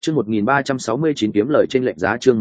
Chương 1369 kiếm lời trên lệnh giá, chương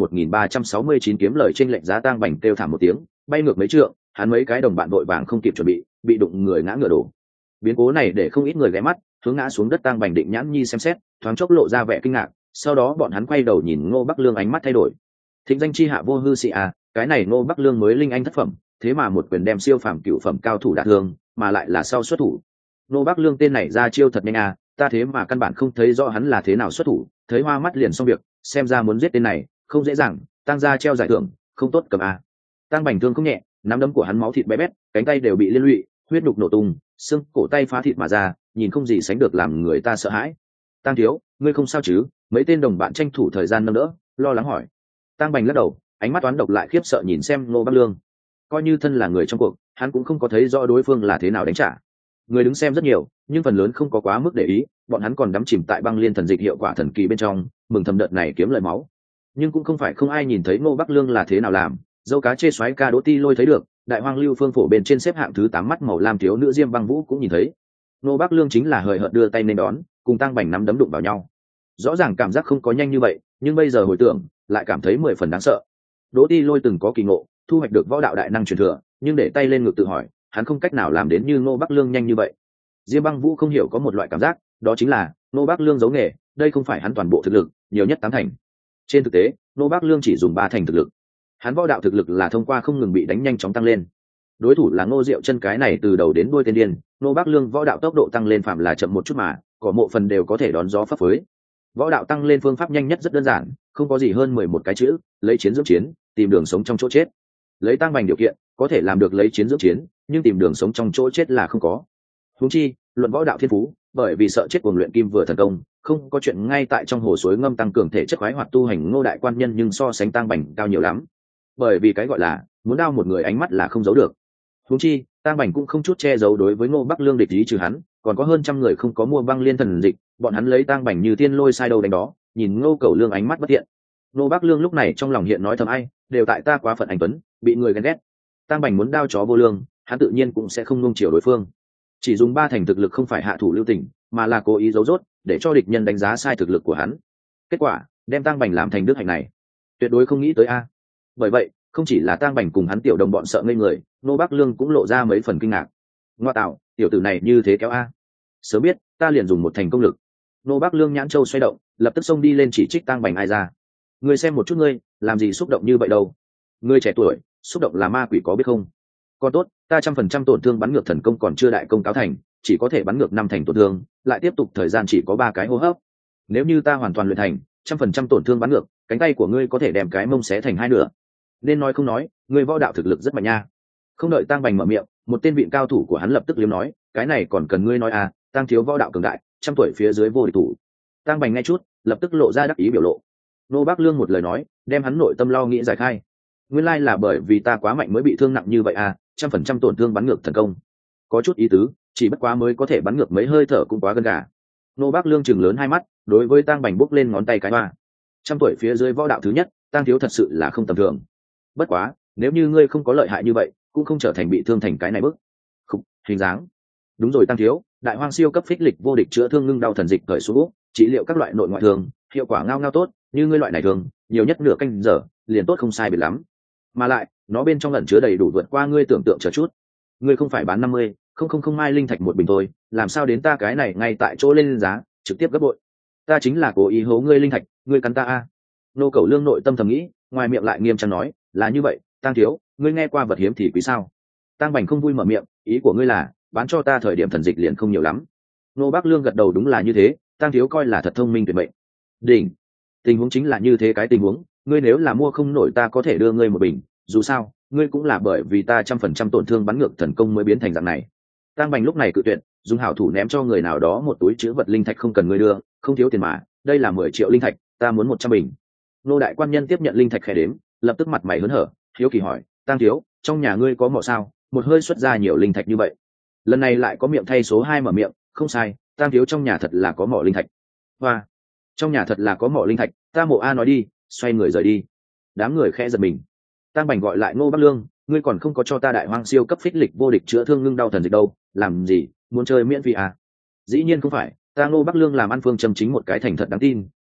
1369 kiếm lời trên lệnh giá. Tang Bành kêu thảm một tiếng, bay ngược mấy trượng, hắn mấy cái đồng bạn vội vàng không kịp chuẩn bị đụng người ngã ngựa đổ. Biến cố này để không ít người ghé mắt, hướng ngã xuống đất Tang Bành định nhãn nhi xem xét, thoáng chốc lộ ra vẻ kinh ngạc, sau đó bọn hắn quay đầu nhìn Ngô Bắc Lương, ánh mắt thay đổi. Thịnh danh chi hạ vô hư sĩ à, cái này Ngô Bắc Lương mới linh anh thất phẩm, thế mà một quyền đem siêu phàm cửu phẩm cao thủ đả thương, mà lại là sau xuất thủ. Ngô Bắc Lương tên này ra chiêu thật nhanh à, ta thế mà căn bản không thấy rõ hắn là thế nào xuất thủ, thấy hoa mắt liền xong việc, xem ra muốn giết tên này không dễ dàng. Tang gia treo giải thưởng, không tốt cầm à. Tang Bành thương không nhẹ, nắm đấm của hắn máu thịt bé bét, cánh tay đều bị liên lụy, huyết nhục nổ tung, xương cổ tay phá thịt mà ra, nhìn không gì sánh được làm người ta sợ hãi. Tang thiếu, ngươi không sao chứ? Mấy tên đồng bạn tranh thủ thời gian nâng đỡ, lo lắng hỏi. Tang Bành lắc đầu, ánh mắt toán độc lại khiếp sợ nhìn xem Ngô Bắc Lương. Coi như thân là người trong cuộc, hắn cũng không có thấy rõ đối phương là thế nào đánh trả. Người đứng xem rất nhiều, nhưng phần lớn không có quá mức để ý, bọn hắn còn đắm chìm tại băng liên thần dịch hiệu quả thần kỳ bên trong, mừng thầm đợt này kiếm lời máu. Nhưng cũng không phải không ai nhìn thấy Ngô Bắc Lương là thế nào làm, dâu cá chê xoáy ca Đỗ Ti Lôi thấy được, đại hoang lưu phương phổ bên trên xếp hạng thứ 8 mắt màu lam thiếu nữ Diêm Băng Vũ cũng nhìn thấy. Ngô Bắc Lương chính là hời hợt đưa tay nên đón, cùng Tang Bành nắm đấm đụng vào nhau. Rõ ràng cảm giác không có nhanh như vậy, nhưng bây giờ hồi tưởng lại cảm thấy 10 phần đáng sợ. Đỗ Ti Lôi từng có kỳ ngộ, thu hoạch được võ đạo đại năng truyền thừa, nhưng để tay lên ngực tự hỏi, hắn không cách nào làm đến như Ngô Bắc Lương nhanh như vậy. Diêm Băng Vũ không hiểu có một loại cảm giác, đó chính là Ngô Bắc Lương giấu nghề, đây không phải hắn toàn bộ thực lực, nhiều nhất 8 thành. Trên thực tế, Ngô Bắc Lương chỉ dùng 3 thành thực lực. Hắn võ đạo thực lực là thông qua không ngừng bị đánh nhanh chóng tăng lên. Đối thủ là Ngô Diệu Chân, cái này từ đầu đến đuôi tên điên, Ngô Bắc Lương võ đạo tốc độ tăng lên phạm là chậm một chút mà, có mộ phần đều có thể đón gió phấp phới. Võ đạo tăng lên phương pháp nhanh nhất rất đơn giản, không có gì hơn 11 cái chữ, lấy chiến dưỡng chiến, tìm đường sống trong chỗ chết. Lấy Tang Bành điều kiện, có thể làm được lấy chiến dưỡng chiến, nhưng tìm đường sống trong chỗ chết là không có. Huống chi, luận võ đạo thiên phú, bởi vì sợ chết cuồng luyện kim vừa thần công, không có chuyện ngay tại trong hồ suối ngâm tăng cường thể chất khoái hoạt tu hành Ngô đại quan nhân nhưng so sánh Tang Bành cao nhiều lắm. Bởi vì cái gọi là muốn đao một người ánh mắt là không giấu được. Huống chi, Tang Bành cũng không chút che giấu đối với Ngô Bắc Lương địch ý trừ hắn, còn có hơn trăm người không có mua băng liên thần dịch, bọn hắn lấy Tang Bành như tiên lôi sai đầu đánh đó, nhìn Ngô Cẩu Lương ánh mắt bất thiện. Ngô Bắc Lương lúc này trong lòng hiện nói thầm ai, đều tại ta quá phận anh tuấn, bị người ghen ghét. Tang Bành muốn đao chó vô lương, hắn tự nhiên cũng sẽ không nuông chiều đối phương. Chỉ dùng 3 thành thực lực không phải hạ thủ lưu tình, mà là cố ý giấu rốt, để cho địch nhân đánh giá sai thực lực của hắn. Kết quả, đem Tang Bành làm thành đức hạnh này, tuyệt đối không nghĩ tới a. Bởi vậy, không chỉ là Tang Bành cùng hắn tiểu đồng bọn sợ ngây người, Ngô Bắc Lương cũng lộ ra mấy phần kinh ngạc. Ngoa tạo, tiểu tử này như thế kéo a. Sớm biết, ta liền dùng 1 thành công lực. Ngô Bắc Lương nhãn châu xoay động, lập tức xông đi lên chỉ trích Tang Bành ai ra. Ngươi xem một chút ngươi, làm gì xúc động như vậy đâu? Ngươi trẻ tuổi, xúc động là ma quỷ có biết không? Còn tốt, ta 100% tổn thương bắn ngược thần công còn chưa đại công cáo thành, chỉ có thể bắn ngược 5 thành tổn thương, lại tiếp tục thời gian chỉ có 3 cái hô hấp. Nếu như ta hoàn toàn luyện thành, 100% tổn thương bắn ngược, cánh tay của ngươi có thể đem cái mông xé thành 2 nửa. Nên nói không nói, ngươi võ đạo thực lực rất mạnh nha. Không đợi Tang Bành mở miệng, một tên vị cao thủ của hắn lập tức liếm nói, cái này còn cần ngươi nói à, Tang thiếu võ đạo cường đại, 100 tuổi phía dưới vô địch thủ. Tang Bành nghe chút, lập tức lộ ra đắc ý biểu lộ. Ngô Bắc Lương một lời nói, đem hắn nội tâm lo nghĩ giải khai. Nguyên lai là bởi vì ta quá mạnh mới bị thương nặng như vậy à, 100% tổn thương bắn ngược thần công. Có chút ý tứ, chỉ bất quá mới có thể bắn ngược mấy hơi thở cũng quá gần gà. Ngô Bắc Lương chừng lớn hai mắt, đối với Tang Bành bốc lên ngón tay cái hoa. 100 tuổi phía dưới võ đạo thứ nhất, Tang thiếu thật sự là không tầm thường. Bất quá, nếu như ngươi không có lợi hại như vậy, cũng không trở thành bị thương thành cái này bức. Khục, hình dáng. Đúng rồi Tang thiếu, đại hoang siêu cấp phích lịch vô địch chữa thương ngưng đau thần dịch cởi xuống, trị liệu các loại nội ngoại thương, hiệu quả ngao ngao tốt, như ngươi loại này thường, nhiều nhất nửa canh giờ, liền tốt không sai biệt lắm. Mà lại, nó bên trong ẩn chứa đầy đủ vượt qua ngươi tưởng tượng chờ chút. Ngươi không phải bán 50, không mai linh thạch một bình thôi, làm sao đến ta cái này ngay tại chỗ lên giá, trực tiếp gấp bội. Ta chính là cố ý hố ngươi linh thạch, ngươi cắn ta a. Nô Cẩu Lương nội tâm thầm nghĩ, ngoài miệng lại nghiêm trang nói, là như vậy, Tang thiếu, ngươi nghe qua vật hiếm thì quý sao? Tang Bành không vui mở miệng, ý của ngươi là bán cho ta thời điểm thần dịch liền không nhiều lắm. Nô Bắc Lương gật đầu, đúng là như thế, Tang thiếu coi là thật thông minh tuyệt mệnh. Đỉnh, tình huống chính là như thế cái tình huống, ngươi nếu là mua không nổi ta có thể đưa ngươi một bình, dù sao, ngươi cũng là bởi vì ta 100% tổn thương bắn ngược thần công mới biến thành dạng này. Tang Bành lúc này cự tuyệt, dùng hảo thủ ném cho người nào đó một túi chứa vật linh thạch, không cần ngươi đưa, không thiếu tiền mà, đây là 10 triệu linh thạch, ta muốn 100 bình. Nô đại quan nhân tiếp nhận linh thạch khẽ đếm, lập tức mặt mày hớn hở, hiếu kỳ hỏi, Tang thiếu, trong nhà ngươi có mỏ sao, một hơi xuất ra nhiều linh thạch như vậy? Lần này lại có miệng thay số 2 mở miệng, không sai, Tang thiếu trong nhà thật là có mỏ linh thạch. Hoa, trong nhà thật là có mỏ linh thạch, ta mộ a nói đi, xoay người rời đi. Đám người khẽ giật mình. Tang Bành gọi lại Ngô Bắc Lương, ngươi còn không có cho ta đại hoang siêu cấp phích lịch vô địch chữa thương ngưng đau thần dịch đâu, làm gì, muốn chơi miễn phí à? Dĩ nhiên không phải, ta Ngô Bắc Lương làm ăn phương châm chính một cái thành thật đáng tin,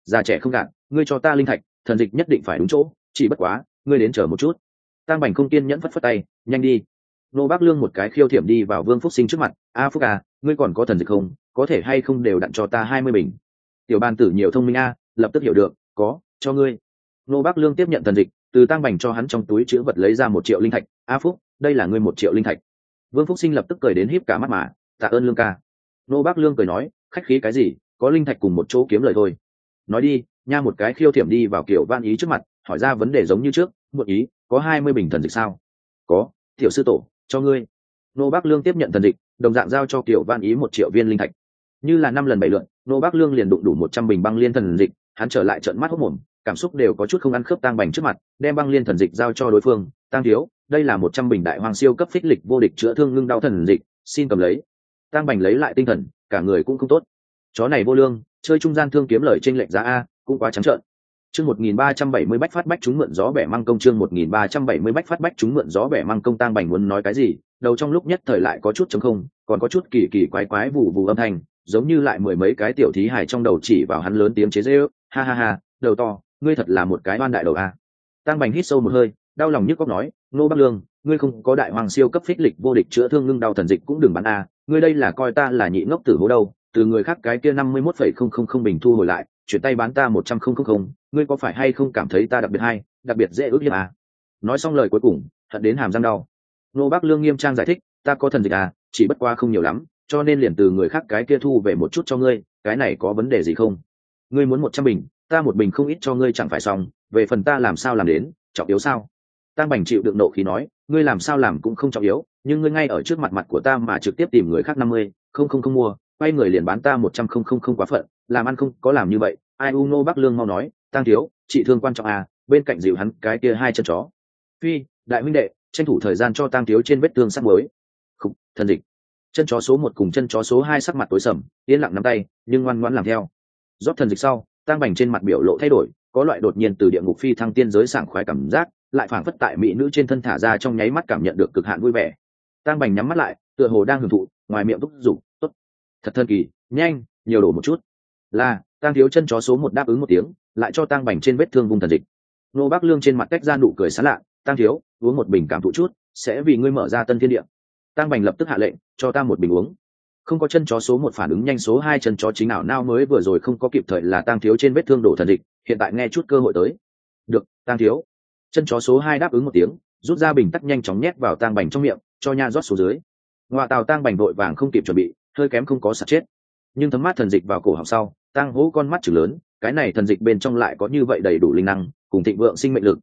già trẻ không gạt, ngươi cho ta linh thạch, thần dịch nhất định phải đúng chỗ, chỉ bất quá ngươi đến chờ một chút. Tang Bành không kiên nhẫn phất phất tay, nhanh đi. Nô Bác Lương một cái khiêu thiểm đi vào Vương Phúc Sinh trước mặt, a Phúc à, ngươi còn có thần dịch không, có thể hay không đều đặn cho ta 20 bình. Tiểu bàn tử nhiều thông minh a, lập tức hiểu được, có, cho ngươi. Nô Bác Lương tiếp nhận thần dịch, từ Tang Bành cho hắn trong túi chữ vật lấy ra 1 triệu linh thạch, a Phúc, đây là ngươi 1 triệu linh thạch. Vương Phúc Sinh lập tức cười đến híp cả mắt mà, tạ ơn Lương ca. Nô Bác Lương cười nói, khách khí cái gì, có linh thạch cùng một chỗ kiếm lời thôi. Nói đi, nha một cái khiêu thiểm đi vào Kiều Văn Ý trước mặt, hỏi ra vấn đề giống như trước, một ý, có 20 bình thần dịch sao? Có, tiểu sư tổ, cho ngươi. Nô Bác Lương tiếp nhận thần dịch, đồng dạng giao cho Kiều Văn Ý 1 triệu viên linh thạch. Như là 5 lần 7 lượt, Nô Bác Lương liền đụng đủ 100 bình băng liên thần dịch, hắn trở lại trợn mắt hốt mồm, cảm xúc đều có chút không ăn khớp. Tang Bành trước mặt, đem băng liên thần dịch giao cho đối phương, Tang thiếu, đây là 100 bình đại hoàng siêu cấp phích lịch vô địch chữa thương ngưng đau thần dịch, xin cầm lấy. Tang Bành lấy lại tinh thần, cả người cũng không tốt. Chó này vô lương, chơi trung gian thương kiếm lời trên lệnh giá a, cũng quá trắng trợn. Chương 1370 bách phát bách chúng mượn gió bẻ măng công, chương 1370 bách phát bách chúng mượn gió bẻ măng công. Tang Bành muốn nói cái gì, đầu trong lúc nhất thời lại có chút trống không, còn có chút kỳ kỳ quái quái vụ vụ âm thanh, giống như lại mười mấy cái tiểu thí hài trong đầu chỉ vào hắn lớn tiếng chế giễu, ha ha ha, đầu to, ngươi thật là một cái oan đại đầu a. Tang Bành hít sâu một hơi, đau lòng nhức óc nói, Nô Bắc Lương, ngươi không có đại hoàng siêu cấp phích lịch vô địch chữa thương ngưng đau thần dịch cũng đừng bán a, ngươi đây là coi ta là nhị ngốc tử hố đâu, từ người khác cái kia 51,000 bình thu hồi lại, chuyển tay bán ta 100,000, ngươi có phải hay không cảm thấy ta đặc biệt hay, đặc biệt dễ ước hiếp à? Nói xong lời cuối cùng, hận đến hàm răng đau. Nô Bác Lương nghiêm trang giải thích, ta có thần dịch à, chỉ bất qua không nhiều lắm, cho nên liền từ người khác cái kia thu về một chút cho ngươi, cái này có vấn đề gì không? Ngươi muốn 100 bình, ta một bình không ít cho ngươi chẳng phải xong, về phần ta làm sao làm đến, trọng yếu sao? Tang Bành chịu đựng nộ khí nói, ngươi làm sao làm cũng không trọng yếu, nhưng ngươi ngay ở trước mặt của ta mà trực tiếp tìm người khác 50, không mua, quay người liền bán ta 100,000 quá phận, làm ăn không có làm như vậy. Ai u. Nô Bác Lương mau nói, Tang thiếu, trị thương quan trọng à, bên cạnh dịu hắn cái kia 2 chân chó. Phi, đại huynh đệ, tranh thủ thời gian cho Tang thiếu trên vết thương sắc mới. Khục, thần dịch. Chân chó số 1 cùng chân chó số 2 sắc mặt tối sầm, yên lặng nắm tay, nhưng ngoan ngoãn làm theo. Rót thần dịch sau, Tang Bành trên mặt biểu lộ thay đổi, có loại đột nhiên từ địa ngục phi thăng tiên giới sảng khoái cảm giác, lại phảng phất tại mỹ nữ trên thân thả ra trong nháy mắt cảm nhận được cực hạn vui vẻ. Tang Bành nhắm mắt lại, tựa hồ đang hưởng thụ, ngoài miệng thúc giục, tốt, thật thần kỳ, nhanh, nhiều đổ một chút. Là, Tang thiếu chân chó số 1 đáp ứng một tiếng, lại cho Tang Bành trên vết thương vùng thần dịch. Nô Bác Lương trên mặt cách ra nụ cười sán lạ, Tang thiếu, uống một bình cảm thụ chút, sẽ vì ngươi mở ra tân thiên địa. Tang Bành lập tức hạ lệnh, cho ta một bình uống. Không có chân chó số 1 phản ứng nhanh, số 2 chân chó chính nào mới vừa rồi không có kịp thời là Tang thiếu trên vết thương đổ thần dịch, hiện tại nghe chút cơ hội tới. Được, Tang thiếu. Chân chó số 2 đáp ứng một tiếng, rút ra bình tắc nhanh chóng nhét vào Tang Bành trong miệng, cho nha rót xuống dưới. Ngoại tào Tang Bành vội vàng không kịp chuẩn bị, hơi kém không có sặc chết. Nhưng thấm mát thần dịch vào cổ họng sau, Tang hố con mắt chừng lớn, cái này thần dịch bên trong lại có như vậy đầy đủ linh năng, cùng thịnh vượng sinh mệnh lực,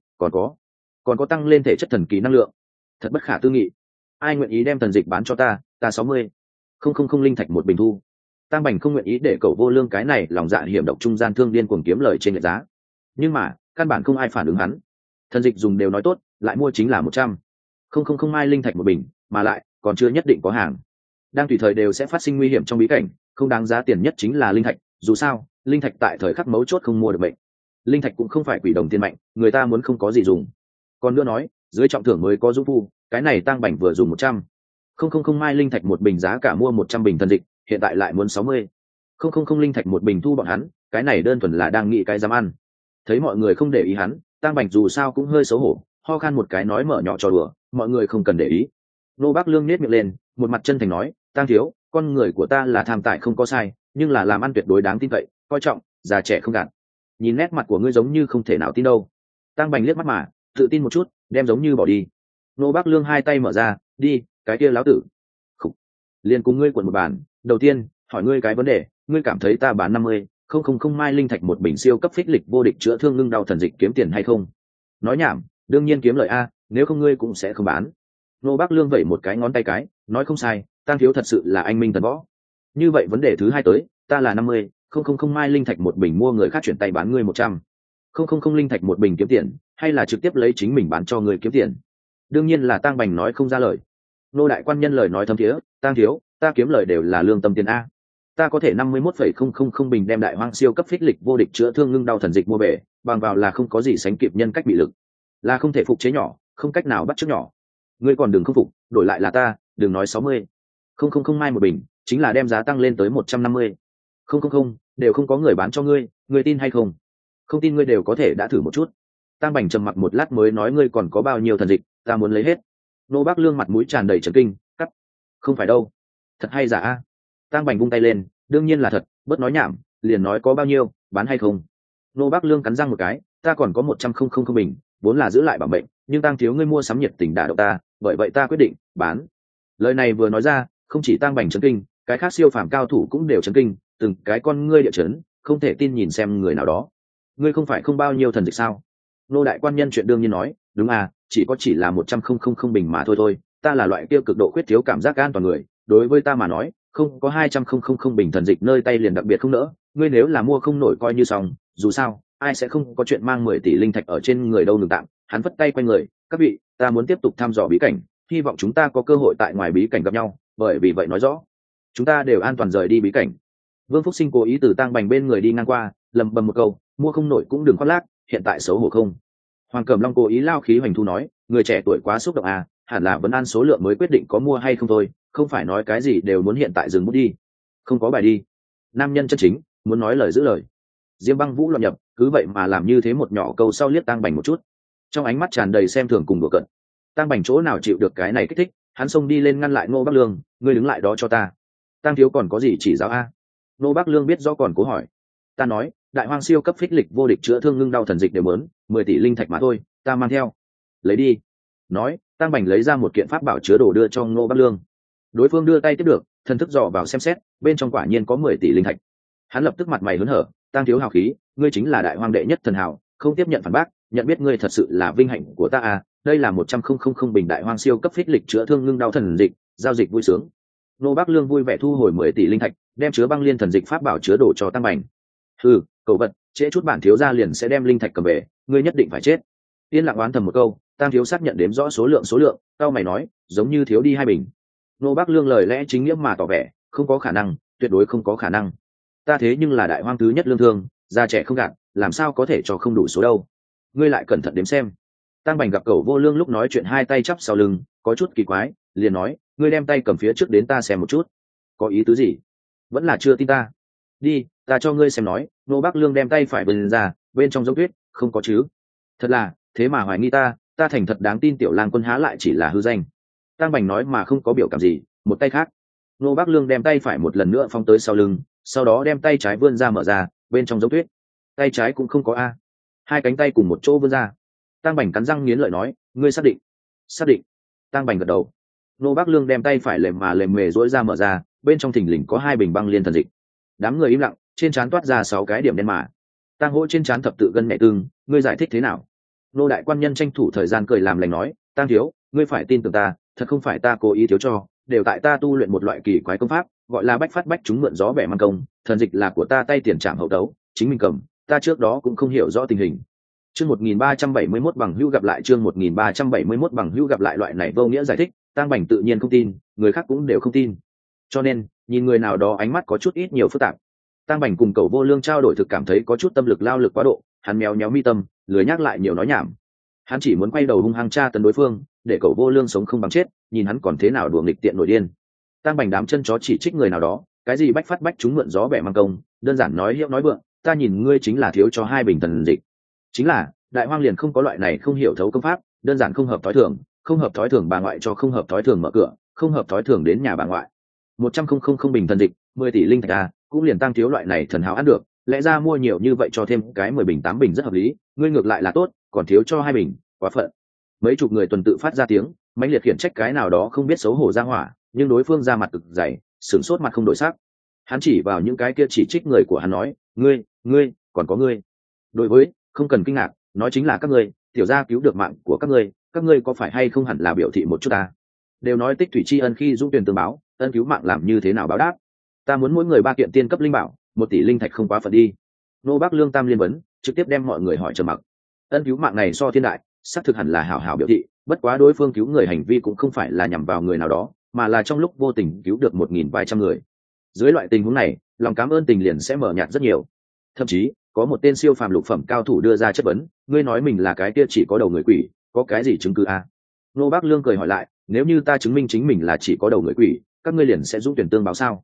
còn có tăng lên thể chất thần kỳ năng lượng, thật bất khả tư nghị. Ai nguyện ý đem thần dịch bán cho ta 60 không linh thạch một bình thu. Tang Bành không nguyện ý để cậu vô lương cái này lòng dạ hiểm độc trung gian thương điên cuồng kiếm lời trên lệch giá, nhưng mà căn bản không ai phản ứng hắn. Thần dịch dùng đều nói tốt, lại mua chính là 100 không mai linh thạch một bình, mà lại còn chưa nhất định có hàng, đang tùy thời đều sẽ phát sinh nguy hiểm trong bí cảnh, không đáng giá tiền nhất chính là linh thạch. Dù sao linh thạch tại thời khắc mấu chốt không mua được bệnh, linh thạch cũng không phải quỷ đồng tiền mạnh, người ta muốn không có gì dùng. Còn nữa nói, dưới trọng thưởng mới có dũng phu, cái này Tang Bành vừa dùng 100 không mai linh thạch một bình giá cả mua 100 bình thần dịch, hiện tại lại muốn 60 không linh thạch một bình thu bọn hắn, cái này đơn thuần là đang nghĩ cái dám ăn. Thấy mọi người không để ý hắn, Tang Bành dù sao cũng hơi xấu hổ, ho khan một cái nói mở nhỏ trò đùa, mọi người không cần để ý. Nô Bác Lương nhếch miệng lên, một mặt chân thành nói, Tang thiếu, con người của ta là tham tài không có sai, nhưng là làm ăn tuyệt đối đáng tin cậy, coi trọng, già trẻ không gạt. Nhìn nét mặt của ngươi giống như không thể nào tin đâu. Tang Bành liếc mắt mà, tự tin một chút, đem giống như bỏ đi. Nô Bác Lương hai tay mở ra, đi, cái kia láo tử. Khủ. Liên cùng ngươi quận một bàn, đầu tiên, hỏi ngươi cái vấn đề, ngươi cảm thấy ta bán 50 không mai linh thạch một bình siêu cấp phích lịch vô địch chữa thương ngưng đau thần dịch kiếm tiền hay không? Nói nhảm, đương nhiên kiếm lời a, nếu không ngươi cũng sẽ không bán. Nô Bác Lương vẩy một cái ngón tay cái, nói không sai, Tang thiếu thật sự là anh minh thần võ. Như vậy vấn đề thứ hai tới, ta là 50 không mai linh thạch một bình mua người khác chuyển tay bán ngươi 100 không linh thạch một bình kiếm tiền, hay là trực tiếp lấy chính mình bán cho người kiếm tiền? Đương nhiên là Tang Bành nói không ra lời. Nô đại quan nhân lời nói thấm thiế, Tang thiếu, ta kiếm lời đều là lương tâm tiền a. Ta có thể 51,000 bình đem đại hoang siêu cấp phích lịch vô địch chữa thương ngưng đau thần dịch mua về, bằng vào là không có gì sánh kịp nhân cách bị lực, là không thể phục chế nhỏ, không cách nào bắt chước nhỏ. Ngươi còn đừng không phục, đổi lại là ta, đừng nói 60 không mai một bình, chính là đem giá tăng lên tới 150 Không, đều không có người bán cho ngươi, ngươi tin hay không? Không tin ngươi đều có thể đã thử một chút. Tang Bành trầm mặc một lát mới nói, ngươi còn có bao nhiêu thần dịch, ta muốn lấy hết. Nô Bác Lương mặt mũi tràn đầy trấn kinh, cắt. Không phải đâu. Thật hay giả a? Tang Bành vung tay lên, đương nhiên là thật, bớt nói nhảm, liền nói có bao nhiêu, bán hay không. Nô Bác Lương cắn răng một cái, ta còn có 100,000 bình, vốn là giữ lại bảo mệnh, nhưng Tang thiếu ngươi mua sắm nhiệt tình đả động ta, bởi vậy ta quyết định bán. Lời này vừa nói ra, không chỉ Tang Bành chấn kinh, cái khác siêu phàm cao thủ cũng đều chấn kinh, từng cái con ngươi địa chấn, không thể tin nhìn xem người nào đó. Ngươi không phải không bao nhiêu thần dịch sao? Nô đại quan nhân chuyện đương nhiên nói, đúng à, chỉ là 100,000 bình mà thôi, ta là loại kia cực độ khuyết thiếu cảm giác an toàn người, đối với ta mà nói, không có 200,000 bình thần dịch nơi tay liền đặc biệt không nỡ, ngươi nếu là mua không nổi coi như xong, dù sao, ai sẽ không có chuyện mang 10 tỷ linh thạch ở trên người đâu. Đừng tạm, hắn vất tay quanh người, các vị, ta muốn tiếp tục thăm dò bí cảnh, hy vọng chúng ta có cơ hội tại ngoài bí cảnh gặp nhau, bởi vì vậy nói rõ, chúng ta đều an toàn rời đi bí cảnh. Vương Phúc Sinh cố ý từ Tang Bành bên người đi ngang qua, lầm bầm một câu, mua không nổi cũng đừng khoác lác, hiện tại xấu hổ không. Hoàng Cẩm Long cố ý lao khí hoành thu nói, người trẻ tuổi quá xúc động à, hẳn là vấn an số lượng mới quyết định có mua hay không thôi, không phải nói cái gì đều muốn hiện tại dừng bút đi. Không có bài đi. Nam nhân chân chính, muốn nói lời giữ lời. Diêm Băng Vũ loạn nhập, cứ vậy mà làm như thế một nhỏ câu sau liếc Tang Bành một chút. Trong ánh mắt tràn đầy xem thường cùng đùa cợt. Tang Bành chỗ nào chịu được cái này kích thích, hắn xông đi lên ngăn lại Ngô Bắc Lương, ngươi đứng lại đó cho ta. Tang thiếu còn có gì chỉ giáo a? Ngô Bắc Lương biết rõ còn cố hỏi. Ta nói, đại hoang siêu cấp phích lịch vô địch chữa thương ngưng đau thần dịch đều muốn 10 tỷ linh thạch mà thôi, ta mang theo. Lấy đi. Nói, Tang Bành lấy ra một kiện pháp bảo chứa đồ đưa cho Ngô Bắc Lương. Đối phương đưa tay tiếp được, thần thức dò vào xem xét, bên trong quả nhiên có 10 tỷ linh thạch. Hắn lập tức mặt mày hớn hở, Tang thiếu hào khí, ngươi chính là đại hoang đệ nhất thần hào, không tiếp nhận phản bác, nhận biết ngươi thật sự là vinh hạnh của ta à, đây là 100,000 bình đại hoang siêu cấp phích lịch chữa thương ngưng đau thần dịch, giao dịch vui sướng. Ngô Bắc Lương vui vẻ thu hồi 10 tỷ linh thạch, đem chứa băng liên thần dịch pháp bảo chứa đồ cho Tang Bành. Cậu vật, trễ chút bản thiếu gia liền sẽ đem linh thạch cầm về, ngươi nhất định phải chết. Yên lặng oán thầm một câu, Tang thiếu xác nhận đếm rõ số lượng, tao mày nói, giống như thiếu đi 2 bình. Ngô Bắc Lương lời lẽ chính nghĩa mà tỏ vẻ, không có khả năng, tuyệt đối không có khả năng. Ta thế nhưng là đại hoang thứ nhất lương thương, già trẻ không gạt, làm sao có thể cho không đủ số đâu. Ngươi lại cẩn thận đếm xem. Tang Bành gặp Cẩu Vô Lương lúc nói chuyện hai tay chắp sau lưng, có chút kỳ quái, liền nói, ngươi đem tay cầm phía trước đến ta xem một chút. Có ý tứ gì? Vẫn là chưa tin ta. Đi, ta cho ngươi xem nói. Ngô Bắc Lương đem tay phải bên ra, bên trong giống tuyết, không có chứ. Thật là, thế mà hoài nghi ta thành thật đáng tin. Tiểu Lang Quân há lại chỉ là hư danh. Tang Bành nói mà không có biểu cảm gì, một tay khác. Ngô Bắc Lương đem tay phải một lần nữa phóng tới sau lưng, sau đó đem tay trái vươn ra mở ra, bên trong giống tuyết. Tay trái cũng không có a. Hai cánh tay cùng một chỗ vươn ra. Tang Bành cắn răng nghiến lợi nói, ngươi xác định? Xác định. Tang Bành gật đầu. Ngô Bắc Lương đem tay phải lềm mề duỗi ra mở ra, bên trong thình lình có 2 bình băng liên thần dịch. Đám người im lặng, trên trán toát ra 6 cái điểm đen mà. Tang Hỗ trên trán thập tự gân mẹ tương, ngươi giải thích thế nào? Nô đại quan nhân tranh thủ thời gian cười làm lành nói, Tang thiếu, ngươi phải tin tưởng ta, thật không phải ta cố ý thiếu cho, đều tại ta tu luyện một loại kỳ quái công pháp, gọi là bách phát bách chúng mượn gió bẻ mang công, thần dịch là của ta tay tiền trảm hậu tấu, chính mình cầm, ta trước đó cũng không hiểu rõ tình hình. Chương 1371 bằng hữu gặp lại, chương 1371 bằng hữu gặp lại. Loại này vô nghĩa giải thích, Tang Bành tự nhiên không tin, người khác cũng đều không tin. Cho nên, nhìn người nào đó ánh mắt có chút ít nhiều phức tạp. Tang Bành cùng Cẩu Vô Lương trao đổi thực cảm thấy có chút tâm lực lao lực quá độ, hắn méo méo mi tâm, lười nhắc lại nhiều nói nhảm. Hắn chỉ muốn quay đầu hung hăng tra tấn đối phương, để Cẩu Vô Lương sống không bằng chết, nhìn hắn còn thế nào đùa nghịch tiện nổi điên. Tang Bành đám chân chó chỉ trích người nào đó, cái gì bách phát bách chúng mượn gió bẻ mang công, đơn giản nói hiệu nói vượng, ta nhìn ngươi chính là thiếu cho 2 bình thần dịch. Chính là, đại hoang liền không có loại này không hiểu thấu công pháp, đơn giản không hợp thói thường, không hợp thói thường bà ngoại cho không hợp thói thường mở cửa, không hợp thói thường đến nhà bà ngoại. 100,000 bình thần dịch, 10 tỷ linh thạch à, cũng liền Tang thiếu loại này thần hào ăn được, lẽ ra mua nhiều như vậy cho thêm cái 10 bình 8 bình rất hợp lý, ngươi ngược lại là tốt, còn thiếu cho 2 bình, quá phận. Mấy chục người tuần tự phát ra tiếng, mãnh liệt khiển trách cái nào đó không biết xấu hổ ra hỏa, nhưng đối phương ra mặt cực dày, sửng sốt mặt không đổi sắc. Hắn chỉ vào những cái kia chỉ trích người của hắn nói, ngươi, còn có ngươi. Đối với, không cần kinh ngạc, nói chính là các ngươi, tiểu gia cứu được mạng của các ngươi có phải hay không hẳn là biểu thị một chút ta. Đều nói tích thủy tri ân khi dũng tuyển tương báo, ân cứu mạng làm như thế nào báo đáp. Ta muốn mỗi người 3 kiện tiên cấp linh bảo, 1 tỷ linh thạch không quá phận đi. Nô Bắc Lương tam liên vấn, trực tiếp đem mọi người hỏi trầm mặc. Ân cứu mạng này so thiên đại, xác thực hẳn là hảo hảo biểu thị, bất quá đối phương cứu người hành vi cũng không phải là nhằm vào người nào đó, mà là trong lúc vô tình cứu được 1.000 vài trăm người. Dưới loại tình huống này, lòng cảm ơn tình liền sẽ mở nhạt rất nhiều. Thậm chí, có một tên siêu phàm lục phẩm cao thủ đưa ra chất vấn, ngươi nói mình là cái kia chỉ có đầu người quỷ, có cái gì chứng cứ a? Nô Bắc Lương cười hỏi lại, nếu như ta chứng minh chính mình là chỉ có đầu người quỷ, các ngươi liền sẽ dũng tuyển tương báo sao?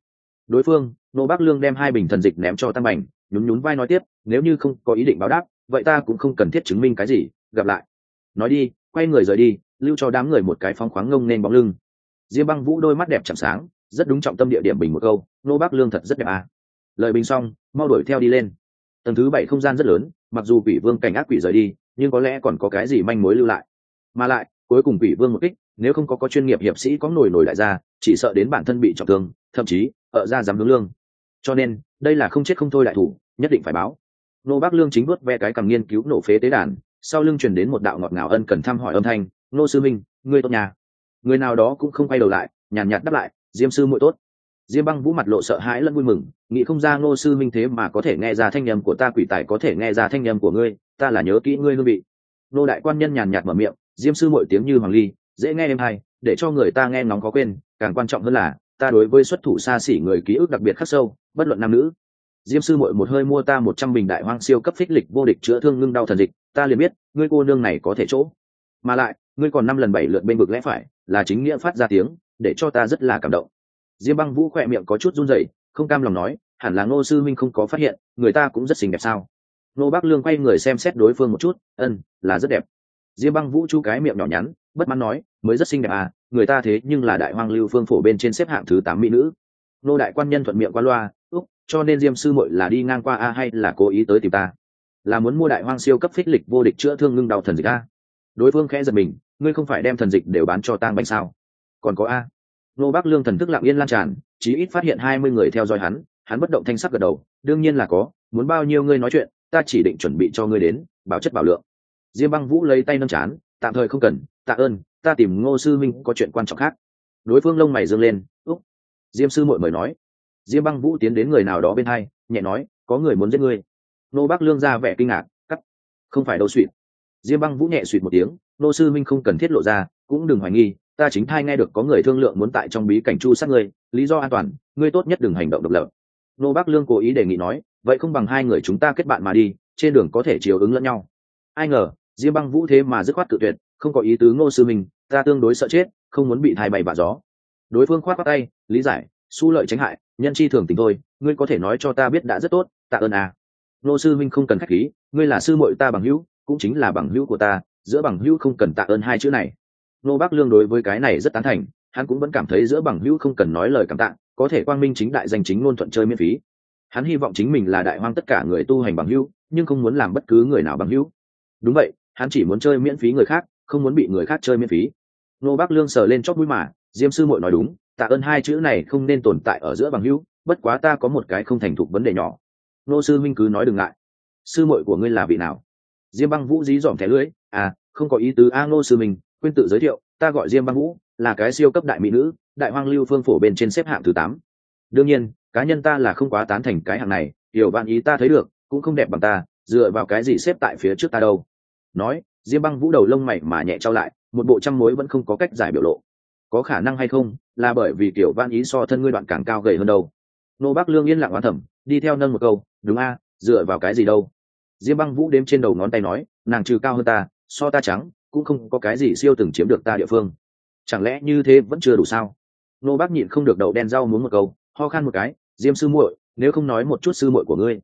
Đối phương Nô Bác Lương đem 2 bình thần dịch ném cho Tăng Bành, nhún nhún vai nói tiếp, nếu như không có ý định báo đáp vậy ta cũng không cần thiết chứng minh cái gì, gặp lại. Nói đi quay người rời đi, lưu cho đám người một cái phóng khoáng ngông nên bóng lưng. Diêm Băng Vũ đôi mắt đẹp chạm sáng, rất đúng trọng tâm địa điểm bình một câu, Nô Bác Lương thật rất đẹp à. Lời bình xong mau đuổi theo đi lên. Tầng thứ 7 không gian rất lớn, mặc dù quỷ vương cảnh ác quỷ rời đi nhưng có lẽ còn có cái gì manh mối lưu lại, mà lại cuối cùng quỷ vương một kích nếu không có chuyên nghiệp hiệp sĩ có nổi đại gia chỉ sợ đến bản thân bị trọng thương, thậm chí ở ra dám hướng lương, cho nên đây là không chết không thôi đại thủ, nhất định phải báo. Nô Bác Lương chính vuốt ve cái cầm nghiên cứu nổ phế tế đàn, sau lưng truyền đến một đạo ngọt ngào ân cần thăm hỏi âm thanh, Nô sư minh ngươi tốt nhà. Người nào đó cũng không quay đầu lại, nhàn nhạt đáp lại, Diêm sư muội tốt. Diêm Băng Vũ mặt lộ sợ hãi lẫn vui mừng, nghĩ không ra Ngô sư minh thế mà có thể nghe ra thanh âm của ta, quỷ tài có thể nghe ra thanh âm của ngươi, ta là nhớ kỹ ngươi hương vị. Nô đại quan nhân nhàn nhạt mở miệng, Diêm sư muội tiếng như hoàng ly, dễ nghe êm hay, để cho người ta nghe ngóng khó quên, càng quan trọng hơn là ta đối với xuất thủ xa xỉ người ký ức đặc biệt khắc sâu, bất luận nam nữ. Diêm sư muội một hơi mua ta 100 bình đại hoang siêu cấp phích lịch vô địch chữa thương ngưng đau thần dịch, ta liền biết ngươi cô nương này có thể chỗ, mà lại ngươi còn 5 lần 7 lượt bên vực lẽ phải, là chính nghĩa phát ra tiếng, để cho ta rất là cảm động. Diêm Băng Vũ khỏe miệng có chút run rẩy, không cam lòng nói, hẳn là Ngô sư minh không có phát hiện, người ta cũng rất xinh đẹp sao? Nô Bác Lương quay người xem xét đối phương một chút, là rất đẹp. Diêm Băng Vũ chu cái miệng nhỏ nhắn, bất mãn nói, mới rất xinh đẹp à, người ta thế nhưng là đại hoang lưu phương phổ bên trên xếp hạng thứ 8 mỹ nữ. Nô đại quan nhân thuận miệng qua loa, cho nên Diêm sư muội là đi ngang qua a hay là cố ý tới tìm ta? Là muốn mua đại hoang siêu cấp phích lịch vô địch chữa thương ngưng đau thần dịch a? Đối phương khẽ giật mình, ngươi không phải đem thần dịch đều bán cho Tang Bành sao? Còn có a? Nô Bác Lương thần thức lặng yên lan tràn, chí ít phát hiện 20 người theo dõi hắn bất động thanh sắc gật đầu, đương nhiên là có, muốn bao nhiêu ngươi nói chuyện, ta chỉ định chuẩn bị cho ngươi đến, bảo chất bảo lượng. Diêm Băng Vũ lấy tay nâng chán, tạm thời không cần, tạ ơn, ta tìm Ngô sư minh có chuyện quan trọng khác. Đối phương lông mày dương lên, Diêm sư muội mời nói. Diêm Băng Vũ tiến đến người nào đó bên hai, nhẹ nói, có người muốn giết ngươi. Nô Bác Lương ra vẻ kinh ngạc, cắt, không phải đâu suỵt. Diêm Băng Vũ nhẹ suỵt một tiếng, Nô sư minh không cần thiết lộ ra, cũng đừng hoài nghi, ta chính thai nghe được có người thương lượng muốn tại trong bí cảnh chu sát ngươi, lý do an toàn, ngươi tốt nhất đừng hành động độc lập. Nô Bác Lương cố ý đề nghị nói, vậy không bằng hai người chúng ta kết bạn mà đi, trên đường có thể chiều ứng lẫn nhau. Ai ngờ Diêm Băng Vũ thế mà dứt khoát cự tuyệt, không có ý tứ. Ngô sư minh, ta tương đối sợ chết, không muốn bị thai bay vạ gió. Đối phương khoát tay, lý giải, xu lợi tránh hại, nhân chi thường tình thôi, ngươi có thể nói cho ta biết đã rất tốt, tạ ơn à. Ngô sư minh không cần khách khí, ngươi là sư muội ta bằng hữu, cũng chính là bằng hữu của ta, giữa bằng hữu không cần tạ ơn hai chữ này. Nô Bác Lương đối với cái này rất tán thành, hắn cũng vẫn cảm thấy giữa bằng hữu không cần nói lời cảm tạ, có thể quang minh chính đại danh chính ngôn thuận chơi miễn phí. Hắn hy vọng chính mình là đại hoang tất cả người tu hành bằng hữu, nhưng không muốn làm bất cứ người nào bằng hữu. Đúng vậy, hắn chỉ muốn chơi miễn phí người khác, không muốn bị người khác chơi miễn phí. Nô Bác Lương sờ lên chóp mũi mà, Diêm sư muội nói đúng, tạ ơn hai chữ này không nên tồn tại ở giữa bằng hữu, bất quá ta có một cái không thành thục vấn đề nhỏ. Nô sư minh cứ nói đừng ngại. Sư muội của ngươi là vị nào? Diêm Băng Vũ dí dỏm thẻ lưỡi, không có ý tứ a. Ngô sư minh, quên tự giới thiệu, ta gọi Diêm Băng Vũ, là cái siêu cấp đại mỹ nữ, đại hoang lưu phương phổ bên trên xếp hạng thứ 8. Đương nhiên cá nhân ta là không quá tán thành cái hạng này, hiểu bạn ý ta thấy được cũng không đẹp bằng ta, dựa vào cái gì xếp tại phía trước ta đâu. Nói Diêm Băng Vũ đầu lông mày mà nhẹ trao lại, một bộ trăm mối vẫn không có cách giải biểu lộ. Có khả năng hay không là bởi vì kiểu van ý so thân ngươi đoạn càng cao gầy hơn đâu. Nô Bác Lương yên lặng oán thầm, đi theo nâng một câu, đúng a, dựa vào cái gì đâu. Diêm Băng Vũ đếm trên đầu ngón tay nói, nàng trừ cao hơn ta, so ta trắng, cũng không có cái gì siêu từng chiếm được ta địa phương. Chẳng lẽ như thế vẫn chưa đủ sao? Nô Bác nhịn không được đậu đen rau muốn một câu, ho khan một cái, Diêm sư muội, nếu không nói một chút sư muội của ngươi.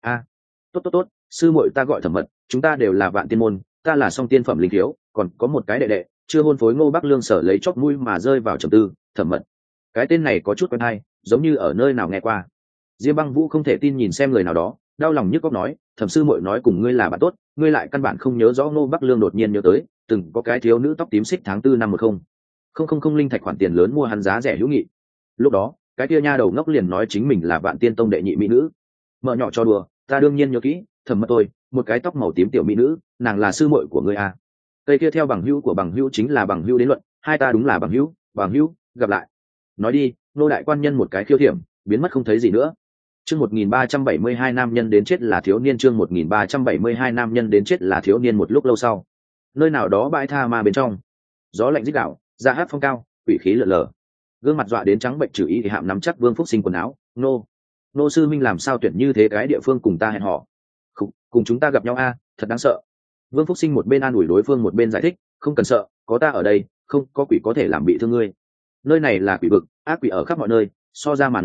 Tốt, sư muội ta gọi Thẩm Mật, chúng ta đều là vạn tiên môn, ta là song tiên phẩm linh thiếu, còn có một cái đệ đệ chưa hôn phối. Ngô Bác Lương sở lấy chóp mũi mà rơi vào trầm tư, Thẩm Mật, cái tên này có chút quen hay, giống như ở nơi nào nghe qua. Diêm Băng Vũ không thể tin nhìn xem người nào đó, đau lòng nhức óc nói, Thẩm sư muội nói cùng ngươi là bạn tốt, ngươi lại căn bản không nhớ rõ. Ngô Bác Lương đột nhiên nhớ tới, từng có cái thiếu nữ tóc tím xích tháng 4 năm 10 linh thạch khoản tiền lớn mua hắn giá rẻ hữu nghị. Lúc đó cái kia nha đầu ngốc liền nói chính mình là Vạn Tiên Tông đệ nhị mỹ nữ. Mở nhỏ cho đùa, ta đương nhiên nhớ kỹ, Thẩm Mật tôi, một cái tóc màu tím tiểu mỹ nữ, nàng là sư muội của ngươi à? Cây kia theo bằng hữu của bằng hữu chính là bằng hữu đến luận, hai ta đúng là bằng hữu, gặp lại. Nói đi. Nô đại quan nhân một cái khiêu thiểm, biến mất không thấy gì nữa. Chương 1372 nam nhân đến chết là thiếu niên. Chương 1372 nam nhân đến chết là thiếu niên. Một lúc lâu sau, nơi nào đó bãi tha ma bên trong, gió lạnh rít gào, da hát phong cao, quỷ khí lở lở, gương mặt dọa đến trắng bệnh trừ ý thì hạm nắm chắc Vương Phúc Sinh quần áo. Nô sư minh làm sao tuyển như thế cái địa phương cùng ta hẹn hò? Cùng chúng ta gặp nhau a, thật đáng sợ. Vương Phúc Sinh một bên an ủi đối phương một bên giải thích, không cần sợ, có ta ở đây, không có quỷ có thể làm bị thương ngươi. Nơi này là quỷ vực, ác quỷ ở khắp mọi nơi, so ra mà nói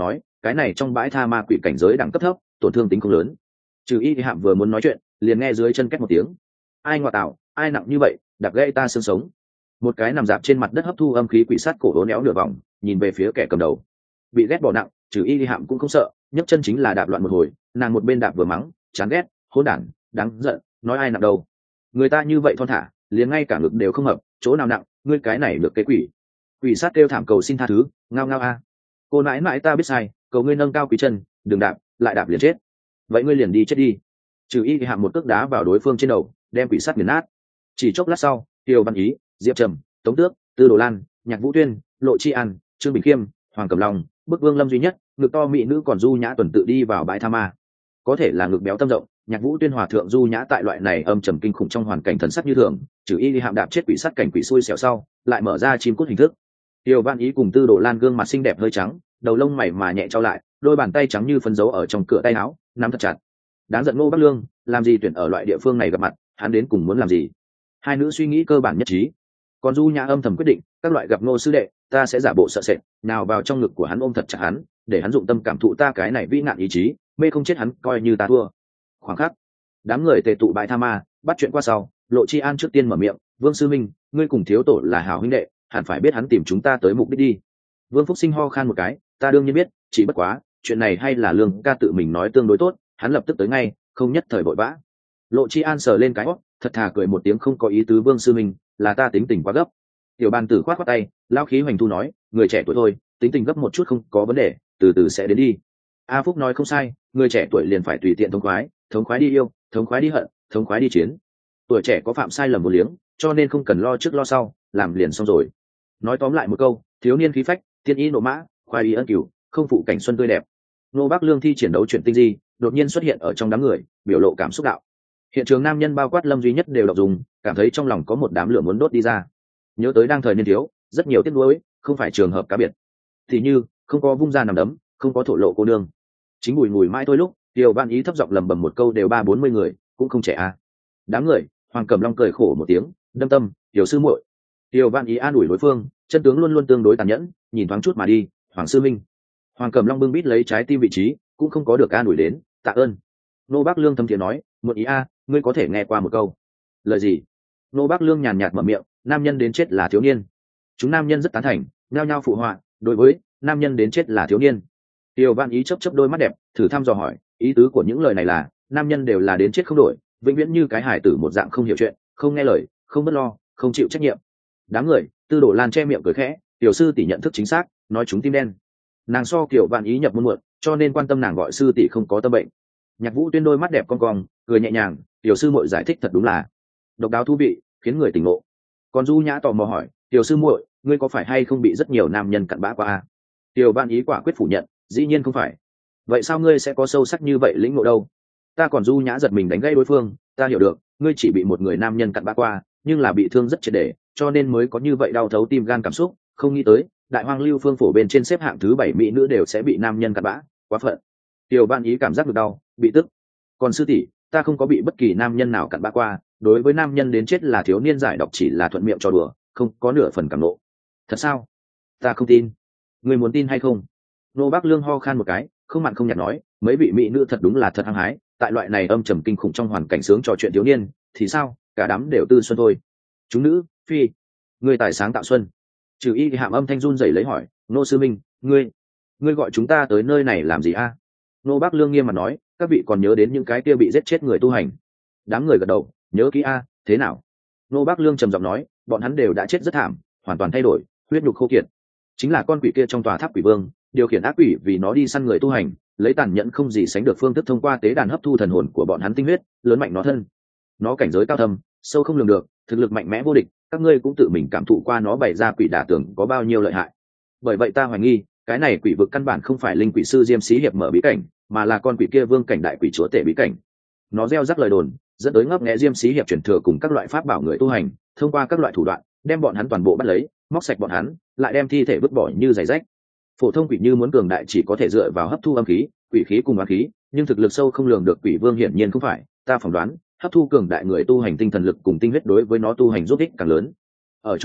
cái này trong bãi tha ma quỷ cảnh giới đẳng cấp thấp, tổn thương tính không lớn. Trừ Y Hạm vừa muốn nói chuyện, liền nghe dưới chân két một tiếng. Ai ngoại tạo, ai nặng như vậy, đạp gãy ta xương sống. Một cái nằm dạp trên mặt đất hấp thu âm khí quỷ sát cổ uốn éo nửa vòng, nhìn về phía kẻ cầm đầu. Bị ghét bỏ nặng, Trừ Y Hạm cũng không sợ, nhấc chân chính là đạp loạn một hồi, nàng một bên đạp vừa mắng, chán ghét, hỗn đản, đáng giận, nói ai nặng đâu. Người ta như vậy thon thả, liền ngay cả ngực đều không hợp, chỗ nào nặng, ngươi cái này được cái quỷ. Quỷ sát kêu thảm cầu xin tha thứ, ngao ngao a. Cô nãi nãi ta biết sai, cầu ngươi nâng cao quý chân, đừng đạp, lại đạp liền chết. Vậy ngươi liền đi chết đi. Trừ Y Hạm một cước đá vào đối phương trên đầu, đem quỷ sát nghiền nát. Chỉ chốc lát sau, Tiêu Văn Ý, Diệp Trầm, Tống Tước, Tư Đồ Lan, Nhạc Vũ Tuyên, Lộ Chi An, Trương Bình Khiêm, Hoàng Cẩm Long, Bức Vương Lâm duy nhất, ngực to mỹ nữ còn Du Nhã tuần tự đi vào bãi tha ma. Có thể là ngực béo tâm rộng, Nhạc Vũ Tuyên hòa thượng Du Nhã tại loại này âm trầm kinh khủng trong hoàn cảnh thần sắc như thường, Trừ Y Hạm đạp chết quỷ sát cảnh quỷ xui xẻo sau, lại mở ra chim cút hình thức. Tiêu Văn Ý cùng Tư Đồ Lan gương mặt xinh đẹp hơi trắng, đầu lông mày mà nhẹ trao lại, đôi bàn tay trắng như phấn dấu ở trong cửa tay áo, nắm thật chặt. Đáng giận Ngô Bắc Lương, làm gì tuyển ở loại địa phương này gặp mặt, hắn đến cùng muốn làm gì? Hai nữ suy nghĩ cơ bản nhất trí. Còn Du Nhã âm thầm quyết định, các loại gặp Ngô sư đệ, ta sẽ giả bộ sợ sệt, nào vào trong ngực của hắn ôm thật chặt hắn, để hắn dụng tâm cảm thụ ta cái này vĩ nạn ý chí, mê không chết hắn coi như ta thua. Khoảng khắc, đám người tề tụ bãi tha ma, bắt chuyện qua sau, Lộ Chi An trước tiên mở miệng, Vương sư minh, ngươi cùng thiếu tổ là hảo huynh đệ, hẳn phải biết hắn tìm chúng ta tới mục đích đi. Vương Phúc Sinh ho khan một cái, ta đương nhiên biết, chỉ bất quá, chuyện này hay là Lương ca tự mình nói tương đối tốt, hắn lập tức tới ngay, không nhất thời vội vã. Lộ Chi An sờ lên cái óc, thật thà cười một tiếng không có ý tứ Vương sư minh, là ta tính tình quá gấp. Tiểu Bàn Tử khoát khoát tay, lão khí hoành thu nói, người trẻ tuổi thôi, tính tình gấp một chút không có vấn đề, từ từ sẽ đến đi. A Phúc nói không sai, người trẻ tuổi liền phải tùy tiện thống khoái đi yêu, thống khoái đi hận, thống khoái đi chiến. Tuổi trẻ có phạm sai lầm một liếng, cho nên không cần lo trước lo sau, làm liền xong rồi. Nói tóm lại một câu, thiếu niên khí phách, tiên y nộ mã, khoai y ân cửu, không phụ cảnh xuân tươi đẹp. Nô Bắc Lương thi triển đấu chuyện tinh di, đột nhiên xuất hiện ở trong đám người, biểu lộ cảm xúc đạo. Hiện trường nam nhân bao quát Lâm duy nhất đều đọc dùng, cảm thấy trong lòng có một đám lửa muốn đốt đi ra. Nhớ tới đang thời niên thiếu, rất nhiều tiếc nuối, không phải trường hợp cá biệt. Thì như, không có vung ra nằm đấm, không có thổ lộ cô nương. Chính bùi ngùi mãi thôi lúc, Tiêu Văn Ý thấp giọng lầm bầm một câu đều 30-40 người, cũng không trẻ a. Đám người, Hoàng Cẩm Long cười khổ một tiếng, đâm tâm, tiểu sư muội. Tiêu Văn Ý an ủi đối phương, chân tướng luôn luôn tương đối tàn nhẫn, nhìn thoáng chút mà đi, Hoàng sư minh. Hoàng Cẩm Long bưng bít lấy trái tim vị trí, cũng không có được an ủi đến, tạ ơn. Nô Bác Lương thâm thiện nói, muộn ý a, ngươi có thể nghe qua một câu. Lời gì? Nô Bác Lương nhàn nhạt mở miệng, nam nhân đến chết là thiếu niên. Chúng nam nhân rất tán thành, nhao nhao phụ họa, đối với nam nhân đến chết là thiếu niên. Tiêu Văn Ý chớp chớp đôi mắt đẹp, thử thăm dò hỏi, ý tứ của những lời này là, nam nhân đều là đến chết không đổi, vĩnh viễn như cái hải tử một dạng không hiểu chuyện, không nghe lời, không bất lo, không chịu trách nhiệm. Đám người, Tư Đồ Lan che miệng cười khẽ, tiểu sư tỷ nhận thức chính xác, nói chúng tim đen. Nàng so kiểu Văn Ý nhập môn muộn, cho nên quan tâm nàng gọi sư tỷ không có tâm bệnh. Nhạc Vũ Tuyên đôi mắt đẹp cong cong, cười nhẹ nhàng, tiểu sư muội giải thích thật đúng là độc đáo thú vị, khiến người tỉnh ngộ. Còn Du Nhã tò mò hỏi, tiểu sư muội, ngươi có phải hay không bị rất nhiều nam nhân cặn bã qua? Tiểu Văn Ý quả quyết phủ nhận, dĩ nhiên không phải. Vậy sao ngươi sẽ có sâu sắc như vậy lĩnh ngộ đâu? Ta còn Du Nhã giật mình đánh gãy đối phương, ta hiểu được, ngươi chỉ bị một người nam nhân cặn bã qua, nhưng là bị thương rất triệt để, cho nên mới có như vậy đau thấu tim gan cảm xúc, không nghĩ tới, đại hoang lưu phương phổ bên trên xếp hạng thứ 7 mỹ nữ đều sẽ bị nam nhân cặn bã, quá phận. Tiểu Văn Ý cảm giác được đau, bị tức. Còn sư tỷ, ta không có bị bất kỳ nam nhân nào cặn bã qua, đối với nam nhân đến chết là thiếu niên giải độc chỉ là thuận miệng cho đùa, không có nửa phần cảm nộ. Thật sao? Ta không tin. Ngươi muốn tin hay không? Nô Bác Lương ho khan một cái, không mặn không nhạt nói, mấy vị mỹ nữ thật đúng là thật hăng hái, tại loại này âm trầm kinh khủng trong hoàn cảnh sướng trò chuyện thiếu niên, thì sao, cả đám đều tư xuân thôi. Chúng nữ, phi, ngươi tài sáng tạo xuân. Trừ Y Hạm âm thanh run rẩy lấy hỏi, Nô sư minh, ngươi gọi chúng ta tới nơi này làm gì a? Nô Bác Lương nghiêm mặt nói, các vị còn nhớ đến những cái kia bị giết chết người tu hành? Đám người gật đầu, nhớ kỹ a, thế nào? Nô Bác Lương trầm giọng nói, bọn hắn đều đã chết rất thảm, hoàn toàn thay đổi, huyết nhục khô kiệt. Chính là con quỷ kia trong tòa tháp quỷ vương, điều khiển ác quỷ vì nó đi săn người tu hành, lấy tàn nhẫn không gì sánh được phương thức thông qua tế đàn hấp thu thần hồn của bọn hắn tinh huyết, lớn mạnh nó thân. Nó cảnh giới cao thâm, sâu không lường được, thực lực mạnh mẽ vô địch, các ngươi cũng tự mình cảm thụ qua nó bày ra quỷ đả tưởng có bao nhiêu lợi hại. Bởi vậy ta hoài nghi, cái này quỷ vực căn bản không phải linh quỷ sư Diêm Sĩ hiệp mở bí cảnh, mà là con quỷ kia vương cảnh đại quỷ chúa tể bí cảnh. Nó gieo rắc lời đồn, dẫn tới ngấp nghé Diêm Sĩ hiệp truyền thừa cùng các loại pháp bảo người tu hành, thông qua các loại thủ đoạn, đem bọn hắn toàn bộ bắt lấy, móc sạch bọn hắn, lại đem thi thể vứt bỏ như giày rách. Phổ thông quỷ như muốn cường đại chỉ có thể dựa vào hấp thu âm khí, quỷ khí cùng oán khí, nhưng thực lực sâu không lường được quỷ vương hiển nhiên không phải, ta phỏng đoán, hấp thu cường đại người tu hành tinh thần lực cùng tinh huyết đối với nó tu hành giúp ích càng lớn. Ở chỗ này,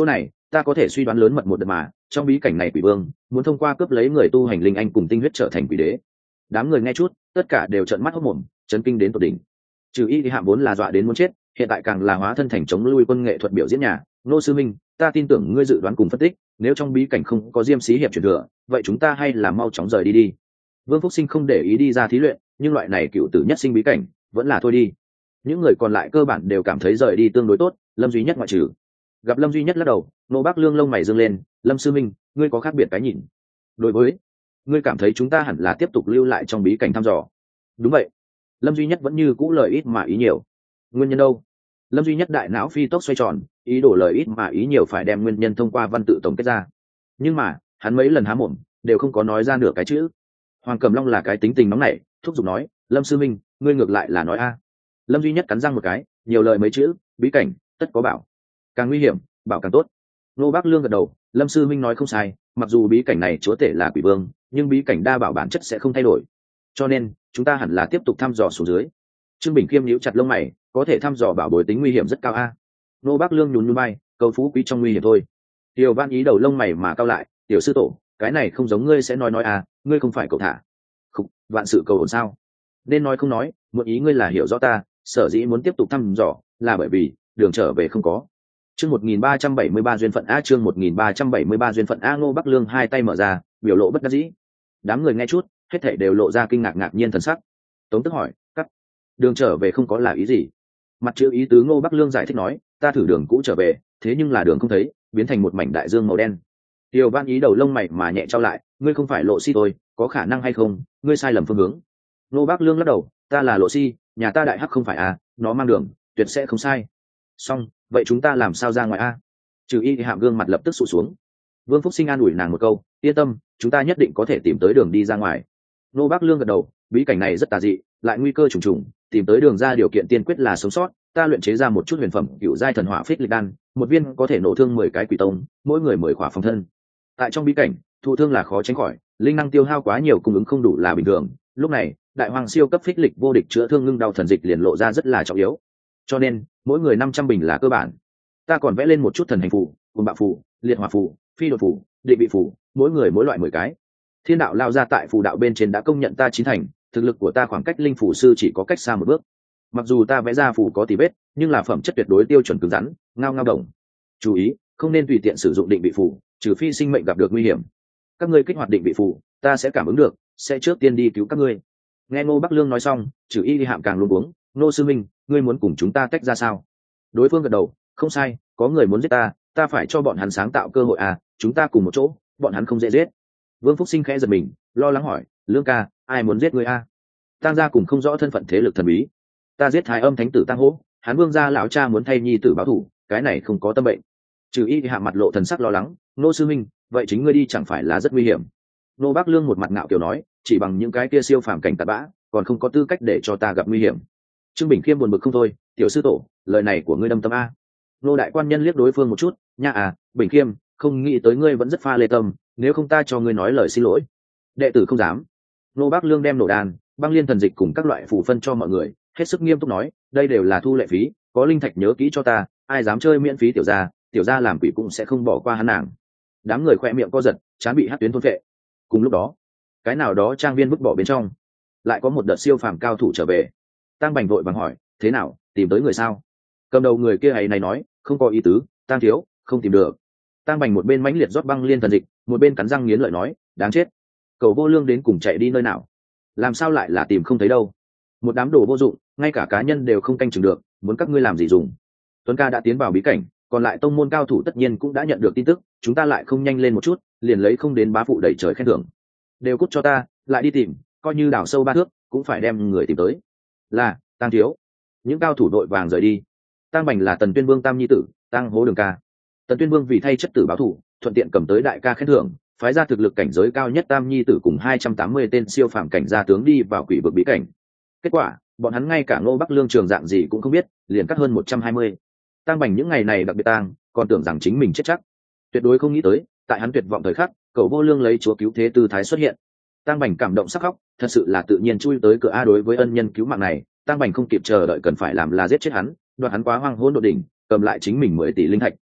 ta có thể suy đoán lớn mật một đợt mà trong bí cảnh này quỷ vương muốn thông qua cướp lấy người tu hành linh anh cùng tinh huyết trở thành quỷ đế. Đám người nghe chút tất cả đều trợn mắt hốc mồm, chấn kinh đến tột đỉnh. Trừ Y thì hạm vốn là dọa đến muốn chết, hiện tại càng là hóa thân thành chống lui quân nghệ thuật biểu diễn nhà. Ngô sư minh, ta tin tưởng ngươi dự đoán cùng phân tích, nếu trong bí cảnh không có Diêm Xí hiệp truyền thừa, vậy chúng ta hay là mau chóng rời đi đi. Vương Phúc Sinh không để ý đi ra thí luyện, nhưng loại này cựu tử nhất sinh bí cảnh vẫn là thôi đi. Những người còn lại cơ bản đều cảm thấy rời đi tương đối tốt, Lâm Duy Nhất ngoại trừ. Gặp Lâm Duy Nhất lắc đầu, Nô Bác Lương lông mày dương lên, Lâm sư minh, ngươi có khác biệt cái nhìn. Đối với ngươi cảm thấy chúng ta hẳn là tiếp tục lưu lại trong bí cảnh thăm dò. Đúng vậy. Lâm Duy Nhất vẫn như cũ lời ít mà ý nhiều. Nguyên nhân đâu? Lâm Duy Nhất đại não phi tốc xoay tròn, ý đổ lời ít mà ý nhiều phải đem nguyên nhân thông qua văn tự tổng kết ra. Nhưng mà hắn mấy lần há mồm đều không có nói ra nửa cái chữ. Hoàng Cẩm Long là cái tính tình nóng nảy, thúc giục nói, Lâm sư minh, ngươi ngược lại là nói a. Lâm Duy Nhất cắn răng một cái, nhiều lời mấy chữ, bí cảnh tất có bảo, càng nguy hiểm bảo càng tốt. Nô Bác Lương gật đầu, Lâm sư minh nói không sai, mặc dù bí cảnh này chúa tể là quỷ vương, nhưng bí cảnh đa bảo bản chất sẽ không thay đổi, cho nên chúng ta hẳn là tiếp tục thăm dò xuống dưới. Trương Bình Khiêm nhíu chặt lông mày, có thể thăm dò bảo bối tính nguy hiểm rất cao a. Nô Bác Lương nhún nhún vai, cầu phú quý trong nguy hiểm thôi. Tiểu Văn Ý đầu lông mày mà cao lại, tiểu sư tổ, cái này không giống ngươi sẽ nói à, ngươi không phải cậu thả. Không, vạn sự cầu ổn sao? Nên nói không nói, một ý ngươi là hiểu rõ ta, sở dĩ muốn tiếp tục thăm dò là bởi vì đường trở về không có. Chương 1373 duyên phận a, chương 1373 duyên phận a. Ngô Bắc Lương hai tay mở ra, biểu lộ bất đắc dĩ. Đám người nghe chút, hết thảy đều lộ ra kinh ngạc ngạc nhiên thần sắc. Tống Tức hỏi, cắt, đường trở về không có là ý gì? Mặt chữ ý tứ Ngô Bắc Lương giải thích nói, ta thử đường cũ trở về, thế nhưng là đường không thấy, biến thành một mảnh đại dương màu đen. Tiểu Văn Ý đầu lông mày mà nhẹ trao lại, ngươi không phải Lộ Si tôi, có khả năng hay không, ngươi sai lầm phương hướng. Ngô Bắc Lương lắc đầu, ta là Lộ Si, nhà ta đại hắc không phải à, nó mang đường, tuyệt sẽ không sai. Xong, vậy chúng ta làm sao ra ngoài a? Trừ Y thì hạm gương mặt lập tức sụt xuống. Vương Phúc Sinh an ủi nàng một câu, yên tâm, chúng ta nhất định có thể tìm tới đường đi ra ngoài. Nô Bác Lương gật đầu, bí cảnh này rất tà dị, lại nguy cơ trùng trùng, tìm tới đường ra điều kiện tiên quyết là sống sót. Ta luyện chế ra một chút huyền phẩm cựu giai thần hỏa phích lịch đan, một viên có thể nổ thương 10 cái quỷ tông, mỗi người 10 khỏa phòng thân. Tại trong bí cảnh, thụ thương là khó tránh khỏi, linh năng tiêu hao quá nhiều cung ứng không đủ là bình thường. Lúc này, đại hoàng siêu cấp phích lịch vô địch chữa thương ngưng đau thần dịch liền lộ ra rất là trọng yếu. Cho nên, mỗi người 500 bình là cơ bản. Ta còn vẽ lên một chút thần hành phù, cùng bạo phù, liệt hỏa phù, phi đột phù, định vị phù, mỗi người mỗi loại 10 cái. Thiên đạo lao ra tại phù đạo bên trên đã công nhận ta chín thành, thực lực của ta khoảng cách linh phù sư chỉ có cách xa một bước. Mặc dù ta vẽ ra phù có tì vết, nhưng là phẩm chất tuyệt đối tiêu chuẩn cứng rắn, ngao ngao đồng. Chú ý, không nên tùy tiện sử dụng định vị phù, trừ phi sinh mệnh gặp được nguy hiểm. Các ngươi kích hoạt định vị phù, ta sẽ cảm ứng được, sẽ trước tiên đi cứu các ngươi. Nghe Ngô Bắc Lương nói xong, Trừ Y đi hạm càng luống cuống, Ngô sư minh, ngươi muốn cùng chúng ta tách ra sao? Đối phương gật đầu, không sai, có người muốn giết ta, ta phải cho bọn hắn sáng tạo cơ hội à, chúng ta cùng một chỗ, bọn hắn không dễ giết. Vương Phúc Sinh khẽ giật mình, lo lắng hỏi, Lương ca, ai muốn giết ngươi a? Tang gia cùng không rõ thân phận thế lực thần bí. Ta giết Thái Âm Thánh tử Tang Hỗ, hắn Vương gia lão cha muốn thay nhi tử báo thù, cái này không có tâm bệnh. Trừ Y hạ mặt lộ thần sắc lo lắng, Nô sư minh, vậy chính ngươi đi chẳng phải là rất nguy hiểm? Nô Bác Lương một mặt ngạo kiều nói, chỉ bằng những cái kia siêu phàm cảnh tạt bã, còn không có tư cách để cho ta gặp nguy hiểm. Trương Bình Khiêm buồn bực không thôi, tiểu sư tổ, lời này của ngươi đâm tâm a. Nô đại quan nhân liếc đối phương một chút, nha à, Bình Khiêm, không nghĩ tới ngươi vẫn rất pha lê tâm, nếu không ta cho ngươi nói lời xin lỗi. Đệ tử không dám. Nô Bác Lương đem nổ đàn, băng liên thần dịch cùng các loại phù phân cho mọi người, hết sức nghiêm túc nói, đây đều là thu lệ phí, có linh thạch nhớ kỹ cho ta, ai dám chơi miễn phí tiểu gia làm quỷ cũng sẽ không bỏ qua hắn nàng. Đám người khỏe miệng co giật, chán bị hất tuyến thôn phệ. Cùng lúc đó, cái nào đó trang viên vứt bỏ bên trong, lại có một đợt siêu phàm cao thủ trở về. Tang Bành vội vàng hỏi, thế nào, tìm tới người sao? Cầm đầu người kia ấy này nói, không có ý tứ, Tang thiếu, không tìm được. Tang Bành một bên mãnh liệt rót băng liên thần dịch, một bên cắn răng nghiến lợi nói, đáng chết, Cầu Vô Lương đến cùng chạy đi nơi nào? Làm sao lại là tìm không thấy đâu? Một đám đồ vô dụng, ngay cả cá nhân đều không canh chừng được, muốn các ngươi làm gì dùng? Tuấn ca đã tiến vào bí cảnh, còn lại tông môn cao thủ tất nhiên cũng đã nhận được tin tức, chúng ta lại không nhanh lên một chút, liền lấy không đến bá phụ đẩy trời khen thưởng. Đều cút cho ta, lại đi tìm, coi như đào sâu 3 thước, cũng phải đem người tìm tới. Là, Tang thiếu. Những cao thủ đội vàng rời đi. Tang Bành là Tần Tuyên Vương tam nhi tử, Tang Hố đường ca. Tần Tuyên Vương vì thay chất tử báo thủ, thuận tiện cầm tới đại ca khen thưởng, phái ra thực lực cảnh giới cao nhất tam nhi tử cùng 280 tên siêu phàm cảnh gia tướng đi vào quỷ vực bí cảnh. Kết quả, bọn hắn ngay cả Ngô Bắc Lương trường dạng gì cũng không biết, liền cắt hơn 120. Tang Bành những ngày này đặc biệt tang, còn tưởng rằng chính mình chết chắc. Tuyệt đối không nghĩ tới, tại hắn tuyệt vọng thời khắc, Cầu Vô Lương lấy chúa cứu thế tư thái xuất hiện. Tang Bành cảm động sắc khóc, thật sự là tự nhiên chui tới cửa a. Đối với ân nhân cứu mạng này, Tang Bành không kịp chờ đợi cần phải làm là giết chết hắn, đoạt hắn quá hoang hôn độ đỉnh, cầm lại chính mình 10 tỷ linh thạch,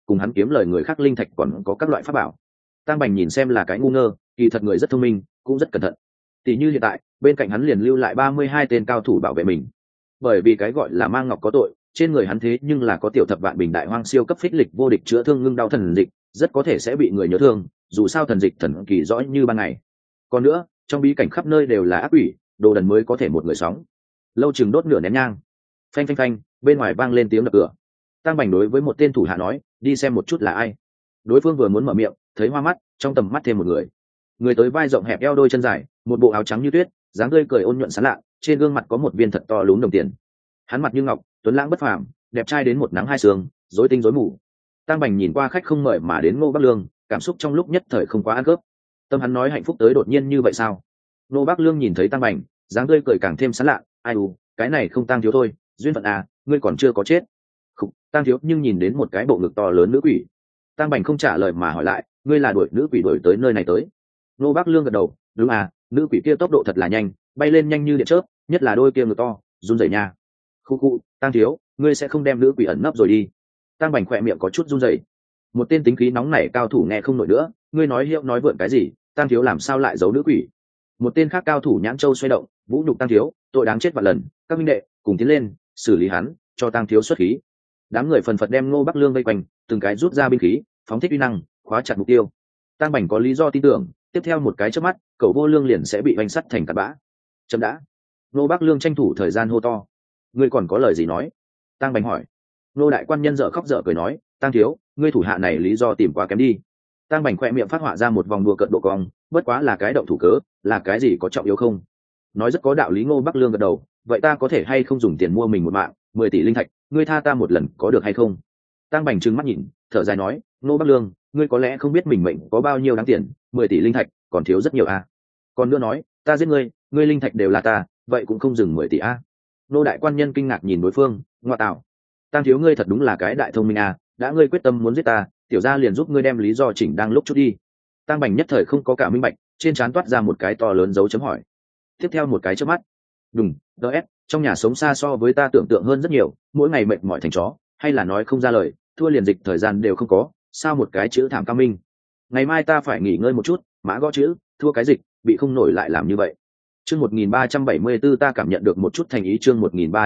cùng hắn kiếm lời người khác linh thạch còn có các loại pháp bảo. Tang Bành nhìn xem là cái ngu ngơ, kỳ thật người rất thông minh, cũng rất cẩn thận. Tỷ như hiện tại, bên cạnh hắn liền lưu lại 32 tên cao thủ bảo vệ mình. Bởi vì cái gọi là mang ngọc có tội, trên người hắn thế nhưng là có tiểu thập vạn bình đại hoang siêu cấp phích lịch vô địch chữa thương ngưng đau thần dịch, rất có thể sẽ bị người nhớ thương, dù sao thần dịch thần kỳ rõ như ban ngày. Còn nữa, trong bí cảnh khắp nơi đều là ác quỷ, đồ đần mới có thể một người sống. Lâu chừng đốt nửa nén nhang. Phanh phanh phanh, bên ngoài vang lên tiếng đập cửa. Tang Bành đối với một tên thủ hạ nói, đi xem một chút là ai. Đối phương vừa muốn mở miệng, thấy hoa mắt, trong tầm mắt thêm một người. Người tới vai rộng hẹp eo đôi chân dài, một bộ áo trắng như tuyết, dáng tươi cười ôn nhuận sán lạ, trên gương mặt có một viên thật to lún đồng tiền. Hắn mặt như ngọc, tuấn lãng bất phàm, đẹp trai đến một nắng hai sương, rối tinh rối mù. Tang Bành nhìn qua khách không mời mà đến Ngô Bắc Lương, cảm xúc trong lúc nhất thời không quá ăn khớp. Tâm hắn nói hạnh phúc tới đột nhiên như vậy sao? Ngô Bắc Lương nhìn thấy Tang Bành, dáng tươi cười càng thêm sán lạ, ai u, cái này không Tang thiếu thôi, duyên phận à, ngươi còn chưa có chết. Khục, Tang thiếu nhưng nhìn đến một cái bộ ngực to lớn nữ quỷ. Tang Bành không trả lời mà hỏi lại, ngươi là đuổi nữ quỷ đuổi tới nơi này tới? Ngô Bắc Lương gật đầu, đúng à, nữ quỷ kia tốc độ thật là nhanh, bay lên nhanh như điện chớp, nhất là đôi kia ngực to, run rẩy nha. Khu khu, Tang thiếu, ngươi sẽ không đem nữ quỷ ẩn nấp rồi đi? Tang Bành khỏe miệng có chút run rẩy. Một tên tính khí nóng nảy cao thủ nghe không nổi nữa, ngươi nói hiệu nói vượn cái gì? Tang thiếu làm sao lại giấu nữ quỷ? Một tên khác cao thủ nhãn châu xoay động, vũ nhục Tang thiếu, tội đáng chết vạn lần, các minh đệ cùng tiến lên, xử lý hắn, cho Tang thiếu xuất khí. Đám người phần phật đem Ngô Bắc Lương vây quanh, từng cái rút ra binh khí, phóng thích uy năng, khóa chặt mục tiêu. Tang Bành có lý do tin tưởng, tiếp theo một cái chớp mắt, cậu vô lương liền sẽ bị vành sắt thành cát bã. Chấm đã. Ngô Bắc Lương tranh thủ thời gian hô to. Ngươi còn có lời gì nói? Tang Bành hỏi. Ngô đại quan nhân dở khóc dở cười nói, Tang thiếu, ngươi thủ hạ này lý do tìm quá kém đi. Tang Bành khoe miệng phát họa ra một vòng đùa cợt độ cong, bất quá là cái động thủ cớ, là cái gì có trọng yếu không? Nói rất có đạo lý. Ngô Bắc Lương gật đầu, vậy ta có thể hay không dùng tiền mua mình một mạng, 10 tỷ linh thạch, ngươi tha ta một lần có được hay không? Tang Bành trừng mắt nhìn, thở dài nói, Ngô Bắc Lương, ngươi có lẽ không biết mình mệnh có bao nhiêu đáng tiền, 10 tỷ linh thạch còn thiếu rất nhiều a. Còn nữa nói, ta giết ngươi, ngươi linh thạch đều là ta, vậy cũng không dừng 10 tỷ a. Nô đại quan nhân kinh ngạc nhìn đối phương, ngoa tạo, Tang thiếu ngươi thật đúng là cái đại thông minh a, đã ngươi quyết tâm muốn giết ta, tiểu gia liền giúp ngươi đem lý do chỉnh đang lúc chút đi. Tang Bành nhất thời không có cả minh bạch, trên trán toát ra một cái to lớn dấu chấm hỏi. Tiếp theo một cái chớp mắt, đùng, ds, trong nhà sống xa so với ta tưởng tượng hơn rất nhiều, mỗi ngày mệt mỏi thành chó, hay là nói không ra lời, thua liền dịch thời gian đều không có, sao một cái chữ thảm cao minh. Ngày mai ta phải nghỉ ngơi một chút, mã gõ chữ, thua cái dịch, bị không nổi lại làm như vậy. Chương 1374 ta cảm nhận được một chút thành ý, chương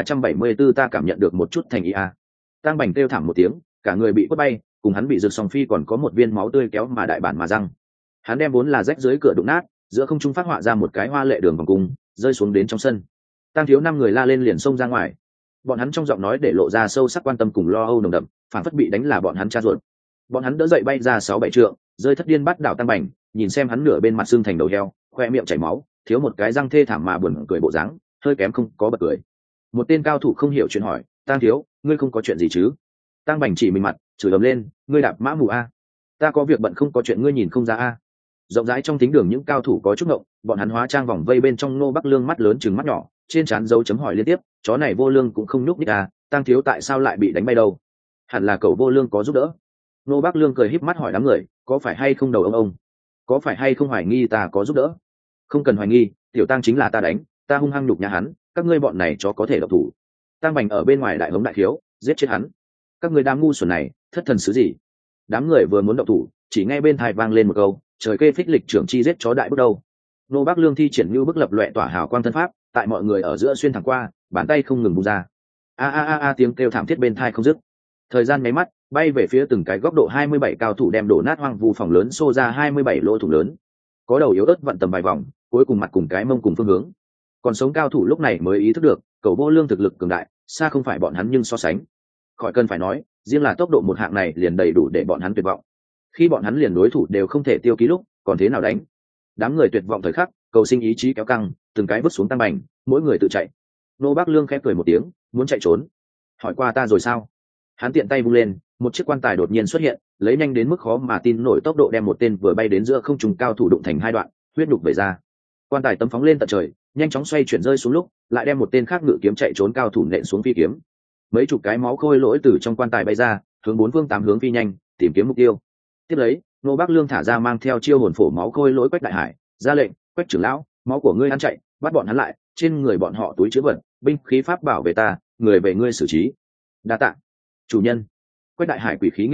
1374 ta cảm nhận được một chút thành ý a. Tang Bành kêu thảm một tiếng, cả người bị quất bay, cùng hắn bị rực sòng phi còn có một viên máu tươi kéo mà đại bản mà răng. Hắn đem vốn là rách dưới cửa đụng nát, giữa không trung phát họa ra một cái hoa lệ đường vòng cung, rơi xuống đến trong sân. Tang thiếu 5 người la lên liền xông ra ngoài. Bọn hắn trong giọng nói để lộ ra sâu sắc quan tâm cùng lo âu nồng đậm, phản phất bị đánh là bọn hắn cha ruột. Bọn hắn đỡ dậy bay ra 6-7 trượng, rơi thất điên bắt đảo Tang Bành, nhìn xem hắn nửa bên mặt xương thành đầu heo, khoe miệng chảy máu, thiếu một cái răng thê thảm mà buồn cười bộ dáng, hơi kém không có bật cười. Một tên cao thủ không hiểu chuyện hỏi, Tang thiếu, ngươi không có chuyện gì chứ? Tang Bành chỉ mình mặt, chửi ầm lên, ngươi đạp mã mù a. Ta có việc bận không có chuyện ngươi nhìn không ra a. Rộng rãi trong thính đường những cao thủ có chút ngộng, bọn hắn hóa trang vòng vây bên trong Ngô Bắc Lương mắt lớn trừng mắt nhỏ, trên trán dấu chấm hỏi liên tiếp, chó này vô lương cũng không nhúc nhích à, Tang thiếu tại sao lại bị đánh bay đâu? Hẳn là cậu vô lương có giúp đỡ. Ngô Bắc Lương cười híp mắt hỏi đám người, có phải hay không đầu ông? Có phải hay không hoài nghi ta có giúp đỡ? Không cần hoài nghi, tiểu Tang chính là ta đánh, ta hung hăng nhục nhã hắn, các ngươi bọn này chó có thể độc thủ. Tang Bành ở bên ngoài đại hống đại khiếu, giết chết hắn. Các ngươi đám ngu xuẩn này, thất thần xứ gì? Đám người vừa muốn động thủ, chỉ nghe bên tai vang lên một câu, trời kê phích lịch trưởng chi giết chó đại bước đầu. Ngô Bắc Lương thi triển như bức lập loè tỏa hào quang thân pháp, tại mọi người ở giữa xuyên thẳng qua, bàn tay không ngừng bung ra. A a a a tiếng kêu thảm thiết bên tai không dứt. Thời gian nháy mắt, bay về phía từng cái góc độ 27 cao thủ đem đổ nát hoang vu phòng lớn xô ra 27 lỗ thủng lớn. Có đầu yếu ớt vặn tầm vài vòng, cuối cùng mặt cùng cái mông cùng phương hướng. Còn sống cao thủ lúc này mới ý thức được, Cẩu Vô Lương thực lực cường đại, xa không phải bọn hắn nhưng so sánh. Khỏi cần phải nói, riêng là tốc độ một hạng này liền đầy đủ để bọn hắn tuyệt vọng. Khi bọn hắn liền đối thủ đều không thể tiêu ký lúc, còn thế nào đánh? Đám người tuyệt vọng thời khắc, cầu sinh ý chí kéo căng, từng cái vứt xuống Tang Bành, mỗi người tự chạy. Nô Bắc Lương khẽ cười một tiếng, muốn chạy trốn. Hỏi qua ta rồi sao? Hắn tiện tay vung lên, một chiếc quan tài đột nhiên xuất hiện, lấy nhanh đến mức khó mà tin nổi tốc độ đem một tên vừa bay đến giữa không trung cao thủ đụng thành hai đoạn, huyết đục vẩy ra. Quan tài tấm phóng lên tận trời, nhanh chóng xoay chuyển rơi xuống lúc, lại đem một tên khác ngự kiếm chạy trốn cao thủ nện xuống phi kiếm. Mấy chục cái máu khôi lỗi từ trong quan tài bay ra, hướng bốn phương tám hướng phi nhanh, tìm kiếm mục tiêu. Tiếp lấy, Nô Bắc Lương thả ra mang theo chiêu hồn phổ máu khôi lỗi Quách Đại Hải, ra lệnh, Quách trưởng lão, máu của ngươi ăn chạy, bắt bọn hắn lại, trên người bọn họ túi chứa vật, binh khí pháp bảo về ta, người về ngươi xử trí. Đa tạ chủ nhân. Quách Đại Hải quỷ khí nghiêm nghị,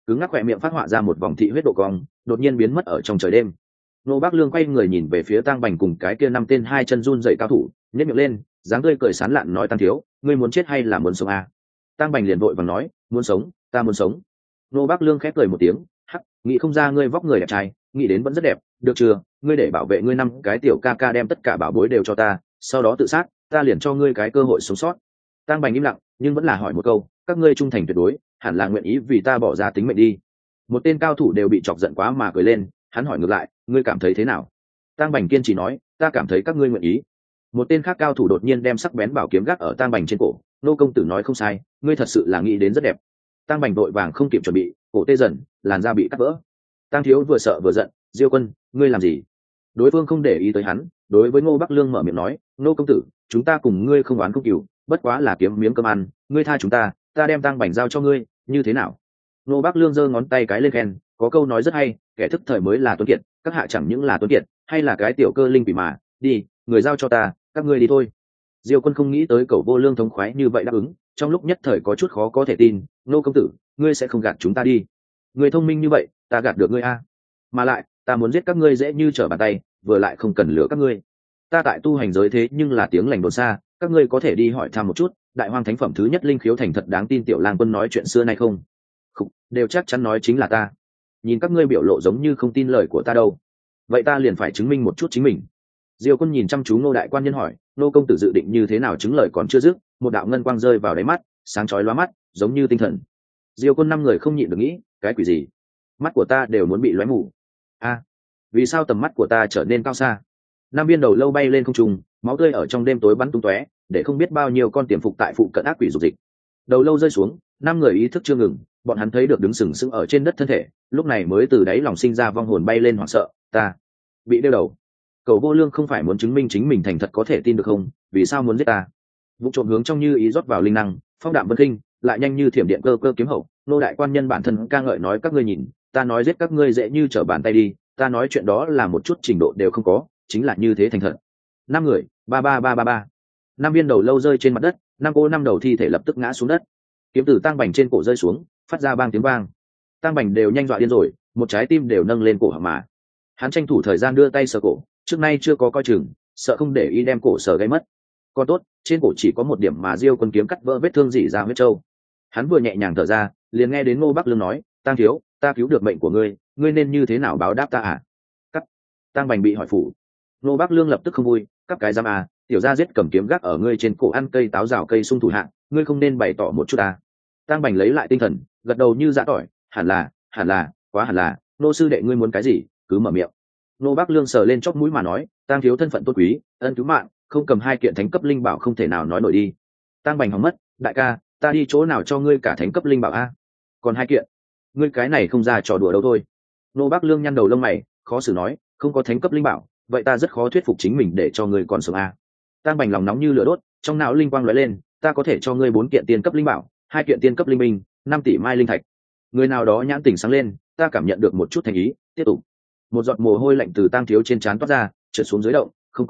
cứng ngắc khỏe miệng phát họa ra một vòng thị huyết độ cong, đột nhiên biến mất ở trong trời đêm. Nô Bác Lương quay người nhìn về phía Tang Bành cùng cái kia năm tên hai chân run dậy cao thủ, nhếch miệng lên, dáng tươi cười sán lạn nói: Tăng thiếu, ngươi muốn chết hay là muốn sống à? Tang Bành liền vội vàng nói: muốn sống, ta muốn sống. Nô Bác Lương khép cười một tiếng: hắc, nghĩ không ra ngươi vóc người đẹp trai, nghĩ đến vẫn rất đẹp, được chưa? Ngươi để bảo vệ ngươi năm cái tiểu ca ca đem tất cả bảo bối đều cho ta, sau đó tự sát, ta liền cho ngươi cái cơ hội sống sót. Tang Bành im lặng, nhưng vẫn là hỏi một câu: các ngươi trung thành tuyệt đối, hẳn là nguyện ý vì ta bỏ ra tính mệnh đi. Một tên cao thủ đều bị chọc giận quá mà cười lên, hắn hỏi ngược lại: ngươi cảm thấy thế nào? Tang Bành kiên trì nói: ta cảm thấy các ngươi nguyện ý. Một tên khác cao thủ đột nhiên đem sắc bén bảo kiếm gác ở Tang Bành trên cổ: nô công tử nói không sai, ngươi thật sự là nghĩ đến rất đẹp. Tang Bành vội vàng không kịp chuẩn bị, cổ tê dần, làn da bị cắt vỡ. Tang thiếu vừa sợ vừa giận: Diêu Quân, ngươi làm gì? Đối phương không để ý tới hắn, đối với Ngô Bắc Lương mở miệng nói: nô công tử, chúng ta cùng ngươi không oán không cừu, bất quá là kiếm miếng cơm ăn, ngươi tha chúng ta, ta đem Tang Bành giao cho ngươi, như thế nào? Ngô Bắc Lương giơ ngón tay cái lên khen: có câu nói rất hay, kẻ thức thời mới là tuấn kiệt, các hạ chẳng những là tuấn kiệt, hay là cái tiểu cơ linh quỷ mà, đi, người giao cho ta, các ngươi đi thôi. Diêu Quân không nghĩ tới Cẩu Vô Lương thống khoái như vậy đáp ứng, trong lúc nhất thời có chút khó có thể tin. Nô công tử, ngươi sẽ không gạt chúng ta đi? Người thông minh như vậy, ta gạt được ngươi a? Mà lại, ta muốn giết các ngươi dễ như trở bàn tay, vừa lại không cần lừa các ngươi. Ta tại tu hành giới thế nhưng là tiếng lành đồn xa, các ngươi có thể đi hỏi thăm một chút, Đại Hoang thánh phẩm thứ nhất linh khiếu thành thật đáng tin tiểu lang quân nói chuyện xưa nay không? Khục, đều chắc chắn nói chính là ta. Nhìn các ngươi biểu lộ giống như không tin lời của ta đâu. Vậy ta liền phải chứng minh một chút chính mình. Diêu Quân nhìn chăm chú Ngô đại quan nhân hỏi: nô công tử dự định như thế nào? Chứng lời còn chưa dứt, một đạo ngân quang rơi vào đáy mắt, sáng chói lóa mắt, giống như tinh thần. Diêu Quân năm người không nhịn được nghĩ: cái quỷ gì? Mắt của ta đều muốn bị lóe mù. A, vì sao tầm mắt của ta trở nên cao xa? Năm viên đầu lâu bay lên không trung, máu tươi ở trong đêm tối bắn tung tóe, để không biết bao nhiêu con tiềm phục tại phụ cận ác quỷ dục dịch. Đầu lâu rơi xuống, năm người ý thức chưa ngừng, bọn hắn thấy được đứng sừng sững ở trên đất thân thể, lúc này mới từ đáy lòng sinh ra vong hồn bay lên hoảng sợ: ta bị đeo đầu. Cẩu Vô Lương không phải muốn chứng minh chính mình thành thật có thể tin được không? Vì sao muốn giết ta? Vụ trộm hướng trong như ý rót vào linh năng, phong đạm vân kinh, lại nhanh như thiểm điện cơ cơ kiếm hậu. Nô đại quan nhân bản thân ca ngợi nói: các ngươi nhìn, ta nói giết các ngươi dễ như trở bàn tay đi, ta nói chuyện đó là một chút trình độ đều không có, chính là như thế thành thật. Năm người, ba ba ba ba ba. Năm viên đầu lâu rơi trên mặt đất, năm đầu thi thể lập tức ngã xuống đất. Kiếm tử Tang Bành trên cổ rơi xuống, phát ra bang tiếng vang. Tang Bành đều nhanh dọa điên rồi, một trái tim đều nâng lên cổ họng mà. Hắn tranh thủ thời gian đưa tay sờ cổ, trước nay chưa có coi chừng, sợ không để ý đem cổ sờ gây mất. Còn tốt, trên cổ chỉ có một điểm mà Diêu Quân kiếm cắt vỡ vết thương rỉ ra huyết trâu. Hắn vừa nhẹ nhàng thở ra, liền nghe đến Ngô Bắc Lương nói: Tang thiếu, ta cứu được mệnh của ngươi, ngươi nên như thế nào báo đáp ta à? Cắt. Tang Bành bị hỏi phủ. Ngô Bắc Lương lập tức không vui: các cái giam à, tiểu gia giết cầm kiếm gác ở ngươi trên cổ, ăn cây táo rào cây sung thủ hạng, ngươi không nên bày tỏ một chút à? Tang Bành lấy lại tinh thần, gật đầu như dã tỏi: hẳn là, quá hẳn là. Nô sư đệ ngươi muốn cái gì, cứ mở miệng. Ngô Bắc Lương sờ lên chóp mũi mà nói: Tang thiếu thân phận tôn quý, ân cứu mạng, không cầm hai kiện thánh cấp linh bảo không thể nào nói nổi đi. Tang Bành hỏng mất: đại ca, ta đi chỗ nào cho ngươi cả thánh cấp linh bảo a? Còn hai kiện, ngươi cái này không ra trò đùa đâu thôi. Ngô Bắc Lương nhăn đầu lông mày, khó xử nói: không có thánh cấp linh bảo, vậy ta rất khó thuyết phục chính mình để cho ngươi còn sống a. Tang Bành lòng nóng như lửa đốt, trong não linh quang lóe lên: ta có thể cho ngươi 4 kiện tiên cấp linh bảo, 2 kiện tiên cấp linh binh, 5 tỷ mai linh thạch. Người nào đó nhãn tỉnh sáng lên, ta cảm nhận được một chút thành ý, tiếp tục. Một giọt mồ hôi lạnh từ Tang thiếu trên trán toát ra, trượt xuống dưới động: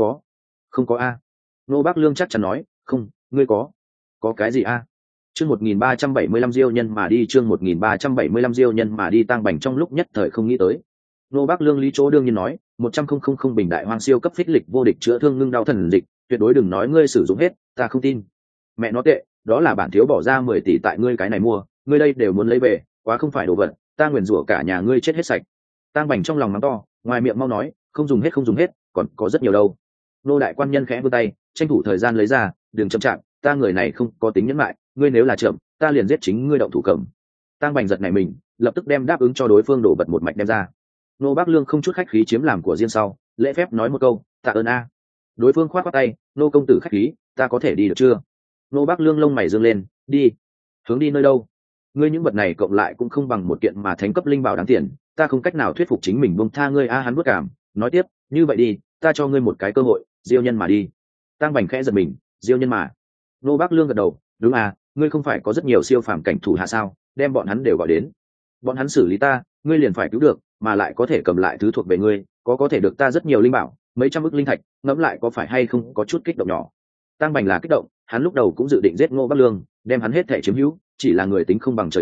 không có a. Ngô Bắc Lương chắc chắn nói: không, ngươi có cái gì a? Chương 1375 diêu nhân mà đi, chương 1375 diêu nhân mà đi. Tang Bành trong lúc nhất thời không nghĩ tới. Ngô Bắc Lương lý chỗ đương nhiên nói: 100,000 bình đại hoang siêu cấp phích lịch vô địch chữa thương ngưng đau thần dịch, tuyệt đối đừng nói ngươi sử dụng hết, ta không tin. Mẹ nó tệ, đó là bản thiếu bỏ ra 10 tỷ tại ngươi cái này mua, ngươi đây đều muốn lấy về, quá không phải đồ vật, ta nguyền rủa cả nhà ngươi chết hết sạch. Tang Bành trong lòng mắng to, ngoài miệng mau nói: không dùng hết, còn có rất nhiều đâu. Nô đại quan nhân khẽ vươn tay, tranh thủ thời gian lấy ra: đừng chậm chạp, ta người này không có tính nhẫn lại, ngươi nếu là chậm, ta liền giết chính ngươi động thủ cầm. Tang Bành giật nảy mình, lập tức đem đáp ứng cho đối phương đổ vật một mạch đem ra. Nô Bắc Lương không chút khách khí chiếm làm của riêng sau, lễ phép nói một câu: tạ ơn a. Đối phương khoát khoát tay: nô công tử khách khí, ta có thể đi được chưa? Nô Bắc Lương lông mày dương lên: đi. Hướng đi nơi đâu? Ngươi những vật này cộng lại cũng không bằng một kiện mà thánh cấp linh bảo đáng tiền, ta không cách nào thuyết phục chính mình buông tha ngươi a. Hắn buốt cảm, nói tiếp: như vậy đi, ta cho ngươi một cái cơ hội, diêu nhân mà đi. Tang Bành khẽ giật mình: diêu nhân mà? Nô Bắc Lương gật đầu: đúng à, ngươi không phải có rất nhiều siêu phàm cảnh thủ hạ sao, đem bọn hắn đều gọi đến. Bọn hắn xử lý ta, ngươi liền phải cứu được, mà lại có thể cầm lại thứ thuộc về ngươi, có thể được ta rất nhiều linh bảo, mấy trăm ức linh thạch, ngẫm lại có phải hay không có chút kích động nhỏ. Tang Bành là kích động, hắn lúc đầu cũng dự định giết Ngô Bắc Lương, đem hắn hết thể chiếm hữu, chỉ là người tính không bằng trời tính,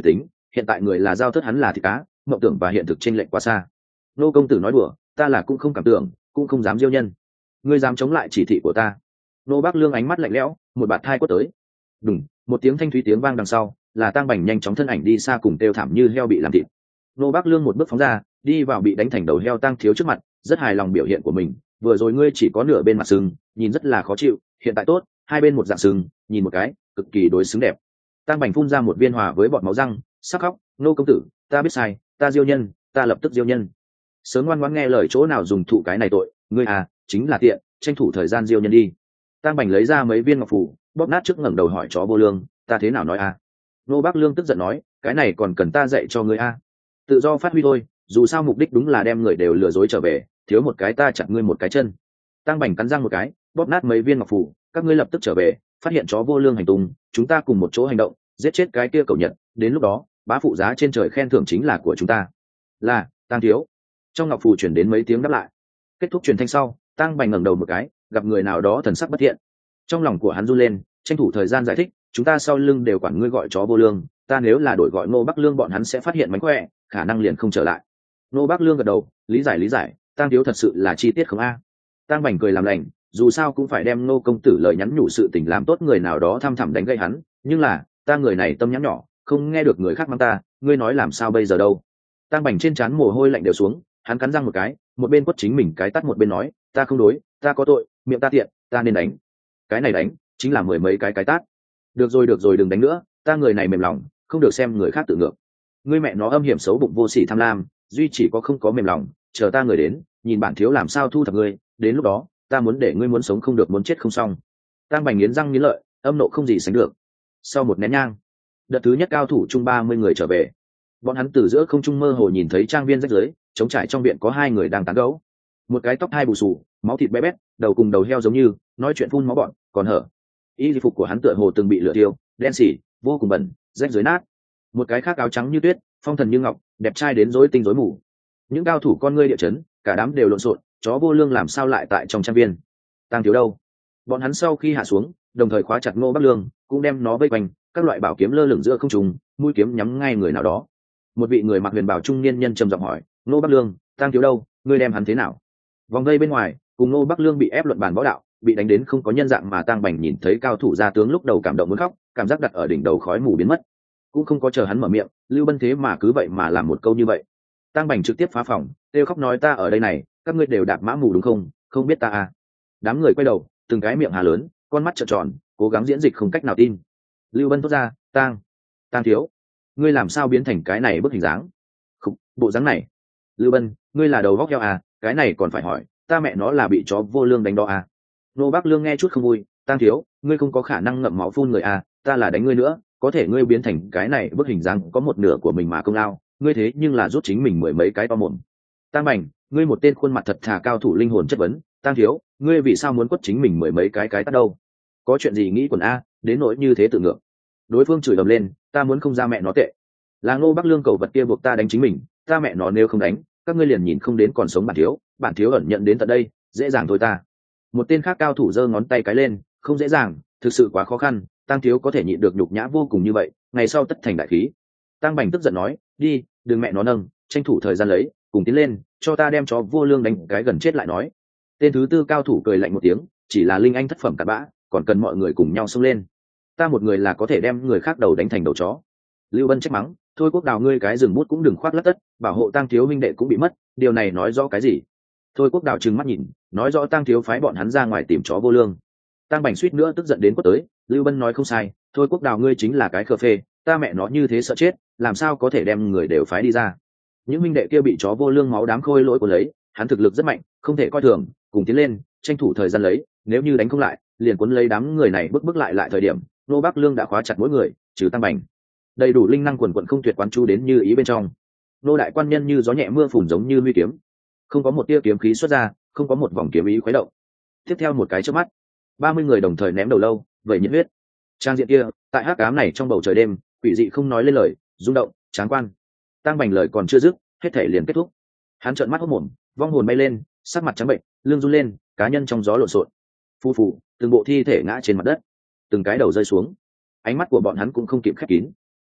hiện tại người là giao thất, hắn là thịt cá, mộng tưởng và hiện thực chênh lệch quá xa. Nô công tử nói đùa, ta là cũng không cảm tưởng, cũng không dám diêu nhân. Ngươi dám chống lại chỉ thị của ta? Nô Bác Lương ánh mắt lạnh lẽo, một bạt thai quất tới. Đùng, một tiếng thanh thúy tiếng vang đằng sau, là Tang Bành nhanh chóng thân ảnh đi xa cùng kêu thảm như heo bị làm thịt. Nô Bác Lương một bước phóng ra, đi vào bị đánh thành đầu heo Tang Thiếu trước mặt, rất hài lòng biểu hiện của mình. Vừa rồi ngươi chỉ có nửa bên mặt sưng, nhìn rất là khó chịu, hiện tại tốt, hai bên một dạng sưng, nhìn một cái, cực kỳ đối xứng đẹp. Tang Bành phun ra một viên hòa với bọt máu răng, sắc khóc, nô công tử, ta biết sai, ta diêu nhân, ta lập tức diêu nhân. Sớm ngoan ngoãn nghe lời chỗ nào dùng thụ cái này tội, ngươi à, chính là tiện, tranh thủ thời gian diêu nhân đi. Tang Bành lấy ra mấy viên ngọc phù, bóp nát trước ngẩng đầu hỏi chó vô lương, ta thế nào nói a? Nô Bác Lương tức giận nói, cái này còn cần ta dạy cho ngươi a? Tự do phát huy thôi, dù sao mục đích đúng là đem người đều lừa dối trở về, thiếu một cái ta chặt ngươi một cái chân. Tang Bành cắn răng một cái, bóp nát mấy viên ngọc phù, các ngươi lập tức trở về, phát hiện chó vô lương hành tung, chúng ta cùng một chỗ hành động, giết chết cái kia cẩu Nhật, đến lúc đó, bá phụ giá trên trời khen thưởng chính là của chúng ta. Là, Tang thiếu. Trong ngọc phù truyền đến mấy tiếng đáp lại. Kết thúc truyền thanh sau, Tang Bành ngẩng đầu một cái, gặp người nào đó thần sắc bất thiện. Trong lòng của hắn run lên, tranh thủ thời gian giải thích, chúng ta sau lưng đều quản ngươi gọi chó vô lương, ta nếu là đổi gọi Ngô Bắc Lương bọn hắn sẽ phát hiện mánh khỏe, khả năng liền không trở lại. Ngô Bắc Lương gật đầu, lý giải, Tang thiếu thật sự là chi tiết không a? Tang Bành cười làm lành, dù sao cũng phải đem Ngô công tử lời nhắn nhủ sự tình làm tốt, người nào đó thăm thẳm đánh gây hắn, nhưng là ta người này tâm nhắn nhỏ, không nghe được người khác mắng ta, ngươi nói làm sao bây giờ đâu? Tang Bành trên trán mồ hôi lạnh đều xuống, hắn cắn răng một cái, một bên quất chính mình cái tát một bên nói, ta không đối, ta có tội, miệng ta tiện, ta nên đánh. Cái này đánh chính là mười mấy cái tát. Được rồi đừng đánh nữa, ta người này mềm lòng, không được xem người khác tự ngược. Ngươi mẹ nó âm hiểm xấu bụng vô sỉ tham lam, duy chỉ có không có mềm lòng, chờ ta người đến, nhìn bản thiếu làm sao thu thập ngươi, đến lúc đó ta muốn để ngươi muốn sống không được muốn chết không xong. Tang Bành nghiến răng nghiến lợi, âm nộ không gì sánh được. Sau một nén nhang, đợt thứ nhất cao thủ chung 30 người trở về. Bọn hắn từ giữa không trung mơ hồ nhìn thấy trang viên rách rưới, trống trải trong viện có hai người đang tán gẫu. Một cái tóc hai bù xù, máu thịt bé bét, đầu cùng đầu heo giống như, nói chuyện phun máu bọn, còn hở. Y phục của hắn tựa hồ từng bị lửa thiêu, đen xỉ, vô cùng bẩn, rách rưới nát. Một cái khác áo trắng như tuyết, phong thần như ngọc, đẹp trai đến rối tinh rối mù. Những cao thủ con ngươi địa chấn, cả đám đều lộn xộn, chó vô lương làm sao lại tại trong trang viên? Tang thiếu đâu? Bọn hắn sau khi hạ xuống, đồng thời khóa chặt Ngô Bắc Lương, cũng đem nó vây quanh, các loại bảo kiếm lơ lửng giữa không trung, mũi kiếm nhắm ngay người nào đó. Một vị người mặc huyền bào trung niên nhân trầm giọng hỏi, Ngô Bắc Lương, Tang thiếu đâu, ngươi đem hắn thế nào? Vòng vây bên ngoài, cùng Ngô Bắc Lương bị ép luận bàn võ đạo, bị đánh đến không có nhân dạng, mà Tang Bành nhìn thấy cao thủ gia tướng lúc đầu cảm động muốn khóc, cảm giác đặt ở đỉnh đầu khói mù biến mất. Cũng không có chờ hắn mở miệng, Lưu Bân thế mà cứ vậy mà làm một câu như vậy. Tang Bành trực tiếp phá phòng, kêu khóc nói, ta ở đây này, các ngươi đều đạp mã mù đúng không, không biết ta à? Đám người quay đầu, từng cái miệng hà lớn, con mắt trợn tròn, cố gắng diễn dịch không cách nào tin. Lưu Bân thốt ra, Tang thiếu, ngươi làm sao biến thành cái này bức hình dáng? Khục, bộ dáng này. Lưu Bân, ngươi là đầu vóc heo à? Cái này còn phải hỏi, ta mẹ nó là bị chó vô lương đánh đó à? Nô Bắc Lương nghe chút không vui, Tang thiếu, ngươi không có khả năng ngậm máu phun người à? Ta là đánh ngươi nữa, có thể ngươi biến thành cái này bức hình dáng có một nửa của mình mà công lao, ngươi thế nhưng là rút chính mình mười mấy cái to mồm. Tang Bành, ngươi một tên khuôn mặt thật thà cao thủ linh hồn chất vấn, Tang thiếu, ngươi vì sao muốn quất chính mình mười mấy cái tát đâu? Có chuyện gì nghĩ quần a, đến nỗi như thế tự ngược. Đối phương chửi ầm lên, ta muốn không ra mẹ nó tệ. Là Ngô Bắc Lương cầu vật kia buộc ta đánh chính mình, ta mẹ nó nếu không đánh, các ngươi liền nhìn không đến còn sống bản thiếu ẩn nhận đến tận đây, dễ dàng thôi ta. Một tên khác cao thủ giơ ngón tay cái lên, không dễ dàng, thực sự quá khó khăn, Tang thiếu có thể nhịn được nhục nhã vô cùng như vậy, ngày sau tất thành đại khí. Tang Bành tức giận nói, đi, đừng mẹ nó nâng, tranh thủ thời gian lấy, cùng tiến lên, cho ta đem chó vô lương đánh cái gần chết lại nói. Tên thứ tư cao thủ cười lạnh một tiếng, chỉ là linh anh thất phẩm cặn bã, còn cần mọi người cùng nhau xông lên. Ta một người là có thể đem người khác đầu đánh thành đầu chó. Lưu Bân trách mắng, thôi Quốc Đào ngươi cái rừng bút cũng đừng khoác lất tất, bảo hộ Tang thiếu huynh đệ cũng bị mất, điều này nói rõ cái gì? Thôi Quốc Đào trừng mắt nhìn, nói rõ Tang thiếu phái bọn hắn ra ngoài tìm chó vô lương. Tang Bành suýt nữa tức giận đến quất tới, Lưu Bân nói không sai, thôi Quốc Đào ngươi chính là cái khờ phê, ta mẹ nó như thế sợ chết, làm sao có thể đem người đều phái đi ra? Những huynh đệ kia bị chó vô lương máu đám khôi lỗi của lấy, hắn thực lực rất mạnh, không thể coi thường, cùng tiến lên, tranh thủ thời gian lấy, nếu như đánh không lại, liền cuốn lấy đám người này bức lại thời điểm, Nô Bắc Lương đã khóa chặt mỗi người, trừ Tang Bành. Đầy đủ linh năng quần quần không tuyệt quán chu đến như ý bên trong. Nô đại quan nhân như gió nhẹ mưa phùn giống như huy kiếm, không có một tia kiếm khí xuất ra, không có một vòng kiếm ý khuấy động. Tiếp theo một cái chớp mắt, 30 người đồng thời ném đầu lâu, vậy nhiệt huyết. Trang diện kia, tại hắc ám này trong bầu trời đêm, quỷ dị không nói lên lời, rung động, tráng quan. Tang Bành lời còn chưa dứt, hết thể liền kết thúc. Hắn trợn mắt hốt mồm, vong hồn bay lên, sắc mặt trắng bệnh, lưng run lên, cá nhân trong gió lộn xộn. Phù phù, từng bộ thi thể ngã trên mặt đất, từng cái đầu rơi xuống. Ánh mắt của bọn hắn cũng không kịp khép kín.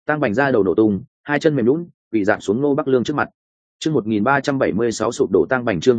Tăng Bành ra đầu nổ tung, hai chân mềm lún bị giảm xuống Ngô Bắc Lương trước mặt. Chương 1376 sụp đổ Tăng Bành, chương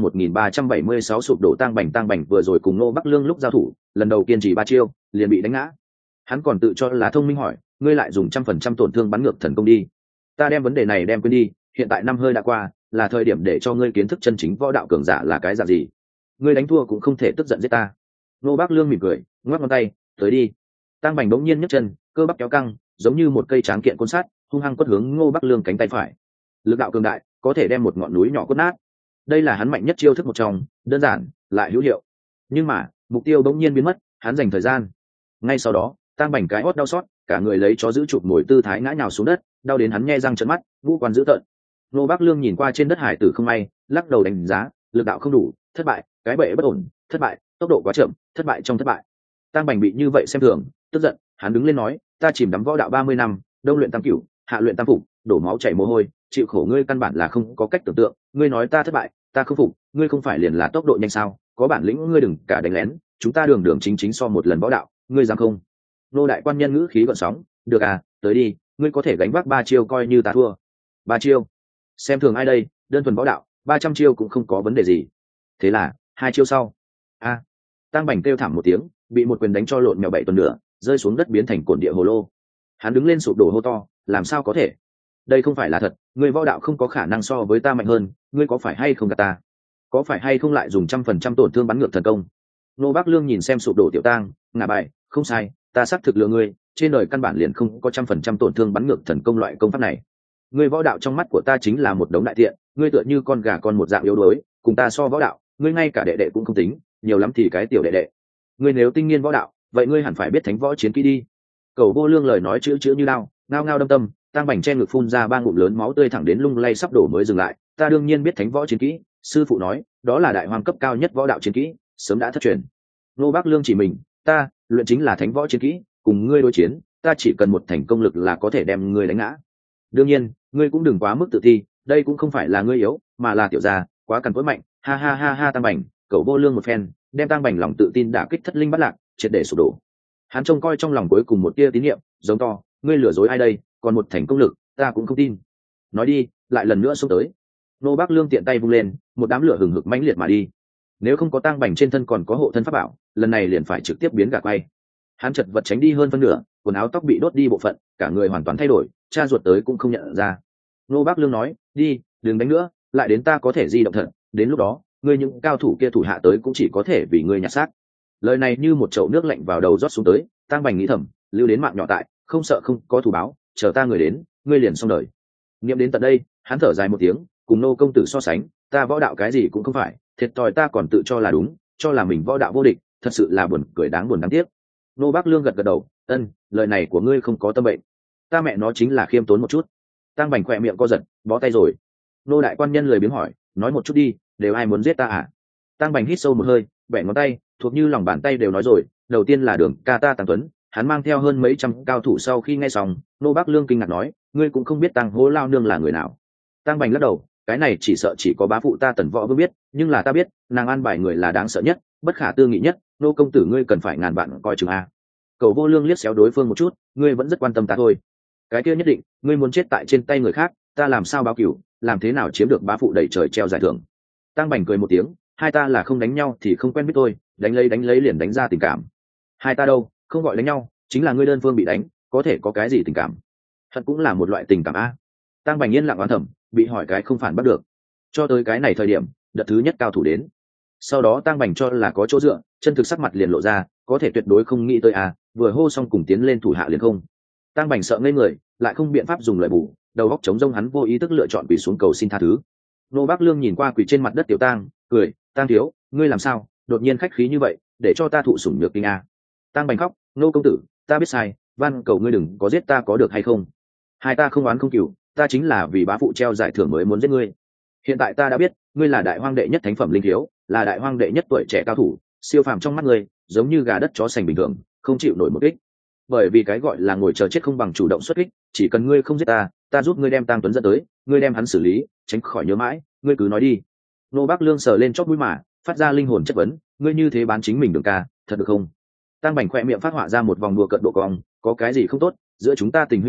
1376 sụp đổ Tăng Bành. Tăng Bành vừa rồi cùng Ngô Bắc Lương lúc giao thủ, lần đầu kiên trì 3 chiêu, liền bị đánh ngã. Hắn còn tự cho là thông minh hỏi, ngươi lại dùng 100% tổn thương bắn ngược thần công đi. Ta đem vấn đề này đem quên đi, hiện tại năm hơi đã qua, là thời điểm để cho ngươi kiến thức chân chính võ đạo cường giả là cái dạng gì. Ngươi đánh thua cũng không thể tức giận giết ta. Ngô Bắc Lương mỉm cười, ngoắc ngón tay, tới đi. Tăng Bành bỗng nhiên nhấc chân, cơ bắp kéo căng, giống như một cây tráng kiện côn sắt, hung hăng quất hướng Ngô Bắc Lương cánh tay phải. Lực đạo cường đại, có thể đem một ngọn núi nhỏ quất nát. Đây là hắn mạnh nhất chiêu thức một trong, đơn giản lại hữu hiệu. Nhưng mà mục tiêu bỗng nhiên biến mất, hắn dành thời gian. Ngay sau đó, Tăng Bành cái hót đau xót, cả người lấy chó giữ chụp ngồi tư thái ngã nhào xuống đất, đau đến hắn nhe răng trợn mắt, ngũ quan dữ tợn. Ngô Bắc Lương nhìn qua trên đất hải tử không may, lắc đầu đánh giá, lực đạo không đủ, thất bại, cái bệ bất ổn, thất bại, tốc độ quá chậm, thất bại trong thất bại. Tăng Bành bị như vậy xem thường, tức giận, hắn đứng lên nói, ta chìm đắm võ đạo 30 năm, đông luyện tam cửu, hạ luyện tam phục, đổ máu chảy mồ hôi, chịu khổ ngươi căn bản là không có cách tưởng tượng, ngươi nói ta thất bại, ta không phục, ngươi không phải liền là tốc độ nhanh sao, có bản lĩnh ngươi đừng cả đánh lén, chúng ta đường đường chính chính so một lần võ đạo, ngươi dám không? Nô đại quan nhân ngữ khí gợn sóng, được à, tới đi, ngươi có thể gánh vác 3 chiêu coi như ta thua. 3 chiêu? Xem thường ai đây, đơn thuần võ đạo, 300 chiêu cũng không có vấn đề gì. Thế là, 2 chiêu sau. A. Tăng Bành kêu thảm một tiếng, bị một quyền đánh cho lộn mèo 7 tuần nữa, rơi xuống đất biến thành cổn địa hồ lô. Hắn đứng lên sụp đổ hô to, làm sao có thể? Đây không phải là thật, ngươi võ đạo không có khả năng so với ta mạnh hơn, ngươi có phải hay không gạt ta? Có phải hay không lại dùng 100% tổn thương bắn ngược thần công? Nô Bắc Lương nhìn xem sụp đổ Tiểu Tang, ngả bài, không sai, ta xác thực lừa ngươi, trên đời căn bản liền không có 100% tổn thương bắn ngược thần công loại công pháp này. Ngươi võ đạo trong mắt của ta chính là một đống đại thiện, ngươi tựa như con gà con một dạng yếu đuối, cùng ta so võ đạo, ngươi ngay cả đệ đệ cũng không tính, nhiều lắm thì cái tiểu đệ đệ. Ngươi nếu tinh nghiên võ đạo, vậy ngươi hẳn phải biết thánh võ chiến kỹ đi. Cầu Vô Lương lời nói chữ chữ như đao, ngao ngao đâm tâm. Tăng Bành che ngực phun ra 3 ngụm lớn máu tươi thẳng đến lung lay sắp đổ mới dừng lại. Ta đương nhiên biết thánh võ chiến kỹ, sư phụ nói, đó là đại hoàng cấp cao nhất võ đạo chiến kỹ, sớm đã thất truyền. Nô Bắc Lương chỉ mình, ta luyện chính là thánh võ chiến kỹ, cùng ngươi đối chiến, ta chỉ cần một thành công lực là có thể đem ngươi đánh ngã. Đương nhiên, ngươi cũng đừng quá mức tự ti, đây cũng không phải là ngươi yếu, mà là tiểu gia, quá cằn cỗi mạnh. Ha ha ha ha. Tăng Bành, Cầu Vô Lương một phen, đem Tăng Bành lòng tự tin đả kích thất linh bắt lạc, triệt để sụp đổ. Hắn trông coi trong lòng cuối cùng một tia tín niệm, giống to, ngươi lừa dối ai đây, còn một thành công lực, ta cũng không tin. Nói đi, lại lần nữa xông tới. Nô Bắc Lương tiện tay vung lên, một đám lửa hừng hực mãnh liệt mà đi. Nếu không có Tăng Bành trên thân còn có hộ thân pháp bảo, lần này liền phải trực tiếp biến gà quay. Hắn chật vật tránh đi hơn phân nửa, quần áo tóc bị đốt đi bộ phận, cả người hoàn toàn thay đổi, cha ruột tới cũng không nhận ra. Nô Bắc Lương nói, đi, đừng đánh nữa, lại đến ta có thể di động thật, đến lúc đó, ngươi những cao thủ kia thủ hạ tới cũng chỉ có thể vì ngươi nhặt xác. Lời này như một chậu nước lạnh vào đầu rót xuống tới. Tăng Bành nghĩ thầm, lưu đến mạng nhỏ tại, không sợ không có thù báo, chờ ta người đến, ngươi liền xong đời. Nghiệm đến tận đây, hắn thở dài một tiếng, cùng Nô công tử so sánh, ta võ đạo cái gì cũng không phải, thiệt thòi ta còn tự cho là đúng, cho là mình võ đạo vô địch, thật sự là buồn cười đáng tiếc. Nô Bắc Lương gật gật đầu, ân, lời này của ngươi không có tâm bệnh, ta mẹ nó chính là khiêm tốn một chút. Tăng Bành khỏe miệng co giật, bó tay rồi. Nô đại quan nhân lười biếng hỏi, nói một chút đi, đều ai muốn giết ta à? Tăng Bành hít sâu một hơi, bẻ ngón tay, thuộc như lòng bàn tay đều nói rồi. Đầu tiên là Đường ca ta Tăng Tuấn, hắn mang theo hơn mấy trăm cao thủ. Sau khi nghe xong, Nô Bắc Lương kinh ngạc nói, ngươi cũng không biết Tăng Hố Lao Nương là người nào? Tăng Bành lắc đầu, cái này chỉ sợ chỉ có bá phụ ta Tần Võ Vương biết, nhưng là ta biết, nàng an bài người là đáng sợ nhất, bất khả tư nghị nhất. Nô công tử ngươi cần phải ngàn vạn coi chừng a. Cầu Vô Lương liếc xéo đối phương một chút, ngươi vẫn rất quan tâm ta thôi. Cái kia nhất định, ngươi muốn chết tại trên tay người khác, ta làm sao báo cửu, làm thế nào chiếm được bá phụ đẩy trời treo giải thưởng. Tăng Bành cười một tiếng, hai ta là không đánh nhau thì không quen biết tôi, đánh lấy liền đánh ra tình cảm. Hai ta đâu, không gọi đánh nhau, chính là ngươi đơn phương bị đánh, có thể có cái gì tình cảm? Hận cũng là một loại tình cảm a. Tăng Bành yên lặng oán thầm, bị hỏi cái không phản bắt được. Cho tới cái này thời điểm, đợt thứ nhất cao thủ đến. Sau đó Tăng Bành cho là có chỗ dựa, chân thực sắc mặt liền lộ ra, có thể tuyệt đối không nghĩ tới a, vừa hô xong cùng tiến lên thủ hạ liền không. Tăng Bành sợ ngây người, lại không biện pháp dùng lời bù, đầu óc trống rỗng, hắn vô ý thức lựa chọn quỳ xuống cầu xin tha thứ. Nô Bắc Lương nhìn qua quỳ trên mặt đất Tiểu Tang, cười, Tang thiếu, ngươi làm sao, đột nhiên khách khí như vậy, để cho ta thụ sủng nhược kinh a. Tăng Bành khóc, Nô công tử, ta biết sai, van cầu ngươi đừng có giết ta có được hay không? Hai ta không oán không cừu, ta chính là vì bá phụ treo giải thưởng mới muốn giết ngươi. Hiện tại ta đã biết, ngươi là đại hoang đệ nhất thánh phẩm linh thiếu, là đại hoang đệ nhất tuổi trẻ cao thủ, siêu phàm trong mắt ngươi, giống như gà đất chó sành bình thường, không chịu nổi một kích. Bởi vì cái gọi là ngồi chờ chết không bằng chủ động xuất kích, chỉ cần ngươi không giết ta, ta giúp ngươi đem Tăng Tuấn dẫn tới, ngươi đem hắn xử lý, tránh khỏi nhớ mãi, ngươi cứ nói đi. Nô Bắc Lương sờ lên chóp mũi mà, phát ra linh hồn chất vấn, ngươi như thế bán chính mình Đường ca, thật được không? Tăng Bành khỏe miệng phát họa ra một vòng đùa cợt độ cong, có cái gì không tốt, giữa chúng ta tình huynh đệ,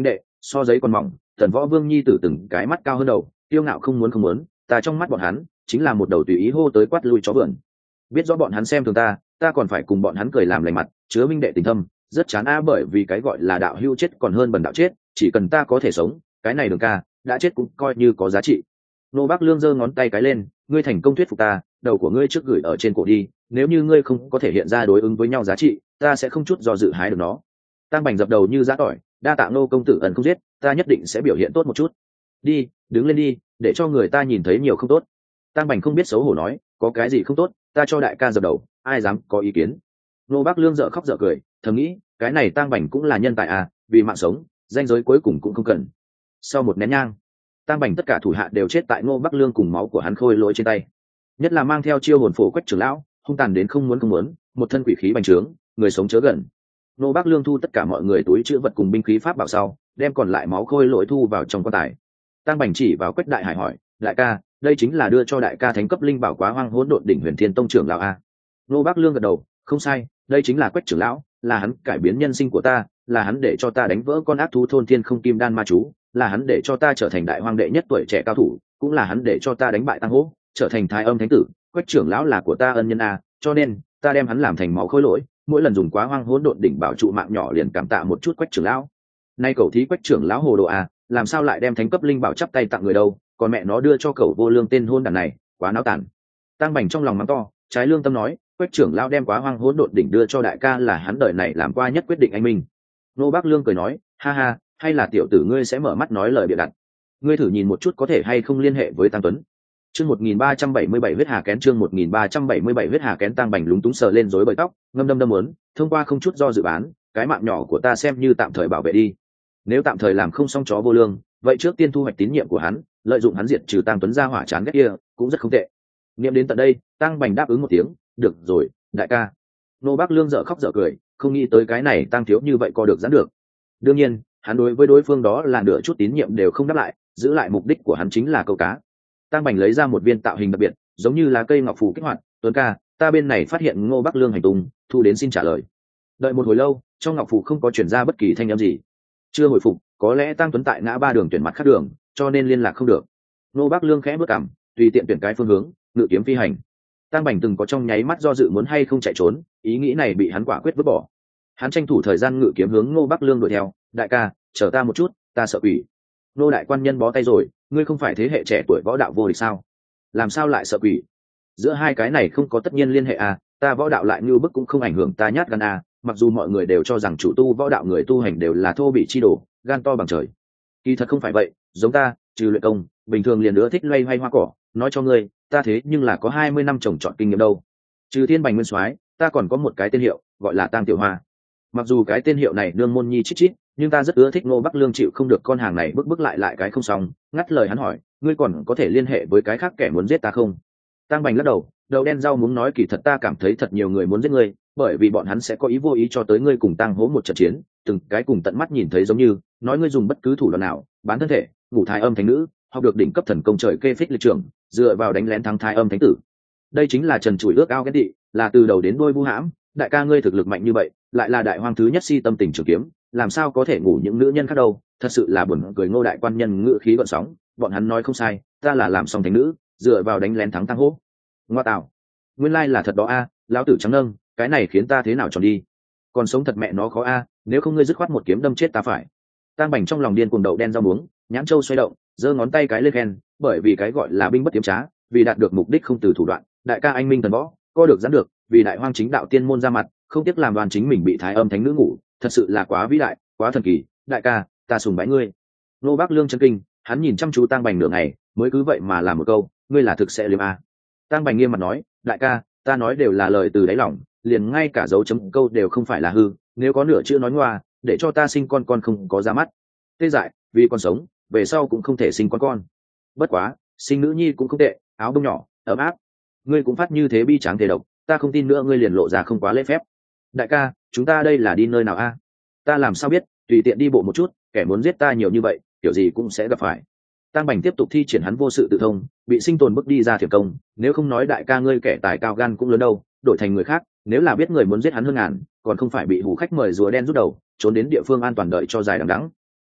so giấy còn mỏng. Tần Võ Vương nhi tử từng cái mắt cao hơn đầu, tiêu ngạo không muốn, ta trong mắt bọn hắn chính là một đầu tùy ý hô tới quát lui chó vườn. Biết rõ bọn hắn xem thường ta còn phải cùng bọn hắn cười làm lành mặt, chứa minh đệ tình thâm, rất chán bởi vì cái gọi là đạo hữu chết còn hơn bần đạo chết, chỉ cần ta có thể sống, cái này Đường ca đã chết cũng coi như có giá trị. Nô Bác Lương giơ ngón tay cái lên, ngươi thành công thuyết phục ta, đầu của ngươi trước gửi ở trên cổ đi, nếu như ngươi không có thể hiện ra đối ứng với nhau giá trị, ta sẽ không chút do dự hái được nó. Tăng Bành dập đầu như giã tỏi, đa tạ Nô công tử ẩn không giết, ta nhất định sẽ biểu hiện tốt một chút. Đi, đứng lên đi, để cho người ta nhìn thấy nhiều không tốt. Tăng Bành không biết xấu hổ nói, có cái gì không tốt, ta cho đại ca dập đầu, ai dám có ý kiến. Nô Bác Lương dở khóc dở cười, thầm nghĩ, cái này Tăng Bành cũng là nhân tài à, vì mạng sống, danh giới cuối cùng cũng không cần. Sau một nén nhang, Tăng Bành tất cả thủ hạ đều chết tại Ngô Bắc Lương cùng máu của hắn khôi lỗi trên tay. Nhất là mang theo chiêu hồn phổ Quách trưởng lão, hung tàn đến không muốn, một thân quỷ khí bành trướng, người sống chớ gần. Ngô Bắc Lương thu tất cả mọi người túi chữ vật cùng binh khí pháp bảo sau, đem còn lại máu khôi lỗi thu vào trong quan tài. Tăng Bành chỉ vào Quách Đại Hải hỏi, đại ca, đây chính là đưa cho đại ca thánh cấp linh bảo Quá Hoang Hỗn Độn Đỉnh Huyền Thiên Tông trưởng lão a? Ngô Bắc Lương gật đầu, không sai, đây chính là Quách trưởng lão, là hắn cải biến nhân sinh của ta, là hắn để cho ta đánh vỡ con ác thú thôn thiên không kim đan ma chú, là hắn để cho ta trở thành đại hoang đệ nhất tuổi trẻ cao thủ, cũng là hắn để cho ta đánh bại Tăng Hỗ, trở thành Thái Âm thánh tử. Quách trưởng lão là của ta ân nhân a, cho nên ta đem hắn làm thành máu khôi lỗi, mỗi lần dùng Quá Hoang Hỗn Độn Đỉnh bảo trụ mạng nhỏ liền cảm tạ một chút Quách trưởng lão. Nay cậu thí Quách trưởng lão hồ đồ a, làm sao lại đem thánh cấp linh bảo chắp tay tặng người đâu, còn mẹ nó đưa cho cậu vô lương tên hôn đản này, quá náo tản. Tăng Bành trong lòng mắng to, trái lương tâm nói, Quách trưởng lão đem Quá Hoang Hỗn Độn Đỉnh đưa cho đại ca là hắn đời này làm qua nhất quyết định anh minh. Nô Bác Lương cười nói, ha ha, hay là tiểu tử ngươi sẽ mở mắt nói lời bịa đặt. Ngươi thử nhìn một chút có thể hay không liên hệ với Tăng Tuấn. Chương 1377 huyết hà kén, chương 1377 huyết hà kén. Tăng Bành lúng túng sờ lên rối bời tóc, ngâm đâm muốn, thông qua không chút do dự bán, cái mạng nhỏ của ta xem như tạm thời bảo vệ đi. Nếu tạm thời làm không xong chó vô lương, vậy trước tiên thu hoạch tín nhiệm của hắn, lợi dụng hắn diệt trừ Tăng Tuấn ra hỏa chán ghét kia, cũng rất không tệ. Niệm đến tận đây, Tăng Bành đáp ứng một tiếng, được rồi, đại ca. Nô Bác Lương dở khóc dở cười, không nghĩ tới cái này Tăng thiếu như vậy co được giãn được. Đương nhiên, hắn đối với đối phương đó là nửa chút tín nhiệm đều không đáp lại, giữ lại mục đích của hắn chính là câu cá. Tăng Bành lấy ra một viên tạo hình đặc biệt, giống như là cây ngọc phù kích hoạt, Tuấn ca, ta bên này phát hiện Ngô Bắc Lương hành tung, thu đến xin trả lời. Đợi một hồi lâu, trong ngọc phù không có chuyển ra bất kỳ thanh âm gì. Chưa hồi phục, có lẽ Tăng Tuấn tại ngã ba đường tuyển mặt khác đường, cho nên liên lạc không được. Ngô Bắc Lương khẽ bước cằm, tùy tiện tuyển cái phương hướng, ngự kiếm phi hành. Tăng Bành từng có trong nháy mắt do dự muốn hay không chạy trốn, ý nghĩ này bị hắn quả quyết vứt bỏ. Hắn tranh thủ thời gian ngự kiếm hướng Ngô Bắc Lương đuổi theo, đại ca, chờ ta một chút, ta sợ quỷ. Nô đại quan nhân bó tay rồi, ngươi không phải thế hệ trẻ tuổi võ đạo vô địch sao? Làm sao lại sợ quỷ? Giữa hai cái này không có tất nhiên liên hệ à, ta võ đạo lại như bức cũng không ảnh hưởng ta nhát gan à, mặc dù mọi người đều cho rằng chủ tu võ đạo người tu hành đều là thô bị chi đồ, gan to bằng trời. Kỳ thật không phải vậy, giống ta, trừ luyện công, bình thường liền ưa thích loay hoay hoa cỏ, nói cho ngươi, ta thế nhưng là có 20 năm trồng trọt kinh nghiệm đâu. Trừ Thiên Bành Nguyên Soái, ta còn có một cái tên hiệu, gọi là Tang Tiểu Hoa. Mặc dù cái tên hiệu này nương môn nhi chít chít, nhưng ta rất ưa thích Ngô Bắc Lương chịu không được con hàng này bức lại cái không xong, ngắt lời hắn hỏi, ngươi còn có thể liên hệ với cái khác kẻ muốn giết ta không? Tăng Bành lắc đầu, đầu đen rau muốn nói kỳ thật ta cảm thấy thật nhiều người muốn giết ngươi, bởi vì bọn hắn sẽ có ý vô ý cho tới ngươi cùng Tăng Hỗ một trận chiến, từng cái cùng tận mắt nhìn thấy giống như, nói ngươi dùng bất cứ thủ đoạn nào, bán thân thể, ngủ Thái Âm thánh nữ, học được đỉnh cấp thần công trời kê phích lịch trưởng, dựa vào đánh lén thắng Thái Âm thánh tử. Đây chính là trần trụi ước ao ghen tị, là từ đầu đến đuôi vu hãm, đại ca ngươi thực lực mạnh như vậy, lại là đại hoang thứ nhất si tâm tình trường kiếm, làm sao có thể ngủ những nữ nhân khác đâu, thật sự là buồn cười. Ngô đại quan nhân ngữ khí gợn sóng, bọn hắn nói không sai, ta là làm xong thánh nữ, dựa vào đánh lén thắng Tăng Hỗ. Ngoa tạo, nguyên lai là thật đó a, lão tử trắng nâng, cái này khiến ta thế nào tròn đi, còn sống thật mẹ nó khó a, nếu không ngươi dứt khoát một kiếm đâm chết ta phải. Tăng Bành trong lòng điên cuồng đậu đen rau muống, nhãn châu xoay động, giơ ngón tay cái lên khen, bởi vì cái gọi là binh bất tiếm trá, vì đạt được mục đích không từ thủ đoạn, đại ca anh minh thần võ, co được giãn được, vì đại hoang chính đạo tiên môn ra mặt, không tiếc làm đoàn chính mình bị Thái Âm thánh nữ ngủ, thật sự là quá vĩ đại, quá thần kỳ, đại ca, ta sùng bái ngươi. Nô Bác Lương chân kinh, hắn nhìn chăm chú Tăng Bành nửa ngày, mới cứ vậy mà làm một câu, ngươi là thực sẽ liếm a. Tăng Bành nghiêm mặt nói, đại ca, ta nói đều là lời từ đáy lòng, liền ngay cả dấu chấm câu đều không phải là hư, nếu có nửa chữ nói ngoa, để cho ta sinh con không có ra mắt. Tê dại, vì con sống, về sau cũng không thể sinh con. Bất quá, sinh nữ nhi cũng không tệ, áo bông nhỏ, ấm áp. Ngươi cũng phát như thế bi tráng thể độc, ta không tin nữa ngươi liền lộ ra không quá lễ phép. Đại ca, chúng ta đây là đi nơi nào a? Ta làm sao biết, tùy tiện đi bộ một chút, kẻ muốn giết ta nhiều như vậy, kiểu gì cũng sẽ gặp phải. Tăng Bành tiếp tục thi triển hắn vô sự tự thông, bị sinh tồn bước đi ra thiểm công, nếu không nói đại ca ngươi kẻ tài cao gan cũng lớn đâu, đổi thành người khác, nếu là biết người muốn giết hắn hơn ngàn, còn không phải bị hủ khách mời rùa đen rút đầu, trốn đến địa phương an toàn đợi cho dài đằng đẵng.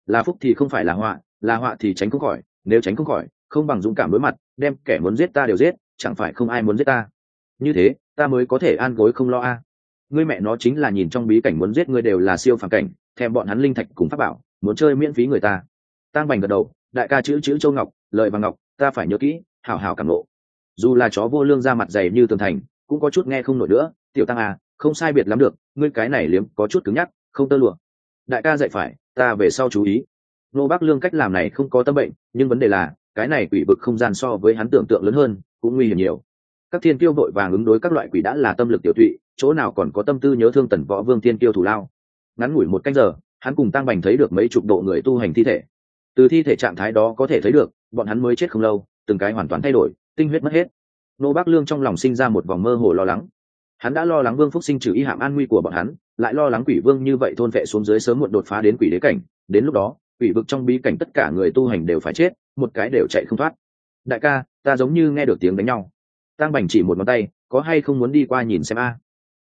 là phúc thì không phải là họa thì tránh không khỏi, nếu tránh không khỏi không bằng dũng cảm đối mặt, đem kẻ muốn giết ta đều giết, chẳng phải không ai muốn giết ta. Như thế ta mới có thể an gối không lo a. Ngươi mẹ nó chính là nhìn trong bí cảnh muốn giết ngươi đều là siêu phàm cảnh, thèm bọn hắn linh thạch cùng pháp bảo, muốn chơi miễn phí người ta. Tang Bành gật đầu, đại ca chữ châu ngọc, lời bằng ngọc, ta phải nhớ kỹ, hảo hảo cảm ngộ. Dù là chó vô lương ra mặt dày như tường thành, cũng có chút nghe không nổi nữa. Tiểu Tăng à, không sai biệt lắm được, ngươi cái này liếm có chút cứng nhắc, không tơ lụa. Đại ca dạy phải, ta về sau chú ý. Nô Bác Lương cách làm này không có tâm bệnh, nhưng vấn đề là cái này quỷ vực không gian so với hắn tưởng tượng lớn hơn, cũng nguy hiểm nhiều. Các thiên kiêu vội vàng ứng đối các loại quỷ đã là tâm lực tiểu thụy, chỗ nào còn có tâm tư nhớ thương Tần Võ Vương thiên kiêu thủ lao. Ngắn ngủi một canh giờ, hắn cùng Tang Bành thấy được mấy chục độ người tu hành thi thể. Từ thi thể trạng thái đó có thể thấy được, bọn hắn mới chết không lâu, từng cái hoàn toàn thay đổi, tinh huyết mất hết. Nô Bác Lương trong lòng sinh ra một vòng mơ hồ lo lắng. Hắn đã lo lắng Vương Phúc Sinh trừ y hạm an nguy của bọn hắn, lại lo lắng Quỷ Vương như vậy thôn vệ xuống dưới sớm muộn đột phá đến quỷ đế cảnh, đến lúc đó, quỷ vực trong bí cảnh tất cả người tu hành đều phải chết, một cái đều chạy không thoát. Đại ca, ta giống như nghe được tiếng đánh nhau. Tang Bành chỉ một ngón tay, có hay không muốn đi qua nhìn xem a?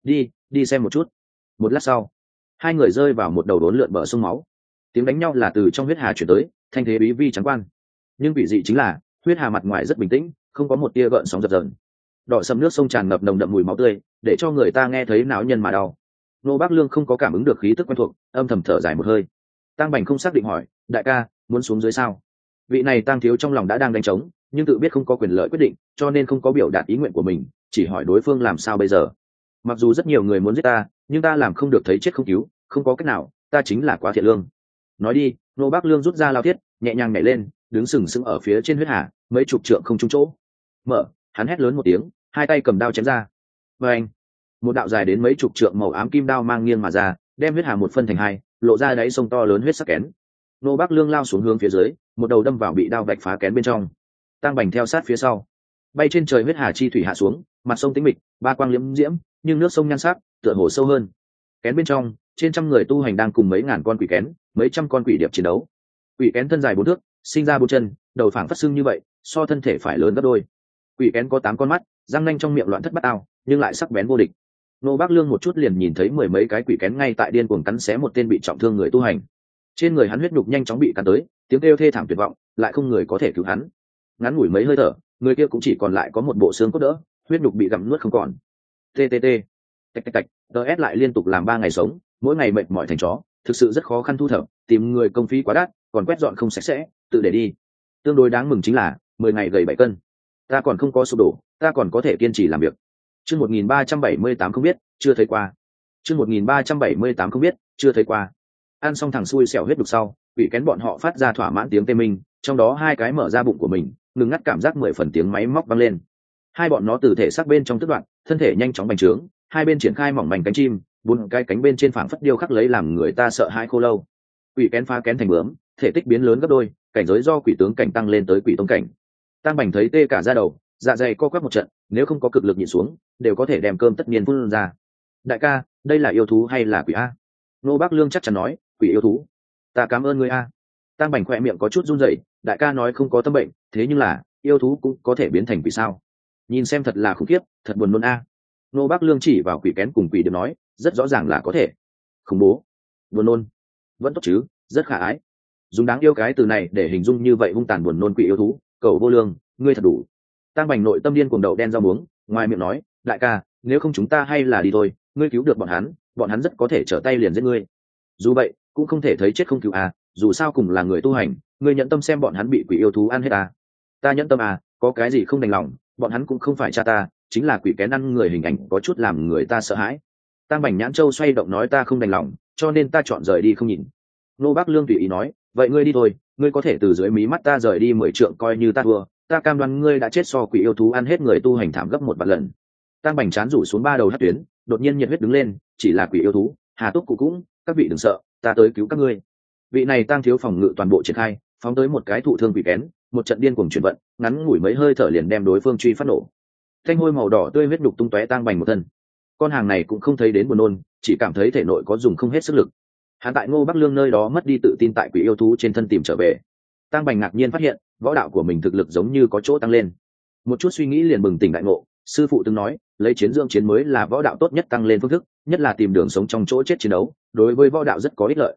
Đi xem một chút. Một lát sau, hai người rơi vào một đầu đốn lượn bờ sông máu. Tiếng đánh nhau là từ trong huyết hà chuyển tới, thanh thế bí vi trắng quan. Nhưng vị dị chính là, huyết hà mặt ngoài rất bình tĩnh, không có một tia gợn sóng dập dờn. Đỏ sầm nước sông tràn ngập nồng đậm mùi máu tươi, để cho người ta nghe thấy náo nhân mà đau. Nô Bác Lương không có cảm ứng được khí tức quen thuộc, âm thầm thở dài một hơi. Tang Bành không xác định hỏi, đại ca, muốn xuống dưới sao? Vị này Tang thiếu trong lòng đã đang đánh trống, nhưng tự biết không có quyền lợi quyết định, cho nên không có biểu đạt ý nguyện của mình, chỉ hỏi đối phương làm sao bây giờ. Mặc dù rất nhiều người muốn giết ta, nhưng ta làm không được thấy chết không cứu, không có cách nào, ta chính là quá thiện lương. Nói đi, Nô Bác Lương rút ra lao thiết, nhẹ nhàng nhảy lên, đứng sừng sững ở phía trên huyết hà, mấy chục trượng không trúng chỗ. Mở, hắn hét lớn một tiếng, hai tay cầm đao chém ra. Và anh, một đạo dài đến mấy chục trượng màu ám kim đao mang nghiêng mà ra, đem huyết hà một phân thành hai, lộ ra đáy sông to lớn huyết sắc kén. Nô Bác Lương lao xuống hướng phía dưới, một đầu đâm vào bị đao vạch phá kén bên trong. Tang Bành theo sát phía sau, bay trên trời huyết hà chi thủy hạ xuống, mặt sông tĩnh mịch, ba quang liễm diễm, nhưng nước sông nhan sắc tựa hồ sâu hơn. Kén bên trong, trên trăm người tu hành đang cùng mấy ngàn con quỷ kén, mấy trăm con quỷ điệp chiến đấu. Quỷ kén thân dài 4 thước, sinh ra 4 chân, đầu phảng phát sưng như vậy, so thân thể phải lớn gấp đôi. Quỷ kén có 8 con mắt, răng nanh trong miệng loạn thất bát ao, nhưng lại sắc bén vô địch. Nô Bác Lương một chút liền nhìn thấy mười mấy cái quỷ kén ngay tại điên cuồng cắn xé một tên bị trọng thương người tu hành. Trên người hắn huyết nhục nhanh chóng bị cắn tới, tiếng kêu thê thảm tuyệt vọng, lại không người có thể cứu hắn. Ngắn ngủi mấy hơi thở, người kia cũng chỉ còn lại có một bộ xương cốt đỡ, huyết nhục bị gặm nuốt không còn. TTT, tạch tạch tạch, DS lại liên tục làm 3 ngày sống, mỗi ngày mệt mỏi thành chó, thực sự rất khó khăn thu thập, tìm người công phí quá đắt, còn quét dọn không sạch sẽ, tự để đi. Tương đối đáng mừng chính là 10 ngày gầy 7 cân. Ta còn không có sụp đổ, ta còn có thể kiên trì làm việc. Chương 1378 không biết, chưa thấy qua. Chương 1378 không biết, chưa thấy qua. Ăn xong thằng xui xẻo huyết đục sau, quỷ kén bọn họ phát ra thỏa mãn tiếng tê minh, trong đó hai cái mở ra bụng của mình, ngừng ngắt cảm giác 10 phần tiếng máy móc vang lên. Hai bọn nó từ thể xác bên trong tức đoạn, thân thể nhanh chóng bành trướng, hai bên triển khai mỏng manh cánh chim, 4 cái cánh bên trên phảng phất điêu khắc lấy làm người ta sợ hãi khô lâu. Quỷ kén phá kén thành bướm, thể tích biến lớn gấp đôi, cảnh giới do quỷ tướng cảnh tăng lên tới quỷ tông cảnh. Tang Bành thấy tê cả da đầu, dạ dày co quắp một trận, nếu không có cực lực nhịn xuống, đều có thể đem cơm tất niên phun ra. Đại ca, đây là yêu thú hay là quỷ a? Nô Bác Lương chắc chắn nói, quỷ yêu thú. Ta cảm ơn ngươi a. Tang Bành khỏe miệng có chút run rẩy, đại ca nói không có tâm bệnh, thế nhưng là yêu thú cũng có thể biến thành quỷ sao? Nhìn xem thật là khủng khiếp, thật buồn nôn a. Nô Bác Lương chỉ vào quỷ kén cùng quỷ điệp nói, rất rõ ràng là có thể. Khủng bố, buồn nôn, vẫn tốt chứ, rất khả ái. Dùng đáng yêu cái từ này để hình dung như vậy hung tàn buồn nôn quỷ yêu thú, cầu vô lương, ngươi thật đủ. Tang Bành nội tâm điên cuồng đậu đen rau muống, ngoài miệng nói, đại ca, nếu không chúng ta hay là đi thôi, ngươi cứu được bọn hắn rất có thể trở tay liền giết ngươi. Dù vậy, cũng không thể thấy chết không cứu à, dù sao cùng là người tu hành, ngươi nhẫn tâm xem bọn hắn bị quỷ yêu thú ăn hết à. Ta nhẫn tâm à, có cái gì không đành lòng, bọn hắn cũng không phải cha ta, chính là quỷ kén ăn người hình ảnh có chút làm người ta sợ hãi. Tang Bành nhãn châu xoay động nói ta không đành lòng, cho nên ta chọn rời đi không nhìn. Nô Bác Lương tùy ý nói, vậy ngươi đi thôi, ngươi có thể từ dưới mí mắt ta rời đi 10 trượng coi như ta thua, ta cam đoan ngươi đã chết so quỷ yêu thú ăn hết người tu hành thảm gấp 1 vạn lần. Tang Bành chán rủ xuống 3 đầu hất tuyến, đột nhiên nhiệt huyết đứng lên, chỉ là quỷ yêu thú, Hà Túc cụ cũng, các vị đừng sợ, ta tới cứu các ngươi. Vị này Tang thiếu phòng ngự toàn bộ triển khai, phóng tới một cái thụ thương quỷ kén, một trận điên cuồng chuyển vận, ngắn ngủi mấy hơi thở liền đem đối phương truy phát nổ. Thanh hôi màu đỏ tươi huyết đục tung tóe Tang Bành một thân. Con hàng này cũng không thấy đến buồn nôn, chỉ cảm thấy thể nội có dùng không hết sức lực. Hắn tại Ngô Bắc Lương nơi đó mất đi tự tin tại quỷ yêu thú trên thân tìm trở về. Tang Bành ngạc nhiên phát hiện, võ đạo của mình thực lực giống như có chỗ tăng lên. Một chút suy nghĩ liền bừng tỉnh đại ngộ, sư phụ từng nói, lấy chiến dưỡng chiến mới là võ đạo tốt nhất tăng lên phương thức, nhất là tìm đường sống trong chỗ chết chiến đấu, đối với võ đạo rất có ích lợi.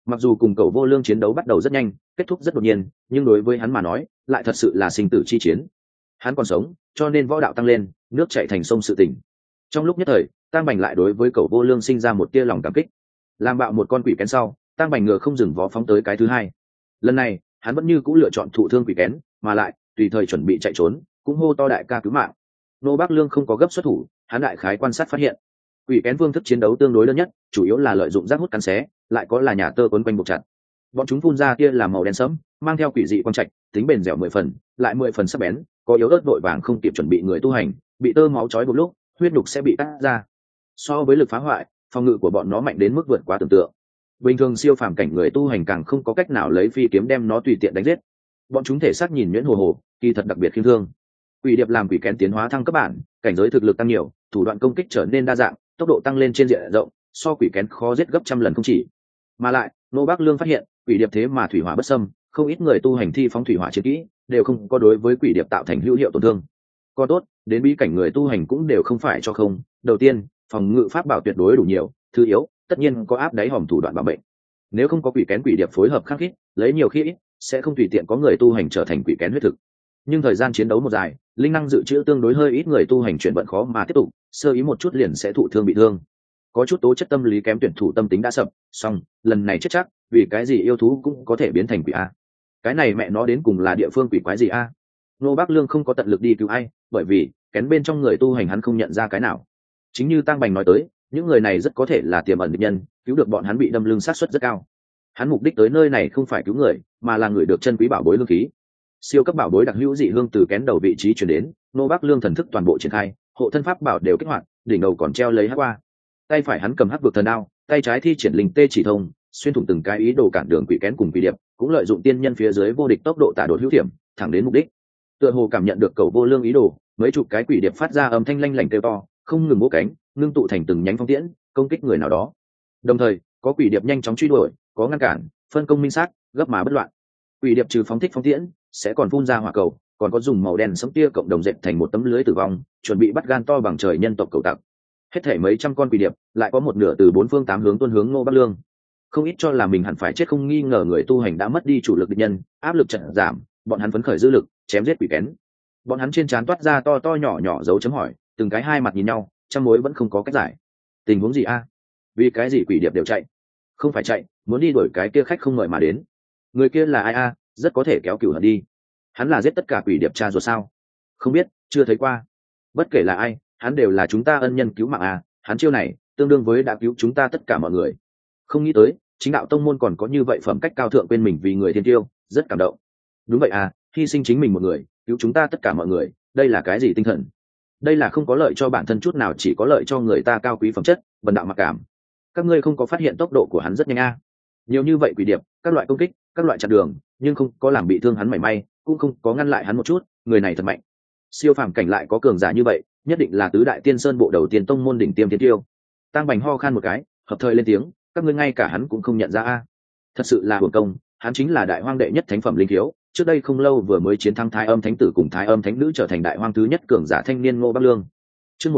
Mặc dù cùng Cẩu Vô Lương chiến đấu bắt đầu rất nhanh, kết thúc rất đột nhiên, nhưng đối với hắn mà nói lại thật sự là sinh tử chi chiến. Hắn còn sống cho nên võ đạo tăng lên, nước chảy thành sông sự tỉnh. Trong lúc nhất thời, Tang Bành lại đối với Cẩu Vô Lương sinh ra một tia lòng cảm kích. Làm bạo một con quỷ kén sau, Tang Bành ngựa không dừng vó phóng tới cái thứ hai. Lần này hắn vẫn như cũ lựa chọn thụ thương quỷ kén, mà lại tùy thời chuẩn bị chạy trốn, cũng hô to đại ca cứu mạng. Nô Bác Lương không có gấp xuất thủ, hắn đại khái quan sát phát hiện quỷ kén phương thức chiến đấu tương đối đơn nhất, chủ yếu là lợi dụng rác hút cắn xé, lại có là nhà tơ quấn quanh buộc chặt. Bọn chúng phun ra tia làm màu đen sẫm, mang theo quỷ dị quang trạch, tính bền dẻo 10 phần, lại 10 phần sắc bén, có yếu ớt vội vàng không kịp chuẩn bị người tu hành, bị tơ máu chói một lúc, huyết nhục sẽ bị cắt ra. So với lực phá hoại, phòng ngự của bọn nó mạnh đến mức vượt quá tưởng tượng. Bình thường siêu phàm cảnh người tu hành càng không có cách nào lấy phi kiếm đem nó tùy tiện đánh giết. Bọn chúng thể xác nhìn nhuyễn hồ hồ, kỳ thật đặc biệt khiêm thương. Quỷ điệp làm quỷ kén tiến hóa thăng cấp bản, cảnh giới thực lực tăng nhiều, thủ đoạn công kích trở nên đa dạng, tốc độ tăng lên trên diện rộng, so quỷ kén khó giết gấp trăm lần không chỉ. Mà lại, Nô Bác Lương phát hiện, quỷ điệp thế mà thủy hỏa bất xâm, không ít người tu hành thi phóng thủy hỏa chiến kỹ, đều không có đối với quỷ điệp tạo thành hữu hiệu tổn thương. Có tốt, đến bí cảnh người tu hành cũng đều không phải cho không. Đầu tiên, phòng ngự pháp bảo tuyệt đối đủ nhiều, thứ yếu, tất nhiên có áp đáy hòm thủ đoạn bảo mệnh. Nếu không có quỷ kén quỷ điệp phối hợp khắc khít, lấy nhiều khi ít, sẽ không tùy tiện có người tu hành trở thành quỷ kén huyết thực. Nhưng thời gian chiến đấu một dài, linh năng dự trữ tương đối hơi ít, người tu hành chuyển vận khó mà tiếp tục, sơ ý một chút liền sẽ thụ thương bị thương. Có chút tố chất tâm lý kém tuyển thủ tâm tính đã sập, xong lần này chết chắc, vì cái gì yêu thú cũng có thể biến thành quỷ a. Cái này mẹ nó đến cùng là địa phương quỷ quái gì a? Nô Bác Lương không có tận lực đi cứu ai, bởi vì kén bên trong người tu hành hắn không nhận ra cái nào. Chính như Tang Bành nói tới, những người này rất có thể là tiềm ẩn địch nhân, cứu được bọn hắn bị đâm lưng sát suất rất cao. Hắn mục đích tới nơi này không phải cứu người, mà là người được chân quý bảo bối lương khí. Siêu cấp bảo bối đặc hữu dị hương từ kén đầu vị trí chuyển đến, Nô Bác Lương thần thức toàn bộ triển khai, hộ thân pháp bảo đều kích hoạt, đỉnh đầu còn treo lấy hắc qua. Tay phải hắn cầm hắc vực thần đao, tay trái thi triển linh tê chỉ thông, xuyên thủng từng cái ý đồ cản đường quỷ kén cùng quỷ điệp, cũng lợi dụng tiên nhân phía dưới vô địch tốc độ tả đột hữu điểm, thẳng đến mục đích. Tựa hồ cảm nhận được Cẩu Vô Lương ý đồ, mấy chục cái quỷ điệp phát ra âm thanh lanh lảnh kêu to, không ngừng vỗ cánh, ngưng tụ thành từng nhánh phong tiễn, công kích người nào đó. Đồng thời, có quỷ điệp nhanh chóng truy đuổi, có ngăn cản, phân công minh sát, gấp mà bất loạn. Quỷ điệp trừ phóng thích phong tiễn, sẽ còn phun ra hỏa cầu, còn có dùng màu đen sẫm tia cộng đồng dệt thành một tấm lưới tử vong, chuẩn bị bắt gan to bằng trời nhân tộc cẩu tặc. Hết thể mấy trăm con quỷ điệp, lại có một nửa từ bốn phương tám hướng tuôn hướng Ngô Bác Lương. Không ít cho là mình hẳn phải chết không nghi ngờ người tu hành đã mất đi chủ lực địch nhân, áp lực trận giảm, bọn hắn phấn khởi dư lực, chém giết quỷ kén. Bọn hắn trên trán toát ra to to nhỏ nhỏ dấu chấm hỏi, từng cái hai mặt nhìn nhau, trăm mối vẫn không có cách giải. Tình huống gì a? Vì cái gì quỷ điệp đều chạy? Không phải chạy, muốn đi đuổi cái kia khách không mời mà đến. Người kia là ai a? Rất có thể kéo cửu hận đi. Hắn là giết tất cả quỷ điệp cha ruột sao? Không biết, chưa thấy qua. Bất kể là ai, hắn đều là chúng ta ân nhân cứu mạng a. Hắn chiêu này tương đương với đã cứu chúng ta tất cả mọi người. Không nghĩ tới, chính đạo tông môn còn có như vậy phẩm cách cao thượng quên mình vì người thiên tiêu, rất cảm động. Đúng vậy à, hy sinh chính mình một người, cứu chúng ta tất cả mọi người, đây là cái gì tinh thần? Đây là không có lợi cho bản thân chút nào, chỉ có lợi cho người ta cao quý phẩm chất, bần đạo mặc cảm. Các ngươi không có phát hiện tốc độ của hắn rất nhanh a? Nhiều như vậy quỷ điệp, các loại công kích, các loại chặn đường, nhưng không có làm bị thương hắn mảy may, cũng không có ngăn lại hắn một chút, người này thật mạnh. Siêu phàm cảnh lại có cường giả như vậy, nhất định là tứ đại tiên sơn bộ đầu tiên tông môn đỉnh tiêm thiên tiêu. Tang Bành ho khan một cái, hợp thời lên tiếng, các ngươi ngay cả hắn cũng không nhận ra a? Thật sự là hưởng công, hắn chính là đại hoang đệ nhất thánh phẩm linh thiếu, trước đây không lâu vừa mới chiến thắng Thái Âm Thánh tử cùng Thái Âm Thánh nữ, trở thành đại hoang thứ nhất cường giả thanh niên Ngô Bác Lương. Chương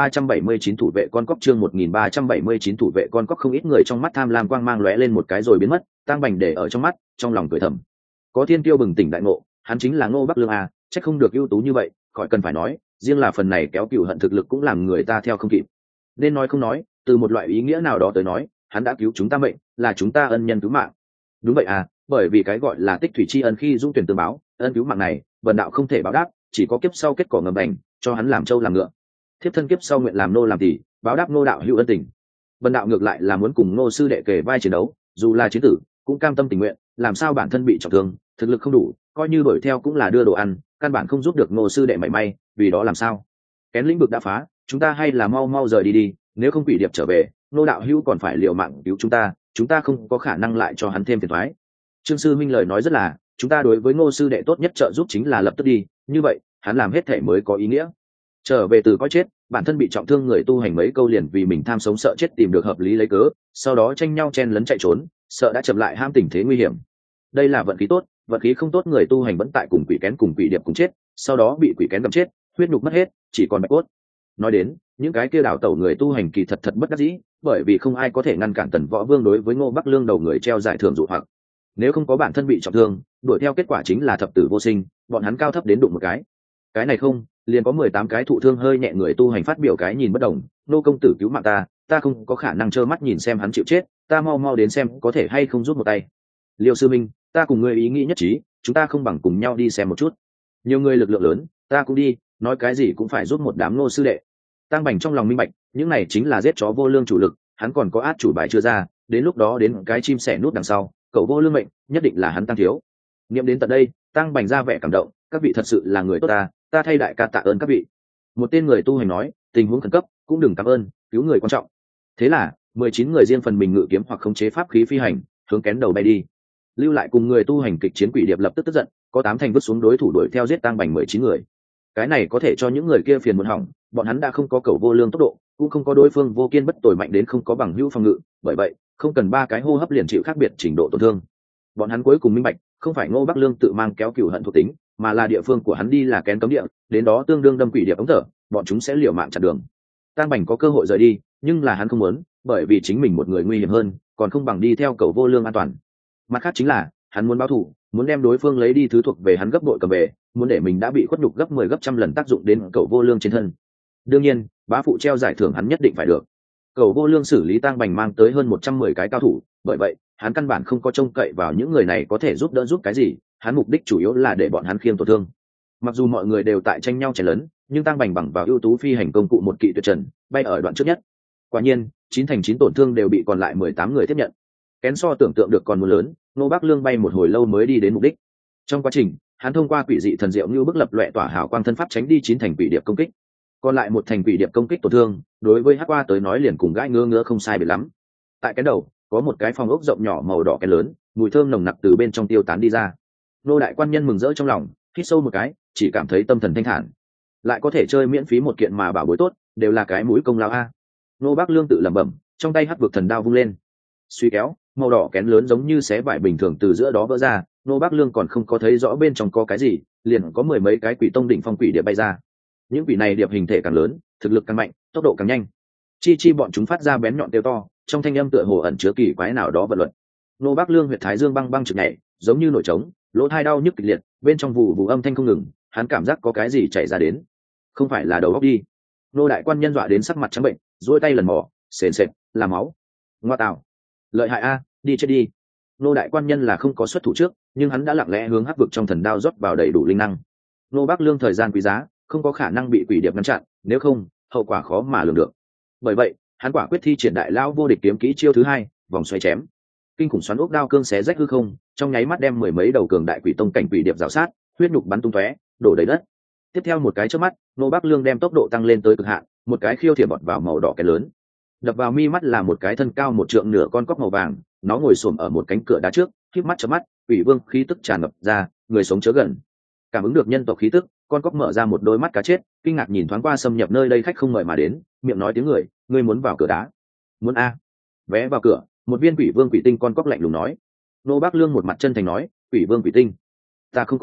1379 thủ vệ con cóc, chương 1379 thủ vệ con cóc. Không ít người trong mắt tham lam quang mang lóe lên một cái rồi biến mất, Tang Bành để ở trong mắt, trong lòng cười thầm. Có thiên tiêu bừng tỉnh đại ngộ, hắn chính là Ngô Bác Lương à, chắc không được ưu tú như vậy, khỏi cần phải nói, riêng là phần này kéo cừu hận thực lực cũng làm người ta theo không kịp. Nên nói không nói, từ một loại ý nghĩa nào đó tới nói, hắn đã cứu chúng ta mệnh, là chúng ta ân nhân cứu mạng. Đúng vậy à, bởi vì cái gọi là tích thủy tri ân khi dũng tuyển tương báo, ân cứu mạng này, vần đạo không thể báo đáp, chỉ có kiếp sau kết quả ngầm đành, cho hắn làm trâu làm ngựa. Thiếp thân kiếp sau nguyện làm nô làm tỷ, báo đáp nô đạo hữu ân tình. Vần đạo ngược lại là muốn cùng nô sư đệ kề vai chiến đấu, dù là chiến tử, cũng cam tâm tình nguyện, làm sao bản thân bị trọng thương, thực lực không đủ, coi như đuổi theo cũng là đưa đồ ăn, căn bản không giúp được nô sư đệ mảy may, vì đó làm sao? Kén lĩnh vực đã phá, chúng ta hay là mau mau rời đi đi, nếu không quỷ điệp trở về, nô đạo hữu còn phải liều mạng cứu chúng ta không có khả năng lại cho hắn thêm phiền toái. Trương sư minh lời nói rất là, chúng ta đối với Ngô sư đệ tốt nhất trợ giúp chính là lập tức đi, như vậy hắn làm hết thể mới có ý nghĩa. Trở về từ coi chết, bản thân bị trọng thương người tu hành mấy câu liền vì mình tham sống sợ chết tìm được hợp lý lấy cớ, sau đó tranh nhau chen lấn chạy trốn, sợ đã chậm lại ham tình thế nguy hiểm. Đây là vận khí tốt, vận khí không tốt người tu hành vẫn tại cùng quỷ kén cùng quỷ điệp cùng chết, sau đó bị quỷ kén gặm chết, huyết nhục mất hết, chỉ còn bạch cốt. Nói đến, những cái kia đảo tẩu người tu hành kỳ thật thật bất đắc dĩ, bởi vì không ai có thể ngăn cản Tần Võ Vương đối với Ngô Bắc Lương đầu người treo giải thưởng dụ hoặc. Nếu không có bản thân bị trọng thương, đuổi theo kết quả chính là thập tử vô sinh, bọn hắn cao thấp đến đụng một cái này không, liền có 18 cái thụ thương hơi nhẹ người tu hành phát biểu cái nhìn bất đồng. Nô công tử cứu mạng ta không có khả năng trơ mắt nhìn xem hắn chịu chết, ta mau mau đến xem có thể hay không rút một tay. Liêu sư minh, ta cùng ngươi ý nghĩ nhất trí, chúng ta không bằng cùng nhau đi xem một chút. Nhiều người lực lượng lớn, ta cũng đi, nói cái gì cũng phải giúp một đám nô sư đệ. Tăng Bành trong lòng minh bạch, những này chính là giết chó vô lương chủ lực, hắn còn có át chủ bài chưa ra, đến lúc đó đến cái chim sẻ nút đằng sau, cậu vô lương mệnh, nhất định là hắn Tăng thiếu. Niệm đến tận đây, Tăng Bành ra vẻ cảm động, các vị thật sự là người tốt ta thay đại ca tạ ơn các vị. Một tên người tu hành nói, tình huống khẩn cấp, cũng đừng cảm ơn, cứu người quan trọng. Thế là 19 người riêng phần mình ngự kiếm hoặc khống chế pháp khí phi hành, hướng kén đầu bay đi. Lưu lại cùng người tu hành kịch chiến quỷ điệp lập tức tức giận, có 8 thành vứt xuống đối thủ đuổi theo giết Tăng Bành 19 người. Cái này có thể cho những người kia phiền muốn hỏng, bọn hắn đã không có cầu vô lương tốc độ, cũng không có đối phương vô kiên bất tồi mạnh đến không có bằng hữu phòng ngự, bởi vậy không cần 3 cái hô hấp liền chịu khác biệt trình độ tổn thương. Bọn hắn cuối cùng minh bạch, không phải Ngô Bắc Lương tự mang kéo cừu hận thuộc tính, mà là địa phương của hắn đi là kén cấm địa, đến đó tương đương đâm quỷ điệp ống thở, bọn chúng sẽ liều mạng chặn đường. Tăng Bành có cơ hội rời đi, nhưng là hắn không muốn, bởi vì chính mình một người nguy hiểm hơn, còn không bằng đi theo cầu vô lương an toàn. Mặt khác chính là, hắn muốn báo thù, muốn đem đối phương lấy đi thứ thuộc về hắn gấp bội cầm về, muốn để mình đã bị khuất nhục gấp 10 gấp trăm lần tác dụng đến cầu vô lương trên thân. Đương nhiên, bá phụ treo giải thưởng hắn nhất định phải được. Cầu vô lương xử lý Tăng Bành mang tới hơn 110 cái cao thủ, bởi vậy hắn căn bản không có trông cậy vào những người này có thể giúp đỡ giúp cái gì, hắn mục đích chủ yếu là để bọn hắn khiêng tổn thương. Mặc dù mọi người đều tại tranh nhau chén lớn, nhưng Tăng Bành bằng vào ưu tú phi hành công cụ một kỵ tuyệt trần, bay ở đoạn trước nhất. Quả nhiên, 9 thành 9 tổn thương đều bị còn lại 18 người tiếp nhận. Kén so tưởng tượng được còn muốn lớn, Ngô Bắc Lương bay một hồi lâu mới đi đến mục đích. Trong quá trình, hắn thông qua quỷ dị thần diệu như bức lập loè tỏa hào quang thân pháp tránh đi 9 thành quỷ điệp công kích. Còn lại 1 thành quỷ điệp công kích tổn thương, đối với Hắc Qua tới nói liền cùng gãi ngứa không sai biệt lắm. Tại cái đầu, có một cái phòng ốc rộng nhỏ màu đỏ kén lớn, mùi thơm nồng nặc từ bên trong tiêu tán đi ra. Nô đại quan nhân mừng rỡ trong lòng, hít sâu một cái, chỉ cảm thấy tâm thần thanh thản. Lại có thể chơi miễn phí một kiện mà bảo bối tốt, đều là cái mũi công lao a. Nô Bắc Lương tự lẩm bẩm, trong tay hắc vực thần đao vung lên. Suy kéo, màu đỏ kén lớn giống như xé vải bình thường từ giữa đó vỡ ra, Nô Bắc Lương còn không có thấy rõ bên trong có cái gì, liền có 10 mấy cái quỷ tông đỉnh phong quỷ điệp bay ra. Những quỷ này điệp hình thể càng lớn, thực lực càng mạnh, tốc độ càng nhanh. Chi bọn chúng phát ra bén nhọn kêu to, trong thanh âm tựa hồ ẩn chứa kỳ quái nào đó vận luật. Nô Bắc Lương huyệt thái dương băng băng trực nhảy, giống như nổi trống, lỗ tai đau nhức kịch liệt, bên trong vụ âm thanh không ngừng, hắn cảm giác có cái gì chảy ra đến. Không phải là đầu óc đi. Nô đại quan nhân dọa đến sắc mặt trắng bệnh, duỗi tay lần mò, sền sệt, là máu. Ngoa tạo, lợi hại a, đi chết đi. Nô đại quan nhân là không có xuất thủ trước, nhưng hắn đã lặng lẽ hướng hắc vực trong thần đao rót vào đầy đủ linh năng. Nô Bắc Lương thời gian quý giá, không có khả năng bị quỷ điệp ngăn chặn, nếu không, hậu quả khó mà lường được. Bởi vậy, hắn quả quyết thi triển đại lao vô địch kiếm kỹ chiêu thứ 2, vòng xoay chém. Kinh khủng xoắn ốc đao cương xé rách hư không, trong nháy mắt đem 10 mấy đầu cường đại quỷ tông cảnh quỷ điệp rào sát, huyết nhục bắn tung tóe, đổ đầy đất. Tiếp theo một cái chớp mắt, Nô Bắc Lương đem tốc độ tăng lên tới cực hạn, một cái khiêu thiểm bọt vào màu đỏ cái lớn. Đập vào mi mắt là một cái thân cao 1 trượng nửa con cóc màu vàng, nó ngồi xổm ở một cánh cửa đá trước, khép mắt chớp mắt, quỷ vương khí tức tràn ngập ra, người sống chớ gần. Cảm ứng được nhân tộc khí tức, con cóc mở ra một đôi mắt cá chết, kinh ngạc nhìn thoáng qua xâm nhập nơi đây khách không mời mà đến, miệng nói tiếng người, ngươi muốn vào cửa đá? Muốn a? Vé vào cửa. Một viên quỷ vương quỷ tinh con cóc lạnh lùng nói. Nô Bắc Lương một mặt chân thành nói, quỷ vương quỷ tinh, ta không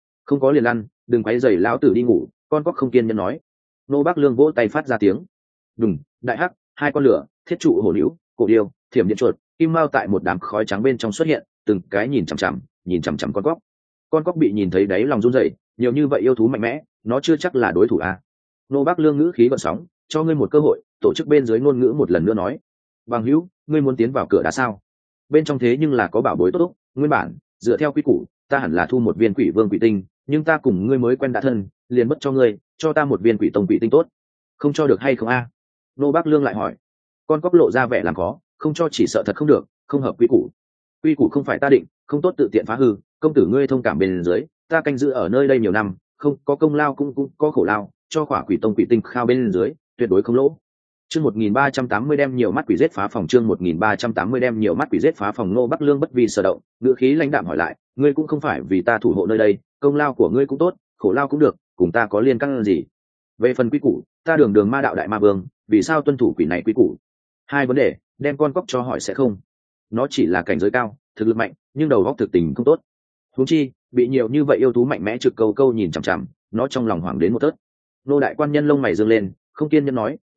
có liền lăn, đừng quấy rầy lão tử đi ngủ. Con cóc không kiên nhẫn nói. Nô Bắc Lương vỗ tay phát ra tiếng. Đùng, đại hắc, 2 con lửa, thiết trụ hổ liễu, cổ điêu, thiểm điện chuột, kim mao tại một đám khói trắng bên trong xuất hiện, từng cái nhìn chằm chằm con cóc. Con cóc bị nhìn thấy đáy lòng run rẩy, nhiều như vậy yêu thú mạnh mẽ, nó chưa chắc là đối thủ a. Nô Bắc Lương ngữ khí gợn sóng, cho ngươi một cơ hội. Tổ chức bên dưới ngôn ngữ một lần nữa nói. Bằng hữu, ngươi muốn tiến vào cửa đá sao? Bên trong thế nhưng là có bảo bối tốt, nguyên bản dựa theo quy củ ta hẳn là thu một viên quỷ vương quỷ tinh, nhưng ta cùng ngươi mới quen đã thân, liền mất cho ngươi, cho ta một viên quỷ tông quỷ tinh tốt, không cho được hay không a? Nô Bắc Lương lại hỏi. Con cóc lộ ra vẻ làm khó, không cho chỉ sợ thật không được, không hợp quy củ không phải ta định, không tốt tự tiện phá hư. Công tử ngươi thông cảm bên dưới, ta canh giữ ở nơi đây nhiều năm, không có công lao cũng có khổ lao, cho khỏa quỷ tông quỷ tinh khao bên dưới, tuyệt đối không lỗ. Chương 1380 đem nhiều mắt quỷ giết phá phòng, chương 1380 đem nhiều mắt quỷ giết phá phòng. Nô Bắc Lương bất vi sở động, ngữ khí lãnh đạm hỏi lại, ngươi cũng không phải vì ta thủ hộ nơi đây, công lao của ngươi cũng tốt, khổ lao cũng được, cùng ta có liên căn gì? Về phần quy củ, ta đường ma đạo đại ma vương, vì sao tuân thủ quỷ này quy củ? 2 vấn đề, đem con cóc cho hỏi sẽ không. Nó chỉ là cảnh giới cao, thực lực mạnh, nhưng đầu óc thực tình không tốt. Huống chi, bị nhiều như vậy yêu thú mạnh mẽ trực câu câu nhìn chằm chằm, nó trong lòng hoảng đến một tớt. Nô đại quan nhân lông mày dương lên, không kiên nhẫn nói,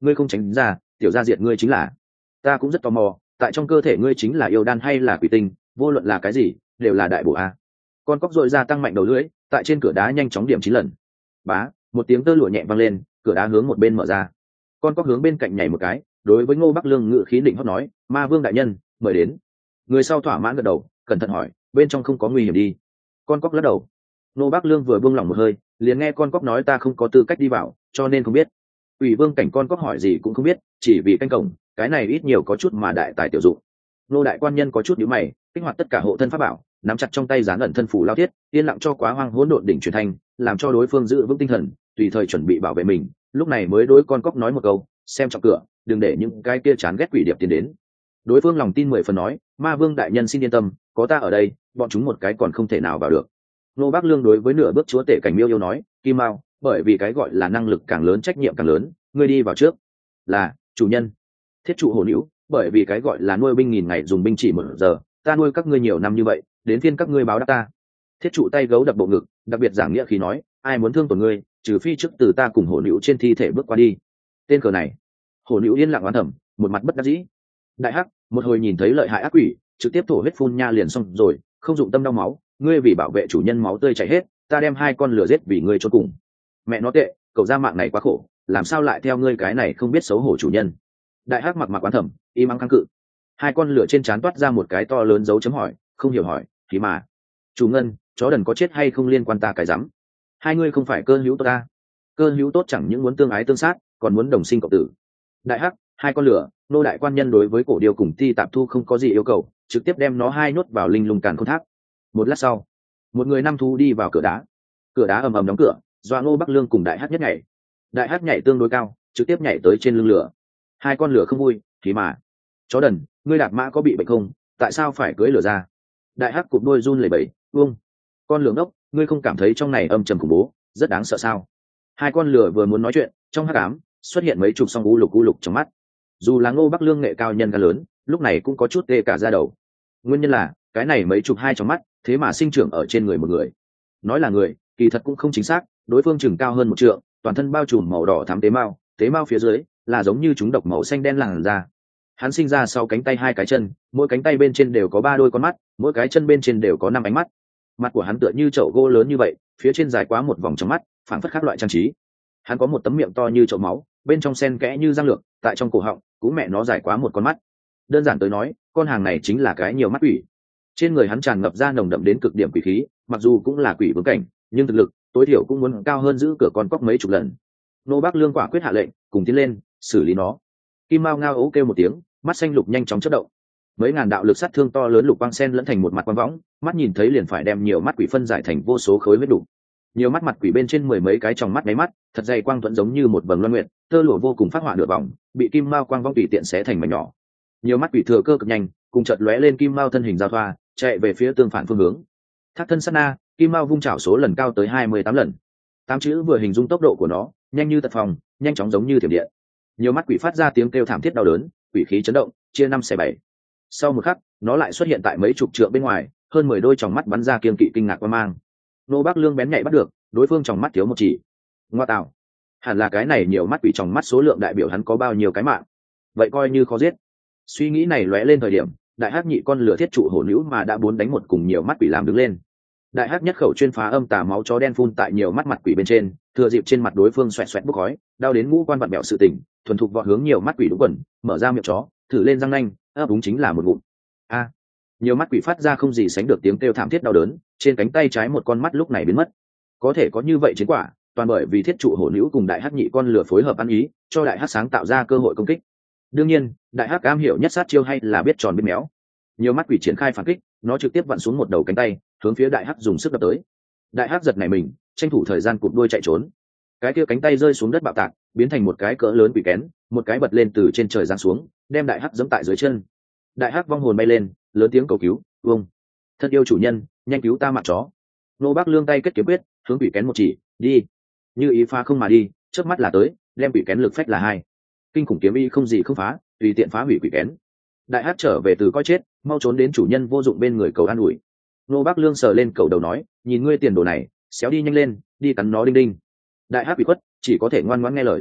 ngươi không tránh ra, tiểu gia diệt ngươi chính là. Ta cũng rất tò mò, tại trong cơ thể ngươi chính là yêu đan hay là quỷ tinh, vô luận là cái gì đều là đại bổ a. Con cóc dội ra tăng mạnh đầu lưỡi, tại trên cửa đá nhanh chóng điểm 9 lần. Bá, một tiếng tơ lụa nhẹ vang lên, cửa đá hướng một bên mở ra. Con cóc hướng bên cạnh nhảy một cái, đối với Ngô Bắc Lương ngự khí định hót nói, ma vương đại nhân mời đến. Người sau thỏa mãn gật đầu, cẩn thận hỏi, bên trong không có nguy hiểm đi. Con cóc lắc đầu. Ngô Bắc Lương vừa buông lỏng một hơi, liền nghe con cóc nói ta không có tư cách đi vào, cho nên không biết. Ủy vương cảnh con cóc hỏi gì cũng không biết, chỉ vì canh cổng, cái này ít nhiều có chút mà đại tài tiểu dụng. Nô đại quan nhân có chút nhíu mày, kích hoạt tất cả hộ thân pháp bảo, nắm chặt trong tay gián ẩn thân phủ lao thiết, yên lặng cho Quá Hoang Hỗn Độn đỉnh truyền thành, làm cho đối phương giữ vững tinh thần, tùy thời chuẩn bị bảo vệ mình. Lúc này mới đối con cóc nói một câu, xem trọng cửa, đừng để những cái kia chán ghét quỷ điệp tiến đến. Đối phương lòng tin 10 phần nói, ma vương đại nhân xin yên tâm, có ta ở đây, bọn chúng một cái còn không thể nào vào được. Nô Bác Lương đối với nửa bước chúa tể cảnh Miêu yêu nói, Kim Mao, bởi vì cái gọi là năng lực càng lớn trách nhiệm càng lớn, ngươi đi vào trước. Là chủ nhân. Thiết trụ hổ nữ, bởi vì cái gọi là nuôi binh nghìn ngày dùng binh chỉ 1 giờ, ta nuôi các ngươi nhiều năm như vậy, đến phiên các ngươi báo đáp ta. Thiết trụ tay gấu đập bộ ngực, đặc biệt giảng nghĩa khí nói, ai muốn thương tổn ngươi, trừ phi trước từ ta cùng hổ nữ trên thi thể bước qua đi. Tên cờ này, hổ nữ yên lặng oán thầm, một mặt bất đắc dĩ. Đại hắc một hồi nhìn thấy lợi hại ác quỷ, trực tiếp thổ huyết phun nha liền xong rồi, không dụng tâm đau máu, ngươi vì bảo vệ chủ nhân máu tươi chảy hết, ta đem 2 con lửa giết vì ngươi chôn cùng. Mẹ nó tệ, cậu ra mạng này quá khổ, làm sao lại theo ngươi cái này không biết xấu hổ chủ nhân. Đại hắc mặc mặc oán thầm, im ắng kháng cự. 2 con lửa trên trán toát ra một cái to lớn dấu chấm hỏi, không hiểu hỏi, thì mà chủ ngân, chó đần có chết hay không liên quan ta cái rắm. Hai ngươi không phải cơ hữu tốt ta. Cơ hữu tốt chẳng những muốn tương ái tương sát, còn muốn đồng sinh cộng tử. Đại hắc, 2 con lửa, nô đại quan nhân đối với cổ điêu cùng ti tạp thu không có gì yêu cầu, trực tiếp đem nó hai nhốt vào linh lung càn khôn tháp. Một lát sau, một người năm thú đi vào cửa đá ầm ầm đóng cửa, doa Ngô Bắc Lương cùng đại hắc nhất nhảy. Đại hắc nhảy tương đối cao, trực tiếp nhảy tới trên lưng lửa. 2 con lửa không vui, thì mà chó đần, ngươi đạp mã có bị bệnh không, tại sao phải cưỡi lửa ra. Đại hắc cụp đôi run lẩy bẩy, uông, con lửa ngốc, ngươi không cảm thấy trong này âm trầm khủng bố, rất đáng sợ sao. 2 con lửa vừa muốn nói chuyện, trong hắc ám xuất hiện mấy chục song u lục trong mắt. Dù là Ngô Bắc Lương nghệ cao nhân gan lớn, lúc này cũng có chút tê cả da đầu. Nguyên nhân là cái này mấy chục hai trong mắt thế mà sinh trưởng ở trên người một người. Nói là người, kỳ thật cũng không chính xác, đối phương chừng cao hơn 1 trượng, toàn thân bao trùm màu đỏ thắm tế mao phía dưới là giống như chúng độc màu xanh đen làn da. Hắn sinh ra sau cánh tay 2 cái chân, mỗi cánh tay bên trên đều có 3 đôi con mắt, mỗi cái chân bên trên đều có 5 ánh mắt. Mặt của hắn tựa như chậu gỗ lớn như vậy, phía trên dài quá một vòng trong mắt, phảng phất khác loại trang trí. Hắn có một tấm miệng to như chậu máu, bên trong sen kẽ như răng lược, tại trong cổ họng cũng mẹ nó dài quá một con mắt. Đơn giản tới nói, con hàng này chính là cái nhiều mắt quỷ. Trên người hắn tràn ngập ra nồng đậm đến cực điểm quỷ khí, mặc dù cũng là quỷ vương cảnh, nhưng thực lực tối thiểu cũng muốn cao hơn giữ cửa con cóc mấy chục lần. Nô Bắc Lương quả quyết hạ lệnh, cùng tiến lên xử lý nó. Kim Mao ngao ố kêu một tiếng, mắt xanh lục nhanh chóng chớp động. Mấy ngàn đạo lực sát thương to lớn lục quang sen lẫn thành một mặt quang võng, mắt nhìn thấy liền phải đem nhiều mắt quỷ phân giải thành vô số khối huyết đủ. Nhiều mắt mặt quỷ bên trên 10 mấy cái tròng mắt máy mắt, thật dày quang thuẫn giống như một vầng loan nguyện, tơ lụa vô cùng phát họa nửa vòng, bị Kim Mao quang vong tùy tiện xé thành mảnh nhỏ. Nhiều mắt quỷ thừa cơ cực nhanh, cùng chợt lóe lên Kim Mao thân hình giao thoa, chạy về phía tương phản phương hướng. Thác thân sát na, Kim Mao vung chảo số lần cao tới 28 lần. 8 chữ vừa hình dung tốc độ của nó, nhanh như tật phòng, nhanh chóng giống như thiểm điện. Nhiều mắt quỷ phát ra tiếng kêu thảm thiết đau đớn, quỷ khí chấn động, chia 5 xẻ 7. Sau một khắc, nó lại xuất hiện tại mấy chục trượng bên ngoài, hơn 10 đôi tròng mắt bắn ra kiên kỵ kinh ngạc quang mang. Nô Bắc Lương bén nhạy bắt được, đối phương tròng mắt thiếu một chỉ. Ngoa tạo, hẳn là cái này nhiều mắt quỷ tròng mắt số lượng đại biểu hắn có bao nhiêu cái mạng, vậy coi như khó giết. Suy nghĩ này lóe lên thời điểm, đại hắc nhị con lửa thiết trụ hổ nữ mà đã 4 đánh 1 cùng nhiều mắt quỷ làm đứng lên. Đại hắc nhất khẩu chuyên phá âm tà máu chó đen phun tại nhiều mắt mặt quỷ bên trên, thừa dịp trên mặt đối phương xoẹt xoẹt bốc khói, đau đến ngũ quan vặn bẹo sự tỉnh, thuần thục vọt hướng nhiều mắt quỷ đúng quần, mở ra miệng chó, thử lên răng nanh, đúng chính là một ngụm. A! Nhiều mắt quỷ phát ra không gì sánh được tiếng kêu thảm thiết đau đớn, trên cánh tay trái một con mắt lúc này biến mất. Có thể có như vậy chiến quả, toàn bởi vì thiết trụ hổ nữ cùng đại hắc nhị con lửa phối hợp ăn ý, cho đại hắc sáng tạo ra cơ hội công kích. Đương nhiên, đại hắc am hiểu nhất sát chiêu hay là biết tròn biết méo. Nhiều mắt quỷ triển khai phản kích, nó trực tiếp vặn xuống một đầu cánh tay, hướng phía đại hắc dùng sức đập tới. Đại hắc giật nảy mình, tranh thủ thời gian cụp đuôi chạy trốn. Cái kia cánh tay rơi xuống đất bạo tạc, biến thành một cái cỡ lớn quỷ kén, một cái bật lên từ trên trời giáng xuống, đem đại hắc giẫm tại dưới chân. Đại hắc vong hồn bay lên, lớn tiếng cầu cứu, "Vâng, thân yêu chủ nhân, nhanh cứu ta mạng chó." Nô Bắc Lương tay kết kiếm quyết, hướng quỷ kén một chỉ, "Đi." Như ý phá không mà đi, chớp mắt là tới, đem quỷ kén lực phách là 2. Kinh khủng kiếm y không gì không phá, tùy tiện phá hủy quỷ kén. Đại hắc trở về từ coi chết, mau trốn đến chủ nhân vô dụng bên người cầu an ủi. Nô Bắc Lương sờ lên cầu đầu nói, "Nhìn ngươi tiền đồ này, xéo đi nhanh lên, đi cắn nó đinh đinh." Đại hắc bị khuất, chỉ có thể ngoan ngoãn nghe lời.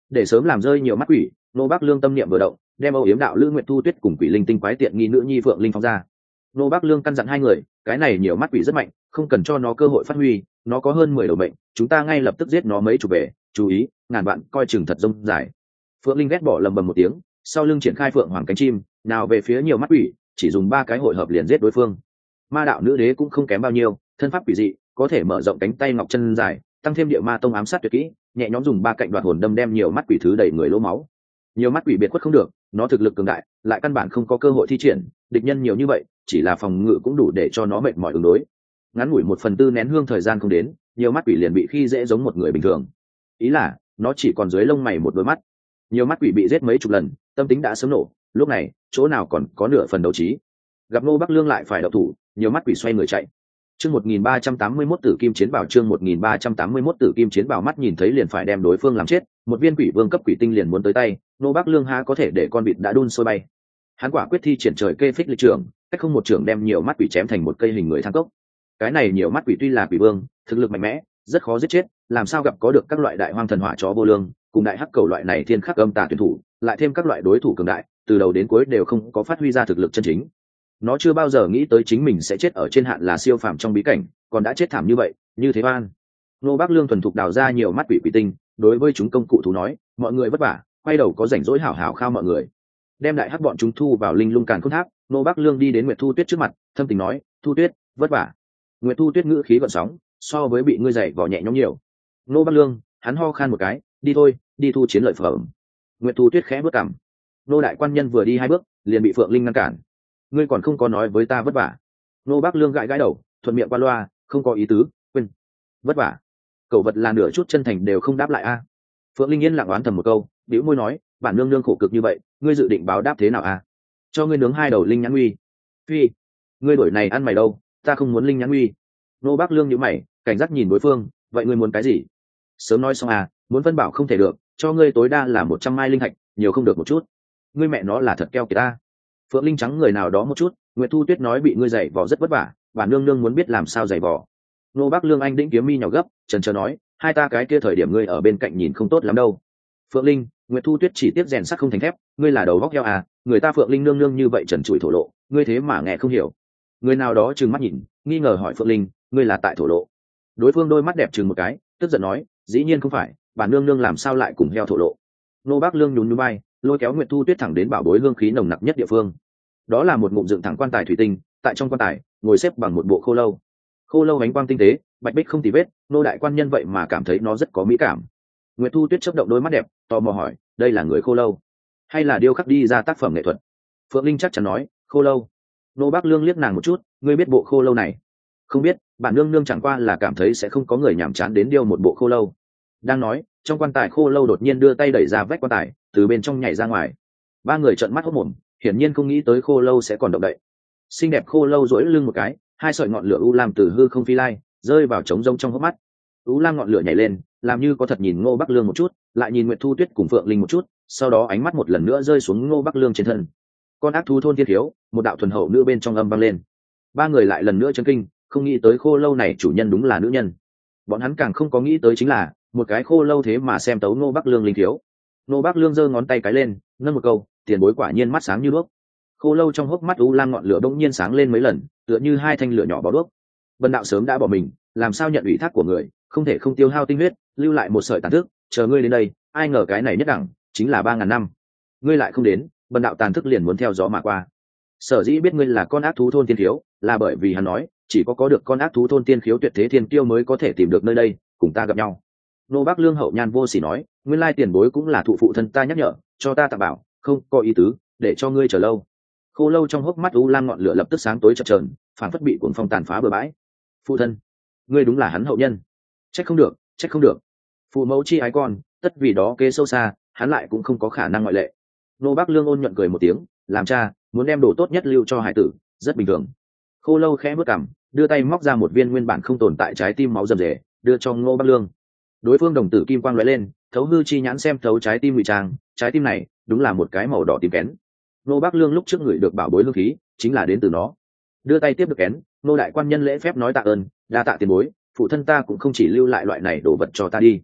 để sớm làm rơi nhiều mắt quỷ, nô bác lương tâm niệm vừa động, đem âu yếm đạo lữ Nguyệt Thu Tuyết cùng quỷ linh tinh quái tiện nghi nữ nhi Phượng Linh phóng ra. Nô bác lương căn dặn hai người, cái này nhiều mắt quỷ rất mạnh, không cần cho nó cơ hội phát huy, nó có hơn 10 đầu mệnh, chúng ta ngay lập tức giết nó mấy chục bể, chú ý, ngàn vạn coi chừng thật rông dài. Phượng Linh ghét bỏ lầm bầm một tiếng, sau lưng triển khai phượng hoàng cánh chim, nào về phía nhiều mắt quỷ, chỉ dùng 3 cái hội hợp liền giết đối phương. Ma đạo nữ đế cũng không kém bao nhiêu, thân pháp quỷ dị, có thể mở rộng cánh tay ngọc chân dài, tăng thêm địa ma tông ám sát tuyệt kỹ, nhẹ nhõm dùng 3 cạnh đoạt hồn đâm đem nhiều mắt quỷ thứ đầy người lỗ máu. Nhiều mắt quỷ biệt quất không được, nó thực lực cường đại, lại căn bản không có cơ hội thi triển, địch nhân nhiều như vậy, chỉ là phòng ngự cũng đủ để cho nó mệt mỏi ứng đối. Ngắn ngủi 1/4 nén hương thời gian không đến, nhiều mắt quỷ liền bị khi dễ giống một người bình thường. Ý là, nó chỉ còn dưới lông mày một đôi mắt. Nhiều mắt quỷ bị giết mấy chục lần, tâm tính đã sớm nổ, lúc này, chỗ nào còn có nửa phần đấu trí. Gặp Ngô Bắc Lương lại phải động thủ, nhiều mắt quỷ xoay người chạy. Chương 1381 Tử Kim Chiến Bảo, chương 1381 Tử Kim Chiến Bảo, mắt nhìn thấy liền phải đem đối phương làm chết, một viên quỷ vương cấp quỷ tinh liền muốn tới tay, Ngô Bắc Lương há có thể để con vịt đã đun sôi bay. Hắn quả quyết thi triển trời kê phích lịch trưởng, cách không một trưởng đem nhiều mắt quỷ chém thành một cây hình người thang cốc. Cái này nhiều mắt quỷ tuy là quỷ vương, thực lực mạnh mẽ, rất khó giết chết, làm sao gặp có được các loại đại hoang thần hỏa chó vô lương, cùng đại hắc cầu loại này thiên khắc âm tà tuyển thủ, lại thêm các loại đối thủ cường đại, từ đầu đến cuối đều không có phát huy ra thực lực chân chính. Nó chưa bao giờ nghĩ tới chính mình sẽ chết ở trên hạn là siêu phàm trong bí cảnh, còn đã chết thảm như vậy, như thế oan. Ngô Bắc Lương thuần thục đào ra nhiều mắt quỷ quỷ tinh, đối với chúng công cụ thú nói, mọi người vất vả, quay đầu có rảnh rỗi hảo hảo khao mọi người. Đem đại hắc bọn chúng thu vào linh lung càn khôn tháp, Ngô Bắc Lương đi đến Nguyệt Thu Tuyết trước mặt, thâm tình nói, Thu Tuyết, vất vả. Nguyệt Thu Tuyết ngữ khí gợn sóng, so với bị ngươi dày vò nhẹ nhõm nhiều. Ngô Bắc Lương, hắn ho khan một cái, đi thôi, đi thu chiến lợi phẩm. Nguyệt Thu Tuyết khẽ bước cằm. Nô đại quan nhân vừa đi 2 bước, liền bị Phượng Linh ngăn cản. Ngươi còn không có nói với ta vất vả. Nô Bắc Lương gãi gãi đầu, thuận miệng qua loa, không có ý tứ, quên. Vất vả. Cậu vật là nửa chút chân thành đều không đáp lại a. Phượng Linh yên lặng oán thầm một câu, bĩu môi nói, bản nương nương khổ cực như vậy, ngươi dự định báo đáp thế nào a? Cho ngươi nướng 2 đầu linh nhãn uy. Phi, ngươi đổi này ăn mày đâu, ta không muốn linh nhãn uy. Nô Bắc Lương nhíu mày, cảnh giác nhìn đối phương, vậy ngươi muốn cái gì? Sớm nói xong à, muốn phân bảo không thể được, cho ngươi tối đa là 100 mai linh thạch, nhiều không được một chút. Ngươi mẹ nó là thật keo kiệt ta. Phượng Linh trắng người nào đó một chút, Nguyệt Thu Tuyết nói bị ngươi giày vò rất vất vả, bản nương nương muốn biết làm sao giày vò. Nô Bắc Lương anh đĩnh kiếm mi nhỏ gấp, chần chờ nói, hai ta cái kia thời điểm ngươi ở bên cạnh nhìn không tốt lắm đâu. Phượng Linh, Nguyệt Thu Tuyết chỉ tiếp rèn sắt không thành thép, ngươi là đầu góc heo à, người ta Phượng Linh nương nương như vậy trần trụi thổ lộ, ngươi thế mà nghe không hiểu. Người nào đó trừng mắt nhìn, nghi ngờ hỏi Phượng Linh, ngươi là tại thổ lộ. Đối phương đôi mắt đẹp chừng một cái, tức giận nói, dĩ nhiên không phải, bản nương nương làm sao lại cùng heo thổ lộ. Nô Bắc Lương nhún nhún vai, lôi kéo Nguyệt Thu Tuyết thẳng đến bảo bối hương khí nồng nặc nhất địa phương. Đó là một ngụm dựng thẳng quan tài thủy tinh, tại trong quan tài ngồi xếp bằng một bộ khô lâu. Khô lâu ánh quang tinh tế, bạch bích không tì vết, nô đại quan nhân vậy mà cảm thấy nó rất có mỹ cảm. Nguyệt Thu Tuyết chớp động đôi mắt đẹp, tò mò hỏi, đây là người khô lâu hay là điêu khắc đi ra tác phẩm nghệ thuật? Phượng Linh chắc chắn nói, khô lâu. Nô Bắc Lương liếc nàng một chút, ngươi biết bộ khô lâu này? Không biết, bản nương nương chẳng qua là cảm thấy sẽ không có người nhàm chán đến điêu một bộ khô lâu. Đang nói, trong quan tài khô lâu đột nhiên đưa tay đẩy ra vách quan tài, từ bên trong nhảy ra ngoài. 3 người trợn mắt hốt mồm, hiển nhiên không nghĩ tới khô lâu sẽ còn động đậy. Xinh đẹp khô lâu duỗi lưng một cái, 2 sợi ngọn lửa u lam từ hư không phi lai, rơi vào trống rông trong hốc mắt. U lam ngọn lửa nhảy lên, làm như có thật nhìn Ngô Bắc Lương một chút, lại nhìn Nguyệt Thu Tuyết cùng Phượng Linh một chút, sau đó ánh mắt một lần nữa rơi xuống Ngô Bắc Lương trên thân. Con ác thú thôn thiên thiếu, một đạo thuần hậu nữ bên trong âm vang lên. 3 người lại lần nữa chấn kinh, không nghĩ tới khô lâu này chủ nhân đúng là nữ nhân. Bọn hắn càng không có nghĩ tới chính là, một cái khô lâu thế mà xem tấu Ngô Bắc Lương linh thiếu. Ngô Bắc Lương giơ ngón tay cái lên, ngâm một câu, tiền bối quả nhiên mắt sáng như đuốc. Khô lâu trong hốc mắt u lam ngọn lửa bỗng nhiên sáng lên mấy lần, tựa như 2 thanh lửa nhỏ bó đuốc. Bần đạo sớm đã bỏ mình, làm sao nhận ủy thác của người, không thể không tiêu hao tinh huyết, lưu lại một sợi tàn thức, chờ ngươi đến đây, ai ngờ cái này nhất đẳng, chính là 3000 năm. Ngươi lại không đến, bần đạo tàn thức liền muốn theo gió mà qua. Sở dĩ biết ngươi là con ác thú thôn tiên khiếu, là bởi vì hắn nói, chỉ có được con ác thú thôn tiên khiếu tuyệt thế thiên kiêu mới có thể tìm được nơi đây, cùng ta gặp nhau. Nô Bắc Lương hậu nhan vô sỉ nói, nguyên lai tiền bối cũng là thụ phụ thân ta nhắc nhở, cho ta tạm bảo, không có ý tứ, để cho ngươi chờ lâu. Khô lâu trong hốc mắt u lam ngọn lửa lập tức sáng tối chập chờn, phản phất bị cuồng phong tàn phá bừa bãi. Phụ thân, ngươi đúng là hắn hậu nhân. Trách không được, trách không được. Phụ mẫu chi ái con, tất vì đó kế sâu xa, hắn lại cũng không có khả năng ngoại lệ. Nô Bắc Lương ôn nhuận cười một tiếng, làm cha, muốn đem đồ tốt nhất lưu cho hải tử, rất bình thường. Khô lâu khẽ bước cằm, đưa tay móc ra một viên nguyên bản không tồn tại trái tim máu rầm rề, đưa cho Ngô Bắc Lương. Đối phương đồng tử kim quang lóe lên, thấu hư chi nhãn xem thấu trái tim ngụy trang, trái tim này đúng là một cái màu đỏ tím kén. Ngô Bắc Lương lúc trước người được bảo bối hương khí, chính là đến từ nó. Đưa tay tiếp được kén, Ngô đại quan nhân lễ phép nói tạ ơn, đa tạ tiền bối, phụ thân ta cũng không chỉ lưu lại loại này đồ vật cho ta đi.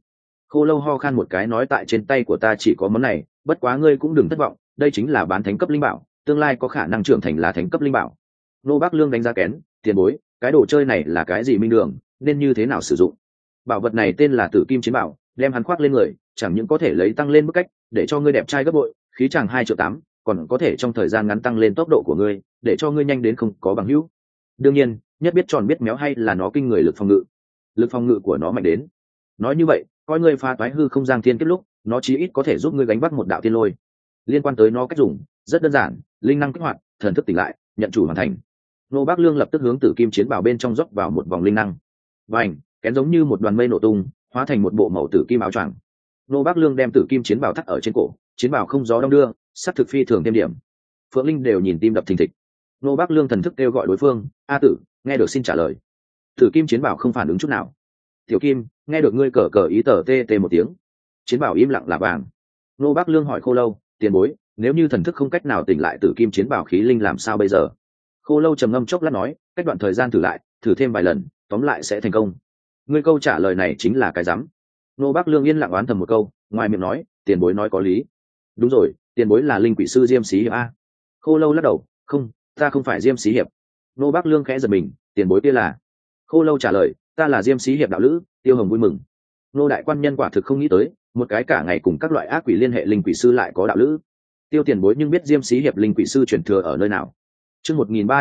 Khô Lâu ho khan một cái nói tại trên tay của ta chỉ có món này, bất quá ngươi cũng đừng thất vọng, đây chính là bán thánh cấp linh bảo, tương lai có khả năng trưởng thành là thánh cấp linh bảo. Nô Bác Lương đánh giá kén, tiền bối, cái đồ chơi này là cái gì minh đường, nên như thế nào sử dụng? Bảo vật này tên là Tử Kim Chiến Bảo, đem hắn khoác lên người, chẳng những có thể lấy tăng lên mức cách, để cho ngươi đẹp trai gấp bội, khí chàng 2,8 triệu, còn có thể trong thời gian ngắn tăng lên tốc độ của ngươi, để cho ngươi nhanh đến không có bằng hữu. Đương nhiên, nhất biết tròn biết méo hay là nó kinh người lực phòng ngự. Lực phòng ngự của nó mạnh đến. Nói như vậy, coi ngươi phá toái hư không gian thiên kết lúc, nó chí ít có thể giúp ngươi gánh vác một đạo thiên lôi. Liên quan tới nó cách dùng, rất đơn giản, linh năng kích hoạt, thần thức tỉnh lại, nhận chủ hoàn thành. Nô Bác Lương lập tức hướng Tử Kim Chiến Bảo bên trong rót vào một vòng linh năng. Vành, kén giống như một đoàn mây nổ tung, hóa thành một bộ màu tử kim áo choàng. Nô Bác Lương đem Tử Kim Chiến Bảo thắt ở trên cổ, chiến bảo không gió đông đưa, sắc thực phi thường thêm điểm. Phượng Linh đều nhìn tim đập thình thịch. Nô Bác Lương thần thức kêu gọi đối phương, "A tử, nghe được xin trả lời." Tử Kim Chiến Bảo không phản ứng chút nào. "Tiểu Kim, nghe được ngươi cờ cờ ý tờ tê tê một tiếng." Chiến bảo im lặng là vàng. Nô Bác Lương hỏi Khô Lâu, "Tiền bối, nếu như thần thức không cách nào tỉnh lại Tử Kim Chiến Bảo khí linh làm sao bây giờ?" Khô Lâu trầm ngâm chốc lát nói, "Cách đoạn thời gian thử lại, thử thêm vài lần, tóm lại sẽ thành công." Ngươi câu trả lời này chính là cái rắm. Nô Bác Lương yên lặng oán thầm một câu, ngoài miệng nói, "Tiền bối nói có lý." "Đúng rồi, tiền bối là linh quỷ sư Diêm Xí Hiệp a?" Khô Lâu lắc đầu, "Không, ta không phải Diêm Xí Hiệp." Nô Bác Lương khẽ giật mình, "Tiền bối kia là?" Khô Lâu trả lời, "Ta là Diêm Xí Hiệp đạo lữ, Tiêu Hồng vui mừng." Nô đại quan nhân quả thực không nghĩ tới, một cái cả ngày cùng các loại ác quỷ liên hệ linh quỷ sư lại có đạo lữ. Tiêu tiền bối nhưng biết Diêm Xí Hiệp linh quỷ sư truyền thừa ở nơi nào? Chương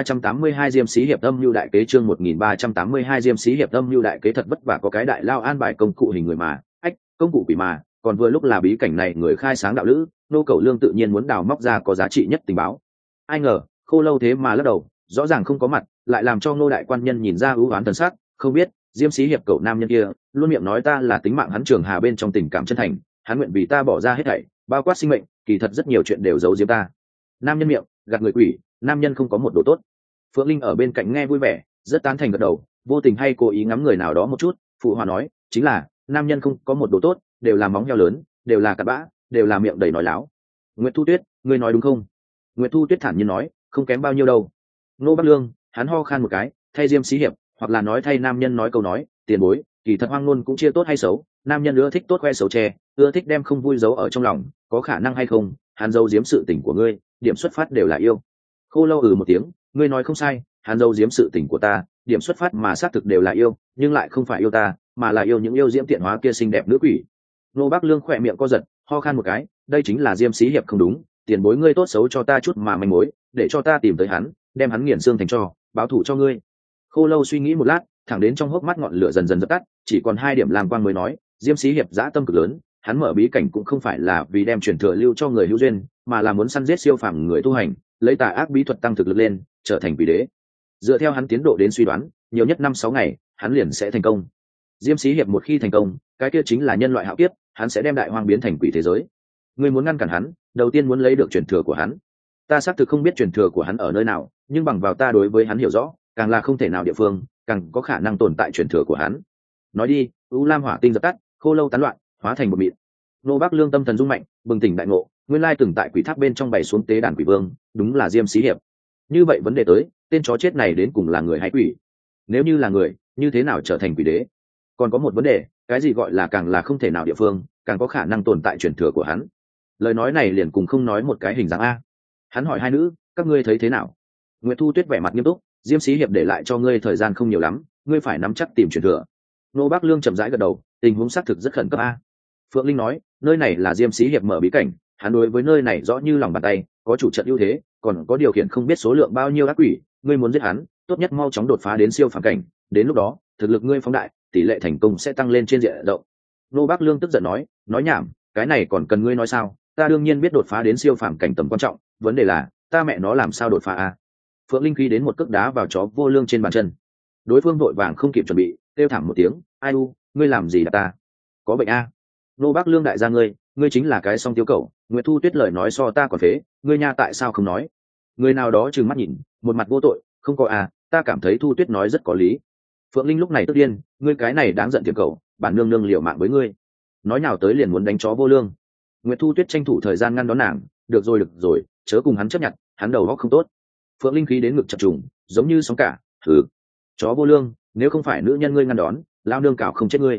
1382 Diêm Xí Hiệp âm lưu đại kế, chương 1382 Diêm Xí Hiệp âm lưu đại kế, thật vất vả có cái đại lao an bài công cụ hình người mà, công cụ quỷ mà, còn vừa lúc là bí cảnh này người khai sáng đạo lữ, Nô Cẩu Lương tự nhiên muốn đào móc ra có giá trị nhất tình báo. Ai ngờ, Khô Lâu thế mà lắc đầu, rõ ràng không có mặt, lại làm cho Nô đại quan nhân nhìn ra ưu oán thần sắc, không biết, Diêm Xí Hiệp cậu nam nhân kia, luôn miệng nói ta là tính mạng hắn Trường Hà bên trong tình cảm chân thành, hắn nguyện vì ta bỏ ra hết thảy, bao quát sinh mệnh, kỳ thật rất nhiều chuyện đều giấu giếm ta. Nam nhân miệng, gạt người quỷ, nam nhân không có một đồ tốt. Phượng Linh ở bên cạnh nghe vui vẻ, rất tán thành gật đầu, vô tình hay cố ý ngắm người nào đó một chút, phụ hòa nói, chính là, nam nhân không có một đồ tốt, đều là móng heo lớn, đều là cặn bã, đều là miệng đầy nói láo. Nguyệt Thu Tuyết, ngươi nói đúng không? Nguyệt Thu Tuyết thản nhiên nói, không kém bao nhiêu đâu. Nô Bác Lương, hắn ho khan một cái, thay Diêm Xí Hiệp, hoặc là nói thay nam nhân nói câu nói, tiền bối, kỳ thật hoang ngôn cũng chia tốt hay xấu, nam nhân ưa thích tốt khoe xấu che, ưa thích đem không vui giấu ở trong lòng, có khả năng hay không, hắn giấu giếm sự tình của ngươi, điểm xuất phát đều là yêu. Khô Lâu một tiếng, ngươi nói không sai, hắn giấu giếm sự tình của ta, điểm xuất phát mà xác thực đều là yêu, nhưng lại không phải yêu ta, mà là yêu những yêu diễm tiện hóa kia xinh đẹp nữ quỷ. Nô Bác Lương khỏe miệng co giật, ho khan một cái, đây chính là Diêm Xí Hiệp không đúng, tiền bối ngươi tốt xấu cho ta chút mà manh mối, để cho ta tìm tới hắn, đem hắn nghiền xương thành tro, báo thù cho ngươi. Khô Lâu suy nghĩ một lát, thẳng đến trong hốc mắt ngọn lửa dần dần dập tắt, chỉ còn 2 điểm làm quang mới nói, Diêm Xí Hiệp dã tâm cực lớn, hắn mở bí cảnh cũng không phải là vì đem truyền thừa lưu cho người hữu duyên, mà là muốn săn giết siêu phàm người tu hành, lấy tà ác bí thuật tăng thực lực lên, trở thành quỷ đế. Dựa theo hắn tiến độ đến suy đoán, nhiều nhất 5-6 ngày, hắn liền sẽ thành công. Diêm Xí Hiệp một khi thành công, cái kia chính là nhân loại hạo kiếp, hắn sẽ đem đại hoang biến thành quỷ thế giới. Ngươi muốn ngăn cản hắn, đầu tiên muốn lấy được truyền thừa của hắn. Ta xác thực không biết truyền thừa của hắn ở nơi nào, nhưng bằng vào ta đối với hắn hiểu rõ, càng là không thể nào địa phương, càng có khả năng tồn tại truyền thừa của hắn. Nói đi, U Lam hỏa tinh dập tắt, Khô Lâu tán loạn, hóa thành một mịn. Nô Bác Lương tâm thần rung mạnh, bừng tỉnh đại ngộ, nguyên lai từng tại quỷ tháp bên trong bày xuống tế đàn quỷ vương, đúng là Diêm Xí Hiệp. Như vậy vấn đề tới, tên chó chết này đến cùng là người hay quỷ? Nếu như là người, như thế nào trở thành quỷ đế? Còn có một vấn đề, cái gì gọi là càng là không thể nào địa phương, càng có khả năng tồn tại truyền thừa của hắn? Lời nói này liền cùng không nói một cái hình dáng a. Hắn hỏi hai nữ, các ngươi thấy thế nào? Nguyệt Thu Tuyết vẻ mặt nghiêm túc, Diêm Xí Hiệp để lại cho ngươi thời gian không nhiều lắm, ngươi phải nắm chắc tìm truyền thừa. Nô Bác Lương chậm rãi gật đầu, tình huống xác thực rất khẩn cấp a. Phượng Linh nói, nơi này là Diêm Xí Hiệp mở bí cảnh, hắn đối với nơi này rõ như lòng bàn tay, có chủ trận ưu thế, còn có điều khiển không biết số lượng bao nhiêu ác quỷ, ngươi muốn giết hắn, tốt nhất mau chóng đột phá đến siêu phàm cảnh, đến lúc đó, thực lực ngươi phóng đại, tỷ lệ thành công sẽ tăng lên trên diện rộng. Nô Bác Lương tức giận nói nhảm, cái này còn cần ngươi nói sao? Ta đương nhiên biết đột phá đến siêu phàm cảnh tầm quan trọng, vấn đề là, ta mẹ nó làm sao đột phá a? Phượng Linh khí đến một cước đá vào chó Vô Lương trên bàn chân. Đối phương vội vàng không kịp chuẩn bị, kêu thảm một tiếng, ai u, ngươi làm gì đạp ta? Có bệnh a? Nô Bác Lương đại gia ngươi chính là cái song tiêu cẩu. Nguyệt Thu Tuyết lời nói so ta còn phế, ngươi nha tại sao không nói? Người nào đó trừng mắt nhìn, một mặt vô tội, không có à, ta cảm thấy Thu Tuyết nói rất có lý. Phượng Linh lúc này tức điên, ngươi cái này đáng giận tiểu cẩu, bản nương nương liều mạng với ngươi. Nói nào tới liền muốn đánh chó Vô Lương. Nguyệt Thu Tuyết tranh thủ thời gian ngăn đón nàng, được rồi, chớ cùng hắn chấp nhận, hắn đầu óc không tốt. Phượng Linh khí đến ngực chập trùng, giống như sóng cả, chó Vô Lương, nếu không phải nữ nhân ngươi ngăn đón, lao nương cào không chết ngươi.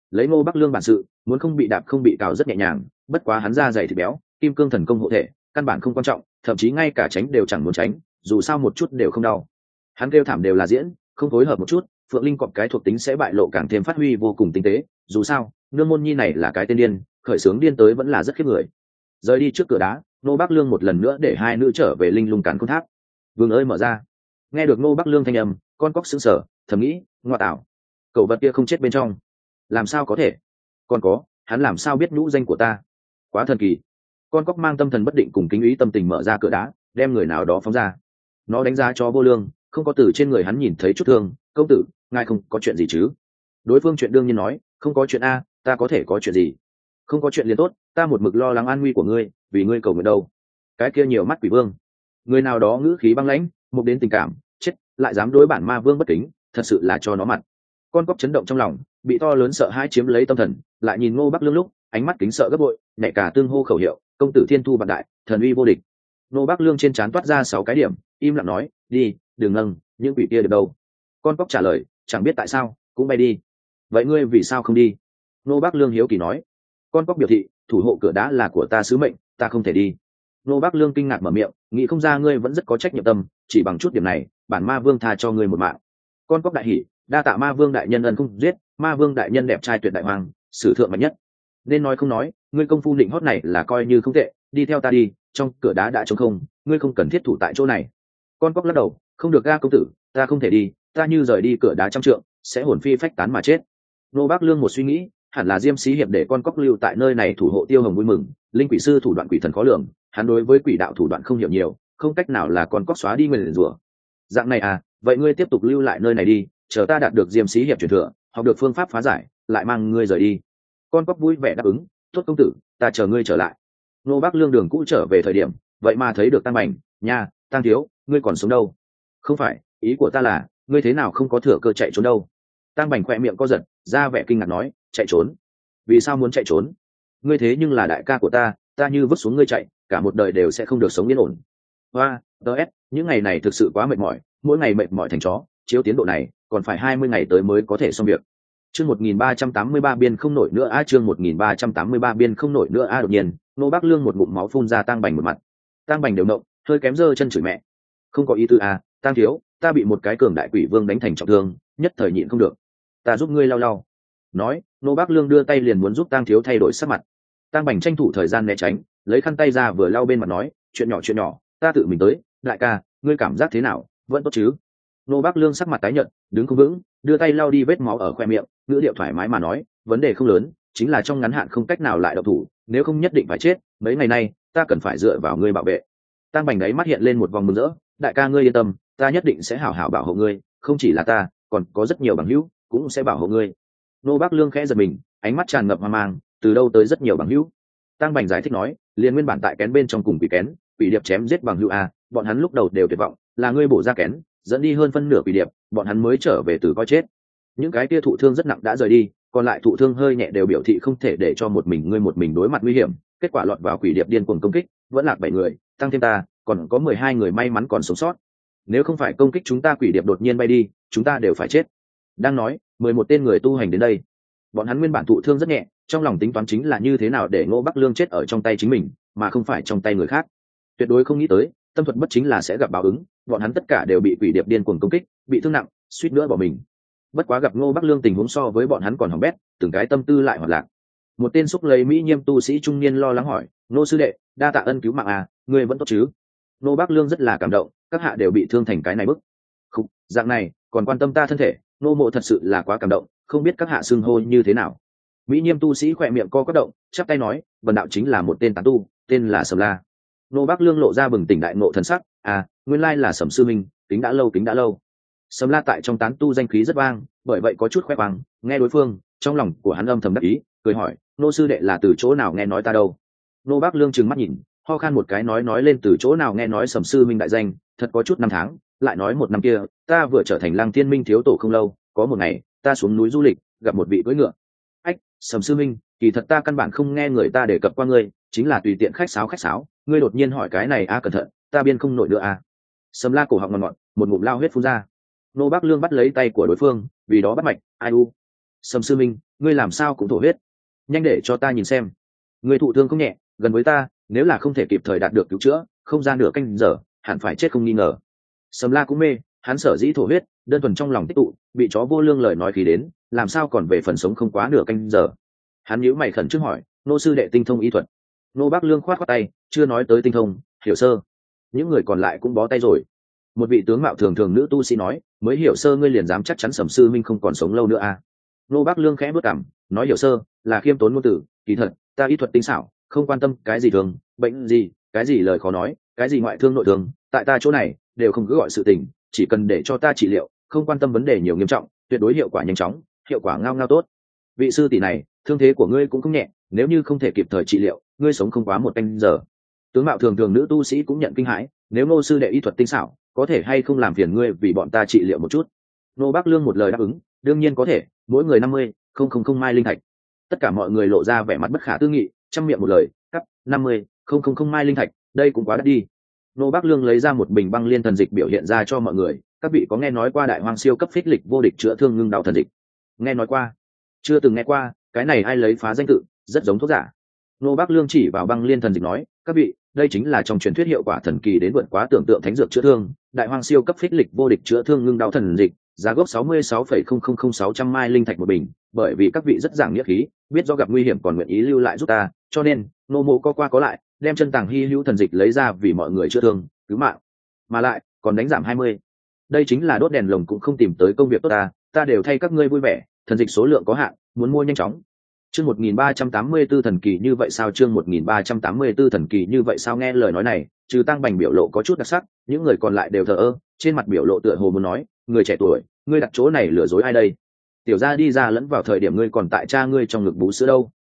lấy Ngô Bắc Lương bản sự, muốn không bị đạp không bị cào rất nhẹ nhàng, bất quá hắn da dày thịt béo, kim cương thần công hộ thể, căn bản không quan trọng, thậm chí ngay cả tránh đều chẳng muốn tránh, dù sao một chút đều không đau. Hắn kêu thảm đều là diễn, không phối hợp một chút, Phượng Linh cọp cái thuộc tính sẽ bại lộ càng thêm phát huy vô cùng tinh tế, dù sao, nương môn nhi này là cái tên điên, khởi sướng điên tới vẫn là rất khiếp người. Rời đi trước cửa đá, Ngô Bắc Lương một lần nữa để hai nữ trở về linh lung càn khôn tháp. Vương ơi mở ra. Nghe được Ngô Bắc Lương thanh âm, con cóc sững sờ, thầm nghĩ, ngoa tạo, cậu vật kia không chết bên trong, làm sao có thể? Còn có, hắn làm sao biết nhũ danh của ta? Quá thần kỳ. Con cóc mang tâm thần bất định cùng kính ý tâm tình mở ra cửa đá, đem người nào đó phóng ra. Nó đánh giá cho vô lương, không có từ trên người hắn nhìn thấy chút thương. Công tử, ngài không có chuyện gì chứ? Đối phương chuyện đương nhiên nói, không có chuyện a, ta có thể có chuyện gì? Không có chuyện liền tốt, ta một mực lo lắng an nguy của ngươi, vì ngươi cầu nguyện đâu. Cái kia nhiều mắt quỷ vương, người nào đó ngữ khí băng lãnh, mục đến tình cảm, chết, lại dám đối bản ma vương bất kính, thật sự là cho nó mặt. Con cóc chấn động trong lòng, bị to lớn sợ hãi chiếm lấy tâm thần, lại nhìn Ngô Bắc Lương lúc, ánh mắt kính sợ gấp bội, nhảy cả tương hô khẩu hiệu, công tử thiên thu vạn đại, thần uy vô địch. Ngô Bắc Lương trên trán toát ra 6 cái điểm, im lặng nói, đi, đừng nâng, những quỷ kia được đâu. Con cóc trả lời, chẳng biết tại sao, cũng bay đi. Vậy ngươi vì sao không đi? Ngô Bắc Lương hiếu kỳ nói. Con cóc biểu thị, thủ hộ cửa đá là của ta sứ mệnh, ta không thể đi. Ngô Bắc Lương kinh ngạc mở miệng, nghĩ không ra ngươi vẫn rất có trách nhiệm tâm, chỉ bằng chút điểm này, bản ma vương tha cho ngươi một mạng. Con cóc đại hỉ, đa tạ ma vương đại nhân ân không giết, ma vương đại nhân đẹp trai tuyệt đại hoàng, sử thượng mạnh nhất. Nên nói không nói, ngươi công phu định hót này là coi như không tệ, đi theo ta đi, trong cửa đá đã trống không, ngươi không cần thiết thủ tại chỗ này. Con cóc lắc đầu, không được ga công tử, ta không thể đi, ta như rời đi cửa đá trăm trượng, sẽ hồn phi phách tán mà chết. Ngô Bắc Lương một suy nghĩ, hẳn là Diêm Xí Hiệp để con cóc lưu tại nơi này thủ hộ Tiêu Hồng vui mừng, linh quỷ sư thủ đoạn quỷ thần khó lường, hắn đối với quỷ đạo thủ đoạn không hiểu nhiều, không cách nào là con cóc xóa đi nguyền rủa. Dạng này à, vậy ngươi tiếp tục lưu lại nơi này đi, chờ ta đạt được Diêm Xí Hiệp truyền thừa, học được phương pháp phá giải, lại mang ngươi rời đi. Con cóc vui vẻ đáp ứng, tốt công tử, ta chờ ngươi trở lại. Ngô Bắc Lương đường cũ trở về thời điểm, vậy mà thấy được Tăng Bành, nha, Tăng thiếu, ngươi còn sống đâu? Không phải, ý của ta là, ngươi thế nào không có thừa cơ chạy trốn đâu? Tăng Bành khỏe miệng co giật, ra vẻ kinh ngạc nói, chạy trốn? Vì sao muốn chạy trốn? Ngươi thế nhưng là đại ca của ta như vứt xuống ngươi chạy, cả một đời đều sẽ không được sống yên ổn. Hoa, DS, những ngày này thực sự quá mệt mỏi, mỗi ngày mệt mỏi thành chó, chiếu tiến độ này, còn phải 20 ngày tới mới có thể xong việc. Chương 1383 biên không nổi nữa a, chương 1383 biên không nổi nữa a. Đột nhiên, Ngô Bắc Lương một ngụm máu phun ra Tăng Bành một mặt. Tăng Bành đều nộng, hơi kém giơ chân chửi mẹ. Không có ý tư a, Tăng thiếu, ta bị một cái cường đại quỷ vương đánh thành trọng thương, nhất thời nhịn không được. Ta giúp ngươi lau lau. Nói, Ngô Bắc Lương đưa tay liền muốn giúp Tăng thiếu thay đổi sắc mặt. Tăng Bành tranh thủ thời gian né tránh, lấy khăn tay ra vừa lau bên mặt nói, chuyện nhỏ, ta tự mình tới, đại ca, ngươi cảm giác thế nào, vẫn tốt chứ? Ngô Bắc Lương sắc mặt tái nhợt, đứng không vững, đưa tay lau đi vết máu ở khoe miệng, ngữ điệu thoải mái mà nói, vấn đề không lớn, chính là trong ngắn hạn không cách nào lại động thủ, nếu không nhất định phải chết, mấy ngày nay, ta cần phải dựa vào ngươi bảo vệ. Tăng Bành đáy mắt hiện lên một vòng mừng rỡ, đại ca ngươi yên tâm, ta nhất định sẽ hảo hảo bảo hộ ngươi, không chỉ là ta, còn có rất nhiều bằng hữu cũng sẽ bảo hộ ngươi. Ngô Bắc Lương khẽ giật mình, ánh mắt tràn ngập hoang mang, từ đâu tới rất nhiều bằng hữu? Tăng Bành giải thích nói, liền nguyên bản tại kén bên trong cùng quỷ kén, quỷ điệp chém giết bằng hữu a, bọn hắn lúc đầu đều tuyệt vọng, là ngươi bổ ra kén, dẫn đi hơn phân nửa quỷ điệp, bọn hắn mới trở về từ coi chết. Những cái kia thụ thương rất nặng đã rời đi, còn lại thụ thương hơi nhẹ đều biểu thị không thể để cho một mình đối mặt nguy hiểm, kết quả lọt vào quỷ điệp điên cuồng công kích, vẫn lạc 7 người, tăng thêm ta, còn có 12 người may mắn còn sống sót. Nếu không phải công kích chúng ta quỷ điệp đột nhiên bay đi, chúng ta đều phải chết. Đang nói, 11 tên người tu hành đến đây. Bọn hắn nguyên bản thụ thương rất nhẹ, trong lòng tính toán chính là như thế nào để Ngô Bắc Lương chết ở trong tay chính mình, mà không phải trong tay người khác. Tuyệt đối không nghĩ tới, tâm thuật bất chính là sẽ gặp báo ứng, bọn hắn tất cả đều bị quỷ điệp điên cuồng công kích, bị thương nặng, suýt nữa bỏ mình. Bất quá gặp Ngô Bắc Lương tình huống so với bọn hắn còn hỏng bét, từng cái tâm tư lại hoạt lạc. Một tên xúc lấy mỹ nhiêm tu sĩ trung niên lo lắng hỏi, Ngô sư đệ, đa tạ ân cứu mạng à, ngươi vẫn tốt chứ? Ngô Bắc Lương rất là cảm động, các hạ đều bị thương thành cái này bức. Khúc, dạng này, còn quan tâm ta thân thể, Ngô mộ thật sự là quá cảm động, không biết các hạ xưng hô như thế nào. Mỹ nhiêm tu sĩ khỏe miệng co quắp động, chắp tay nói, vần đạo chính là một tên tán tu, tên là Sầm La. Ngô Bắc Lương lộ ra bừng tỉnh đại ngộ thần sắc, à, nguyên lai là Sầm sư minh, kính đã lâu. Sầm La tại trong tán tu danh khí rất vang, bởi vậy có chút khoe khoang, nghe đối phương, trong lòng của hắn âm thầm đắc ý, cười hỏi, nô sư đệ là từ chỗ nào nghe nói ta đâu? Ngô Bắc Lương trừng mắt nhìn, ho khan một cái nói lên từ chỗ nào nghe nói Sầm sư minh đại danh, thật có chút năm tháng, lại nói một năm kia, ta vừa trở thành Lăng Thiên Minh thiếu tổ không lâu, có một ngày, ta xuống núi du lịch, gặp một vị cưỡi ngựa. Ách, Sầm sư minh, kỳ thật ta căn bản không nghe người ta đề cập qua ngươi, chính là tùy tiện khách sáo, ngươi đột nhiên hỏi cái này a cẩn thận, ta biên không nổi nữa a. Sầm La cổ họng ngọt, một ngụm lao huyết phun ra. Ngô Bắc Lương bắt lấy tay của đối phương, vì đó bắt mạch, ai u. Sầm sư minh, ngươi làm sao cũng thổ huyết, nhanh để cho ta nhìn xem. Ngươi thụ thương không nhẹ, gần với ta, nếu là không thể kịp thời đạt được cứu chữa, không ra nửa canh giờ hẳn phải chết không nghi ngờ. Sầm La cũng mê, hắn sở dĩ thổ huyết đơn thuần trong lòng tích tụ, bị chó vô lương lời nói khí đến, làm sao còn về phần sống không quá nửa canh giờ. Hắn nhíu mày khẩn trương hỏi, nô sư đệ tinh thông y thuật? Nô Bác Lương khoát khoát tay, chưa nói tới tinh thông, hiểu sơ. Những người còn lại cũng bó tay rồi. Một vị tướng mạo thường thường nữ tu sĩ nói, mới hiểu sơ ngươi liền dám chắc chắn Sầm sư minh không còn sống lâu nữa à? Nô Bác Lương khẽ bước cằm, nói hiểu sơ là khiêm tốn ngôn tử, kỳ thật ta y thuật tinh xảo, không quan tâm cái gì thường bệnh gì, cái gì lời khó nói, cái gì ngoại thương nội thương, tại ta chỗ này đều không cứ gọi sự tình, chỉ cần để cho ta trị liệu, không quan tâm vấn đề nhiều nghiêm trọng, tuyệt đối hiệu quả nhanh chóng, hiệu quả ngao ngao tốt. Vị sư tỷ này, thương thế của ngươi cũng không nhẹ, nếu như không thể kịp thời trị liệu, ngươi sống không quá một canh giờ. Tướng mạo thường thường nữ tu sĩ cũng nhận kinh hãi, nếu Ngô sư đệ y thuật tinh xảo, có thể hay không làm phiền ngươi vì bọn ta trị liệu một chút? Nô Bác Lương một lời đáp ứng, đương nhiên có thể, mỗi người 50,000 mai linh thạch. Tất cả mọi người lộ ra vẻ mặt bất khả tư nghị, trăm miệng một lời, cắt 50,000 mai linh thạch, đây cũng quá đắt đi. Nô Bác Lương lấy ra một bình băng liên thần dịch biểu hiện ra cho mọi người, các vị có nghe nói qua đại hoang siêu cấp phích lịch vô địch chữa thương ngưng đau thần dịch? Nghe nói qua? Chưa từng nghe qua, cái này ai lấy phá danh tự, rất giống thuốc giả. Nô Bác Lương chỉ vào băng liên thần dịch nói, các vị, đây chính là trong truyền thuyết hiệu quả thần kỳ đến vượt quá tưởng tượng thánh dược chữa thương, đại hoang siêu cấp phích lịch vô địch chữa thương ngưng đau thần dịch, giá gốc 66,000 mai linh thạch một bình, bởi vì các vị rất giảng nghĩa khí, biết do gặp nguy hiểm còn nguyện ý lưu lại giúp ta, cho nên nô mộ có qua có lại, đem chân tàng hy hữu thần dịch lấy ra vì mọi người chữa thương, cứu mạng, mà lại còn đánh giảm 20. Đây chính là đốt đèn lồng cũng không tìm tới công việc tốt ta đều thay các ngươi vui vẻ, thần dịch số lượng có hạn, muốn mua nhanh chóng. Chương 1384 thần kỳ như vậy sao? Chương 1384 thần kỳ như vậy sao? Nghe lời nói này, trừ Tăng Bành biểu lộ có chút đặc sắc, những người còn lại đều thờ ơ, trên mặt biểu lộ tựa hồ muốn nói, người trẻ tuổi, ngươi đặt chỗ này lừa dối ai đây? Tiểu gia đi ra lẫn vào thời điểm ngươi còn tại cha ngươi trong ngực bú sữa đâu?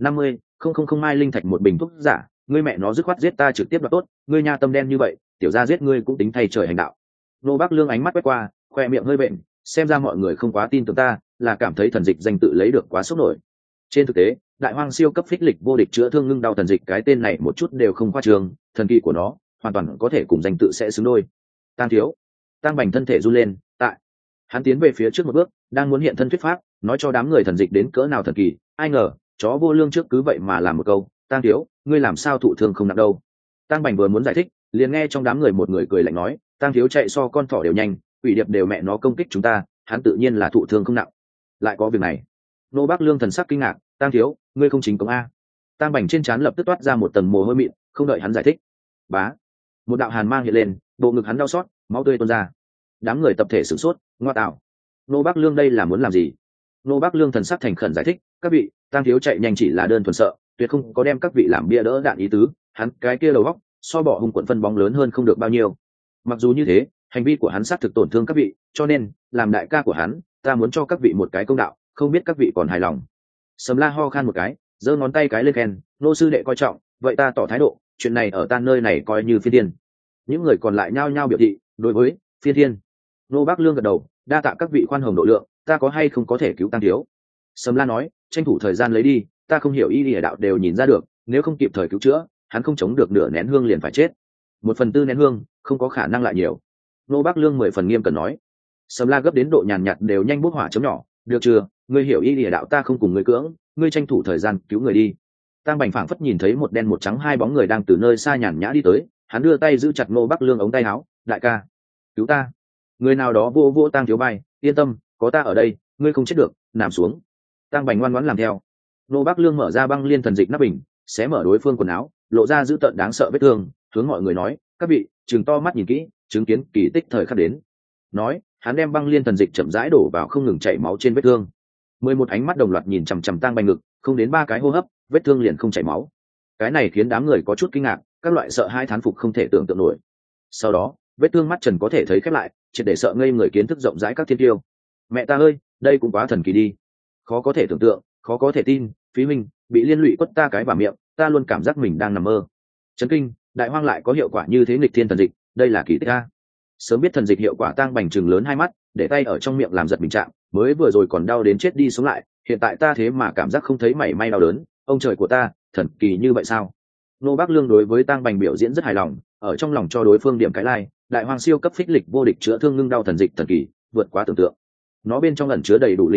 50,000 mai linh thạch một bình thuốc giả, ngươi mẹ nó dứt khoát giết ta trực tiếp là tốt, ngươi nha tâm đen như vậy, tiểu gia giết ngươi cũng tính thay trời hành đạo. Nô Bác Lương ánh mắt quét qua, khoe miệng hơi bệnh, xem ra mọi người không quá tin tưởng ta, là cảm thấy thần dịch danh tự lấy được quá sốc nổi. Trên thực tế, đại hoang siêu cấp phích lịch vô địch chữa thương ngưng đau thần dịch, cái tên này một chút đều không khoa trương, thần kỳ của nó hoàn toàn có thể cùng danh tự sẽ xứng đôi. Tăng thiếu, Tăng Bành thân thể run lên, tại hắn tiến về phía trước một bước, đang muốn hiện thân thuyết pháp, nói cho đám người thần dịch đến cỡ nào thần kỳ, ai ngờ chó vô lương trước cứ vậy mà làm một câu, Tăng thiếu, ngươi làm sao thụ thương không nặng đâu? Tăng Bành vừa muốn giải thích, liền nghe trong đám người một người cười lạnh nói, Tăng thiếu chạy so con thỏ đều nhanh, quỷ điệp đều mẹ nó công kích chúng ta, hắn tự nhiên là thụ thương không nặng. Lại có việc này? Nô Bác Lương thần sắc kinh ngạc, Tăng thiếu, ngươi không chính công a? Tăng Bành trên trán lập tức toát ra một tầng mồ hôi mịn, không đợi hắn giải thích, bá, một đạo hàn mang hiện lên, bộ ngực hắn đau xót, máu tươi tuôn ra. Đám người tập thể sửng sốt, ngoa tạo, Nô Bác Lương đây là muốn làm gì? Nô Bác Lương thần sắc thành khẩn giải thích, các vị, Tăng thiếu chạy nhanh chỉ là đơn thuần sợ, tuyệt không có đem các vị làm bia đỡ đạn ý tứ, hắn cái kia đầu góc so bỏ hung quận phân bóng lớn hơn không được bao nhiêu. Mặc dù như thế, hành vi của hắn xác thực tổn thương các vị, cho nên làm đại ca của hắn, ta muốn cho các vị một cái công đạo, không biết các vị còn hài lòng. Sầm La ho khan một cái, giơ ngón tay cái lên khen, nô sư đệ coi trọng, vậy ta tỏ thái độ, chuyện này ở ta nơi này coi như phi thiên. Những người còn lại nhao nhao biểu thị, đối với phi thiên. Nô Bác Lương gật đầu, đa tạ các vị khoan hồng độ lượng, ta có hay không có thể cứu Tăng thiếu? Sầm La nói, tranh thủ thời gian lấy đi, ta không hiểu y lìa đạo đều nhìn ra được, nếu không kịp thời cứu chữa, hắn không chống được nửa nén hương liền phải chết. 1/4 nén hương, không có khả năng lại nhiều. Nô Bác Lương 10 phần nghiêm cần nói. Sầm La gấp đến độ nhàn nhạt đều nhanh bốc hỏa chấm nhỏ, được chưa, ngươi hiểu y lìa đạo ta không cùng ngươi cưỡng, ngươi tranh thủ thời gian cứu người đi. Tăng Bành phảng phất nhìn thấy một đen một trắng hai bóng người đang từ nơi xa nhàn nhã đi tới, hắn đưa tay giữ chặt Nô Bác Lương ống tay áo, đại ca, cứu ta. Người nào đó vô vô Tăng thiếu bay, yên tâm, có ta ở đây, ngươi không chết được, nằm xuống. Tăng Bành ngoan ngoãn làm theo. Nô Bác Lương mở ra băng liên thần dịch nắp bình, xé mở đối phương quần áo, lộ ra dữ tợn đáng sợ vết thương, hướng mọi người nói, các vị, trừng to mắt nhìn kỹ, chứng kiến kỳ tích thời khắc đến. Nói, hắn đem băng liên thần dịch chậm rãi đổ vào không ngừng chảy máu trên vết thương. 11 ánh mắt đồng loạt nhìn chằm chằm Tăng Bành ngực, không đến 3 cái hô hấp, vết thương liền không chảy máu. Cái này khiến đám người có chút kinh ngạc, các loại sợ hai thán phục không thể tưởng tượng nổi. Sau đó, vết thương mắt trần có thể thấy khép lại, triệt để sợ ngây người kiến thức rộng rãi các thiên tiêu. Mẹ ta ơi, đây cũng quá thần kỳ đi. Khó có thể tưởng tượng, khó có thể tin, Phí huynh bị liên lụy quất ta cái vào miệng, ta luôn cảm giác mình đang nằm mơ. Chấn kinh, đại hoang lại có hiệu quả như thế nghịch thiên thần dịch, đây là kỳ tích a. Sớm biết thần dịch hiệu quả, Tăng Bành trừng lớn hai mắt, để tay ở trong miệng làm giật mình trạng, mới vừa rồi còn đau đến chết đi sống lại, hiện tại ta thế mà cảm giác không thấy mảy may đau đớn, ông trời của ta, thần kỳ như vậy sao? Nô Bác Lương đối với Tăng Bành biểu diễn rất hài lòng, ở trong lòng cho đối phương điểm cái like, đại hoang siêu cấp phích lịch vô địch chữa thương ngưng đau thần dịch thần kỳ, vượt quá tưởng tượng. Nó bên trong ẩn chứa đầy đủ linh năng,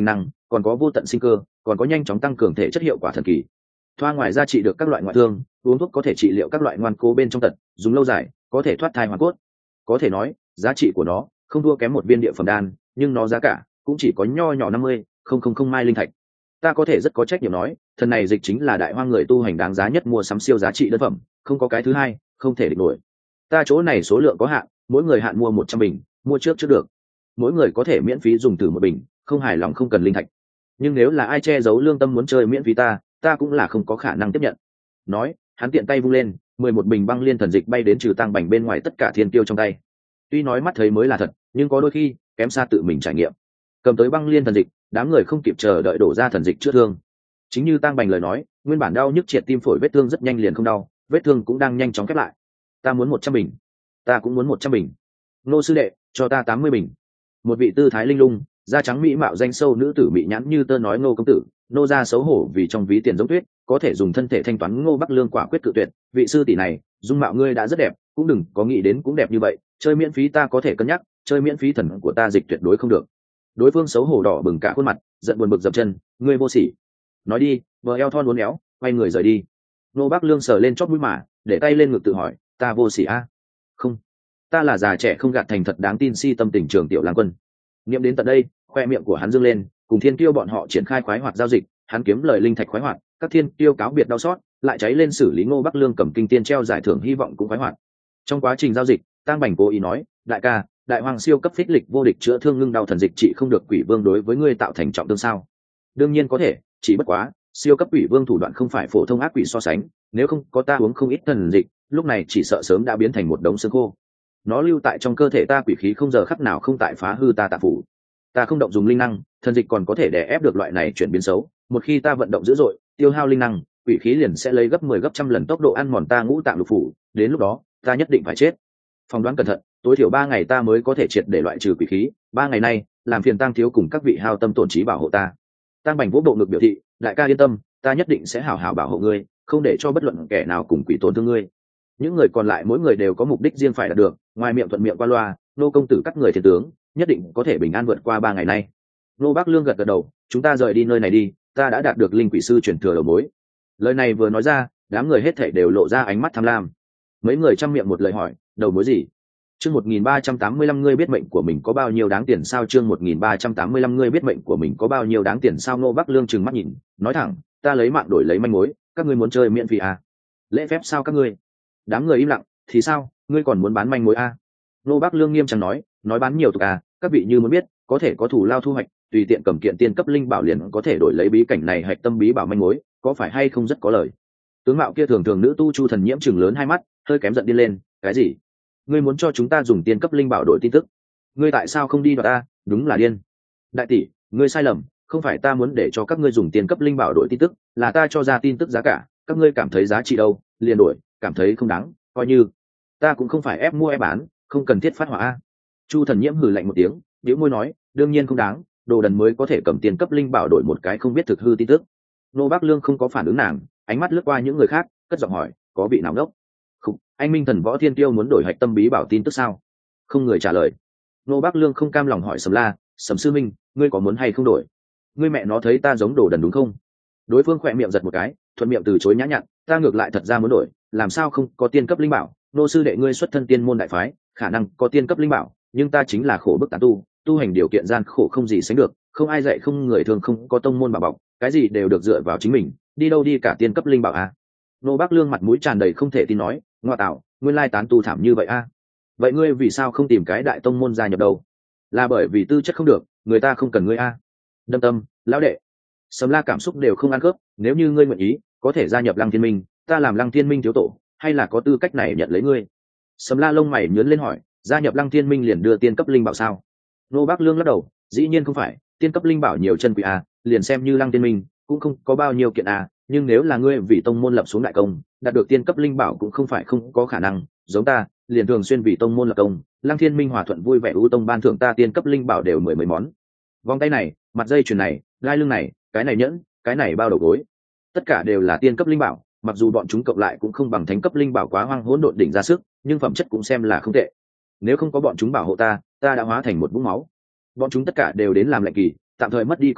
còn có vô tận sinh cơ, còn có nhanh chóng tăng cường thể chất hiệu quả thần kỳ. Thoa ngoài ra trị được các loại ngoại thương, uống thuốc có thể trị liệu các loại ngoan cố bên trong tật, dùng lâu dài có thể thoát thai hoàn cốt. Có thể nói giá trị của nó không thua kém một viên địa phẩm đan, nhưng nó giá cả cũng chỉ có nho nhỏ 50,000 mai linh thạch. Ta có thể rất có trách nhiệm nói, thần này dịch chính là đại hoang người tu hành đáng giá nhất mua sắm siêu giá trị đơn phẩm, không có cái thứ hai, không thể địch nổi. Ta chỗ này số lượng có hạn, mỗi người hạn mua 100 bình, mua trước được. Mỗi người có thể miễn phí dùng thử một bình, không hài lòng không cần linh thạch. Nhưng nếu là ai che giấu lương tâm muốn chơi miễn phí ta cũng là không có khả năng tiếp nhận. Nói, hắn tiện tay vung lên, 11 bình băng liên thần dịch bay đến trừ tang bành bên ngoài tất cả thiên tiêu trong tay. Tuy nói mắt thấy mới là thật, nhưng có đôi khi kém xa tự mình trải nghiệm. Cầm tới băng liên thần dịch, đám người không kịp chờ đợi đổ ra thần dịch chữa thương. Chính như tang bành lời nói, nguyên bản đau nhức triệt tim phổi vết thương rất nhanh liền không đau, vết thương cũng đang nhanh chóng khép lại. Ta muốn 100 bình. Ta cũng muốn 100 bình. Nô sư đệ, cho ta 80 bình. Một vị tư thái linh lung, da trắng mỹ mạo danh sâu nữ tử bị nhãn như tơ nói Ngô công tử, nô ra xấu hổ vì trong ví tiền giống tuyết, có thể dùng thân thể thanh toán. Ngô Bắc Lương quả quyết cự tuyệt, vị sư tỷ này, dung mạo ngươi đã rất đẹp, cũng đừng có nghĩ đến cũng đẹp như vậy, chơi miễn phí ta có thể cân nhắc, chơi miễn phí thần của ta dịch tuyệt đối không được. Đối phương xấu hổ đỏ bừng cả khuôn mặt, giận buồn bực dậm chân, ngươi vô sỉ. Nói đi, vợ eo thon uốn éo, quay người rời đi. Ngô Bắc Lương sờ lên chót mũi mà, để tay lên ngực tự hỏi, ta vô sỉ a? Không, ta là già trẻ không gạt thành thật đáng tin si tâm tình trường tiểu lang quân. Niệm đến tận đây, khoe miệng của hắn dương lên, cùng thiên tiêu bọn họ triển khai khoái hoạt giao dịch, hắn kiếm lời linh thạch khoái hoạt, các thiên tiêu cáo biệt đau xót, lại cháy lên xử lý Ngô Bắc Lương cầm kinh tiên treo giải thưởng hy vọng cũng khoái hoạt. Trong quá trình giao dịch, tang bành cố ý nói, đại ca, đại hoàng siêu cấp phích lịch vô địch chữa thương ngưng đau thần dịch trị không được quỷ vương đối với ngươi tạo thành trọng thương sao? Đương nhiên có thể, chỉ bất quá siêu cấp quỷ vương thủ đoạn không phải phổ thông ác quỷ so sánh, nếu không có ta uống không ít thần dịch, lúc này chỉ sợ sớm đã biến thành một đống xương khô. Nó lưu tại trong cơ thể ta quỷ khí không giờ khắc nào không tại phá hư ta tạp phủ. Ta không động dùng linh năng, thần dịch còn có thể đè ép được loại này chuyển biến xấu. Một khi ta vận động dữ dội, tiêu hao linh năng, quỷ khí liền sẽ lấy gấp 10 gấp trăm lần tốc độ ăn mòn ta ngũ tạng lục phủ. Đến lúc đó, ta nhất định phải chết. Phỏng đoán cẩn thận, tối thiểu 3 ngày ta mới có thể triệt để loại trừ quỷ khí. 3 ngày nay, làm phiền Tang thiếu cùng các vị hao tâm tổn trí bảo hộ ta. Tang bành vỗ bộ ngực biểu thị, đại ca yên tâm, ta nhất định sẽ hảo hảo bảo hộ ngươi, không để cho bất luận kẻ nào cùng quỷ tổn thương ngươi. Những người còn lại mỗi người đều có mục đích riêng phải đạt được, ngoài miệng thuận miệng qua loa, nô công tử cắt người thiên tướng, nhất định có thể bình an vượt qua 3 ngày nay. Nô Bắc Lương gật gật đầu, chúng ta rời đi nơi này đi, ta đã đạt được linh quỷ sư truyền thừa đầu mối. Lời này vừa nói ra, đám người hết thảy đều lộ ra ánh mắt tham lam. Mấy người trăm miệng một lời hỏi, đầu mối gì? Chương 1385 ngươi biết mệnh của mình có bao nhiêu đáng tiền sao? Chương 1385 ngươi biết mệnh của mình có bao nhiêu đáng tiền sao? Nô Bắc Lương trừng mắt nhìn, nói thẳng, ta lấy mạng đổi lấy manh mối, các ngươi muốn chơi miễn phí à? Lễ phép sao các ngươi? Đám người im lặng, thì sao, ngươi còn muốn bán manh mối à? Nô Bắc Lương nghiêm trang nói bán nhiều tục à, các vị như muốn biết, có thể có thủ lao thu hoạch, tùy tiện cầm kiện tiên cấp linh bảo liền có thể đổi lấy bí cảnh này hạch tâm bí bảo manh mối, có phải hay không rất có lời. Tướng mạo kia thường thường nữ tu Chu Thần Nhiễm chừng lớn hai mắt, hơi kém giận đi lên, cái gì? Ngươi muốn cho chúng ta dùng tiên cấp linh bảo đổi tin tức? Ngươi tại sao không đi đoạt ta? Đúng là điên. Đại tỷ, ngươi sai lầm, không phải ta muốn để cho các ngươi dùng tiên cấp linh bảo đổi tin tức, là ta cho ra tin tức giá cả, các ngươi cảm thấy giá trị đâu, liền đổi, cảm thấy không đáng, coi như ta cũng không phải ép mua ép bán, không cần thiết phát hỏa. Chu Thần Nhiễm hừ lạnh một tiếng, bĩu môi nói, đương nhiên không đáng, đồ đần mới có thể cầm tiền cấp linh bảo đổi một cái không biết thực hư tin tức. Nô Bắc Lương không có phản ứng nàng, ánh mắt lướt qua những người khác, cất giọng hỏi, có vị nào đốc? Không, anh Minh Thần Võ Thiên Tiêu muốn đổi hạch tâm bí bảo tin tức sao? Không người trả lời. Nô Bắc Lương không cam lòng hỏi Sầm La, Sầm sư minh, ngươi có muốn hay không đổi? Ngươi mẹ nó thấy ta giống đồ đần đúng không? Đối phương khỏe miệng giật một cái, thuận miệng từ chối nhã nhặn, ta ngược lại thật ra muốn đổi, làm sao không có tiên cấp linh bảo? Nô sư đệ ngươi xuất thân tiên môn đại phái, khả năng có tiên cấp linh bảo, nhưng ta chính là khổ bức tán tu, tu hành điều kiện gian khổ không gì sánh được, không ai dạy không người thường không có tông môn bảo bọc, cái gì đều được dựa vào chính mình, đi đâu đi cả tiên cấp linh bảo à? Nô Bắc Lương mặt mũi tràn đầy không thể tin nói, ngoa tạo, nguyên lai tán tu thảm như vậy à? Vậy ngươi vì sao không tìm cái đại tông môn gia nhập đâu? Là bởi vì tư chất không được, người ta không cần ngươi à? Đâm tâm, lão đệ. Sầm La cảm xúc đều không ăn khớp, nếu như ngươi nguyện ý, có thể gia nhập Lăng Thiên Minh, ta làm Lăng Thiên Minh thiếu tổ, hay là có tư cách này nhận lấy ngươi? Sầm La lông mày nhướng lên hỏi, gia nhập Lăng Thiên Minh liền đưa tiên cấp linh bảo sao? Nô Bắc Lương lắc đầu, dĩ nhiên không phải, tiên cấp linh bảo nhiều chân quý à, liền xem như Lăng Thiên Minh cũng không có bao nhiêu kiện à, nhưng nếu là ngươi vì tông môn lập xuống đại công, đạt được tiên cấp linh bảo cũng không phải không có khả năng, giống ta, liền thường xuyên vì tông môn lập công, Lăng Thiên Minh hòa thuận vui vẻ ưu tông ban thưởng ta tiên cấp linh bảo đều 10 món. Vòng tay này, mặt dây chuyền này, gai lưng này, cái này nhẫn, cái này bao đầu gối, tất cả đều là tiên cấp linh bảo, mặc dù bọn chúng cộng lại cũng không bằng thánh cấp linh bảo quá hoang hỗn độn đỉnh ra sức, nhưng phẩm chất cũng xem là không tệ. Nếu không có bọn chúng bảo hộ ta đã hóa thành một vũng máu. Bọn chúng tất cả đều đến làm lệnh kỳ, tạm thời mất đi công hiệu,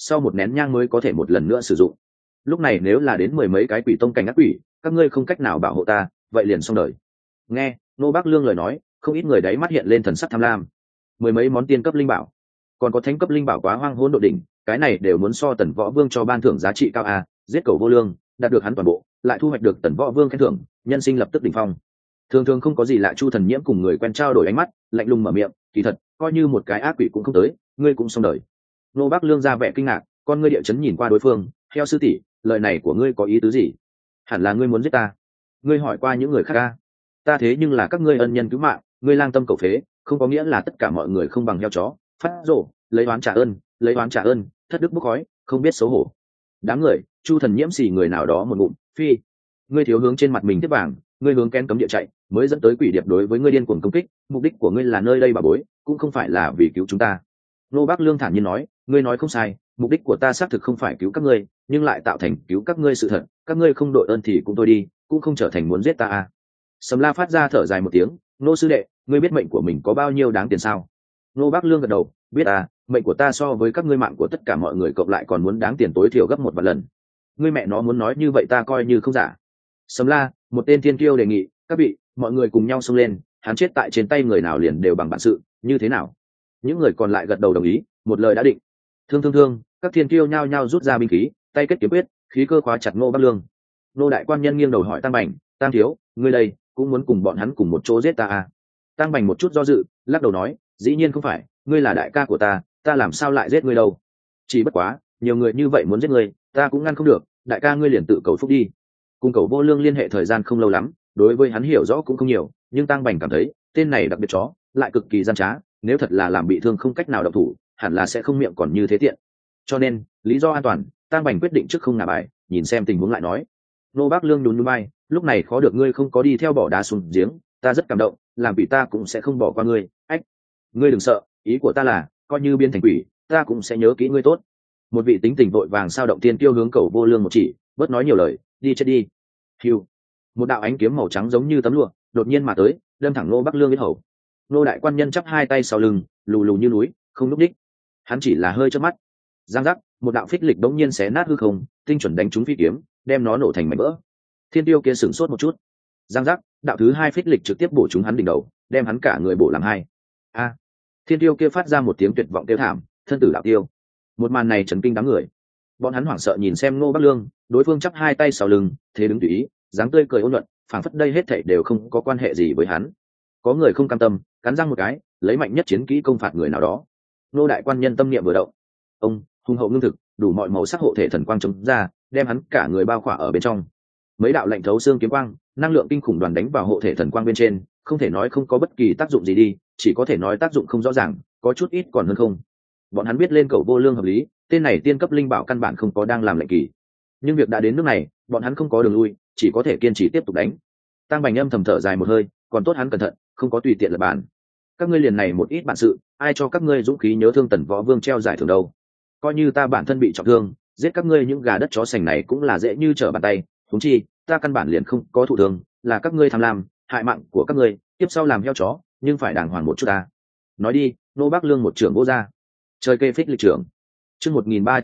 sau một nén nhang mới có thể một lần nữa sử dụng. Lúc này nếu là đến mười mấy cái quỷ tông cảnh ác quỷ, các ngươi không cách nào bảo hộ ta, vậy liền xong đời. Nghe Nô Bác Lương lời nói, không ít người đáy mắt hiện lên thần sắc tham lam. Mười mấy món tiên cấp linh bảo, còn có thánh cấp linh bảo quá hoang hỗn độ đỉnh, cái này đều muốn so Tần Võ Vương cho ban thưởng giá trị cao a, giết cầu vô lương, đạt được hắn toàn bộ, lại thu hoạch được Tần Võ Vương khen thưởng, nhân sinh lập tức đỉnh phong. Thường thường không có gì lạ, Chu Thần Nhiễm cùng người quen trao đổi ánh mắt, lạnh lùng mở miệng, kỳ thật, coi như một cái ác quỷ cũng không tới, ngươi cũng xong đời. Nô Bác Lương ra vẻ kinh ngạc, con ngươi địa chấn nhìn qua đối phương, theo sư tỷ, lời này của ngươi có ý tứ gì? Hẳn là ngươi muốn giết ta. Ngươi hỏi qua những người khác a? Ta thế nhưng là các ngươi ân nhân cứu mạng, ngươi lang tâm cầu phế, không có nghĩa là tất cả mọi người không bằng heo chó, phát rổ, lấy oán trả ơn, lấy oán trả ơn, thất đức bốc khói, không biết xấu hổ. Đám người, Chu Thần Nhiễm xì người nào đó một ngụm, phi. Ngươi thiếu hướng trên mặt mình tiếp vàng, ngươi hướng kén cấm địa chạy, mới dẫn tới quỷ điệp đối với ngươi điên cuồng công kích, mục đích của ngươi là nơi đây bà bối, cũng không phải là vì cứu chúng ta. Nô Bác Lương thản nhiên nói, ngươi nói không sai, mục đích của ta xác thực không phải cứu các ngươi, nhưng lại tạo thành cứu các ngươi sự thật, các ngươi không đội ơn thì cũng thôi đi, cũng không trở thành muốn giết ta à. Sầm La phát ra thở dài một tiếng, nô sư đệ, ngươi biết mệnh của mình có bao nhiêu đáng tiền sao? Nô Bác Lương gật đầu, biết à, mệnh của ta so với các ngươi mạng của tất cả mọi người cộng lại còn muốn đáng tiền tối thiểu gấp 1 vạn lần. Ngươi mẹ nó muốn nói như vậy ta coi như không giả. Sầm La, một tên thiên kiêu đề nghị, các vị, mọi người cùng nhau xông lên, hắn chết tại trên tay người nào liền đều bằng bản sự, như thế nào? Những người còn lại gật đầu đồng ý, một lời đã định. Thương, các thiên kiêu nhao nhao rút ra binh khí, tay kết kiếm quyết, khí cơ khóa chặt Ngô Bác Lương. Nô đại quan nhân nghiêng đầu hỏi Tăng Bành, Tăng thiếu, ngươi đây cũng muốn cùng bọn hắn cùng một chỗ giết ta à? Tăng Bành một chút do dự, lắc đầu nói, dĩ nhiên không phải, ngươi là đại ca của ta làm sao lại giết ngươi đâu? Chỉ bất quá, nhiều người như vậy muốn giết ngươi, ta cũng ngăn không được, đại ca ngươi liền tự cầu phúc đi. Cùng Cầu Vô Lương liên hệ thời gian không lâu lắm, đối với hắn hiểu rõ cũng không nhiều, nhưng Tăng Bành cảm thấy tên này đặc biệt chó, lại cực kỳ gian trá, nếu thật là làm bị thương không cách nào động thủ, hẳn là sẽ không miệng còn như thế tiện. Cho nên, lý do an toàn, Tăng Bành quyết định trước không ngả bài, nhìn xem tình huống lại nói. Nô Bác Lương nhún nhún vai, lúc này khó được ngươi không có đi theo bỏ đá xuống giếng, ta rất cảm động, làm bị ta cũng sẽ không bỏ qua ngươi. Ách, ngươi đừng sợ, ý của ta là, coi như biến thành quỷ, ta cũng sẽ nhớ kỹ ngươi tốt. Một vị tính tình vội vàng sao động tiên tiêu hướng Cầu Vô Lương một chỉ, bớt nói nhiều lời, đi chết đi. Hưu, một đạo ánh kiếm màu trắng giống như tấm lụa, đột nhiên mà tới, đâm thẳng Nô Bác Lương yết hầu. Nô đại quan nhân chắp hai tay sau lưng, lù lù như núi, không lúc đích. Hắn chỉ là hơi chớp mắt. Giang giác, một đạo phích lịch đống nhiên xé nát hư không, tinh chuẩn đánh trúng phi kiếm, đem nó nổ thành mảnh vỡ. Thiên tiêu kia sửng sốt một chút. Giang giác, đạo thứ hai phích lịch trực tiếp bổ trúng hắn đỉnh đầu, đem hắn cả người bổ làm hai. A! Thiên tiêu kia phát ra một tiếng tuyệt vọng kêu thảm, thân tử đạo tiêu. Một màn này chấn kinh đám người. Bọn hắn hoảng sợ nhìn xem Ngô Bắc Lương, đối phương chắp hai tay sau lưng, thế đứng tùy ý, dáng tươi cười ôn nhuận, phảng phất đây hết thảy đều không có quan hệ gì với hắn. Có người không cam tâm, cắn răng một cái, lấy mạnh nhất chiến kỹ công phạt người nào đó. Nô đại quan nhân tâm niệm vừa động, ông hùng hậu ngưng thực, đủ mọi màu sắc hộ thể thần quang chống ra, đem hắn cả người bao khỏa ở bên trong. Mấy đạo lạnh thấu xương kiếm quang, năng lượng kinh khủng đoàn đánh vào hộ thể thần quang bên trên, không thể nói không có bất kỳ tác dụng gì đi, chỉ có thể nói tác dụng không rõ ràng, có chút ít còn hơn không. Bọn hắn biết lên Cầu Vô Lương hợp lý, tên này tiên cấp linh bảo căn bản không có đang làm lệnh kỳ. Nhưng việc đã đến nước này, bọn hắn không có đường lui, chỉ có thể kiên trì tiếp tục đánh. Tăng Bành âm thầm thở dài một hơi, còn tốt hắn cẩn thận, không có tùy tiện lập bàn. Các ngươi liền này một ít bản sự, ai cho các ngươi dũng khí nhớ thương Tần Võ Vương treo giải thưởng đâu? Coi như ta bản thân bị trọng thương, giết các ngươi những gà đất chó sành này cũng là dễ như trở bàn tay. Huống chi, ta căn bản liền không có thụ thương, là các ngươi tham lam, hại mạng của các ngươi, tiếp sau làm heo chó, nhưng phải đàng hoàng một chút ta. Nói đi, Nô Bác Lương một trưởng vô ra. Trời kê phích lịch trưởng. Chương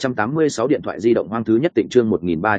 1386 điện thoại di động hoang thứ nhất tịnh, chương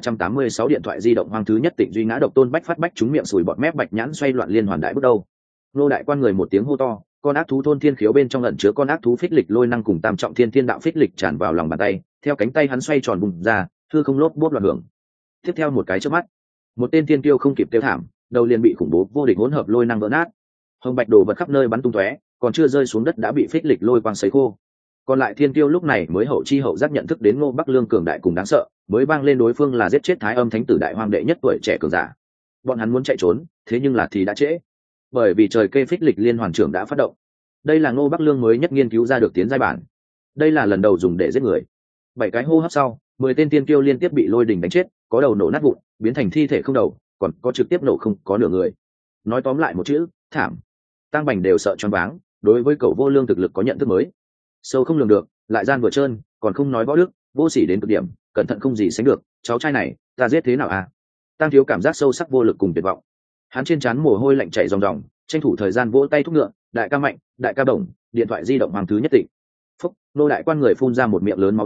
1386 điện thoại di động hoang thứ nhất tịnh, duy ngã độc tôn bách phát bách trúng miệng sùi bọt mép bạch nhãn xoay loạn liên hoàn đại bước đầu. Nô đại quan người một tiếng hô to, con ác thú thôn thiên khiếu bên trong ẩn chứa con ác thú phích lịch lôi năng cùng tam trọng thiên thiên đạo phích lịch tràn vào lòng bàn tay, theo cánh tay hắn xoay tròn bùng ra, hư không lốp bốp loạn hưởng. Tiếp theo một cái chớp mắt, một tên thiên tiêu không kịp tiêu thảm, đầu liền bị khủng bố vô địch hỗn hợp lôi năng vỡ nát. Hồng bạch đồ vật khắp nơi bắn tung tóe, còn chưa rơi xuống đất đã bị phích lịch lôi quang sấy khô. Còn lại thiên tiêu lúc này mới hậu chi hậu giác nhận thức đến Ngô Bắc Lương cường đại cùng đáng sợ, mới vang lên đối phương là giết chết Thái Âm Thánh tử đại hoàng đệ nhất tuổi trẻ cường giả. Bọn hắn muốn chạy trốn, thế nhưng là thì đã trễ, bởi vì trời kê phích lịch liên hoàn trưởng đã phát động. Đây là Ngô Bắc Lương mới nhất nghiên cứu ra được tiến giai bản, đây là lần đầu dùng để giết người. 7 cái hô hấp sau, 10 tên tiên tiêu liên tiếp bị lôi đình đánh chết, có đầu nổ nát vụn, biến thành thi thể không đầu, còn có trực tiếp nổ không có nửa người. Nói tóm lại một chữ, thảm. Tăng Bành đều sợ choáng váng, đối với Cầu Vô Lương thực lực có nhận thức mới. Sâu không lường được, lại gian vừa trơn, còn không nói võ đức, vô sỉ đến cực điểm, cẩn thận không gì sánh được, cháu trai này, ta giết thế nào à? Tăng Thiếu cảm giác sâu sắc vô lực cùng tuyệt vọng. Hắn trên trán mồ hôi lạnh chảy ròng ròng, tranh thủ thời gian vỗ tay thúc ngựa, đại ca mạnh, đại ca đồng, điện thoại di động hoàng thứ nhất tịnh. Phúc, nô đại quan người phun ra một miệng lớn máu tươi,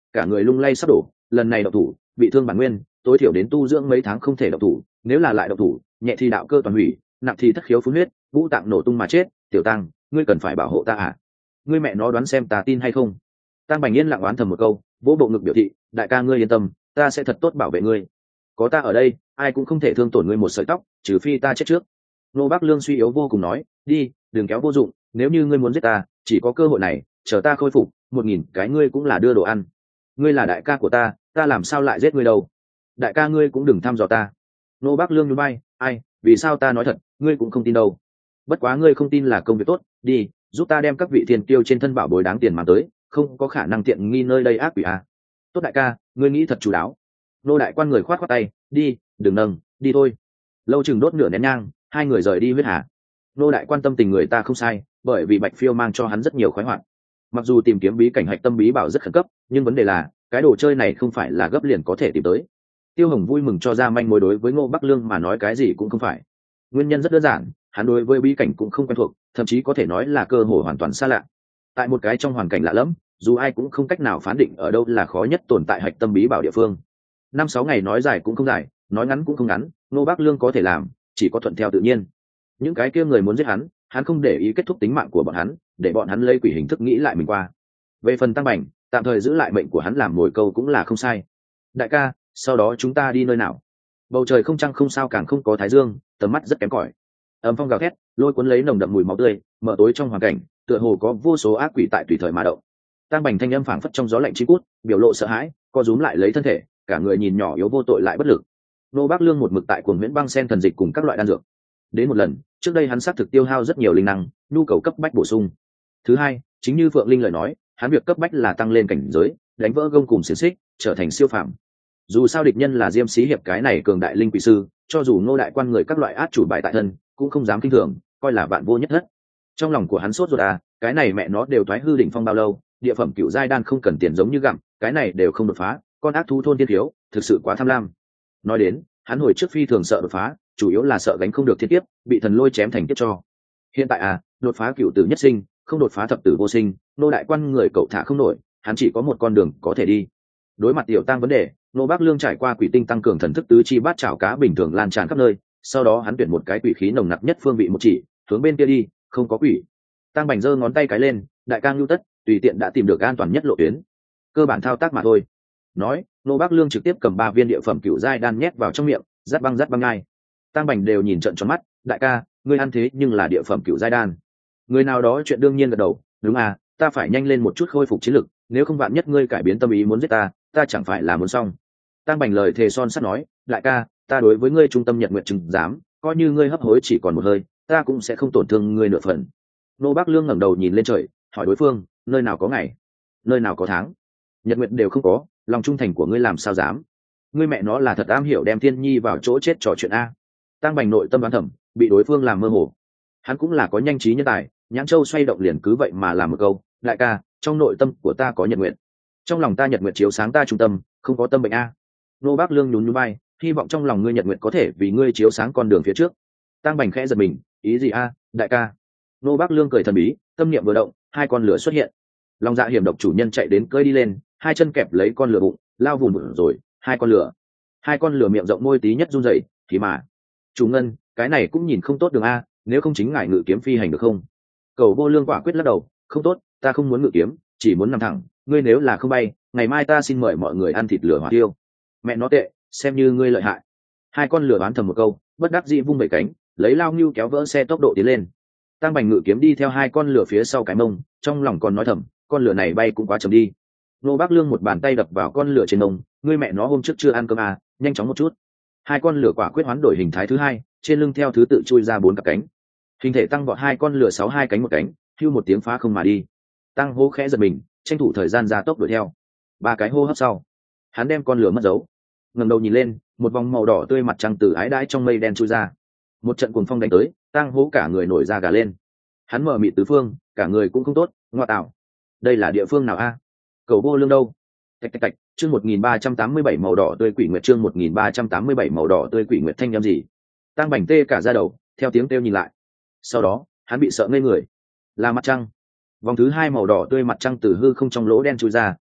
cả người lung lay sắp đổ. Lần này độc thủ bị thương bản nguyên, tối thiểu đến tu dưỡng mấy tháng không thể độc thủ, nếu là lại độc thủ nhẹ thì đạo cơ toàn hủy, nặng thì thất khiếu phun huyết, ngũ tạng nổ tung mà chết. Tiểu Tăng, ngươi cần phải bảo hộ ta à? Ngươi mẹ nó đoán xem ta tin hay không? Tăng Bành yên lặng oán thầm một câu, vỗ bộ ngực biểu thị, đại ca ngươi yên tâm, ta sẽ thật tốt bảo vệ ngươi, có ta ở đây ai cũng không thể thương tổn ngươi một sợi tóc, trừ phi ta chết trước. Nô Bác Lương suy yếu vô cùng nói, đi, đừng kéo vô dụng, nếu như ngươi muốn giết ta chỉ có cơ hội này, chờ ta khôi phục 1000 cái ngươi cũng là đưa đồ ăn. Ngươi là đại ca của ta làm sao lại giết ngươi đâu? Đại ca ngươi cũng đừng thăm dò ta. Nô Bác Lương nhún vai, ai, vì sao ta nói thật ngươi cũng không tin đâu? Bất quá ngươi không tin là công việc tốt, đi giúp ta đem các vị thiên tiêu trên thân bảo bối đáng tiền mang tới, không có khả năng tiện nghi nơi đây ác quỷ à. Tốt đại ca, ngươi nghĩ thật chú đáo. Nô đại quan người khoát khoát tay, đi, đừng nâng, đi thôi. Lâu chừng đốt nửa nén nhang, hai người rời đi huyết hà. Nô đại quan tâm tình người ta không sai, bởi vì Bạch Phiêu mang cho hắn rất nhiều khoái hoạt. Mặc dù tìm kiếm bí cảnh hạch tâm bí bảo rất khẩn cấp, nhưng vấn đề là cái đồ chơi này không phải là gấp liền có thể tìm tới. Tiêu Hồng vui mừng cho ra manh mối đối với Ngô Bắc Lương mà nói cái gì cũng không phải. Nguyên nhân rất đơn giản, hắn đối với bí cảnh cũng không quen thuộc, thậm chí có thể nói là cơ hội hoàn toàn xa lạ. Tại một cái trong hoàn cảnh lạ lẫm, dù ai cũng không cách nào phán định ở đâu là khó nhất tồn tại hạch tâm bí bảo địa phương. 5-6 ngày nói dài cũng không dài, nói ngắn cũng không ngắn, Ngô Bắc Lương có thể làm chỉ có thuận theo tự nhiên. Những cái kia người muốn giết hắn không để ý kết thúc tính mạng của bọn hắn, để bọn hắn lấy quỷ hình thức nghĩ lại mình qua. Về phần Tăng Bành, tạm thời giữ lại mệnh của hắn làm mồi câu cũng là không sai. Đại ca, sau đó chúng ta đi nơi nào? Bầu trời không trăng không sao càng không có thái dương, tầm mắt rất kém cỏi. Âm phong gào thét, lôi cuốn lấy nồng đậm mùi máu tươi, mở tối trong hoàn cảnh, tựa hồ có vô số ác quỷ tại tùy thời mà động. Tăng Bành thanh âm phảng phất trong gió lạnh chi cút, biểu lộ sợ hãi, co rúm lại lấy thân thể, cả người nhìn nhỏ yếu vô tội lại bất lực. Nô Bác Lương một mực tại cuồng huyễn băng sen thần dịch cùng các loại đan dược. Đến một lần, trước đây hắn xác thực tiêu hao rất nhiều linh năng, nhu cầu cấp bách bổ sung. Thứ hai, chính như Phượng Linh lời nói, hắn việc cấp bách là tăng lên cảnh giới, đánh vỡ gông cùng xiềng xích, trở thành siêu phàm. Dù sao địch nhân là Diêm Xí Hiệp cái này cường đại linh quỷ sư, cho dù Ngô đại quan người các loại át chủ bài tại thân, cũng không dám kinh thường, coi là vạn vô nhất thất. Trong lòng của hắn sốt ruột à, cái này mẹ nó đều thoái hư đỉnh phong bao lâu, địa phẩm cựu giai đan không cần tiền giống như gặm, cái này đều không đột phá, con ác thú thôn thiên thiếu, thực sự quá tham lam. Nói đến, hắn hồi trước phi thường sợ đột phá, chủ yếu là sợ gánh không được thiên kiếp, bị thần lôi chém thành kiếp cho. Hiện tại à, đột phá cựu tử nhất sinh, không đột phá thập tử vô sinh, Nô đại quan người cậu thả không nổi, hắn chỉ có một con đường có thể đi. Đối mặt tiểu tăng vấn đề, Nô Bác Lương trải qua quỷ tinh tăng cường thần thức tứ chi bát chảo cá bình thường lan tràn khắp nơi, sau đó hắn tuyển một cái quỷ khí nồng nặc nhất phương vị một chỉ, hướng bên kia đi, không có quỷ. Tăng Bành giơ ngón tay cái lên, đại ca lưu tất, tùy tiện đã tìm được an toàn nhất lộ tuyến. Cơ bản thao tác mà thôi. Nói, Nô Bác Lương trực tiếp cầm 3 viên địa phẩm cựu giai đan nhét vào trong miệng, rát băng ngay. Tăng Bành đều nhìn trợn tròn mắt, đại ca, ngươi ăn thế nhưng là địa phẩm cựu giai đan. Người nào đó chuyện đương nhiên gật đầu, đúng à, ta phải nhanh lên một chút khôi phục chiến lực, nếu không vạn nhất ngươi cải biến tâm ý muốn giết ta chẳng phải là muốn xong. Tăng Bành lời thề son sắt nói, đại ca, ta đối với ngươi trung tâm nhật nguyện chứng dám, coi như ngươi hấp hối chỉ còn một hơi, ta cũng sẽ không tổn thương ngươi nửa phần. Nô Bác Lương ngẩng đầu nhìn lên trời, hỏi đối phương, nơi nào có ngày, nơi nào có tháng, nhật nguyện đều không có, lòng trung thành của ngươi làm sao dám? Ngươi mẹ nó là thật am hiểu đem Thiên Nhi vào chỗ chết trò chuyện a. Tăng Bành nội tâm đoán thầm, bị đối phương làm mơ hồ. Hắn cũng là có nhanh trí nhân tài, nhãn châu xoay động liền cứ vậy mà làm một câu, đại ca, trong nội tâm của ta có nhật nguyện, trong lòng ta nhật nguyện chiếu sáng ta trung tâm, không có tâm bệnh a. Nô Bác Lương nhún nhún vai, hy vọng trong lòng ngươi nhật nguyện có thể vì ngươi chiếu sáng con đường phía trước. Tăng Bành khẽ giật mình, ý gì a, đại ca? Nô Bác Lương cười thần bí, tâm niệm vừa động, 2 con lửa xuất hiện. Long Dạ hiểm độc chủ nhân chạy đến cơi đi lên, 2 chân kẹp lấy con lửa bụng, lao vùng vụt rồi, 2 con lửa miệng rộng môi tí nhất run rẩy, thì mà, chủ ngân, cái này cũng nhìn không tốt đường a, nếu không chính ngài ngự kiếm phi hành được không? Cầu Vô Lương quả quyết lắc đầu, không tốt, ta không muốn ngự kiếm, chỉ muốn nằm thẳng, ngươi nếu là không bay, ngày mai ta xin mời mọi người ăn thịt lửa hỏa tiêu. Mẹ nó tệ, xem như ngươi lợi hại. 2 con lửa đoán thầm một câu, bất đắc dĩ vung bảy cánh, lấy lao ngưu kéo vỡ xe tốc độ tiến lên. Tăng Bành ngự kiếm đi theo 2 con lửa phía sau cái mông, trong lòng còn nói thầm, con lửa này bay cũng quá chậm đi. Nô Bác Lương một bàn tay đập vào con lửa trên mông, ngươi mẹ nó hôm trước chưa ăn cơm à, nhanh chóng một chút. 2 con lửa quả quyết hoán đổi hình thái thứ hai, trên lưng theo thứ tự chui ra 4 cặp cánh. Hình thể tăng vọt 2 con lửa 6 2 cánh một cánh, hưu một tiếng phá không mà đi. Tăng hô khẽ giật mình, tranh thủ thời gian ra tốc đuổi theo. 3 cái hô hấp sau, hắn đem con lửa mất dấu. Ngẩng đầu nhìn lên, một vòng màu đỏ tươi mặt trăng từ ái đãi trong mây đen chui ra. Một trận cuồng phong đánh tới, Tăng hố cả người nổi da gà lên. Hắn mở mịt tứ phương, cả người cũng không tốt, ngoa tạo. Đây là địa phương nào a? Cầu Vô Lương đâu? Tạch tạch tạch, chương 1387 màu đỏ tươi quỷ nguyệt, chương 1387 màu đỏ tươi quỷ nguyệt, thanh âm gì? Tăng Bành tê cả da đầu, theo tiếng kêu nhìn lại. Sau đó, hắn bị sợ ngây người. Là mặt trăng. Vòng thứ 2 màu đỏ tươi mặt trăng từ hư không trong lỗ đen chui ra,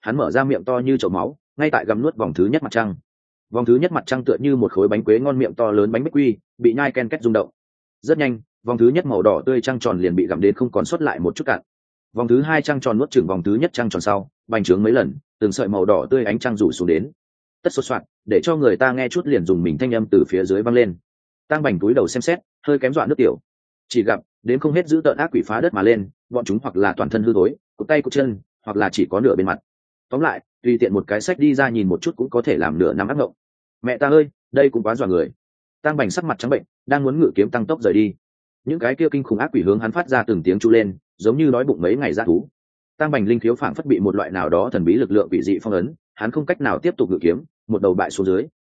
hắn mở ra miệng to như chậu máu, ngay tại gặm nuốt vòng thứ nhất mặt trăng. Vòng thứ nhất mặt trăng tựa như một khối bánh quế ngon miệng to lớn bánh bích quy, bị nhai ken két rung động. Rất nhanh, vòng thứ nhất màu đỏ tươi trăng tròn liền bị gặm đến không còn sót lại một chút cạn. Vòng thứ hai trăng tròn nuốt chửng vòng thứ nhất trăng tròn sau, bành trướng mấy lần, từng sợi màu đỏ tươi ánh trăng rủ xuống đến. Tất sốt soạt, để cho người ta nghe chút liền dùng mình thanh âm từ phía dưới vang lên. Tang Bành túi đầu xem xét, hơi kém dọa nước tiểu. Chỉ gặp đến không hết giữ tợn ác quỷ phá đất mà lên, bọn chúng hoặc là toàn thân hư thối, cụt tay cụt chân, hoặc là chỉ có nửa bên mặt. Tóm lại, tùy tiện một cái sách đi ra nhìn một chút cũng có thể làm nửa năm ác ngộng. Mẹ ta ơi, đây cũng quá dọa người. Tang Bành sắc mặt trắng bệnh, đang muốn ngự kiếm tăng tốc rời đi. Những cái kia kinh khủng ác quỷ hướng hắn phát ra từng tiếng chu lên, giống như đói bụng mấy ngày dã thú. Tang Bành linh khiếu phảng phất bị một loại nào đó thần bí lực lượng quỷ dị phong ấn, hắn không cách nào tiếp tục ngự kiếm, một đầu bại xuống dưới.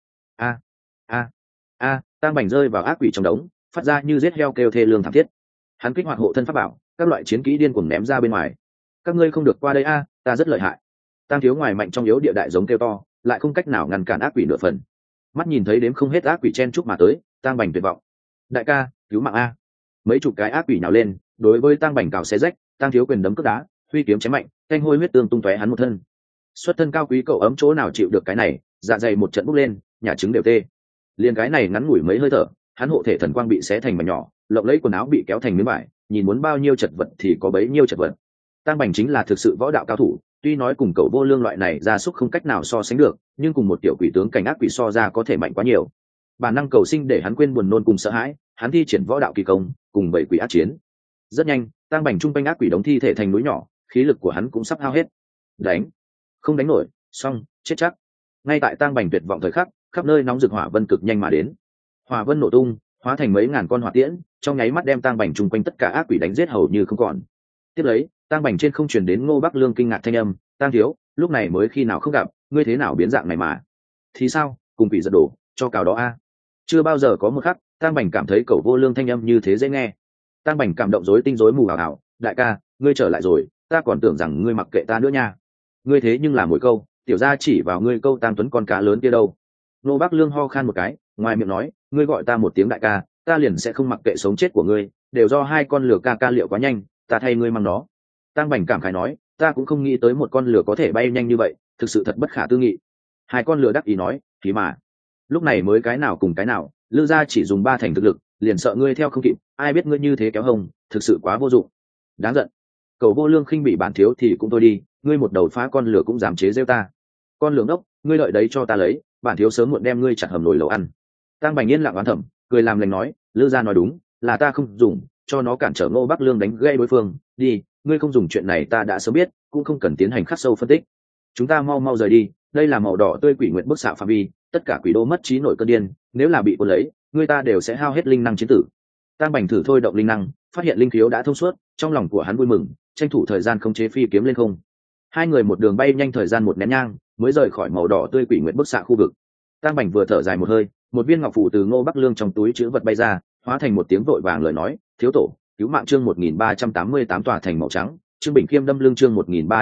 Tang Bành rơi vào ác quỷ trong đống, phát ra như giết heo kêu thê lương thảm thiết. Hắn kích hoạt hộ thân pháp bảo, các loại chiến kỹ điên cuồng ném ra bên ngoài. Các ngươi không được qua đây ta rất lợi hại. Tang thiếu ngoài mạnh trong yếu địa đại giống kêu to, lại không cách nào ngăn cản ác quỷ nửa phần. Mắt nhìn thấy đếm không hết ác quỷ chen chúc mà tới, Tang Bành tuyệt vọng. Đại ca, cứu mạng a! Mấy chục cái ác quỷ nhào lên, đối với Tang Bành cào xé rách, Tang thiếu quyền đấm cước đá, huy kiếm chém mạnh, thanh hôi huyết tương tung tóe hắn một thân. Xuất thân cao quý cậu ấm chỗ nào chịu được cái này, dạ dày một trận bốc lên, nhà trứng đều tê. Liên cái này ngắn ngủi mấy hơi thở, hắn hộ thể thần quang bị xé thành mảnh nhỏ, lộng lẫy quần áo bị kéo thành miếng vải, nhìn muốn bao nhiêu chật vật thì có bấy nhiêu chật vật. Tang Bành chính là thực sự võ đạo cao thủ, tuy nói cùng cậu vô lương loại này gia súc không cách nào so sánh được, nhưng cùng một tiểu quỷ tướng cảnh ác quỷ so ra có thể mạnh quá nhiều. Bản năng cầu sinh để hắn quên buồn nôn cùng sợ hãi, hắn thi triển võ đạo kỳ công, cùng bảy quỷ ác chiến. Rất nhanh, Tang Bành trung quanh ác quỷ đóng thi thể thành núi nhỏ, khí lực của hắn cũng sắp hao hết. Đánh, không đánh nổi, xong, chết chắc. Ngay tại Tang Bành tuyệt vọng thời khắc, khắp nơi nóng rực hỏa vân cực nhanh mà đến. Hỏa vân nổ tung, hóa thành mấy ngàn con hỏa tiễn, trong nháy mắt đem Tang Bành trung quanh tất cả ác quỷ đánh giết hầu như không còn. Tiếp lấy, Tang Bành trên không truyền đến Ngô Bắc Lương kinh ngạc thanh âm, "Tang thiếu, lúc này mới khi nào không gặp, ngươi thế nào biến dạng này mà?" "Thì sao, cùng quỷ giật đổ, cho cào đó a." Chưa bao giờ có một khắc, Tang Bành cảm thấy cẩu vô lương thanh âm như thế dễ nghe. Tang Bành cảm động rối tinh rối mù ảo ảo, "Đại ca, ngươi trở lại rồi, ta còn tưởng rằng ngươi mặc kệ ta nữa nha. Ngươi thế nhưng là mỗi câu, tiểu gia chỉ vào ngươi câu Tam Tuấn con cá lớn kia đâu." Ngô Bắc Lương ho khan một cái, ngoài miệng nói, "Ngươi gọi ta một tiếng đại ca, ta liền sẽ không mặc kệ sống chết của ngươi, đều do hai con lừa ca ca liệu quá nhanh, ta thay ngươi mang nó." Tang Bành cảm khái nói, "Ta cũng không nghĩ tới một con lừa có thể bay nhanh như vậy, thực sự thật bất khả tư nghị." Hai con lừa đắc ý nói, "Khí mà, lúc này mới cái nào cùng cái nào, Lư gia chỉ dùng 3 thành thực lực, liền sợ ngươi theo không kịp, ai biết ngươi như thế kéo hông, thực sự quá vô dụng." Đáng giận. Cậu vô lương khinh bị bản thiếu thì cũng thôi đi, ngươi một đầu phá con lừa cũng dám chế giễu ta. Con lừa ngốc, ngươi đợi đấy cho ta lấy, bản thiếu sớm muộn đem ngươi chặt hầm nồi lẩu ăn. Tang Bành yên lặng oán thầm, cười làm lành nói, Lư gia nói đúng, là ta không dùng, cho nó cản trở Ngô Bắc Lương đánh gây đối phương, đi, ngươi không dùng chuyện này ta đã sớm biết, cũng không cần tiến hành khắc sâu phân tích. Chúng ta mau mau rời đi, đây là màu đỏ tươi quỷ nguyện bức xạ phạm vi, tất cả quỷ đô mất trí nổi cơn điên, nếu là bị cuốn lấy, người ta đều sẽ hao hết linh năng chiến tử. Tang Bành thử thôi động linh năng, phát hiện linh khiếu đã thông suốt, trong lòng của hắn vui mừng, tranh thủ thời gian khống chế phi kiếm lên không. Hai người một đường bay nhanh thời gian một nén nhang, mới rời khỏi màu đỏ tươi quỷ nguyện bức xạ khu vực. Tang Bành vừa thở dài một hơi, một viên ngọc phù từ Ngô Bắc Lương trong túi trữ vật bay ra, hóa thành một tiếng vội vàng lời nói, "Thiếu tổ, cứu mạng chương 1388 tòa thành màu trắng." Trương Bình Khiêm đâm lưng chương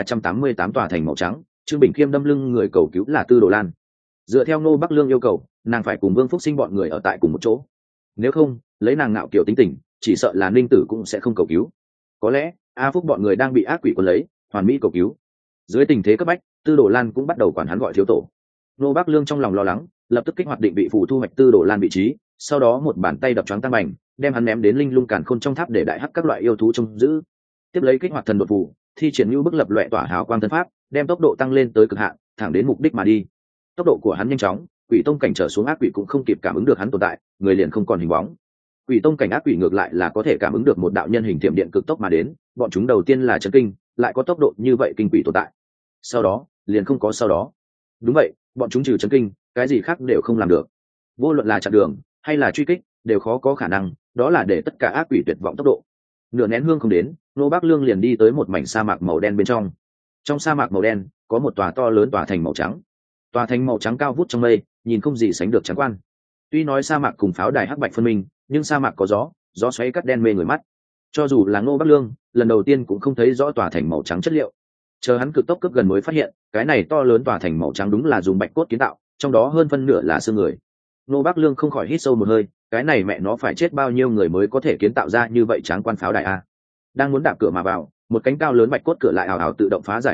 1388 tòa thành màu trắng. Trương Bình Khiêm đâm lưng người cầu cứu là Tư Đồ Lan. Dựa theo Ngô Bắc Lương yêu cầu, nàng phải cùng Vương Phúc Sinh bọn người ở tại cùng một chỗ. Nếu không, lấy nàng ngạo kiều tính tình, chỉ sợ là Ninh Tử cũng sẽ không cầu cứu. Có lẽ A Phúc bọn người đang bị ác quỷ cuốn lấy, hoàn mỹ cầu cứu. Dưới tình thế cấp bách, Tư Đồ Lan cũng bắt đầu quản hắn gọi thiếu tổ. Ngô Bắc Lương trong lòng lo lắng, lập tức kích hoạt định vị phù thu hoạch Tư Đồ Lan vị trí, sau đó một bàn tay đập choáng Tang Bành, đem hắn ném đến linh lung càn khôn trong tháp để đại hắc các loại yêu thú trông giữ. Tiếp lấy kích hoạt thần đột phù, thi triển lưu bức lập loè tỏa hào quang thân pháp, đem tốc độ tăng lên tới cực hạn, thẳng đến mục đích mà đi. Tốc độ của hắn nhanh chóng, quỷ tông cảnh trở xuống ác quỷ cũng không kịp cảm ứng được hắn tồn tại, người liền không còn hình bóng. Quỷ tông cảnh ác quỷ ngược lại là có thể cảm ứng được một đạo nhân hình thiểm điện cực tốc mà đến, bọn chúng đầu tiên là chấn kinh, lại có tốc độ như vậy kinh quỷ tồn tại. Sau đó, liền không có sau đó. Đúng vậy, bọn chúng trừ chấn kinh, cái gì khác đều không làm được. Vô luận là chặn đường hay là truy kích, đều khó có khả năng, đó là để tất cả ác quỷ tuyệt vọng tốc độ. Nửa nén hương không đến, Ngô Bắc Lương liền đi tới một mảnh sa mạc màu đen bên trong. Trong sa mạc màu đen, có một tòa to lớn tòa thành màu trắng. Tòa thành màu trắng cao vút trong mây, nhìn không gì sánh được trắng quan. Tuy nói sa mạc cùng pháo đài hắc bạch phân minh, nhưng sa mạc có gió xoáy cắt đen mê người mắt. Cho dù là Ngô Bắc Lương, lần đầu tiên cũng không thấy rõ tòa thành màu trắng chất liệu. Chờ hắn cực tốc cướp gần mới phát hiện, cái này to lớn tòa thành màu trắng đúng là dùng bạch cốt kiến tạo, trong đó hơn phân nửa là xương người. Ngô Bắc Lương không khỏi hít sâu một hơi, cái này mẹ nó phải chết bao nhiêu người mới có thể kiến tạo ra như vậy tráng quan pháo đài a. Đang muốn đạp cửa mà vào, một cánh cao lớn bạch cốt cửa lại ảo ảo tự động phá giải tổ hợp,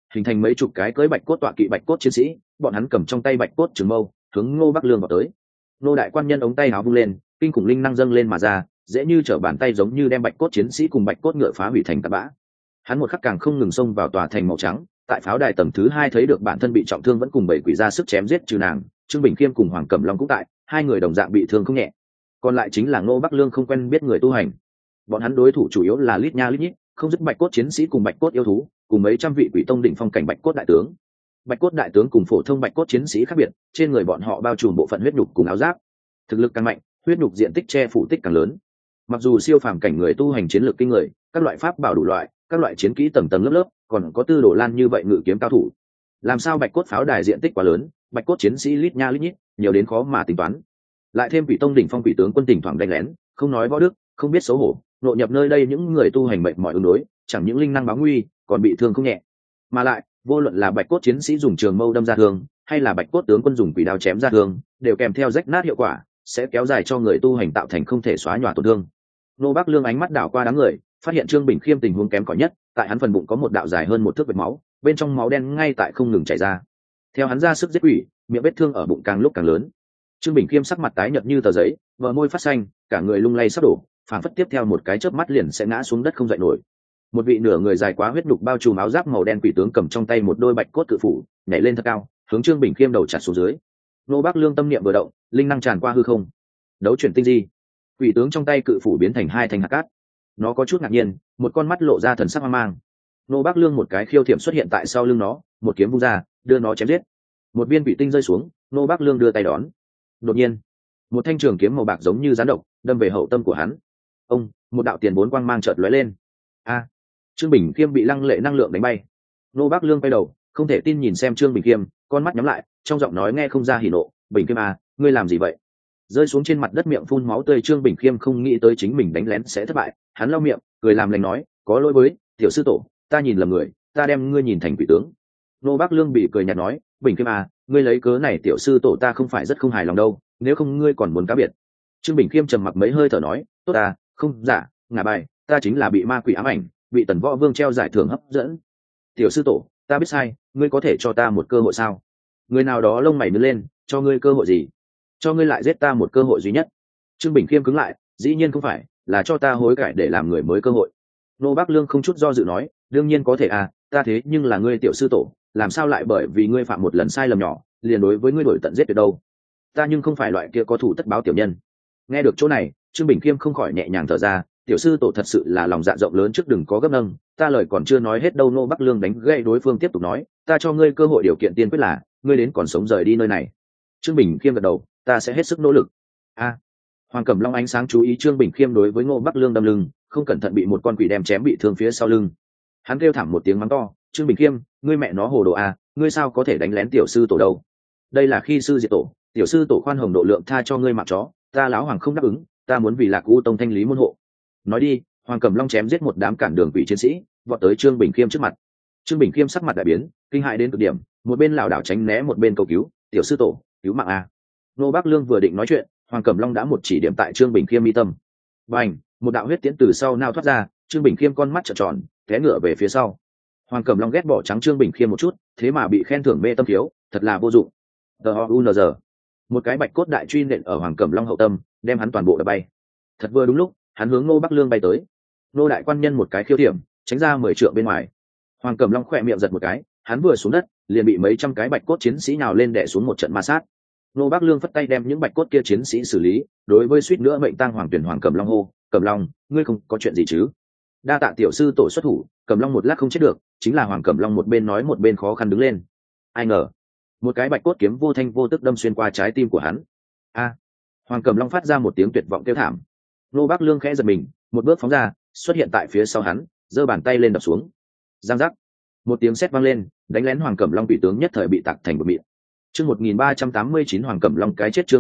hình thành mấy chục cái cưỡi bạch cốt tọa kỵ bạch cốt chiến sĩ, bọn hắn cầm trong tay bạch cốt trường mâu hướng Ngô Bắc Lương vào tới. Ngô đại quan nhân ống tay áo vung lên, kinh khủng linh năng dâng lên mà ra, dễ như trở bàn tay giống như đem bạch cốt chiến sĩ cùng bạch cốt ngựa phá hủy thành tạt bã. Hắn một khắc càng không ngừng xông vào tòa thành màu trắng, tại pháo đài tầng thứ 2 thấy được bản thân bị trọng thương vẫn cùng bảy quỷ ra sức chém giết trừ nàng, Trương Bình Khiêm cùng Hoàng Cẩm Long cũng tại, hai người đồng dạng bị thương không nhẹ. Còn lại chính là Ngô Bắc Lương không quen biết người tu hành. Bọn hắn đối thủ chủ yếu là lít nha lít nhít, không dứt bạch cốt chiến sĩ cùng bạch cốt yêu thú, cùng mấy trăm vị quỷ tông đỉnh phong cảnh bạch cốt đại tướng. Bạch cốt đại tướng cùng phổ thông bạch cốt chiến sĩ khác biệt, trên người bọn họ bao trùm bộ phận huyết nhục cùng áo giáp. Thực lực càng mạnh, huyết nhục diện tích che phủ tích càng lớn. Mặc dù siêu phàm cảnh người tu hành chiến lược kinh người, các loại pháp bảo đủ loại, các loại chiến kỹ tầng tầng lớp lớp, còn có Tư Đồ Lan như vậy ngự kiếm cao thủ. Làm sao bạch cốt pháo đài diện tích quá lớn, bạch cốt chiến sĩ lít nha lít nhít, nhiều đến khó mà tính toán. Lại thêm quỷ tông đỉnh phong quỷ tướng quân tỉnh thoảng đánh lén, không nói võ đức, không biết xấu hổ, nội nhập nơi đây những người tu hành mệt mỏi ứng đối, chẳng những linh năng báo nguy, còn bị thương không nhẹ. Mà lại, vô luận là bạch cốt chiến sĩ dùng trường mâu đâm ra thương, hay là bạch cốt tướng quân dùng quỷ đao chém ra thương, đều kèm theo rách nát hiệu quả, sẽ kéo dài cho người tu hành tạo thành không thể xóa nhòa tổn thương. Ngô Bắc Lương ánh mắt đảo qua đám người, phát hiện Trương Bình Khiêm tình huống kém cỏi nhất, tại hắn phần bụng có một đạo dài hơn một thước vết máu, bên trong máu đen ngay tại không ngừng chảy ra. Theo hắn ra sức giết quỷ, miệng vết thương ở bụng càng lúc càng lớn. Trương Bình Khiêm sắc mặt tái nhợt như tờ giấy, bờ môi phát xanh, cả người lung lay sắp đổ, phảng phất tiếp theo một cái chớp mắt liền sẽ ngã xuống đất không dậy nổi. Một vị nửa người dài quá huyết nhục bao trùm áo giáp màu đen quỷ tướng cầm trong tay một đôi bạch cốt cự phủ, nhảy lên thật cao, hướng Trương Bình Khiêm đầu chặt xuống dưới. Ngô Bắc Lương tâm niệm vừa động, linh năng tràn qua hư không. Đấu chuyển tinh di. Quỷ tướng trong tay cự phủ biến thành hai thanh hạt cát. Nó có chút ngạc nhiên, một con mắt lộ ra thần sắc hoang mang. Ngô Bắc Lương một cái khiêu thiểm xuất hiện tại sau lưng nó, một kiếm vung ra, đưa nó chém giết. Một viên quỷ tinh rơi xuống, Ngô Bắc Lương đưa tay đón. Đột nhiên, một thanh trường kiếm màu bạc giống như rắn độc đâm về hậu tâm của hắn. Ông, một đạo tiền bốn quang mang chợt lóe lên. A! Trương Bình Khiêm bị lăng lệ năng lượng đánh bay. Ngô Bắc Lương quay đầu, không thể tin nhìn xem Trương Bình Khiêm, con mắt nhắm lại, trong giọng nói nghe không ra hỉ nộ. Bình Khiêm à, ngươi làm gì vậy? Rơi xuống trên mặt đất miệng phun máu tươi Trương Bình Khiêm không nghĩ tới chính mình đánh lén sẽ thất bại, hắn lau miệng, cười làm lành nói, có lỗi với tiểu sư tổ, ta nhìn lầm người, ta đem ngươi nhìn thành quỷ tướng. Ngô Bắc Lương bị cười nhạt nói, Bình Khiêm à, ngươi lấy cớ này tiểu sư tổ ta không phải rất không hài lòng đâu, nếu không ngươi còn muốn cá biệt. Trương Bình Khiêm trầm mặc mấy hơi thở nói, tốt ta, không giả, ngả bài, ta chính là bị ma quỷ ám ảnh, bị Tần Võ Vương treo giải thưởng hấp dẫn. Tiểu sư tổ, ta biết sai, ngươi có thể cho ta một cơ hội sao? Người nào đó lông mày nhướng lên, cho ngươi cơ hội gì? Cho ngươi lại giết ta một cơ hội duy nhất. Trương Bình Khiêm cứng lại, dĩ nhiên không phải, là cho ta hối cải để làm người mới cơ hội. Ngô Bắc Lương không chút do dự nói, đương nhiên có thể à, ta thế nhưng là ngươi tiểu sư tổ, làm sao lại bởi vì ngươi phạm một lần sai lầm nhỏ, liền đối với ngươi đổi tận giết tuyệt đâu? Ta nhưng không phải loại kia có thủ tất báo tiểu nhân. Nghe được chỗ này, Trương Bình Khiêm không khỏi nhẹ nhàng thở ra, tiểu sư tổ thật sự là lòng dạ rộng lớn trước đừng có gấp nâng, ta lời còn chưa nói hết đâu. Ngô Bắc Lương đánh gãy đối phương tiếp tục nói, ta cho ngươi cơ hội điều kiện tiên quyết là ngươi đến còn sống rời đi nơi này. Trương Bình Khiêm gật đầu, ta sẽ hết sức nỗ lực. A! Hoàng Cẩm Long ánh sáng chú ý Trương Bình Khiêm đối với Ngô Bắc Lương đâm lưng, không cẩn thận bị một con quỷ đem chém bị thương phía sau lưng. Hắn kêu thảm một tiếng mắng to, Trương Bình Khiêm, ngươi mẹ nó hồ đồ à, ngươi sao có thể đánh lén tiểu sư tổ đâu? Đây là khi sư diệt tổ, tiểu sư tổ khoan hồng độ lượng tha cho ngươi mạng chó, ta lão hoàng không đáp ứng, ta muốn vì Lạc U tông thanh lý môn hộ. Nói đi, Hoàng Cẩm Long chém giết một đám cản đường quỷ chiến sĩ, vọt tới Trương Bình Khiêm trước mặt. Trương Bình Khiêm sắc mặt đại biến, kinh hãi đến cực điểm, một bên lảo đảo tránh né một bên cầu cứu, tiểu sư tổ, cứu mạng a. Ngô Bắc Lương vừa định nói chuyện, Hoàng Cẩm Long đã một chỉ điểm tại Trương Bình Khiêm mi tâm. Bành, một đạo huyết tiễn từ sau nao thoát ra, Trương Bình Khiêm con mắt trợn tròn, té ngửa về phía sau. Hoàng Cẩm Long ghét bỏ trắng Trương Bình Khiêm một chút, thế mà bị khen thưởng mê tâm thiếu, thật là vô dụng. DOUNZ. Một cái bạch cốt đại truy nện ở Hoàng Cẩm Long hậu tâm, đem hắn toàn bộ đập bay. Thật vừa đúng lúc, hắn hướng Ngô Bắc Lương bay tới. Ngô đại quan nhân một cái khiêu điểm, tránh ra 10 trượng bên ngoài. Hoàng Cẩm Long khỏe miệng giật một cái, hắn vừa xuống đất, liền bị mấy trăm cái bạch cốt chiến sĩ nào lên đè xuống một trận ma sát. Ngô Bắc Lương phất tay đem những bạch cốt kia chiến sĩ xử lý, đối với suýt nữa mệnh tang hoàng tuyển Hoàng Cẩm Long hô, Cẩm Long, ngươi không có chuyện gì chứ? Đa tạ tiểu sư tổ xuất thủ, Cẩm Long một lát không chết được, chính là Hoàng Cẩm Long một bên nói một bên khó khăn đứng lên. Ai ngờ, một cái bạch cốt kiếm vô thanh vô tức đâm xuyên qua trái tim của hắn. A! Hoàng Cẩm Long phát ra một tiếng tuyệt vọng kêu thảm. Ngô Bắc Lương khẽ giật mình, một bước phóng ra, xuất hiện tại phía sau hắn, giơ bàn tay lên đập xuống. Giang giác! Một tiếng sét vang lên, đánh lén Hoàng Cẩm Long bị tướng nhất thời bị tạc thành bột mịn. Chương 1389 Hoàng Cẩm Long cái chết, chương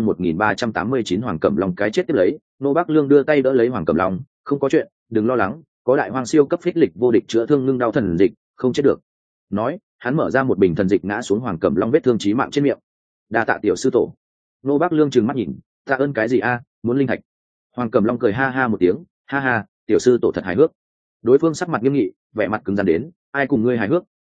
1389 Hoàng Cẩm Long cái chết tiếp lấy, Ngô Bắc Lương đưa tay đỡ lấy Hoàng Cẩm Long, không có chuyện, đừng lo lắng, có đại hoang siêu cấp phích lịch vô địch chữa thương ngưng đau thần dịch, không chết được. Nói, hắn mở ra một bình thần dịch ngã xuống Hoàng Cẩm Long vết thương chí mạng trên miệng. Đa tạ tiểu sư tổ. Ngô Bắc Lương trừng mắt nhìn, tạ ơn cái gì a, muốn linh thạch. Hoàng Cẩm Long cười ha ha một tiếng, ha ha, tiểu sư tổ thật hài hước. Đối phương sắc mặt nghiêm nghị, vẻ mặt cứng rắn đến, ai cùng ngươi hài hước,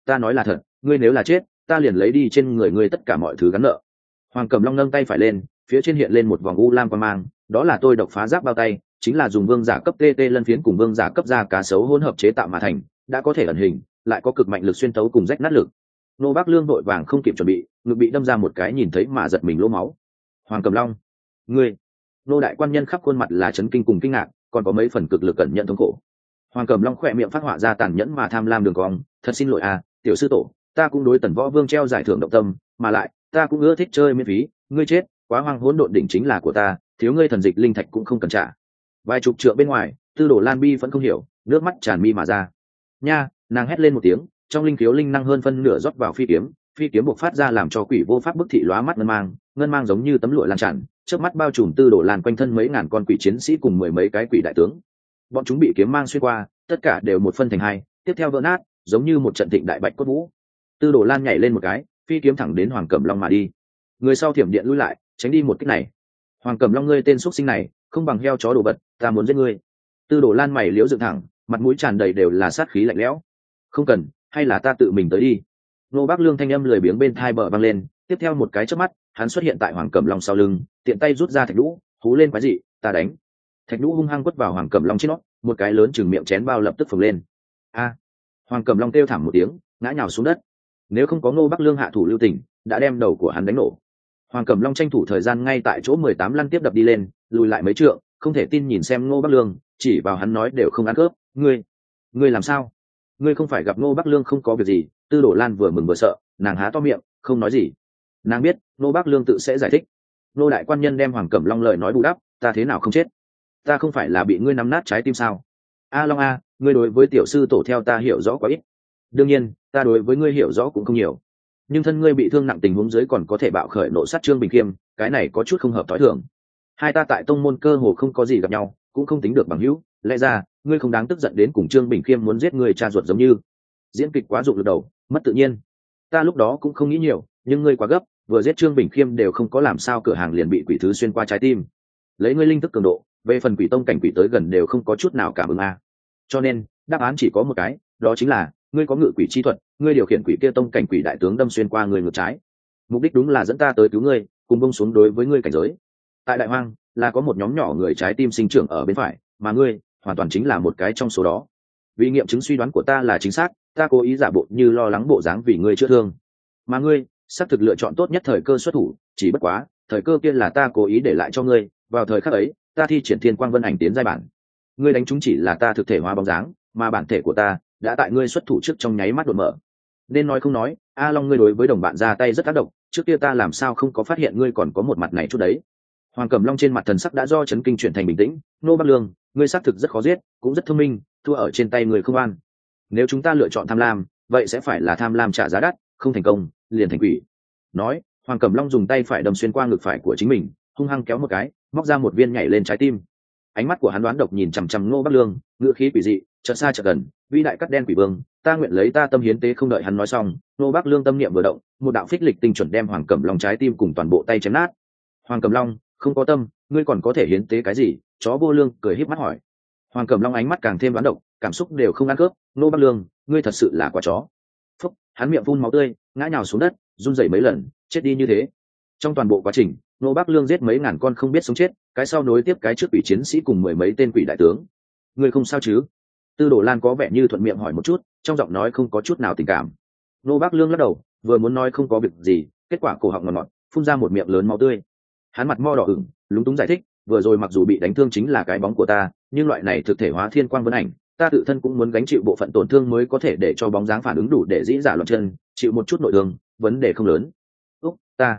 ta nói là thật, ngươi nếu là chết ta liền lấy đi trên người ngươi tất cả mọi thứ gắn nợ. Hoàng Cẩm Long nâng tay phải lên, phía trên hiện lên một vòng u lam quang mang, đó là tôi độc phá giáp bao tay, chính là dùng vương giả cấp TT lân phiến cùng vương giả cấp da cá sấu hỗn hợp chế tạo mà thành, đã có thể ẩn hình, lại có cực mạnh lực xuyên tấu cùng rách nát lực. Nô Bác Lương vội vàng không kịp chuẩn bị, ngực bị đâm ra một cái nhìn thấy mà giật mình lỗ máu. Hoàng Cẩm Long, ngươi! Nô đại quan nhân khắp khuôn mặt là chấn kinh cùng kinh ngạc, còn có mấy phần cực lực cẩn nhận thống khổ. Hoàng Cẩm Long khỏe miệng phát họa ra tàn nhẫn mà tham lam đường cong, thật xin lỗi à, tiểu sư tổ, ta cũng đối Tần Võ Vương treo giải thưởng động tâm, mà lại ta cũng ưa thích chơi miễn phí, ngươi chết, quá hoang hỗn độn đỉnh chính là của ta, thiếu ngươi thần dịch linh thạch cũng không cần trả. Vài chục trượng bên ngoài, Tư Đồ Lan Bi vẫn không hiểu, nước mắt tràn mi mà ra. Nha, nàng hét lên một tiếng, trong linh khiếu linh năng hơn phân nửa rót vào phi kiếm bộc phát ra làm cho quỷ vô pháp bức thị lóa mắt ngân mang giống như tấm lụa lan tràn, trước mắt bao trùm Tư Đồ Lan quanh thân mấy ngàn con quỷ chiến sĩ cùng mười mấy cái quỷ đại tướng. Bọn chúng bị kiếm mang xuyên qua, tất cả đều một phân thành hai, tiếp theo vỡ nát, giống như một trận thịnh đại bạch cốt vũ. Tư Đồ Lan nhảy lên một cái, phi kiếm thẳng đến Hoàng Cẩm Long mà đi. Người sau thiểm điện lui lại, tránh đi một kích này. Hoàng Cẩm Long, ngươi tên xuất sinh này, không bằng heo chó đồ vật, ta muốn giết ngươi. Tư Đồ Lan mày liễu dựng thẳng, mặt mũi tràn đầy đều là sát khí lạnh lẽo. Không cần, hay là ta tự mình tới đi. Nô Bác Lương thanh âm lười biếng bên tai bờ vang lên, tiếp theo một cái chớp mắt, hắn xuất hiện tại Hoàng Cẩm Long sau lưng, tiện tay rút ra thạch lũ, hú lên quái dị, ta đánh. Thạch lũ hung hăng quất vào Hoàng Cẩm Long trên nót, một cái lớn chừng miệng chén bao lập tức phồng lên. A! Hoàng Cẩm Long kêu thảm một tiếng, ngã nhào xuống đất. Nếu không có Ngô Bắc Lương hạ thủ lưu tình, đã đem đầu của hắn đánh nổ. Hoàng Cẩm Long tranh thủ thời gian ngay tại chỗ 18 lăn tiếp đập đi lên, lùi lại mấy trượng, không thể tin nhìn xem Ngô Bắc Lương, chỉ vào hắn nói đều không ăn cướp, ngươi làm sao? Ngươi không phải gặp Ngô Bắc Lương không có việc gì? Tư Đồ Lan vừa mừng vừa sợ, nàng há to miệng, không nói gì. Nàng biết, Ngô Bắc Lương tự sẽ giải thích. Ngô đại quan nhân đem Hoàng Cẩm Long lời nói bù đắp, ta thế nào không chết? Ta không phải là bị ngươi nắm nát trái tim sao? A Long a, ngươi đối với tiểu sư tổ theo ta hiểu rõ quá ít. Đương nhiên, ta đối với ngươi hiểu rõ cũng không nhiều. Nhưng thân ngươi bị thương nặng tình huống dưới còn có thể bạo khởi nộ sát Trương Bình Khiêm, cái này có chút không hợp thói thường. Hai ta tại tông môn cơ hồ không có gì gặp nhau, cũng không tính được bằng hữu, lẽ ra ngươi không đáng tức giận đến cùng Trương Bình Khiêm muốn giết ngươi cha ruột giống như. Diễn kịch quá dụng lực đầu, mất tự nhiên. Ta lúc đó cũng không nghĩ nhiều, nhưng ngươi quá gấp, vừa giết Trương Bình Khiêm đều không có làm sao cửa hàng liền bị quỷ thứ xuyên qua trái tim. Lấy ngươi linh thức cường độ, về phần quỷ tông cảnh quỷ tới gần đều không có chút nào cảm ứng a. Cho nên, đáp án chỉ có một cái, đó chính là ngươi có ngự quỷ chi thuật, ngươi điều khiển quỷ kia tông cảnh quỷ đại tướng đâm xuyên qua người ngược trái. Mục đích đúng là dẫn ta tới cứu ngươi, cùng bông xuống đối với ngươi cảnh giới. Tại Đại Hoang, là có một nhóm nhỏ người trái tim sinh trưởng ở bên phải, mà ngươi hoàn toàn chính là một cái trong số đó. Vì nghiệm chứng suy đoán của ta là chính xác, ta cố ý giả bộ như lo lắng bộ dáng vì ngươi chữa thương. Mà ngươi, xác thực lựa chọn tốt nhất thời cơ xuất thủ, chỉ bất quá, thời cơ kia là ta cố ý để lại cho ngươi, vào thời khắc ấy, ta thi triển Thiên Quang Vân Ảnh tiến giai bản. Ngươi đánh chúng chỉ là ta thực thể hóa bóng dáng, mà bản thể của ta đã tại ngươi xuất thủ trước trong nháy mắt đột mở. Nên nói không nói, A Long, ngươi đối với đồng bạn ra tay rất ác độc, trước kia ta làm sao không có phát hiện ngươi còn có một mặt này chút đấy. Hoàng Cẩm Long trên mặt thần sắc đã do chấn kinh chuyển thành bình tĩnh. Nô Bắc Lương, ngươi xác thực rất khó giết, cũng rất thông minh, thua ở trên tay người không an. Nếu chúng ta lựa chọn tham lam, vậy sẽ phải là tham lam trả giá đắt, không thành công liền thành quỷ. Nói, Hoàng Cẩm Long dùng tay phải đâm xuyên qua ngực phải của chính mình, hung hăng kéo một cái, móc ra một viên nhảy lên trái tim. Ánh mắt của hắn đoán độc nhìn chằm chằm Ngô Bắc Lương, ngữ khí quỷ dị, chợt xa chợt gần, vĩ đại cắt đen quỷ vương, ta nguyện lấy ta tâm hiến tế. Không đợi hắn nói xong, Ngô Bắc Lương tâm niệm vừa động, một đạo phích lịch tinh chuẩn đem Hoàng Cẩm Long trái tim cùng toàn bộ tay chém nát. Hoàng Cẩm Long, không có tâm, ngươi còn có thể hiến tế cái gì? Chó vô lương cười híp mắt hỏi. Hoàng Cẩm Long ánh mắt càng thêm đoán độc, cảm xúc đều không ăn cướp. Ngô Bắc Lương, ngươi thật sự là quá chó. Phúc, hắn miệng phun máu tươi, ngã nhào xuống đất, run rẩy mấy lần, chết đi như thế. Trong toàn bộ quá trình, Ngô Bắc Lương giết mấy ngàn con không biết sống chết, cái sau nối tiếp cái trước quỷ chiến sĩ cùng mười mấy tên quỷ đại tướng. Ngươi không sao chứ? Tư Đồ Lan có vẻ như thuận miệng hỏi một chút, trong giọng nói không có chút nào tình cảm. Ngô Bắc Lương lắc đầu, vừa muốn nói không có việc gì, kết quả cổ họng ngọt ngọt, phun ra một miệng lớn máu tươi. Hắn mặt mo đỏ ửng, lúng túng giải thích, vừa rồi mặc dù bị đánh thương chính là cái bóng của ta, nhưng loại này thực thể hóa Thiên Quang Vân Ảnh, ta tự thân cũng muốn gánh chịu bộ phận tổn thương mới có thể để cho bóng dáng phản ứng đủ để dĩ giả loạn chân, chịu một chút nội thương, vấn đề không lớn. Úc,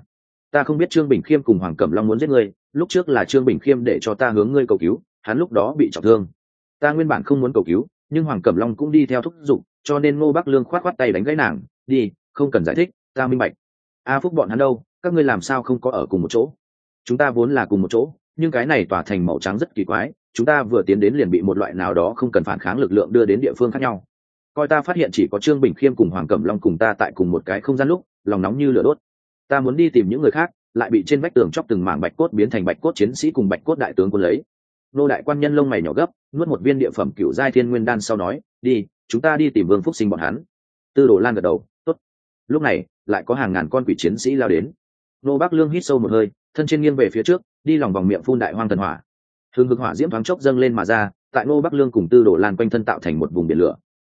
ta không biết Trương Bình Khiêm cùng Hoàng Cẩm Long muốn giết ngươi, lúc trước là Trương Bình Khiêm để cho ta hướng ngươi cầu cứu, hắn lúc đó bị trọng thương. Ta nguyên bản không muốn cầu cứu, nhưng Hoàng Cẩm Long cũng đi theo thúc giục, cho nên Ngô Bắc Lương khoát tay đánh gãy nàng, đi, không cần giải thích, ta minh bạch. A Phúc bọn hắn đâu, các ngươi làm sao không có ở cùng một chỗ? Chúng ta vốn là cùng một chỗ, nhưng cái này tỏa thành màu trắng rất kỳ quái, chúng ta vừa tiến đến liền bị một loại nào đó không cần phản kháng lực lượng đưa đến địa phương khác nhau. Coi ta phát hiện chỉ có Trương Bình Khiêm cùng Hoàng Cẩm Long cùng ta tại cùng một cái không gian lúc, lòng nóng như lửa đốt. Ta muốn đi tìm những người khác, lại bị trên vách tường chóc từng mảng bạch cốt biến thành bạch cốt chiến sĩ cùng bạch cốt đại tướng quân lấy. Nô đại quan nhân lông mày nhỏ gấp, nuốt một viên địa phẩm cửu giai thiên nguyên đan sau nói, đi, chúng ta đi tìm Vương Phúc Sinh bọn hắn. Tư Đồ Lan gật đầu, tốt. Lúc này lại có hàng ngàn con quỷ chiến sĩ lao đến. Ngô Bắc Lương hít sâu một hơi, thân trên nghiêng về phía trước, đi lòng vòng miệng phun đại hoang thần hỏa. Hương hực hỏa diễm thoáng chốc dâng lên mà ra, tại Ngô Bắc Lương cùng Tư Đồ Lan quanh thân tạo thành một vùng biển lửa.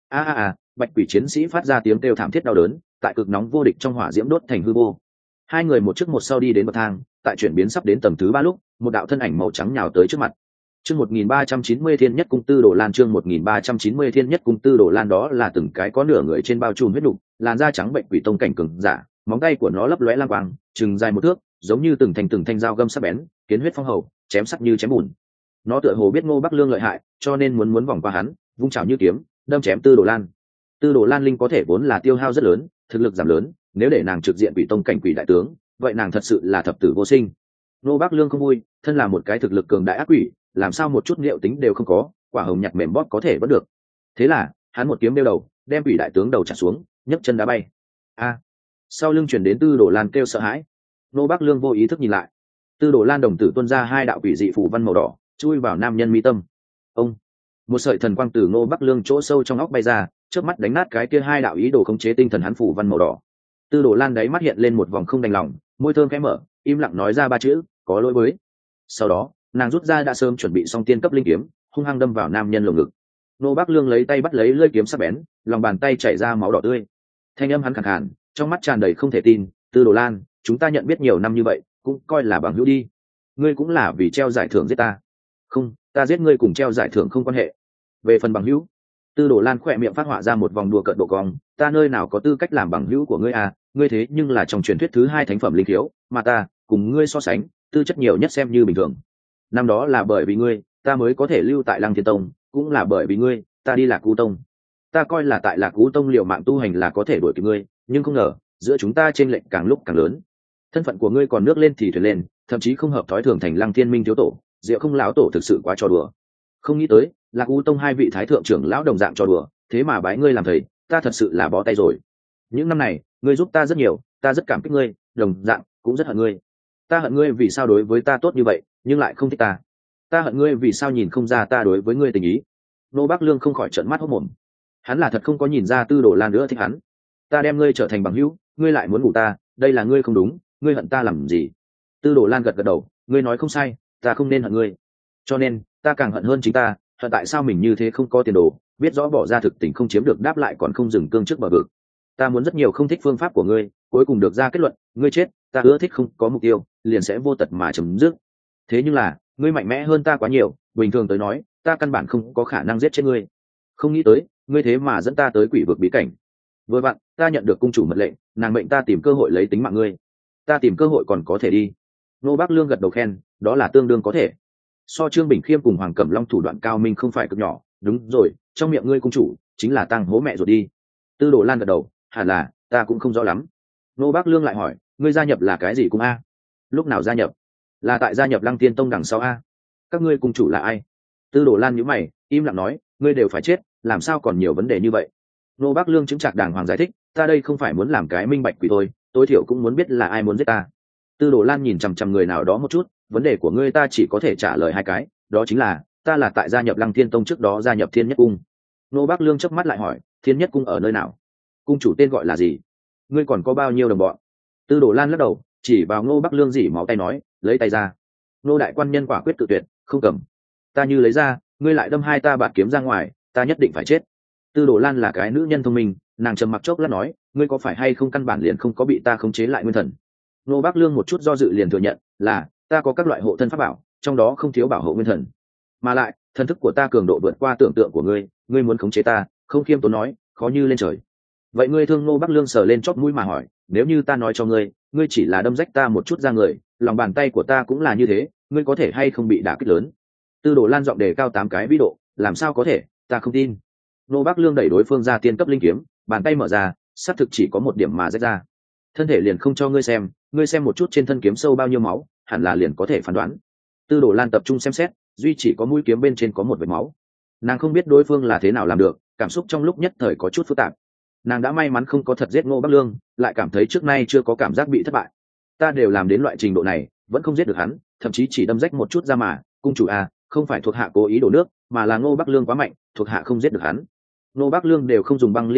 Bạch quỷ chiến sĩ phát ra tiếng kêu thảm thiết đau đớn, tại cực nóng vô địch trong hỏa diễm đốt thành hư vô. Hai người một trước một sau đi đến bậc thang, tại chuyển biến sắp đến tầng thứ 3 lúc, một đạo thân ảnh màu trắng nhào tới trước mặt. Chương 1390 Thiên Nhất Cung Tư Đồ Lan, chương 1390 Thiên Nhất Cung Tư Đồ Lan, đó là từng cái có nửa người trên bao trùm huyết nục, làn da trắng bệnh quỷ tông cảnh cường giả, móng tay của nó lấp lóe lam quang, chừng dài một thước, giống như từng thanh dao găm sắc bén, kiến huyết phong hầu, chém sắc như chém bùn. Nó tựa hồ biết Ngô Bắc Lương lợi hại, cho nên muốn vòng qua hắn, vung chảo như kiếm, đâm chém Tư Đồ Lan. Tư Đồ Lan linh có thể vốn là tiêu hao rất lớn, thực lực giảm lớn, nếu để nàng trực diện quỷ tông cảnh quỷ đại tướng, vậy nàng thật sự là thập tử vô sinh. Ngô Bắc Lương không vui, thân là một cái thực lực cường đại ác quỷ, làm sao một chút liệu tính đều không có, quả hồng nhặt mềm bóp có thể vẫn được. Thế là hắn một kiếm đeo đầu, đem quỷ đại tướng đầu trả xuống, nhấc chân đá bay. Sau lưng chuyển đến Tư Đồ Lan kêu sợ hãi. Ngô Bắc Lương vô ý thức nhìn lại, Tư Đồ Lan đồng tử tuôn ra hai đạo quỷ dị phù văn màu đỏ, chui vào nam nhân mi tâm. Ông, một sợi thần quang từ Ngô Bắc Lương chỗ sâu trong óc bay ra, trước mắt đánh nát cái kia hai đạo ý đồ khống chế tinh thần hắn phù văn màu đỏ. Tư Đồ Lan đáy mắt hiện lên một vòng không đành lòng, môi thơm khẽ mở, im lặng nói ra ba chữ, có lỗi với. Sau đó nàng rút ra đã sớm chuẩn bị xong tiên cấp linh kiếm, hung hăng đâm vào nam nhân lồng ngực. Ngô Bắc Lương lấy tay bắt lấy lưỡi kiếm sắc bén, lòng bàn tay chảy ra máu đỏ tươi. Thanh âm hắn khàn khàn, trong mắt tràn đầy không thể tin, Tư Đồ Lan, chúng ta nhận biết nhiều năm như vậy, cũng coi là bằng hữu đi. Ngươi cũng là vì treo giải thưởng giết ta? Không, ta giết ngươi cùng treo giải thưởng không quan hệ. Về phần bằng hữu, Tư Đồ Lan khỏe miệng phát họa ra một vòng đùa cợt độ cong, ta nơi nào có tư cách làm bằng hữu của ngươi à, ngươi thế nhưng là trong truyền thuyết thứ 2 thánh phẩm linh khiếu, mà ta cùng ngươi so sánh, tư chất nhiều nhất xem như bình thường. Năm đó là bởi vì ngươi, ta mới có thể lưu tại Lăng Thiên Tông, cũng là bởi vì ngươi, ta đi Lạc Cú Tông. Ta coi là tại Lạc Cú Tông liều mạng tu hành là có thể đuổi kịp ngươi, nhưng không ngờ, giữa chúng ta chênh lệch càng lúc càng lớn. Thân phận của ngươi còn nước lên thì thuyền lên, thậm chí không hợp thói thường thành Lăng Thiên Minh thiếu tổ, Diệu Không lão tổ thực sự quá trò đùa. Không nghĩ tới, Lạc Cú Tông 2 vị thái thượng trưởng lão đồng dạng trò đùa, thế mà bái ngươi làm thầy, ta thật sự là bó tay rồi. Những năm này, ngươi giúp ta rất nhiều, ta rất cảm kích ngươi, đồng dạng cũng rất hận ngươi. Ta hận ngươi vì sao đối với ta tốt như vậy, nhưng lại không thích ta. Ta hận ngươi vì sao nhìn không ra ta đối với ngươi tình ý. Ngô Bắc Lương không khỏi trợn mắt hốt mồm. Hắn là thật không có nhìn ra Tư Đồ Lan nữa thích hắn. Ta đem ngươi trở thành bằng hữu, ngươi lại muốn ngủ ta, đây là ngươi không đúng, ngươi hận ta làm gì? Tư Đồ Lan gật gật đầu, ngươi nói không sai, ta không nên hận ngươi. Cho nên, ta càng hận hơn chính ta, hận tại sao mình như thế không có tiền đồ, biết rõ bỏ ra thực tình không chiếm được đáp lại còn không dừng cương trước bờ vực. Ta muốn rất nhiều không thích phương pháp của ngươi, cuối cùng được ra kết luận, ngươi chết, ta ưa thích không có mục tiêu, liền sẽ vô tật mà chấm dứt. Thế nhưng là, ngươi mạnh mẽ hơn ta quá nhiều, bình thường tới nói, ta căn bản không có khả năng giết chết ngươi. Không nghĩ tới, ngươi thế mà dẫn ta tới quỷ vực bí cảnh. Vừa vặn, ta nhận được cung chủ mật lệnh, nàng mệnh ta tìm cơ hội lấy tính mạng ngươi. Ta tìm cơ hội còn có thể đi. Ngô Bắc Lương gật đầu khen, đó là tương đương có thể. So Trương Bình Khiêm cùng Hoàng Cẩm Long thủ đoạn cao minh không phải cực nhỏ, đúng rồi, trong miệng ngươi cung chủ chính là tăng hố mẹ rồi đi. Tư Đồ Lan gật đầu, hẳn là, ta cũng không rõ lắm. Ngô Bắc Lương lại hỏi, ngươi gia nhập là cái gì cung a? Lúc nào gia nhập? Là tại gia nhập Lăng Tiên Tông đằng sau a? Các ngươi cung chủ là ai? Tư Đồ Lan nhíu mày, im lặng nói, ngươi đều phải chết, làm sao còn nhiều vấn đề như vậy? Ngô Bắc Lương chứng trạc đàng hoàng giải thích, ta đây không phải muốn làm cái minh bạch quỷ thôi, tối thiểu cũng muốn biết là ai muốn giết ta. Tư Đồ Lan nhìn chằm chằm người nào đó một chút, vấn đề của ngươi ta chỉ có thể trả lời 2 cái, đó chính là, ta là tại gia nhập Lăng Thiên Tông trước đó gia nhập Thiên Nhất Cung. Ngô Bắc Lương chớp mắt lại hỏi, Thiên Nhất Cung ở nơi nào? Cung chủ tên gọi là gì? Ngươi còn có bao nhiêu đồng bọn? Tư Đồ Lan lắc đầu, chỉ vào Ngô Bắc Lương dỉ máu tay nói, lấy tay ra. Ngô đại quan nhân quả quyết tự tuyệt, không cầm. Ta như lấy ra, ngươi lại đâm 2 ta bạt kiếm ra ngoài, ta nhất định phải chết. Tư Đồ Lan là cái nữ nhân thông minh, nàng trầm mặc chốc lát nói, ngươi có phải hay không căn bản liền không có bị ta khống chế lại nguyên thần? Ngô Bắc Lương một chút do dự liền thừa nhận, là ta có các loại hộ thân pháp bảo, trong đó không thiếu bảo hộ nguyên thần. Mà lại, thần thức của ta cường độ vượt qua tưởng tượng của ngươi, ngươi muốn khống chế ta, không khiêm tốn nói, khó như lên trời. Vậy ngươi thương Ngô Bắc Lương sờ lên chóp mũi mà hỏi, nếu như ta nói cho ngươi, ngươi chỉ là đâm rách ta một chút ra người, lòng bàn tay của ta cũng là như thế, ngươi có thể hay không bị đả kích lớn? Tư Đồ Lan giọng đề cao 8 cái vĩ độ, làm sao có thể, ta không tin. Ngô Bắc Lương đẩy đối phương ra tiên cấp linh kiếm, bàn tay mở ra, xác thực chỉ có một điểm mà rách ra. Thân thể liền không cho ngươi xem một chút trên thân kiếm sâu bao nhiêu máu, hẳn là liền có thể phán đoán. Tư Đồ Lan tập trung xem xét, duy chỉ có mũi kiếm bên trên có một vệt máu. Nàng không biết đối phương là thế nào làm được, cảm xúc trong lúc nhất thời có chút phức tạp. Nàng đã may mắn không có thật giết Ngô Bắc Lương, lại cảm thấy trước nay chưa có cảm giác bị thất bại. Ta đều làm đến loại trình độ này, vẫn không giết được hắn, thậm chí chỉ đâm rách một chút ra mà, cung chủ à, không phải thuộc hạ cố ý đổ nước, mà là Ngô Bắc Lương quá mạnh, thuộc hạ không giết được hắn. Ngô Bắc Lương đều không dùng băng liên thần dịch,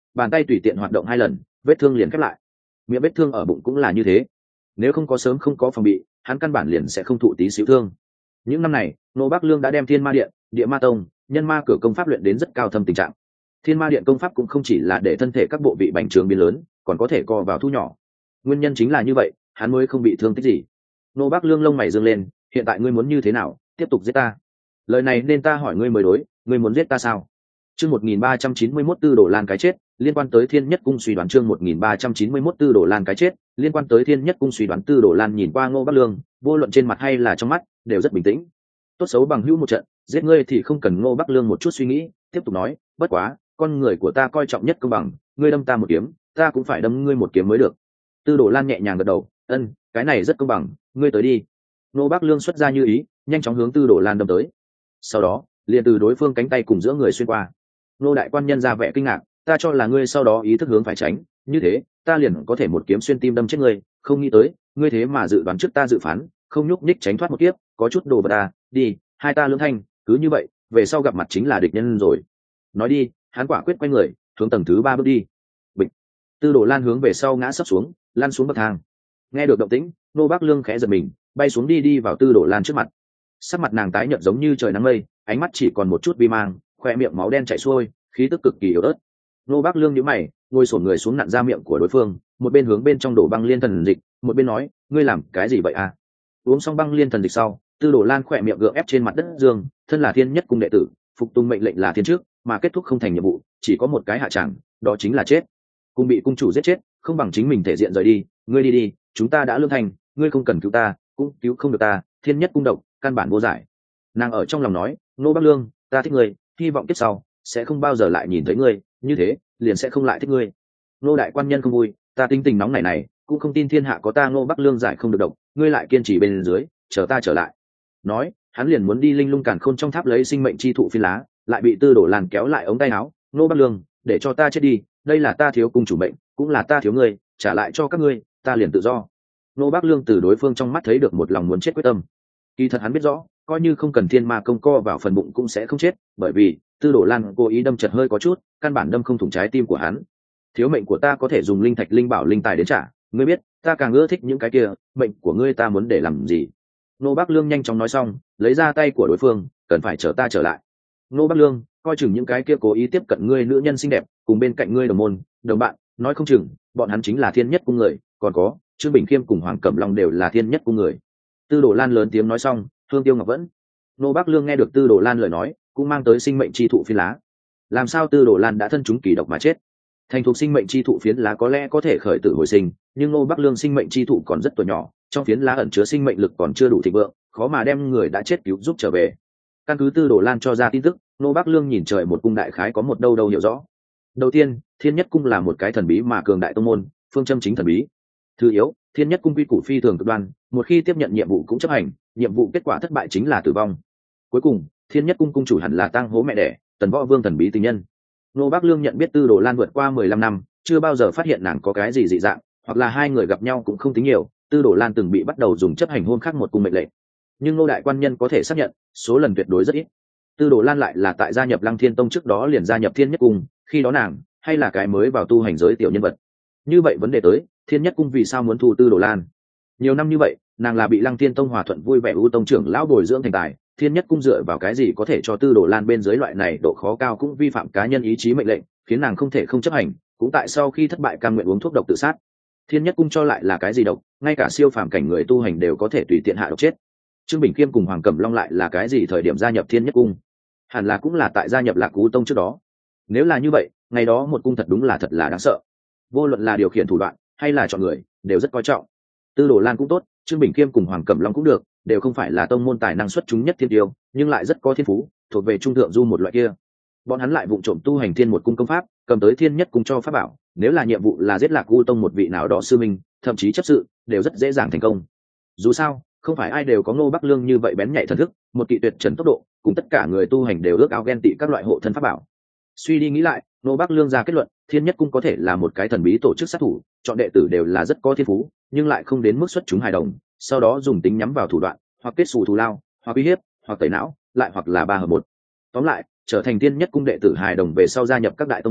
bàn tay tùy tiện hoạt động 2 lần, vết thương liền khép lại. Miệng vết thương ở bụng cũng là như thế, nếu không có sớm không có phòng bị, hắn căn bản liền sẽ không thụ tí xíu thương. Những năm này Ngô Bắc Lương đã đem Thiên Ma Điện, Địa Ma Tông, Nhân Ma Cửa công pháp luyện đến rất cao thâm tình trạng. Thiên Ma Điện công pháp cũng không chỉ là để thân thể các bộ vị bành trướng biến lớn, còn có thể co vào thu nhỏ. Nguyên nhân chính là như vậy, hắn mới không bị thương tích gì. Ngô Bắc Lương lông mày dương lên, hiện tại ngươi muốn như thế nào, tiếp tục giết ta? Lời này nên ta hỏi ngươi mới đối, ngươi muốn giết ta sao? Chương 1391 Tư Đồ Lan cái chết, liên quan tới Thiên Nhất Cung suy đoán. Chương 1391 Tư Đồ Lan cái chết, liên quan tới Thiên Nhất Cung suy đoán. Tư Đồ Lan nhìn qua Ngô Bắc Lương, vô luận trên mặt hay là trong mắt, đều rất bình tĩnh. Tốt xấu bằng hữu một trận, giết ngươi thì không cần. Ngô Bắc Lương một chút suy nghĩ, tiếp tục nói, bất quá, con người của ta coi trọng nhất công bằng, ngươi đâm ta một kiếm, ta cũng phải đâm ngươi một kiếm mới được. Tư Đồ Lan nhẹ nhàng gật đầu, ân, cái này rất công bằng, ngươi tới đi. Ngô Bắc Lương xuất ra như ý, nhanh chóng hướng Tư Đồ Lan đâm tới. Sau đó, liền từ đối phương cánh tay cùng giữa người xuyên qua. Ngô đại quan nhân ra vẻ kinh ngạc, ta cho là ngươi sau đó ý thức hướng phải tránh, như thế ta liền có thể một kiếm xuyên tim đâm chết ngươi, không nghĩ tới ngươi thế mà dự đoán trước ta dự phán, không nhúc nhích tránh thoát một kiếp, có chút đồ vật ta, đi, hai ta lưỡng thanh, cứ như vậy về sau gặp mặt chính là địch nhân rồi. Nói đi, hắn quả quyết quay người hướng tầng thứ 3 bước đi. Bịch. Tư Đồ Lan hướng về sau ngã sấp xuống, lăn xuống bậc thang. Nghe được động tĩnh, Ngô Bắc Lương khẽ giật mình, bay xuống đi vào Tư Đồ Lan trước mặt. Sắc mặt nàng tái nhợt giống như trời nắng mây, ánh mắt chỉ còn một chút bi mang, khoe miệng máu đen chảy xuôi, khí tức cực kỳ yếu ớt. Ngô Bắc Lương nhíu mày, ngồi xổm người xuống nặn ra miệng của đối phương, một bên hướng bên trong đổ băng liên thần dịch, một bên nói, ngươi làm cái gì vậy à? Uống xong băng liên thần dịch sau, Tư Đồ Lan khỏe miệng gượng ép trên mặt đất dương, thân là Thiên Nhất Cung đệ tử, phục tùng mệnh lệnh là thiên trước, mà kết thúc không thành nhiệm vụ, chỉ có một cái hạ tràng, đó chính là chết. Cung bị cung chủ giết chết, không bằng chính mình thể diện rời đi, ngươi đi đi, chúng ta đã lương thành, ngươi không cần cứu ta, cũng cứu không được ta, Thiên Nhất Cung độc, căn bản vô giải. Nàng ở trong lòng nói, Ngô Bắc Lương, ta thích ngươi, hy vọng kiếp sau sẽ không bao giờ lại nhìn thấy ngươi, như thế liền sẽ không lại thích ngươi. Ngô đại quan nhân không vui, ta tính tình nóng này cũng không tin thiên hạ có ta Ngô Bắc Lương giải không được độc, ngươi lại kiên trì bên dưới, chờ ta trở lại. Nói, hắn liền muốn đi linh lung càn khôn trong tháp lấy sinh mệnh chi thụ phi lá, lại bị Tư Đồ Lan kéo lại ống tay áo. Ngô Bắc Lương, để cho ta chết đi, đây là ta thiếu cung chủ mệnh, cũng là ta thiếu ngươi, trả lại cho các ngươi, ta liền tự do. Ngô Bắc Lương từ đối phương trong mắt thấy được một lòng muốn chết quyết tâm. Kỳ thật hắn biết rõ, coi như không cần thiên ma công co vào phần bụng cũng sẽ không chết, bởi vì Tư Đồ Lan cố ý đâm chật hơi có chút, căn bản đâm không thủng trái tim của hắn. Thiếu mệnh của ta có thể dùng linh thạch linh bảo linh tài đến trả, ngươi biết ta càng ưa thích những cái kia, mệnh của ngươi ta muốn để làm gì? Ngô Bắc Lương nhanh chóng nói xong, lấy ra tay của đối phương, cần phải chờ ta trở lại. Ngô Bắc Lương, coi chừng những cái kia cố ý tiếp cận ngươi nữ nhân xinh đẹp, cùng bên cạnh ngươi đồng môn, đồng bạn, nói không chừng bọn hắn chính là Thiên Nhất Cung người, còn có Trương Bình Khiêm cùng Hoàng Cẩm Long đều là Thiên Nhất Cung người. Tư Đồ Lan lớn tiếng nói xong, Thương Tiêu Ngọc vẫn. Ngô Bắc Lương nghe được Tư Đồ Lan lời nói, cũng mang tới sinh mệnh chi thụ phiến lá. Làm sao Tư Đồ Lan đã thân chúng kỳ độc mà chết? Thành thuộc sinh mệnh chi thụ phiến lá có lẽ có thể khởi tử hồi sinh, nhưng Ngô Bắc Lương sinh mệnh chi thụ còn rất tuổi nhỏ, trong phiến lá ẩn chứa sinh mệnh lực còn chưa đủ thịnh vượng, khó mà đem người đã chết cứu giúp trở về. Căn cứ Tư Đồ Lan cho ra tin tức, Ngô Bắc Lương nhìn trời một cung đại khái có một đâu hiểu rõ. Đầu tiên, Thiên Nhất Cung là một cái thần bí mà cường đại tông môn, phương châm chính thần bí. Thứ yếu, Thiên Nhất Cung quy củ phi thường cực đoan, một khi tiếp nhận nhiệm vụ cũng chấp hành, nhiệm vụ kết quả thất bại chính là tử vong. Cuối cùng, Thiên Nhất Cung cung chủ hẳn là tang hố mẹ đẻ, Tần Võ Vương thần bí tình nhân. Ngô Bắc Lương nhận biết Tư Đồ Lan vượt qua 15 năm, chưa bao giờ phát hiện nàng có cái gì dị dạng, hoặc là hai người gặp nhau cũng không tính nhiều. Tư Đồ Lan từng bị bắt đầu dùng chấp hành hôn khác một cung mệnh lệnh, nhưng Ngô đại quan nhân có thể xác nhận số lần tuyệt đối rất ít. Tư Đồ Lan lại là tại gia nhập Lăng Thiên Tông trước đó liền gia nhập Thiên Nhất Cung, khi đó nàng hay là cái mới vào tu hành giới tiểu nhân vật. Như vậy vấn đề tới, Thiên Nhất Cung vì sao muốn thu Tư Đồ Lan? Nhiều năm như vậy, nàng là bị Lăng Thiên Tông hòa thuận vui vẻ ưu tông trưởng lão bồi dưỡng thành tài, Thiên Nhất Cung dựa vào cái gì có thể cho Tư Đồ Lan bên dưới loại này độ khó cao cũng vi phạm cá nhân ý chí mệnh lệnh, khiến nàng không thể không chấp hành, cũng tại sau khi thất bại cam nguyện uống thuốc độc tự sát. Thiên Nhất Cung cho lại là cái gì độc, ngay cả siêu phàm cảnh người tu hành đều có thể tùy tiện hạ độc chết. Trương Bình Khiêm cùng Hoàng Cẩm Long lại là cái gì thời điểm gia nhập Thiên Nhất Cung? Hẳn là cũng là tại gia nhập Lạc Cú Tông trước đó. Nếu là như vậy, ngày đó một cung thật đúng là thật là đáng sợ. Vô luận là điều khiển thủ đoạn hay là chọn người, đều rất coi trọng. Tư Đồ Lan cũng tốt, Trương Bình Khiêm cùng Hoàng Cẩm Long cũng được, đều không phải là tông môn tài năng xuất chúng nhất thiên tiêu, nhưng lại rất có thiên phú, thuộc về trung thượng du một loại kia. Bọn hắn lại vụng trộm tu hành Thiên một cung công pháp, cầm tới Thiên Nhất Cung cho pháp bảo, nếu là nhiệm vụ là giết Lạc Cú Tông một vị nào đó sư minh, thậm chí chấp sự, đều rất dễ dàng thành công. Dù sao, không phải ai đều có Ngô Bắc Lương như vậy bén nhạy thần thức, một kỵ tuyệt trần tốc độ, cùng tất cả người tu hành đều ước ao ghen tị các loại hộ thân pháp bảo. Suy đi nghĩ lại, Ngô Bắc Lương ra kết luận, Thiên Nhất Cung có thể là một cái thần bí tổ chức sát thủ, chọn đệ tử đều là rất có thiên phú, nhưng lại không đến mức xuất chúng hài đồng, sau đó dùng tính nhắm vào thủ đoạn, hoặc kết xù thù lao, hoặc uy hiếp, hoặc tẩy não, lại hoặc là ba hợp một. Tóm lại, trở thành Thiên Nhất Cung đệ tử hài đồng về sau gia nhập các đại tông môn,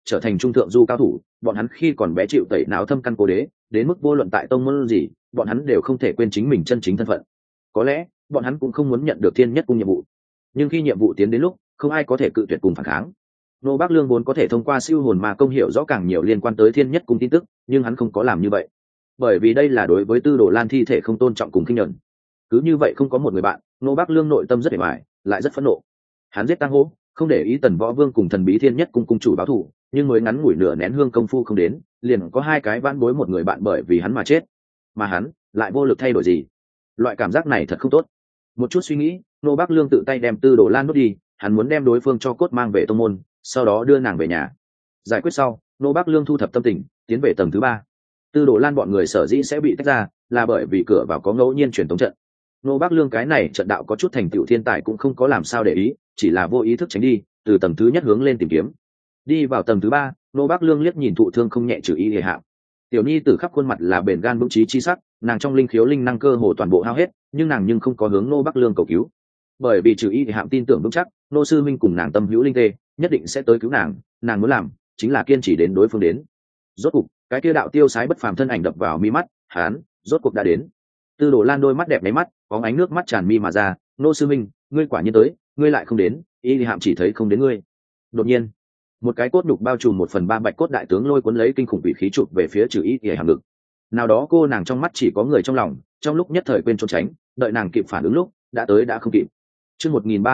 trở thành trung thượng du cao thủ, bọn hắn khi còn bé chịu tẩy não thâm căn cố đế, đến mức vô luận tại tông môn gì, bọn hắn đều không thể quên chính mình chân chính thân phận. Có lẽ bọn hắn cũng không muốn nhận được thiên nhất cung nhiệm vụ, nhưng khi nhiệm vụ tiến đến lúc, không ai có thể cự tuyệt cùng phản kháng. Nô Bác Lương vốn có thể thông qua siêu hồn ma công hiểu rõ càng nhiều liên quan tới thiên nhất cung tin tức, nhưng hắn không có làm như vậy, bởi vì đây là đối với Tư Đồ Lan thi thể không tôn trọng cùng khinh nhẫn. Cứ như vậy không có một người bạn, Nô Bác Lương nội tâm rất bề mải, lại rất phẫn nộ. Hắn giết Tăng Hô, không để ý Tần Võ Vương cùng thần bí thiên nhất cung cung chủ báo thù, nhưng mới ngắn ngủi nửa nén hương công phu không đến, liền có hai cái vãn bối một người bạn bởi vì hắn mà chết, mà hắn lại vô lực thay đổi gì. Loại cảm giác này thật không tốt. Một chút suy nghĩ, Nô Bác Lương tự tay đem Tư Đồ Lan nuốt đi, hắn muốn đem đối phương cho cốt mang về tông môn, sau đó đưa nàng về nhà. Giải quyết sau, Nô Bác Lương thu thập tâm tình, tiến về tầng thứ 3. Tư Đồ Lan bọn người sở dĩ sẽ bị tách ra, là bởi vì cửa vào có ngẫu nhiên truyền tống trận. Nô Bác Lương cái này trận đạo có chút thành tựu thiên tài cũng không có làm sao để ý, chỉ là vô ý thức tránh đi, từ tầng thứ nhất hướng lên tìm kiếm. Đi vào tầng thứ 3, Nô Bác Lương liếc nhìn thụ thương không nhẹ Trừ Y Hề Hạm. Tiểu nhi tử khắp khuôn mặt là bền gan vững chí chi sắc, nàng trong linh khiếu linh năng cơ hồ toàn bộ hao hết, nhưng nàng nhưng không có hướng Nô Bác Lương cầu cứu, bởi vì Trừ Y Hề Hạm tin tưởng vững chắc, Nô sư minh cùng nàng tâm hữu linh tê, nhất định sẽ tới cứu nàng. Nàng muốn làm chính là kiên trì đến đối phương đến. Rốt cục, cái kia đạo tiêu sái bất phàm thân ảnh đập vào mi mắt, hắn rốt cuộc đã đến. Tư Đồ Lan đôi mắt đẹp nháy mắt, có ánh nước mắt tràn mi mà ra. Nô sư minh, ngươi quả nhiên tới, ngươi lại không đến. Y Hạm chỉ thấy không đến ngươi. Đột nhiên, một cái cốt nhục bao trùm 1/3 bạch cốt đại tướng lôi cuốn lấy kinh khủng quỷ khí chụp về phía Trừ Y Hạm ngực. Nào đó cô nàng trong mắt chỉ có người trong lòng, trong lúc nhất thời quên trốn tránh, đợi nàng kịp phản ứng lúc đã tới đã không kịp. Chương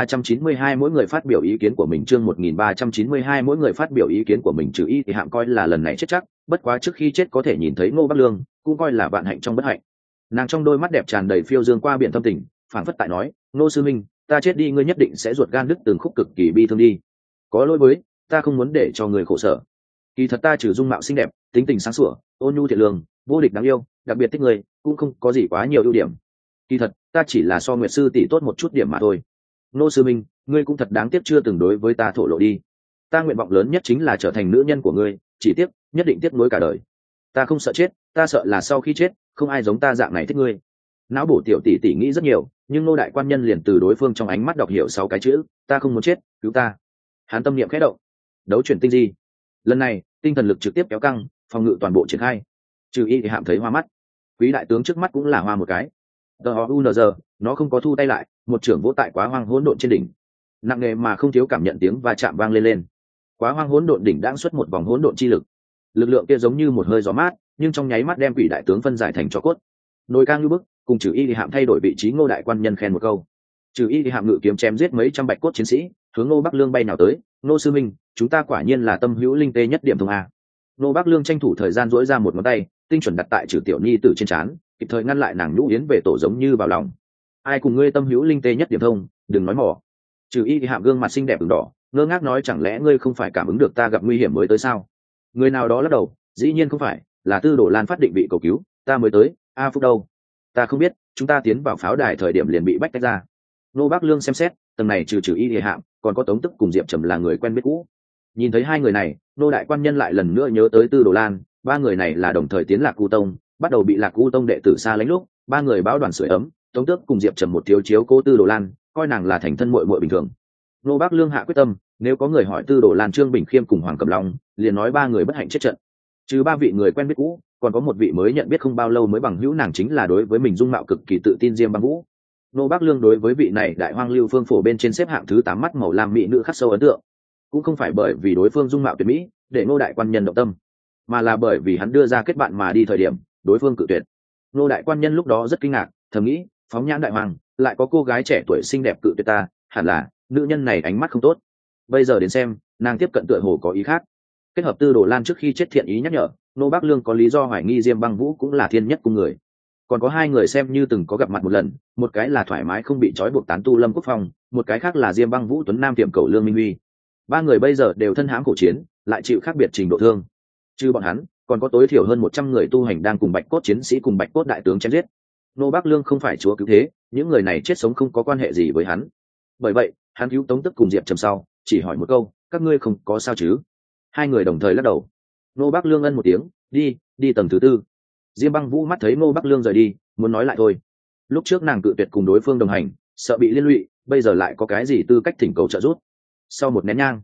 1392 mỗi người phát biểu ý kiến của mình. Chương 1392 mỗi người phát biểu ý kiến của mình. Trừ Y Hạm coi là lần này chết chắc, bất quá trước khi chết có thể nhìn thấy Ngô Bắc Lương, cũng coi là vạn hạnh trong bất hạnh. Nàng trong đôi mắt đẹp tràn đầy phiêu dương qua biển tâm tình, phảng phất tại nói, Ngô sư minh, ta chết đi ngươi nhất định sẽ ruột gan đứt từng khúc cực kỳ bi thương đi. Có lỗi với, ta không muốn để cho người khổ sở. Kỳ thật ta trừ dung mạo xinh đẹp, tính tình sáng sủa, ôn nhu thiện lương, vô địch đáng yêu, đặc biệt thích người, cũng không có gì quá nhiều ưu điểm. Kỳ thật ta chỉ là so Nguyệt sư tỷ tốt một chút điểm mà thôi. Ngô sư minh, ngươi cũng thật đáng tiếc chưa từng đối với ta thổ lộ đi. Ta nguyện vọng lớn nhất chính là trở thành nữ nhân của ngươi, chỉ tiếc, nhất định tiếc nuối cả đời. Ta không sợ chết, ta sợ là sau khi chết không ai giống ta dạng này thích ngươi. Não bổ tiểu tỷ tỷ nghĩ rất nhiều, nhưng Ngô đại quan nhân liền từ đối phương trong ánh mắt đọc hiểu 6 cái chữ, ta không muốn chết, cứu ta. Hắn tâm niệm khẽ động, đấu chuyển tinh di. Lần này tinh thần lực trực tiếp kéo căng, phòng ngự toàn bộ triển khai. Trừ Y Hạm thấy hoa mắt, quý đại tướng trước mắt cũng là hoa một cái. DOUNZ, nó không có thu tay lại, một trưởng vỗ tại Quá Hoang Hỗn Độn trên đỉnh, nặng nề mà không thiếu cảm nhận tiếng va chạm vang lên. Quá Hoang Hỗn Độn đỉnh đang xuất một vòng hỗn độn chi lực, lực lượng kia giống như một hơi gió mát, nhưng trong nháy mắt đem quỷ đại tướng phân giải thành tro cốt. Nồi ca ngư bức, cùng Trừ Y Hạm thay đổi vị trí. Ngô đại quan nhân khen một câu. Trừ Y Hạm ngự kiếm chém giết mấy trăm bạch cốt chiến sĩ, hướng Ngô Bắc Lương bay nào tới. Ngô sư minh, chúng ta quả nhiên là tâm hữu linh tê nhất điểm thông a. Ngô Bắc Lương tranh thủ thời gian duỗi ra một ngón tay, tinh chuẩn đặt tại Trừ tiểu nhi tử trên trán, kịp thời ngăn lại nàng nhũ yến về tổ giống như vào lòng. Ai cùng ngươi tâm hữu linh tê nhất điểm thông, đừng nói mỏ. Trừ Y Hạm gương mặt xinh đẹp ửng đỏ, ngơ ngác nói, chẳng lẽ ngươi không phải cảm ứng được ta gặp nguy hiểm mới tới sao? Người nào đó lắc đầu, dĩ nhiên không phải, là Tư Đồ Lan phát định vị cầu cứu, ta mới tới. A Phúc đâu? Ta không biết, chúng ta tiến vào pháo đài thời điểm liền bị bách tách ra. Nô Bác Lương xem xét, tầng này trừ Y Hạm, còn có Tống Tức cùng Diệp Trầm là người quen biết cũ. Nhìn thấy hai người này, Nô đại quan nhân lại lần nữa nhớ tới Tư Đồ Lan. Ba người này là đồng thời tiến Lạc U Tông, bắt đầu bị Lạc U Tông đệ tử xa lánh lúc, ba người báo đoàn sưởi ấm, Tống Tước cùng Diệp Trầm một thiếu chiếu cố Tư Đồ Lan, coi nàng là thành thân muội muội bình thường. Nô Bác Lương hạ quyết tâm, nếu có người hỏi Tư Đồ Lan, Trương Bình Khiêm cùng Hoàng Cẩm Long, liền nói ba người bất hạnh chết trận. Trừ ba vị người quen biết cũ, còn có một vị mới nhận biết không bao lâu mới bằng hữu, nàng chính là đối với mình dung mạo cực kỳ tự tin Diêm Băng Vũ. Nô Bác Lương đối với vị này đại hoang lưu phương phổ bên trên xếp hạng thứ 8 mắt màu lam mỹ nữ khắc sâu ấn tượng, cũng không phải bởi vì đối phương dung mạo tuyệt mỹ để Nô đại quan nhân động tâm, mà là bởi vì hắn đưa ra kết bạn mà đi thời điểm đối phương cự tuyệt. Nô đại quan nhân lúc đó rất kinh ngạc, thầm nghĩ, phóng nhãn đại hoàng, lại có cô gái trẻ tuổi xinh đẹp cự tuyệt ta, hẳn là nữ nhân này ánh mắt không tốt. Bây giờ đến xem, nàng tiếp cận tựa hồ có ý khác. Kết hợp Tư Đồ Lan trước khi chết thiện ý nhắc nhở, Nô Bác Lương có lý do hoài nghi Diêm Băng Vũ cũng là thiên nhất cung người. Còn có hai người xem như từng có gặp mặt một lần, một cái là thoải mái không bị trói buộc tán tu Lâm Quốc Phong, một cái khác là Diêm Băng Vũ tuấn nam tiệm cầu Lương Minh Huy. Ba người bây giờ đều thân hãm khổ chiến, lại chịu khác biệt trình độ thương. Trừ bọn hắn, còn có tối thiểu hơn 100 người tu hành đang cùng bạch cốt chiến sĩ cùng bạch cốt đại tướng chém giết. Nô Bác Lương không phải chúa cứu thế, những người này chết sống không có quan hệ gì với hắn. Bởi vậy, hắn cứu Tống Tức cùng Diệp Trầm sau, chỉ hỏi một câu, các ngươi không có sao chứ? Hai người đồng thời lắc đầu. Nô Bác Lương ân một tiếng, đi tầng thứ 4. Diêm Băng Vũ mắt thấy Nô Bác Lương rời đi, muốn nói lại thôi. Lúc trước nàng cự tuyệt cùng đối phương đồng hành, sợ bị liên lụy, bây giờ lại có cái gì tư cách thỉnh cầu trợ giúp. Sau một nén nhang,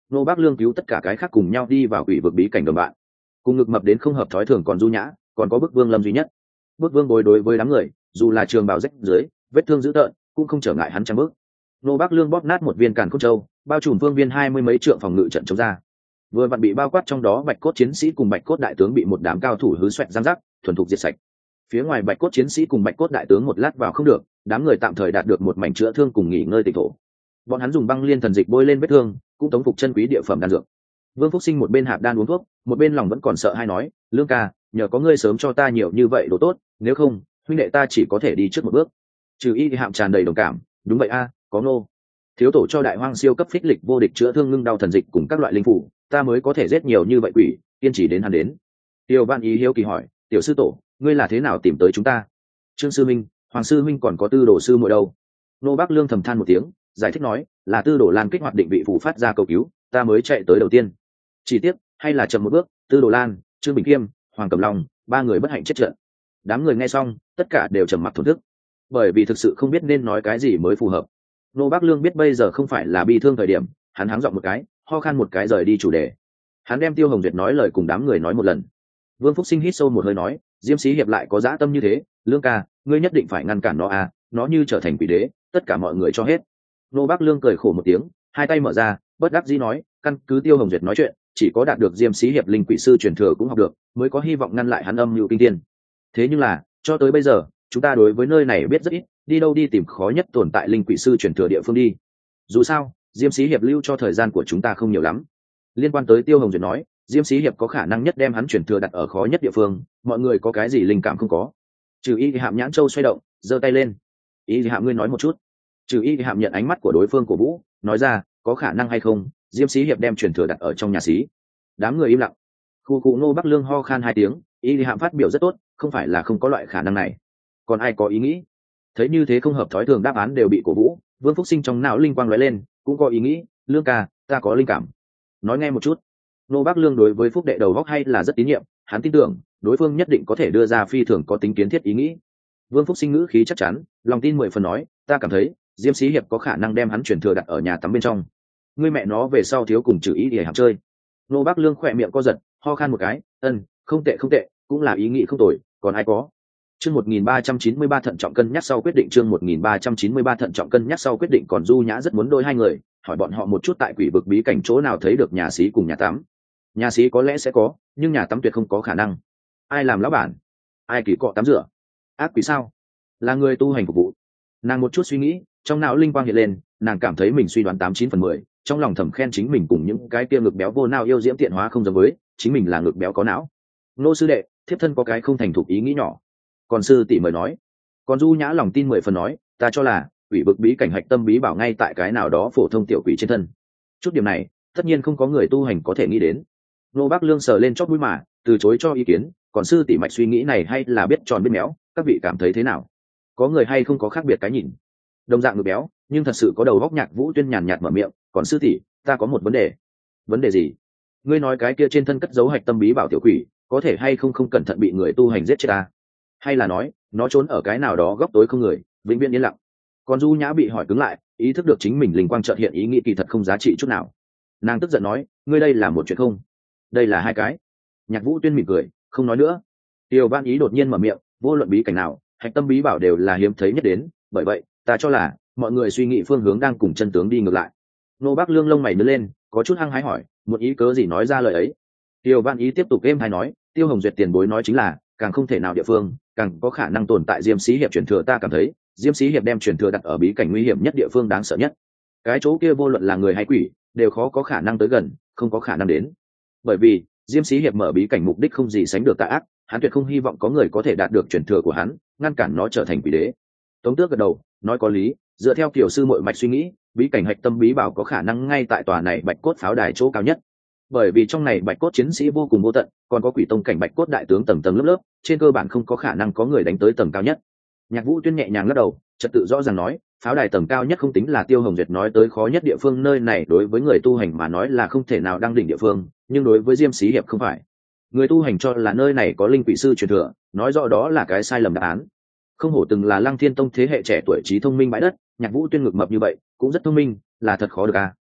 Nô Bác Lương cứu tất cả cái khác cùng nhau đi vào quỷ vực bí cảnh đồng bạn, cùng ngực mập đến không hợp thói thường còn Du Nhã, còn có Bức Vương Lâm duy nhất. Bức Vương bối đối với đám người, dù là trường bào rách dưới, vết thương dữ tợn, cũng không trở ngại hắn trang bước. Nô Bác Lương bóp nát một viên càn khôn châu, bao trùm phương viên 20 mấy trượng phòng ngự trận chống ra. Vừa vặn bị bao quát trong đó bạch cốt chiến sĩ cùng bạch cốt đại tướng bị một đám cao thủ hứ xoẹt giang rắc, thuần thục diệt sạch. Phía ngoài bạch cốt chiến sĩ cùng bạch cốt đại tướng một lát vào không được, đám người tạm thời đạt được một mảnh chữa thương cùng nghỉ ngơi tịnh thổ. Bọn hắn dùng băng liên thần dịch bôi lên vết thương, cũng tống phục chân quý địa phẩm đan dược. Vương Phúc Sinh một bên hạp đan uống thuốc, một bên lòng vẫn còn sợ hay nói, Lương ca, nhờ có ngươi sớm cho ta nhiều như vậy đồ tốt, nếu không, huynh đệ ta chỉ có thể đi trước một bước. Trừ Y thì hạm tràn đầy đồng cảm, đúng vậy a, có nô thiếu tổ cho đại hoang siêu cấp phích lịch vô địch chữa thương ngưng đau thần dịch cùng các loại linh phủ, ta mới có thể giết nhiều như vậy quỷ, kiên trì đến hắn đến. Tiêu Văn Ý hiếu kỳ hỏi, tiểu sư tổ, ngươi là thế nào tìm tới chúng ta? Trương sư minh, Hoàng sư minh còn có Tư Đồ sư muội đâu? Nô Bác Lương thầm than một tiếng, giải thích nói, là Tư Đồ Lan kích hoạt định vị phủ phát ra cầu cứu, ta mới chạy tới đầu tiên. Chỉ tiếc, hay là chậm một bước, Tư Đồ Lan, Trương Bình Kiêm, Hoàng Cẩm Long, ba người bất hạnh chết trận. Đám người nghe xong, tất cả đều trầm mặc thổn thức, bởi vì thực sự không biết nên nói cái gì mới phù hợp. Nô Bác Lương biết bây giờ không phải là bi thương thời điểm, hắn háng giọng một cái, ho khan một cái rời đi chủ đề. Hắn đem Tiêu Hồng Duyệt nói lời cùng đám người nói một lần. Vương Phúc Sinh hít sâu một hơi nói, Diêm Sĩ Hiệp lại có dã tâm như thế, Lương ca, ngươi nhất định phải ngăn cản nó à, nó như trở thành quỷ đế, tất cả mọi người cho hết. Nô Bác Lương cười khổ một tiếng, hai tay mở ra, bất đắc dĩ nói, căn cứ Tiêu Hồng Duyệt nói chuyện, chỉ có đạt được Diêm Sĩ Hiệp linh quỷ sư truyền thừa cũng học được, mới có hy vọng ngăn lại hắn âm mưu kinh thiên. Thế nhưng là, cho tới bây giờ, chúng ta đối với nơi này biết rất ít, đi đâu đi tìm khó nhất tồn tại linh quỷ sư truyền thừa địa phương đi. Dù sao, Diêm Sĩ Hiệp lưu cho thời gian của chúng ta không nhiều lắm. Liên quan tới Tiêu Hồng Duyệt nói, Diêm Sĩ Hiệp có khả năng nhất đem hắn truyền thừa đặt ở khó nhất địa phương, mọi người có cái gì linh cảm không có? Trừ Y thì Hạm nhãn châu xoay động, giơ tay lên. Y thì Hạm ngươi nói một chút. Trừ Y thì Hạm nhận ánh mắt của đối phương của Vũ, nói ra, có khả năng hay không, Diêm Sĩ Hiệp đem truyền thừa đặt ở trong nhà xí. Đám người im lặng. Khu cụ Ngô Bắc Lương ho khan hai tiếng, Y thì Hạm phát biểu rất tốt, không phải là không có loại khả năng này. Còn ai có ý nghĩ? Thấy như thế không hợp thói thường, đáp án đều bị cổ vũ. Vương Phúc Sinh trong não linh quang lóe lên, cũng có ý nghĩ, Lương ca, ta có linh cảm. Nói nghe một chút. Nô Bác Lương đối với Phúc đệ đầu góc hay là rất tín nhiệm, hắn tin tưởng đối phương nhất định có thể đưa ra phi thường có tính kiến thiết ý nghĩ. Vương Phúc Sinh ngữ khí chắc chắn, lòng tin 10 phần nói, ta cảm thấy Diêm Sĩ Hiệp có khả năng đem hắn truyền thừa đặt ở nhà tắm bên trong. Ngươi mẹ nó về sau thiếu cùng Trừ Ý để hàm chơi. Nô Bác Lương khỏe miệng co giật, ho khan một cái, không tệ không tệ, cũng là ý nghĩ không tồi, còn ai có? Chương 1393 thận trọng cân nhắc sau quyết định, chương 1393 thận trọng cân nhắc sau quyết định. Còn Du Nhã rất muốn đôi hai người, hỏi bọn họ một chút tại quỷ vực bí cảnh chỗ nào thấy được nhà xí cùng nhà tắm. Nhà xí có lẽ sẽ có, nhưng nhà tắm tuyệt không có khả năng. Ai làm lão bản? Ai kỳ cọ tắm rửa? Ác quỷ sao? Là người tu hành phục vụ. Nàng một chút suy nghĩ, trong não linh quang hiện lên, nàng cảm thấy mình suy đoán 89/10, trong lòng thầm khen chính mình cùng những cái kia ngực béo vô nào yêu diễm tiện hóa không giống với, chính mình là ngực béo có não. Nô sư đệ, thiếp thân có cái không thành thục ý nghĩ nhỏ. Còn sư tỷ mời nói. Còn Du Nhã lòng tin 10 phần nói, ta cho là quỷ vực bí cảnh hạch tâm bí bảo ngay tại cái nào đó phổ thông tiểu quỷ trên thân. Chút điểm này, tất nhiên không có người tu hành có thể nghĩ đến. Nô Bác Lương sờ lên chót mũi mà, từ chối cho ý kiến. Còn sư tỷ mạch suy nghĩ này hay là biết tròn biết méo, các vị cảm thấy thế nào? Có người hay không có khác biệt cái nhìn? Đồng dạng ngực béo, nhưng thật sự có đầu góc Nhạc Vũ Tuyên nhàn nhạt mở miệng, còn sư tỷ, ta có một vấn đề. Vấn đề gì? Ngươi nói cái kia trên thân cất giấu hạch tâm bí bảo tiểu quỷ, có thể hay không không cẩn thận bị người tu hành giết chết ta? Hay là nói nó trốn ở cái nào đó góc tối không người, vĩnh viễn yên lặng? Còn Du Nhã bị hỏi cứng lại, ý thức được chính mình linh quang chợt hiện ý nghĩ kỳ thật không giá trị chút nào. Nàng tức giận nói, ngươi đây là một chuyện không, đây là hai cái. Nhạc Vũ Tuyên mỉm cười, không nói nữa. Tiêu Văn Ý đột nhiên mở miệng, vô luận bí cảnh nào, hạch tâm bí bảo đều là hiếm thấy nhất đến, bởi vậy ta cho là mọi người suy nghĩ phương hướng đang cùng chân tướng đi ngược lại. Nô Bác Lương lông mày nhướng lên, có chút hăng hái hỏi, một ý cớ gì nói ra lời ấy? Tiêu Văn Ý tiếp tục êm hay nói, Tiêu Hồng Duyệt tiền bối nói chính là, càng không thể nào địa phương, càng có khả năng tồn tại Diêm Sĩ Hiệp truyền thừa. Ta cảm thấy Diêm Sĩ Hiệp đem truyền thừa đặt ở bí cảnh nguy hiểm nhất địa phương đáng sợ nhất. Cái chỗ kia vô luận là người hay quỷ, đều khó có khả năng tới gần, không có khả năng đến. Bởi vì Diêm Sĩ Hiệp mở bí cảnh mục đích không gì sánh được tà ác, hắn tuyệt không hy vọng có người có thể đạt được truyền thừa của hắn, ngăn cản nó trở thành quỷ đế. Tống Tước gật đầu, nói có lý, dựa theo kiểu sư muội mạch suy nghĩ, bí cảnh hạch tâm bí bảo có khả năng ngay tại tòa này Bạch Cốt pháo đài chỗ cao nhất. Bởi vì trong này Bạch Cốt chiến sĩ vô cùng vô tận, còn có quỷ tông cảnh Bạch Cốt đại tướng tầng tầng lớp lớp, trên cơ bản không có khả năng có người đánh tới tầng cao nhất. Nhạc Vũ Tuyên nhẹ nhàng lắc đầu, trật tự rõ ràng nói, pháo đài tầng cao nhất không tính là Tiêu Hồng Duyệt nói tới khó nhất địa phương, nơi này đối với người tu hành mà nói là không thể nào đăng đỉnh địa phương, nhưng đối với Diêm Sĩ Hiệp không phải. Người tu hành cho là nơi này có linh quỷ sư truyền thừa, nói rõ đó là cái sai lầm đáp án. Không hổ từng là Lăng Thiên Tông thế hệ trẻ tuổi trí thông minh bãi đất, Nhạc Vũ Tuyên ngực mập như vậy, cũng rất thông minh, là thật khó được à.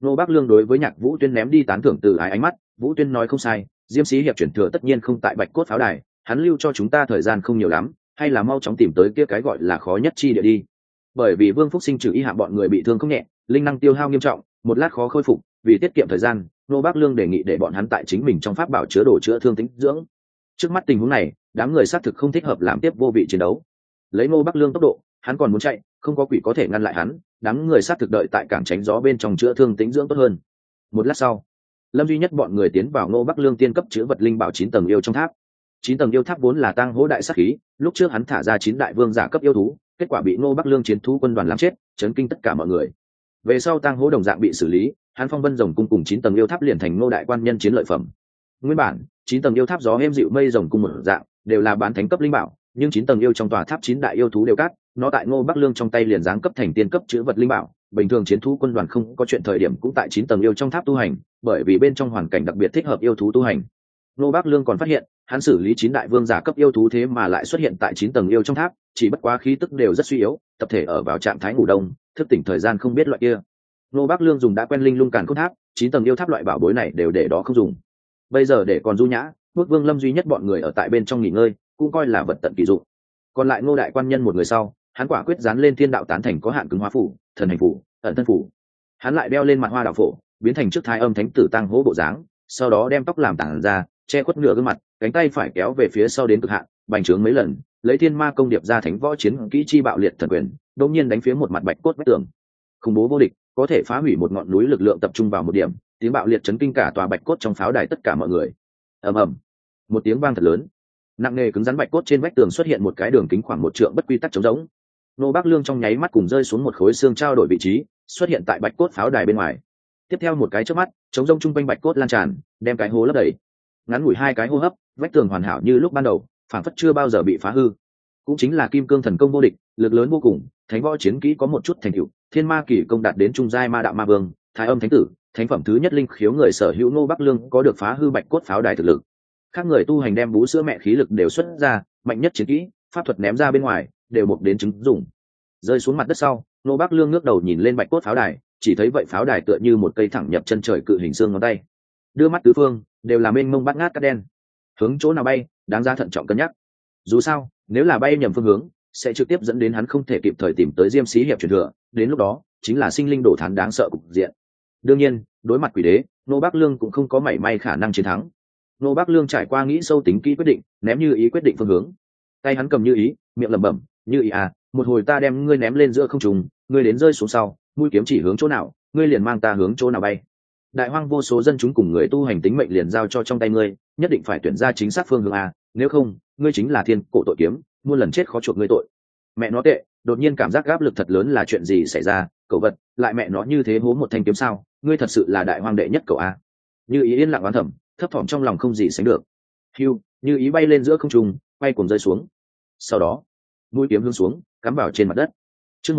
Ngô Bác Lương đối với Nhạc Vũ Tuyên ném đi tán thưởng từ ái ánh mắt. Vũ Tuyên nói không sai, Diêm Sĩ Hiệp chuyển thừa tất nhiên không tại Bạch Cốt pháo đài, hắn lưu cho chúng ta thời gian không nhiều lắm, hay là mau chóng tìm tới kia cái gọi là khó nhất chi địa đi. Bởi vì Vương Phúc Sinh trừ y hạ bọn người bị thương không nhẹ, linh năng tiêu hao nghiêm trọng, một lát khó khôi phục, vì tiết kiệm thời gian, Ngô Bác Lương đề nghị để bọn hắn tại chính mình trong pháp bảo chứa đồ chữa thương tĩnh dưỡng. Trước mắt tình huống này, đám người xác thực không thích hợp làm tiếp vô vị chiến đấu. Lấy Ngô Bác Lương tốc độ, hắn còn muốn chạy, không có quỷ có thể ngăn lại hắn, đám người xác thực đợi tại cảng tránh gió bên trong chữa thương tĩnh dưỡng tốt hơn. Một lát sau, Lâm duy nhất bọn người tiến vào Ngô Bắc Lương tiên cấp chứa vật linh bảo 9 tầng yêu trong tháp. 9 tầng yêu tháp vốn là tang hỗ đại sát khí, lúc trước hắn thả ra 9 đại vương giả cấp yêu thú, kết quả bị Ngô Bắc Lương chiến thú quân đoàn làm chết, chấn kinh tất cả mọi người. Về sau tang hỗ đồng dạng bị xử lý, hắn phong vân rồng cung cùng 9 tầng yêu tháp liền thành Ngô đại quan nhân chiến lợi phẩm. Nguyên bản, 9 tầng yêu tháp gió êm dịu mây rồng cung một dạng, đều là bán thánh cấp linh bảo, nhưng 9 tầng yêu trong tòa tháp 9 đại yêu thú đều cắt, nó tại Ngô Bắc Lương trong tay liền giáng cấp thành tiên cấp chứa vật linh bảo. Bình thường chiến thú quân đoàn không có chuyện thời điểm cũng tại 9 tầng yêu trong tháp tu hành, bởi vì bên trong hoàn cảnh đặc biệt thích hợp yêu thú tu hành. Ngô Bắc Lương còn phát hiện, hắn xử lý 9 đại vương giả cấp yêu thú thế mà lại xuất hiện tại 9 tầng yêu trong tháp, chỉ bất quá khí tức đều rất suy yếu, tập thể ở vào trạng thái ngủ đông, thức tỉnh thời gian không biết loại kia. Ngô Bắc Lương dùng đã quen linh lung càn khôn tháp, 9 tầng yêu tháp loại bảo bối này đều để đó không dùng. Bây giờ để còn Du Nhã, Quốc Vương Lâm duy nhất bọn người ở tại bên trong nghỉ ngơi, cũng coi là vật tận kỳ dụng. Còn lại Ngô đại quan nhân một người sau, hắn quả quyết dán lên thiên đạo tán thành có hạn cứng hóa phủ, thần hành phủ, ẩn thân phủ. Hắn lại đeo lên mặt hoa đạo phổ, biến thành trước thái âm thánh tử tăng hỗ bộ dáng, sau đó đem tóc làm tản ra, che khuất nửa gương mặt, cánh tay phải kéo về phía sau đến cực hạn, bành trướng mấy lần, lấy thiên ma công điệp ra thánh võ chiến kỹ chi bạo liệt thần quyền, đột nhiên đánh phía một mặt bạch cốt vách tường. Khủng bố vô địch, có thể phá hủy một ngọn núi lực lượng tập trung vào một điểm, tiếng bạo liệt chấn kinh cả tòa bạch cốt trong pháo đài tất cả mọi người. Ầm ầm, một tiếng vang thật lớn, nặng nề cứng rắn bạch cốt trên vách tường xuất hiện một cái đường kính khoảng 1 trượng bất quy tắc trống rỗng. Ngô Bắc Lương trong nháy mắt cùng rơi xuống một khối xương trao đổi vị trí, xuất hiện tại bạch cốt pháo đài bên ngoài. Tiếp theo một cái chớp mắt, trống rỗng trung quanh bạch cốt lan tràn, đem cái hố lấp đầy. Ngắn ngủi 2 cái hô hấp, vách tường hoàn hảo như lúc ban đầu, phản phất chưa bao giờ bị phá hư. Cũng chính là kim cương thần công vô địch, lực lớn vô cùng, thánh võ chiến kỹ có một chút thành tựu, thiên ma kỳ công đạt đến trung giai ma đạo ma vương, thái âm thánh tử, thánh phẩm thứ nhất linh khiếu người sở hữu. Ngô Bắc Lương có được phá hư bạch cốt pháo đài thực lực. Các người tu hành đem bú sữa mẹ khí lực đều xuất ra, mạnh nhất chiến kỹ, pháp thuật ném ra bên ngoài, đều buộc đến chứng dụng. Rơi xuống mặt đất sau, Ngô Bắc Lương ngước đầu nhìn lên bạch cốt pháo đài, chỉ thấy vậy pháo đài tựa như một cây thẳng nhập chân trời cự hình xương ngón tay. Đưa mắt tứ phương, đều là mênh mông bát ngát cát đen. Hướng chỗ nào bay, đáng ra thận trọng cân nhắc. Dù sao, nếu là bay nhầm phương hướng, sẽ trực tiếp dẫn đến hắn không thể kịp thời tìm tới Diêm Sĩ Hiệp truyền thừa, đến lúc đó, chính là sinh linh đổ thán đáng sợ cục diện. Đương nhiên, đối mặt quỷ đế, Ngô Bắc Lương cũng không có mảy may khả năng chiến thắng. Ngô Bắc Lương trải qua nghĩ sâu tính kỹ quyết định, ném Như Ý quyết định phương hướng. Tay hắn cầm Như Ý, miệng lẩm bẩm, Như Ý à, một hồi ta đem ngươi ném lên giữa không trung, ngươi đến rơi xuống sau, mũi kiếm chỉ hướng chỗ nào, ngươi liền mang ta hướng chỗ nào bay. Đại hoang vô số dân chúng cùng người tu hành tính mệnh liền giao cho trong tay ngươi, nhất định phải tuyển ra chính xác phương hướng a, nếu không, ngươi chính là thiên cổ tội kiếm, muôn lần chết khó chuộc ngươi tội. Mẹ nó tệ, đột nhiên cảm giác áp lực thật lớn là chuyện gì xảy ra, cậu vật, lại mẹ nó như thế hố một thanh kiếm sao, ngươi thật sự là đại hoang đệ nhất cậu a. Như Ý yên lặng oán thầm, thấp thỏm trong lòng không gì sánh được. Hưu, Như Ý bay lên giữa không trung, bay cuồng rơi xuống. Sau đó, mũi kiếm hướng xuống, cắm vào trên mặt đất. Chương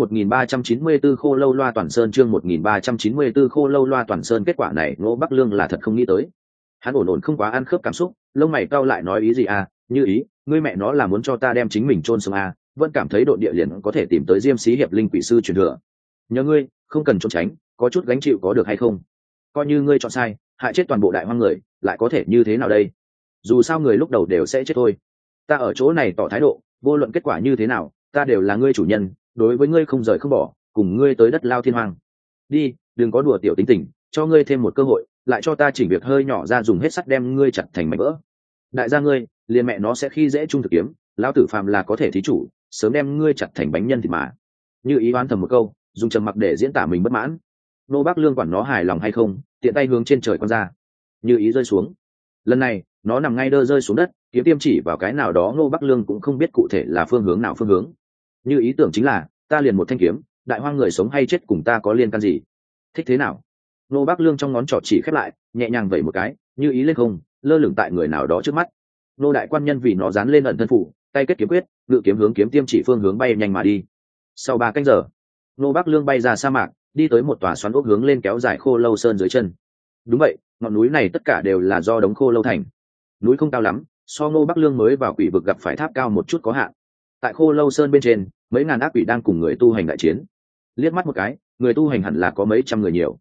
1394 Khô Lâu Loa Toàn Sơn, chương 1394 Khô Lâu Loa Toàn Sơn. Kết quả này Ngô Bắc Lương là thật không nghĩ tới. Hắn ổn không quá ăn khớp cảm xúc, lông mày cau lại nói ý gì à, Như Ý, ngươi mẹ nó là muốn cho ta đem chính mình chôn sống à, vẫn cảm thấy độ địa liền có thể tìm tới Diêm Sĩ Hiệp linh quỷ sư truyền thừa. Nhớ ngươi, không cần trốn tránh, có chút gánh chịu có được hay không? Coi như ngươi chọn sai, hại chết toàn bộ đại hoang người, lại có thể như thế nào đây? Dù sao người lúc đầu đều sẽ chết thôi. Ta ở chỗ này tỏ thái độ, vô luận kết quả như thế nào, ta đều là ngươi chủ nhân, đối với ngươi không rời không bỏ, cùng ngươi tới đất lao thiên hoàng. Đi, đừng có đùa tiểu tính tình, cho ngươi thêm một cơ hội, lại cho ta chỉnh việc hơi nhỏ ra dùng hết sắt đem ngươi chặt thành mảnh vỡ. Đại gia ngươi, liền mẹ nó sẽ khi dễ trung thực kiếm, lão tử phàm là có thể thí chủ, sớm đem ngươi chặt thành bánh nhân thịt mà. Như Ý oán thầm một câu, dùng trầm mặc để diễn tả mình bất mãn. Nô Bắc Lương quản nó hài lòng hay không, tiện tay hướng trên trời quăng ra. Như Ý rơi xuống. Lần này, nó nằm ngay đơ rơi xuống đất, kiếm tiêm chỉ vào cái nào đó Nô Bắc Lương cũng không biết cụ thể là phương hướng nào phương hướng. Như Ý tưởng chính là, ta liền một thanh kiếm, đại hoang người sống hay chết cùng ta có liên can gì? Thích thế nào? Nô Bắc Lương trong ngón trỏ chỉ khép lại, nhẹ nhàng vẩy một cái, Như Ý lên không, lơ lửng tại người nào đó trước mắt. Nô đại quan nhân vì nó dán lên ẩn thân phủ, tay kết kiếm quyết, ngự kiếm hướng kiếm tiêm chỉ phương hướng bay nhanh mà đi. Sau 3 canh giờ, Nô Bắc Lương bay ra sa mạc, đi tới một tòa xoắn ốc hướng lên kéo dài Khô Lâu Sơn dưới chân. Đúng vậy, ngọn núi này tất cả đều là do đống khô lâu thành. Núi không cao lắm, so Nô Bắc Lương mới vào quỷ vực gặp phải tháp cao một chút có hạn. Tại Khô Lâu Sơn bên trên, mấy ngàn ác quỷ đang cùng người tu hành đại chiến. Liếc mắt một cái, người tu hành hẳn là có mấy trăm người nhiều.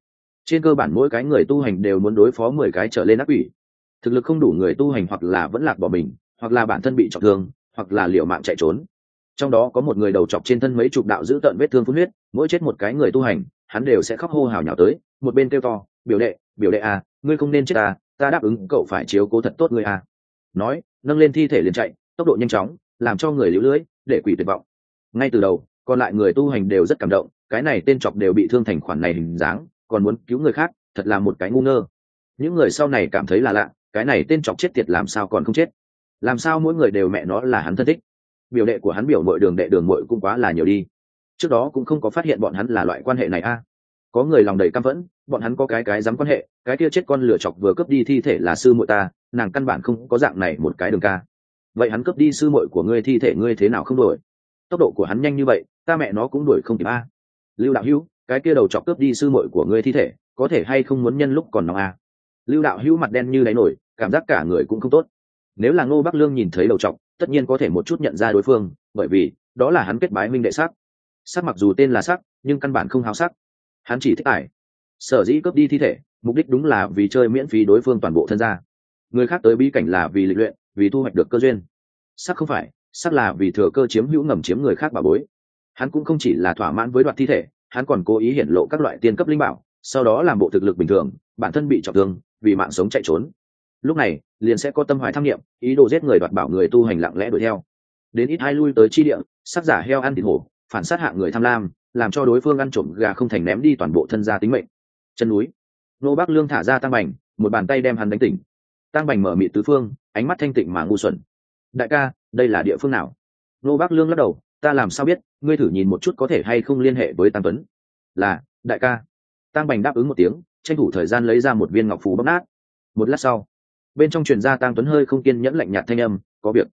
Trên cơ bản mỗi cái người tu hành đều muốn đối phó 10 cái trở lên ác quỷ. Thực lực không đủ người tu hành hoặc là vẫn lạc bỏ mình, hoặc là bản thân bị trọng thương, hoặc là liều mạng chạy trốn. Trong đó có một người đầu chọc trên thân mấy chục đạo dữ tợn vết thương phun huyết, mỗi chết một cái người tu hành, hắn đều sẽ khóc hô hào nhào tới, một bên kêu to, biểu đệ à, ngươi không nên chết à, ta đáp ứng cậu phải chiếu cố thật tốt ngươi à. Nói, nâng lên thi thể liền chạy, tốc độ nhanh chóng, làm cho người liễu lưỡi, để quỷ tuyệt vọng. Ngay từ đầu, còn lại người tu hành đều rất cảm động, cái này tên chọc đều bị thương thành khoản này hình dáng, còn muốn cứu người khác, thật là một cái ngu ngơ. Những người sau này cảm thấy là lạ, cái này tên chọc chết tiệt làm sao còn không chết? Làm sao mỗi người đều mẹ nó là hắn thân thích? Biểu đệ của hắn biểu mội đường đệ đường mội cũng quá là nhiều đi. Trước đó cũng không có phát hiện bọn hắn là loại quan hệ này a. Có người lòng đầy căm phẫn, bọn hắn có cái dám quan hệ, cái kia chết con lửa chọc vừa cướp đi thi thể là sư muội ta, nàng căn bản không có dạng này một cái đường ca. Vậy hắn cướp đi sư muội của ngươi thi thể ngươi thế nào không đuổi? Tốc độ của hắn nhanh như vậy, ta mẹ nó cũng đuổi không kịp a. Lưu đạo hữu, cái kia đầu chọc cướp đi sư muội của ngươi thi thể, có thể hay không muốn nhân lúc còn nóng a? Lưu đạo hữu mặt đen như đáy nổi, cảm giác cả người cũng không tốt. Nếu là Ngô Bắc Lương nhìn thấy đầu chọc, tất nhiên có thể một chút nhận ra đối phương, bởi vì đó là hắn kết bái minh đệ sắc. Sắc mặc dù tên là sắc, nhưng căn bản không háo sắc. Hắn chỉ thích ải. Sở dĩ cướp đi thi thể, mục đích đúng là vì chơi miễn phí đối phương toàn bộ thân gia. Người khác tới bí cảnh là vì lịch luyện, vì thu hoạch được cơ duyên. Sắc không phải, sắc là vì thừa cơ chiếm hữu ngầm chiếm người khác bảo bối. Hắn cũng không chỉ là thỏa mãn với đoạt thi thể, hắn còn cố ý hiển lộ các loại tiên cấp linh bảo, sau đó làm bộ thực lực bình thường, bản thân bị trọng thương, vì mạng sống chạy trốn. Lúc này liền sẽ có tâm hoài tham nghiệm, ý đồ giết người đoạt bảo người tu hành lặng lẽ đuổi theo. Đến ít hai lui tới chi địa, sắc giả heo ăn thịt hổ, phản sát hạng người tham lam, làm cho đối phương ăn trộm gà không thành ném đi toàn bộ thân gia tính mệnh. Chân núi, Nô Bắc Lương thả ra Tăng Bành, một bàn tay đem hắn đánh tỉnh. Tăng Bành mở mịt tứ phương, ánh mắt thanh tịnh mà ngu xuẩn. Đại ca, đây là địa phương nào? Nô Bắc Lương lắc đầu, ta làm sao biết, ngươi thử nhìn một chút có thể hay không liên hệ với Tăng Tuấn. Là, đại ca. Tăng Bành đáp ứng một tiếng, tranh thủ thời gian lấy ra một viên ngọc phù bóc nát. Một lát sau, bên trong truyền ra Tăng Tuấn hơi không kiên nhẫn lạnh nhạt thanh âm, có việc.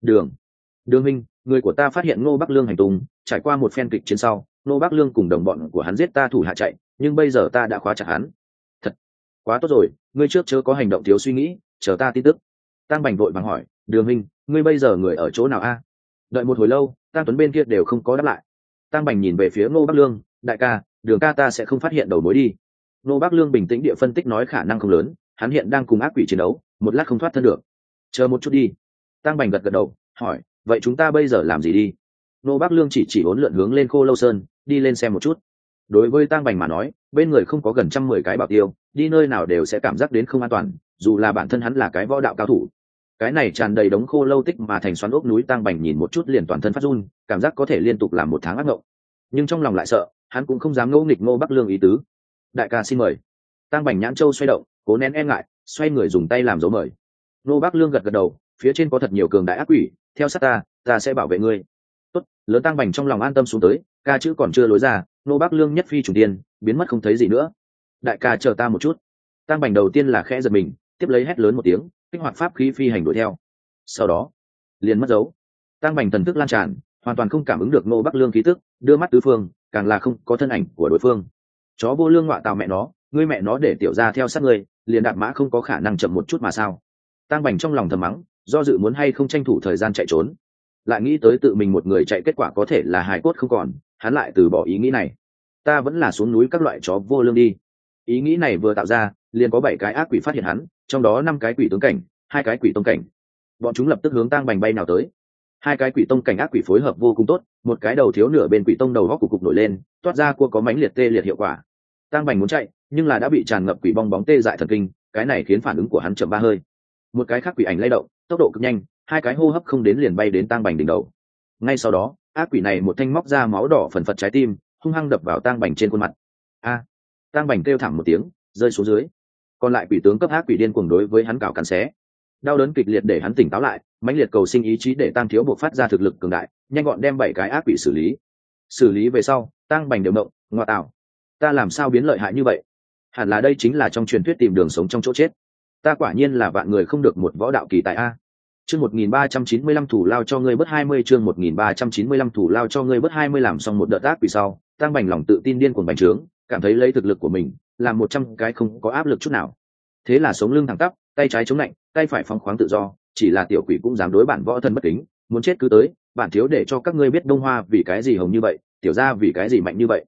Đường minh, người của ta phát hiện Ngô Bắc Lương hành tung, trải qua một phen kịch chiến sau, Ngô Bắc Lương cùng đồng bọn của hắn giết ta thủ hạ chạy, nhưng bây giờ ta đã khóa chặt hắn. Thật quá tốt rồi, ngươi trước chớ có hành động thiếu suy nghĩ, chờ ta tin tức. Tăng Bành vội vàng hỏi, Đường minh, ngươi bây giờ người ở chỗ nào a? Đợi một hồi lâu, Tăng Tuấn bên kia đều không có đáp lại. Tăng Bành nhìn về phía Ngô Bắc Lương, đại ca, Đường ca ta sẽ không phát hiện đầu mối đi. Ngô Bắc Lương bình tĩnh địa phân tích nói khả năng không lớn, hắn hiện đang cùng ác quỷ chiến đấu, một lát không thoát thân được. Chờ một chút đi. Tăng Bành gật gật đầu, hỏi, vậy chúng ta bây giờ làm gì đi? Ngô Bắc Lương chỉ hỗn lượn hướng lên Khô Lâu Sơn, đi lên xem một chút. Đối với Tăng Bành mà nói, bên người không có gần 110 cái bảo tiêu, đi nơi nào đều sẽ cảm giác đến không an toàn, dù là bản thân hắn là cái võ đạo cao thủ. Cái này tràn đầy đống khô lâu tích mà thành xoắn ốc núi, Tăng Bành nhìn một chút liền toàn thân phát run, cảm giác có thể liên tục làm một tháng ác mộng. Nhưng trong lòng lại sợ, hắn cũng không dám ngỗ nghịch Ngô Bắc Lương ý tứ. Đại ca xin mời. Tăng Bành nhãn châu xoay động, cố nén e ngại, xoay người dùng tay làm dấu mời. Ngô Bắc Lương gật gật đầu, phía trên có thật nhiều cường đại ác quỷ, theo sát ta sẽ bảo vệ ngươi. Tốt, lớn Tăng Bành trong lòng an tâm xuống tới, ca chữ còn chưa lối ra, Ngô Bắc Lương nhất phi trùng tiên, biến mất không thấy gì nữa. Đại ca chờ ta một chút. Tăng Bành đầu tiên là khẽ giật mình, tiếp lấy hét lớn một tiếng, kích hoạt pháp khí phi hành đuổi theo. Sau đó liền mất dấu. Tăng Bành thần thức lan tràn, hoàn toàn không cảm ứng được Ngô Bắc Lương khí tức, đưa mắt tứ phương, càng là không có thân ảnh của đối phương. Chó vô lương ngọa tào mẹ nó, ngươi mẹ nó để tiểu gia theo sát ngươi, liền đạp mã không có khả năng chậm một chút mà sao? Tăng Bành trong lòng thầm mắng, do dự muốn hay không tranh thủ thời gian chạy trốn, lại nghĩ tới tự mình một người chạy kết quả có thể là hài cốt không còn, hắn lại từ bỏ ý nghĩ này. Ta vẫn là xuống núi các loại chó vô lương đi. Ý nghĩ này vừa tạo ra, liền có 7 cái ác quỷ phát hiện hắn, trong đó 5 cái quỷ tướng cảnh, 2 cái quỷ tông cảnh. Bọn chúng lập tức hướng Tăng Bành bay nào tới. 2 cái quỷ tông cảnh ác quỷ phối hợp vô cùng tốt, một cái đầu thiếu nửa bên quỷ tông đầu góc cục nổi lên, toát ra cua có mánh liệt tê liệt hiệu quả. Tăng Bành muốn chạy, nhưng là đã bị tràn ngập quỷ bong bóng tê dại thần kinh, cái này khiến phản ứng của hắn chậm 3 hơi. Một cái khác quỷ ảnh lay động, tốc độ cực nhanh, 2 cái hô hấp không đến liền bay đến Tăng Bành đỉnh đầu. Ngay sau đó, ác quỷ này một thanh móc ra máu đỏ phần phật trái tim, hung hăng đập vào Tăng Bành trên khuôn mặt. A! Tăng Bành kêu thảm một tiếng, rơi xuống dưới. Còn lại quỷ tướng cấp ác quỷ điên cuồng đối với hắn cào cắn xé. Đau đớn kịch liệt để hắn tỉnh táo lại, mãnh liệt cầu sinh ý chí để Tăng thiếu buộc phát ra thực lực cường đại, nhanh gọn đem 7 cái ác quỷ xử lý. Xử lý về sau, Tăng Bành đều động, ngoa tạo, ta làm sao biến lợi hại như vậy? Hẳn là đây chính là trong truyền thuyết tìm đường sống trong chỗ chết. Ta quả nhiên là vạn người không được một võ đạo kỳ tài a. Chương 1395 thủ lao cho ngươi bớt 20, chương 1395 thủ lao cho ngươi bớt 20. Làm xong một đợt ác quỷ sau, Tăng Bành lòng tự tin điên cuồng bành trướng, cảm thấy lấy thực lực của mình, làm 100 cái không có áp lực chút nào. Thế là sống lưng thẳng tắp, tay trái chống lạnh, tay phải phóng khoáng tự do, chỉ là tiểu quỷ cũng dám đối bản võ thân bất kính, muốn chết cứ tới, bản thiếu để cho các ngươi biết Đông Hoa vì cái gì hồng như vậy, tiểu gia vì cái gì mạnh như vậy.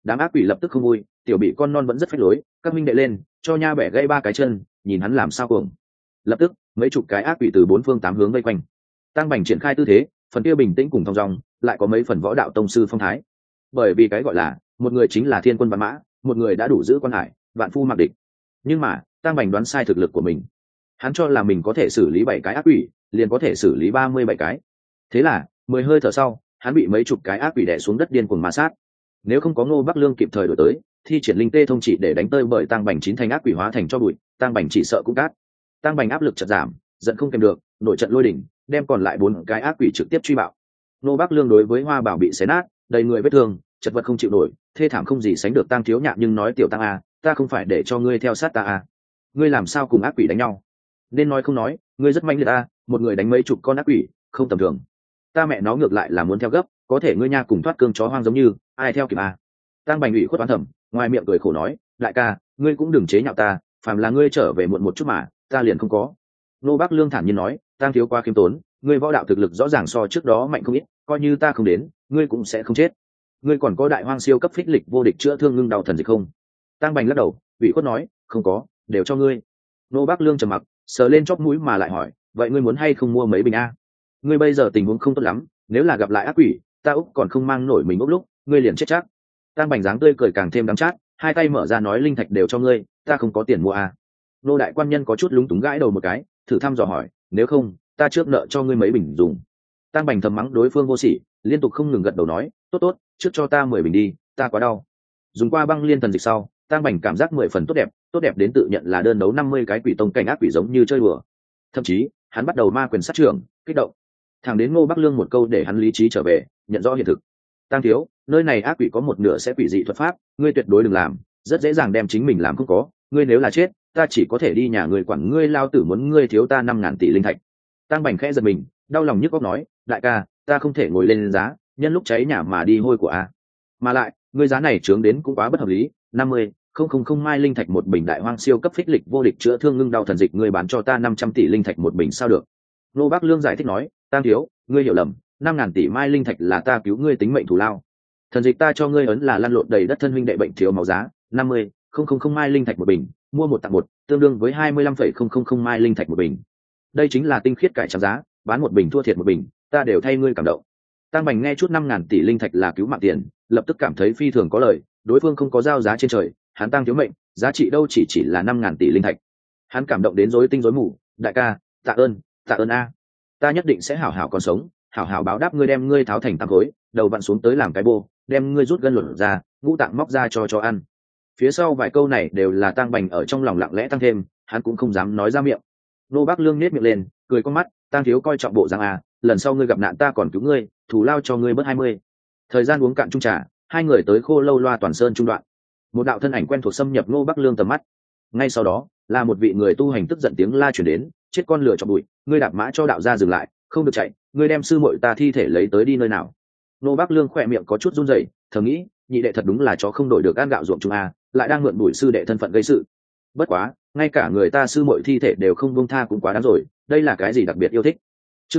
Đám ác quỷ lập tức không vui, tiểu bị con non vẫn rất phách lối, các minh đệ lên cho nha bẻ gãy 3 cái chân, nhìn hắn làm sao cuồng. Lập tức mấy chục cái ác quỷ từ 4 phương 8 hướng vây quanh. Tăng Bành triển khai tư thế, phần kia bình tĩnh cùng thong dong, lại có mấy phần võ đạo tông sư phong thái. Bởi vì cái gọi là một người chính là thiên quân vạn mã, một người đã đủ giữ quan hải, vạn phu mặc địch. Nhưng mà Tăng Bành đoán sai thực lực của mình. Hắn cho là mình có thể xử lý 7 cái ác quỷ, liền có thể xử lý 37 cái. Thế là 10 hơi thở sau, hắn bị mấy chục cái ác quỷ đè xuống đất điên cuồng ma sát. Nếu không có Ngô Bắc Lương kịp thời đổi tới, thi triển linh tê thông chỉ để đánh tơi bởi Tăng Bành 9 thành ác quỷ hóa thành cho bụi, Tăng Bành chỉ sợ cũng cát. Tăng Bành áp lực chợt giảm, giận không kèm được, nổi trận lôi đỉnh, đem còn lại 4 cái ác quỷ trực tiếp truy bạo. Ngô Bắc Lương đối với Hoa Bảo bị xé nát, đầy người vết thương, chật vật không chịu nổi, thê thảm không gì sánh được. Tăng thiếu nhạn nhưng nói tiểu Tăng a, ta không phải để cho ngươi theo sát ta a. Ngươi làm sao cùng ác quỷ đánh nhau? Nên nói không nói, ngươi rất mạnh liệt a, một người đánh mấy chục con ác quỷ, không tầm thường. Ta mẹ nó ngược lại là muốn theo gấp, có thể ngươi nha cùng thoát cương chó hoang giống như, ai theo kịp a? Tăng Bành ủy khuất oán thầm, ngoài miệng cười khổ nói, đại ca, ngươi cũng đừng chế nhạo ta, phàm là ngươi trở về muộn một chút mà, ta liền không có. Nô Bắc Lương thản nhiên nói, Tăng thiếu quá khiêm tốn, ngươi võ đạo thực lực rõ ràng so trước đó mạnh không ít, coi như ta không đến, ngươi cũng sẽ không chết. Ngươi còn có đại hoang siêu cấp phích lịch vô địch chữa thương ngưng đau thần dịch không? Tăng Bành lắc đầu, ủy khuất nói, không có, đều cho ngươi. Nô Bắc Lương trầm mặc, sờ lên chóp mũi mà lại hỏi, vậy ngươi muốn hay không mua mấy bình a? Ngươi bây giờ tình huống không tốt lắm, nếu là gặp lại ác quỷ, ta úc còn không mang nổi mình úc lúc, ngươi liền chết chắc. Tăng Bành dáng tươi cười càng thêm đắng chát, hai tay mở ra nói, linh thạch đều cho ngươi, ta không có tiền mua a. Nô đại quan nhân có chút lúng túng gãi đầu một cái, thử thăm dò hỏi, nếu không, ta trước nợ cho ngươi mấy bình dùng. Tăng Bành thầm mắng đối phương vô sỉ, liên tục không ngừng gật đầu nói, tốt tốt, trước cho ta 10 bình đi, ta quá đau. Dùng qua băng liên thần dịch sau, Tăng Bành cảm giác 10 phần tốt đẹp đến tự nhận là đơn đấu 50 cái quỷ tông cảnh ác quỷ giống như chơi đùa. Thậm chí, hắn bắt đầu ma quyền sát trưởng, kích động. Thẳng đến Ngô Bắc Lương một câu để hắn lý trí trở về, nhận rõ hiện thực. Tăng thiếu, nơi này ác quỷ có một nửa sẽ quỷ dị thuật pháp, ngươi tuyệt đối đừng làm, rất dễ dàng đem chính mình làm không có, ngươi nếu là chết, ta chỉ có thể đi nhà ngươi quản ngươi, lao tử muốn ngươi thiếu ta 5.000 tỷ linh thạch. Tăng Bành khẽ giật mình, đau lòng nhức óc nói, đại ca, ta không thể ngồi lên giá, nhân lúc cháy nhà mà đi hôi của a. Mà lại, ngươi giá này chướng đến cũng quá bất hợp lý, 50 không mai linh thạch một bình đại hoang siêu cấp phích lịch vô địch chữa thương ngưng đau thần dịch, ngươi bán cho ta 500 tỷ linh thạch một bình sao được? Nô Bắc Lương giải thích nói, Tăng thiếu, ngươi hiểu lầm, 5.000 tỷ mai linh thạch là ta cứu ngươi tính mệnh thù lao. Thần dịch ta cho ngươi ấn là lăn lộn đầy đất thân huynh đệ bệnh thiếu máu giá, 50 không mai linh thạch một bình, mua một tặng một, tương đương với 25,000 mai linh thạch một bình. Đây chính là tinh khiết cải trắng giá, bán một bình thua thiệt một bình, ta đều thay ngươi cảm động. Tăng Bành nghe chút 5.000 tỷ linh thạch là cứu mạng tiền, lập tức cảm thấy phi thường có lời, đối phương không có giao giá trên trời, hắn Tăng thiếu mệnh, giá trị đâu chỉ là 5.000 tỷ linh thạch. Hắn cảm động đến rối tinh rối mù, đại ca, tạ ơn a, ta nhất định sẽ hảo hảo còn sống, hảo hảo báo đáp ngươi, đem ngươi tháo thành tam khối, đầu vặn xuống tới làm cái bô, đem ngươi rút gân luận ra, ngũ tạng móc ra cho ăn. Phía sau vài câu này đều là Tăng Bành ở trong lòng lặng lẽ tăng thêm, hắn cũng không dám nói ra miệng. Nô Bắc Lương nhếch miệng lên, cười con mắt, Tăng thiếu coi trọng bộ rằng à, lần sau ngươi gặp nạn ta còn cứu ngươi, thù lao cho ngươi bớt 20. Thời gian uống cạn chung trà, hai người tới Khô Lâu Loa Toàn Sơn trung đoạn. Một đạo thân ảnh quen thuộc xâm nhập Nô Bắc Lương tầm mắt. Ngay sau đó, là một vị người tu hành tức giận tiếng la truyền đến, chết con lửa chọc bụi, ngươi đạp mã cho đạo gia dừng lại, không được chạy, ngươi đem sư muội ta thi thể lấy tới đi nơi nào? Nô Bắc Lương khỏe miệng có chút run rẩy, thầm nghĩ, nhị đệ thật đúng là chó không đổi được ăn gạo ruộng chung a, lại đang mượn bụi sư đệ thân phận gây sự. Bất quá, ngay cả người ta sư muội thi thể đều không buông tha cũng quá đáng rồi, đây là cái gì đặc biệt yêu thích? Chương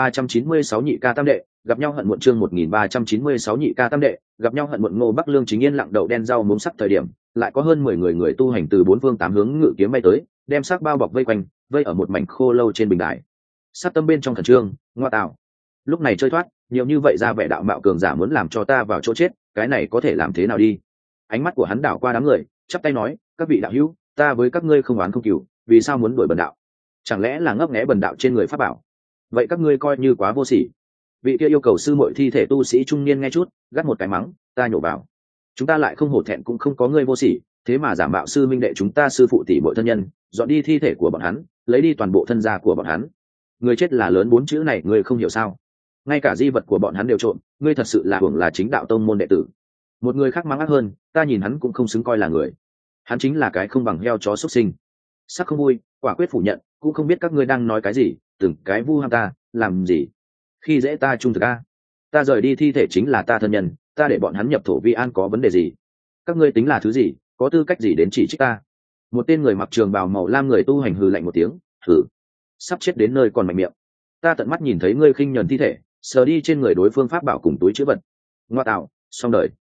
1396 nhị ca tam đệ, gặp nhau hận muộn. Chương 1396 nhị ca tam đệ, gặp nhau hận muộn. Ngô Bắc Lương chính yên lặng đậu đen rau muống sắc thời điểm, lại có hơn 10 người tu hành từ 4 phương 8 hướng ngự kiếm bay tới, đem sắc bao bọc vây quanh, vây ở một mảnh khô lâu trên bình đài. Sát tâm bên trong thần trương, ngoa tạo. Lúc này chơi thoát, nhiều như vậy ra vẻ đạo mạo cường giả muốn làm cho ta vào chỗ chết, cái này có thể làm thế nào đi? Ánh mắt của hắn đảo qua đám người, chắp tay nói, các vị đạo hữu, ta với các ngươi không oán không cừu, vì sao muốn đuổi bần đạo? Chẳng lẽ là ngấp nghé bần đạo trên người pháp bảo? Vậy các ngươi coi như quá vô sỉ. Vị kia yêu cầu sư muội thi thể tu sĩ trung niên nghe chút, gắt một cái mắng, ta nhổ vào. Chúng ta lại không hổ thẹn cũng không có ngươi vô sỉ, thế mà giả mạo sư minh đệ chúng ta sư phụ tỷ muội thân nhân, dọn đi thi thể của bọn hắn, lấy đi toàn bộ thân gia của bọn hắn. Người chết là lớn 4 chữ này ngươi không hiểu sao? Ngay cả di vật của bọn hắn đều trộm, ngươi thật sự là hưởng là chính đạo tông môn đệ tử. Một người khác mắng ác hơn, ta nhìn hắn cũng không xứng coi là người, hắn chính là cái không bằng heo chó xuất sinh. Sắc không vui, quả quyết phủ nhận, cũng không biết các ngươi đang nói cái gì, từng cái vu ham ta, làm gì? Khi dễ ta trung thực a? Ta rời đi thi thể chính là ta thân nhân, ta để bọn hắn nhập thổ vi an có vấn đề gì? Các ngươi tính là thứ gì, có tư cách gì đến chỉ trích ta? Một tên người mặc trường bào màu lam người tu hành hừ lạnh một tiếng, hừ, sắp chết đến nơi còn mạnh miệng. Ta tận mắt nhìn thấy ngươi khinh nhẫn thi thể, sờ đi trên người đối phương pháp bảo cùng túi chữ vật. Ngoa tạo, xong đời.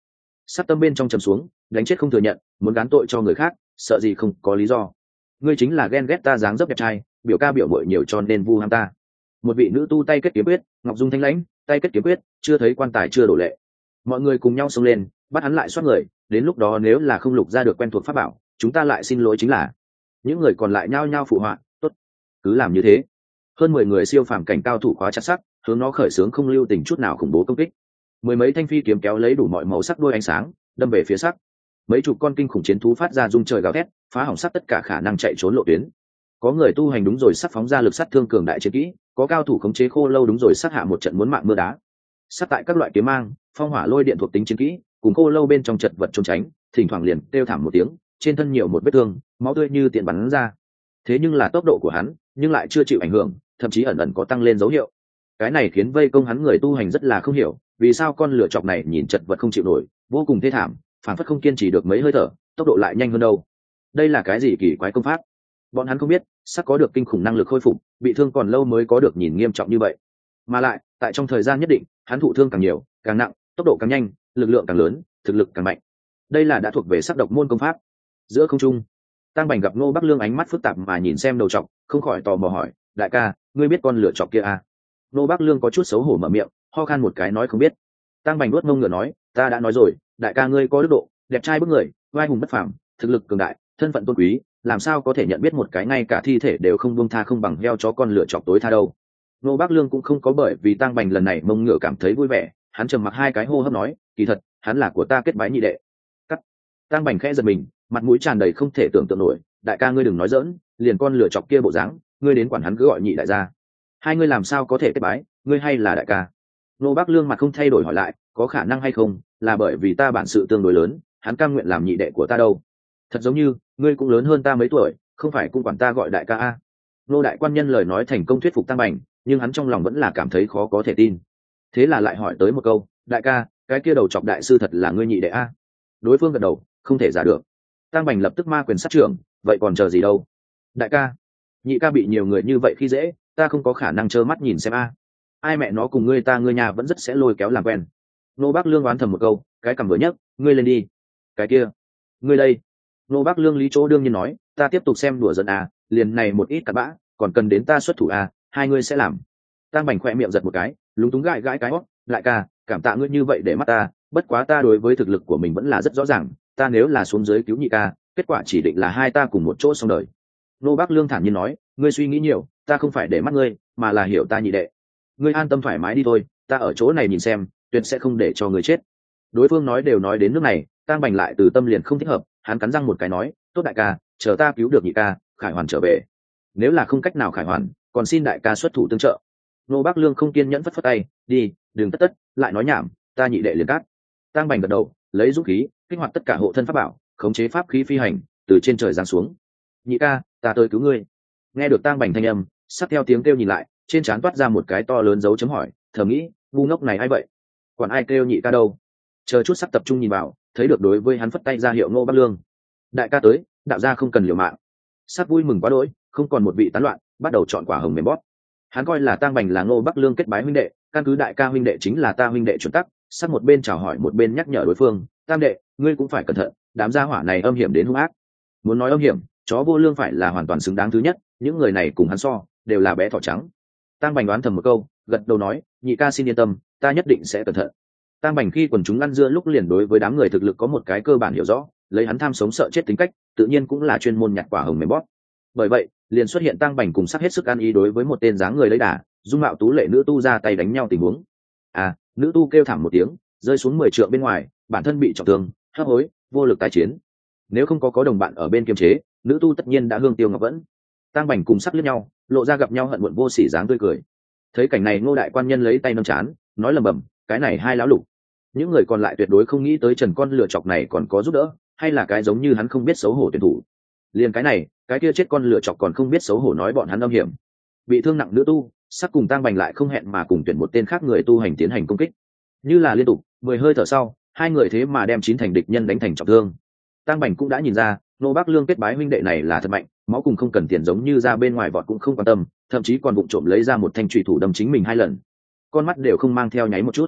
Sát tâm bên trong trầm xuống, đánh chết không thừa nhận, muốn gán tội cho người khác, sợ gì không có lý do. Ngươi chính là ghen ghét ta dáng dấp đẹp trai, biểu ca biểu bội nhiều cho nên vu ham ta. Một vị nữ tu tay kết kiếm quyết, ngọc dung thanh lãnh, tay kết kiếm quyết, chưa thấy quan tài chưa đổ lệ. Mọi người cùng nhau xông lên, bắt hắn lại xoát người, đến lúc đó nếu là không lục ra được quen thuộc pháp bảo, chúng ta lại xin lỗi chính là. Những người còn lại nhao nhao phụ họa, tốt, cứ làm như thế. Hơn 10 người siêu phàm cảnh cao thủ khóa chặt sắc, hướng nó khởi xướng không lưu tình chút nào khủng bố công kích. Mười mấy thanh phi kiếm kéo lấy đủ mọi màu sắc đuôi ánh sáng, đâm về phía sắc. Mấy chục con kinh khủng chiến thú phát ra rung trời gào thét, phá hỏng sắc tất cả khả năng chạy trốn lộ tuyến. Có người tu hành đúng rồi sắc phóng ra lực sát thương cường đại chiến kỹ, có cao thủ khống chế khô lâu đúng rồi sát hạ một trận muốn mạng mưa đá. Sát tại các loại kiếm mang, phong hỏa lôi điện thuộc tính chiến kỹ, cùng khô lâu bên trong chật vật trốn tránh, thỉnh thoảng liền kêu thảm một tiếng, trên thân nhiều một vết thương, máu tươi như tiện bắn ra. Thế nhưng là tốc độ của hắn, nhưng lại chưa chịu ảnh hưởng, thậm chí ẩn ẩn có tăng lên dấu hiệu. Cái này khiến vây công hắn người tu hành rất là không hiểu, vì sao con lửa chọc này nhìn chật vật không chịu nổi, vô cùng thê thảm, phản phất không kiên trì được mấy hơi thở, tốc độ lại nhanh hơn đâu. Đây là cái gì kỳ quái công pháp? Bọn hắn không biết, sắc có được kinh khủng năng lực khôi phục, bị thương còn lâu mới có được nhìn nghiêm trọng như vậy. Mà lại, tại trong thời gian nhất định, hắn thụ thương càng nhiều, càng nặng, tốc độ càng nhanh, lực lượng càng lớn, thực lực càng mạnh. Đây là đã thuộc về sắc độc môn công pháp. Giữa không trung, Tang Bành gặp Ngô Bắc Lương ánh mắt phức tạp mà nhìn xem đầu trọc, không khỏi tò mò hỏi, đại ca, ngươi biết con lửa chọc kia à? Ngô Bắc Lương có chút xấu hổ mở miệng, ho khan một cái nói không biết. Tang Bành nuốt mông ngựa nói, ta đã nói rồi, đại ca ngươi có đức độ, đẹp trai bức người, oai hùng bất phàm, thực lực cường đại, thân phận tôn quý, làm sao có thể nhận biết một cái ngay cả thi thể đều không buông tha không bằng heo chó con lửa chọc tối tha đâu. Ngô Bắc Lương cũng không có bởi vì Tang Bành lần này mông ngựa cảm thấy vui vẻ, hắn trầm mặc hai cái hô hấp nói, kỳ thật, hắn là của ta kết bái nhị đệ. Cắt. Tang Bành khẽ giật mình, mặt mũi tràn đầy không thể tưởng tượng nổi, đại ca ngươi đừng nói dỡn, liền con lửa chọc kia bộ dáng, ngươi đến quản hắn cứ gọi nhị đại gia. Hai ngươi làm sao có thể kết bái, ngươi hay là đại ca? Ngô Bắc Lương mặt không thay đổi hỏi lại, có khả năng hay không, là bởi vì ta bản sự tương đối lớn, hắn cam nguyện làm nhị đệ của ta đâu. Thật giống như, ngươi cũng lớn hơn ta mấy tuổi, không phải cũng quản ta gọi đại ca a. Ngô đại quan nhân lời nói thành công thuyết phục Tang Bành, nhưng hắn trong lòng vẫn là cảm thấy khó có thể tin. Thế là lại hỏi tới một câu, đại ca, cái kia đầu chọc đại sư thật là ngươi nhị đệ a? Đối phương gật đầu, không thể giả được. Tang Bành lập tức ma quyền sát trưởng, vậy còn chờ gì đâu? Đại ca, nhị ca bị nhiều người như vậy khi dễ, ta không có khả năng trơ mắt nhìn xem a. Ai mẹ nó cùng ngươi ta ngươi nhà vẫn rất sẽ lôi kéo làm quen. Nô Bác Lương oán thầm một câu, cái cầm vừa nhấc, ngươi lên đi. Cái kia, ngươi đây. Nô Bác Lương lý chỗ đương nhiên nói, ta tiếp tục xem đùa giỡn à, liền này một ít cặn bã, còn cần đến ta xuất thủ à, hai ngươi sẽ làm. Tang Bành khỏe miệng giật một cái, lúng túng gãi gãi cái hót, lại ca, cảm tạ ngươi như vậy để mắt ta, bất quá ta đối với thực lực của mình vẫn là rất rõ ràng, ta nếu là xuống dưới cứu nhị ca, kết quả chỉ định là hai ta cùng một chỗ xong đời. Nô Bác Lương thản nhiên nói, ngươi suy nghĩ nhiều, ta không phải để mắt ngươi, mà là hiểu ta nhị đệ. Ngươi an tâm thoải mái đi thôi, ta ở chỗ này nhìn xem, tuyệt sẽ không để cho người chết. Đối phương nói đều nói đến nước này, Tang Bành lại từ tâm liền không thích hợp, hắn cắn răng một cái nói, tốt đại ca, chờ ta cứu được nhị ca, khải hoàn trở về. Nếu là không cách nào khải hoàn, còn xin đại ca xuất thủ tương trợ. Nô Bác Lương không kiên nhẫn phất phất tay, đi, đừng tất lại nói nhảm, ta nhị đệ liền cát. Tang Bành gật đầu, lấy dũng khí, kích hoạt tất cả hộ thân pháp bảo, khống chế pháp khí phi hành, từ trên trời giáng xuống. Nhị ca, ta tới cứu ngươi. Nghe được Tang Bành thanh âm, sát theo tiếng kêu nhìn lại, trên trán toát ra một cái to lớn dấu chấm hỏi, thầm nghĩ, ngu ngốc này ai vậy? Còn ai kêu nhị ca đâu? Chờ chút sắc tập trung nhìn vào, thấy được đối với hắn phất tay ra hiệu Ngô Bác Lương. Đại ca tới, đạo gia không cần liều mạng. Sát vui mừng quá đỗi, không còn một vị tán loạn, bắt đầu chọn quả hồng mềm bóp. Hắn coi là Tang Bành là Ngô Bắc Lương kết bái huynh đệ, căn cứ đại ca huynh đệ chính là ta huynh đệ chuẩn tắc, sát một bên chào hỏi một bên nhắc nhở đối phương, Tam đệ, ngươi cũng phải cẩn thận, đám gia hỏa này âm hiểm đến hung ác. Muốn nói âm hiểm, chó vô lương phải là hoàn toàn xứng đáng thứ nhất, những người này cùng hắn so, đều là bé thỏ trắng. Tang Bành đoán thầm một câu, gật đầu nói, nhị ca xin yên tâm, ta nhất định sẽ cẩn thận. Tang Bành khi quần chúng ăn dưa lúc liền đối với đám người thực lực có một cái cơ bản hiểu rõ, lấy hắn tham sống sợ chết tính cách, tự nhiên cũng là chuyên môn nhặt quả hồng mềm bóp. Bởi vậy, liền xuất hiện Tang Bành cùng sắc hết sức ăn ý đối với một tên dáng người lấy đà, dung mạo tú lệ nữ tu ra tay đánh nhau tình huống. À, nữ tu kêu thảm một tiếng, rơi xuống 10 trượng bên ngoài, bản thân bị trọng thương, hấp hối, vô lực tái chiến. Nếu không có đồng bạn ở bên kiềm chế, nữ tu tất nhiên đã hương tiêu ngọc vẫn. Tang Bành cùng sắc liếc nhau, lộ ra gặp nhau hận muộn vô sỉ dáng tươi cười. Thấy cảnh này, Ngô đại quan nhân lấy tay nâng chán, nói lầm bầm, cái này hai lão lục. Những người còn lại tuyệt đối không nghĩ tới Trần con lựa chọc này còn có giúp đỡ, hay là cái giống như hắn không biết xấu hổ tuyển thủ. Liền cái này, cái kia chết con lựa chọc còn không biết xấu hổ nói bọn hắn âm hiểm. Bị thương nặng nữ tu, sắc cùng Tang Bành lại không hẹn mà cùng tuyển một tên khác người tu hành tiến hành công kích. Như là liên tục 10 hơi thở sau, hai người thế mà đem 9 thành địch nhân đánh thành trọng thương. Tang Bành cũng đã nhìn ra, Ngô Bắc Lương kết bái huynh đệ này là thật mạnh, máu cùng không cần tiền giống như ra bên ngoài vọt cũng không quan tâm, thậm chí còn vụng trộm lấy ra một thanh chùy thủ đâm chính mình 2 lần. Con mắt đều không mang theo nháy một chút.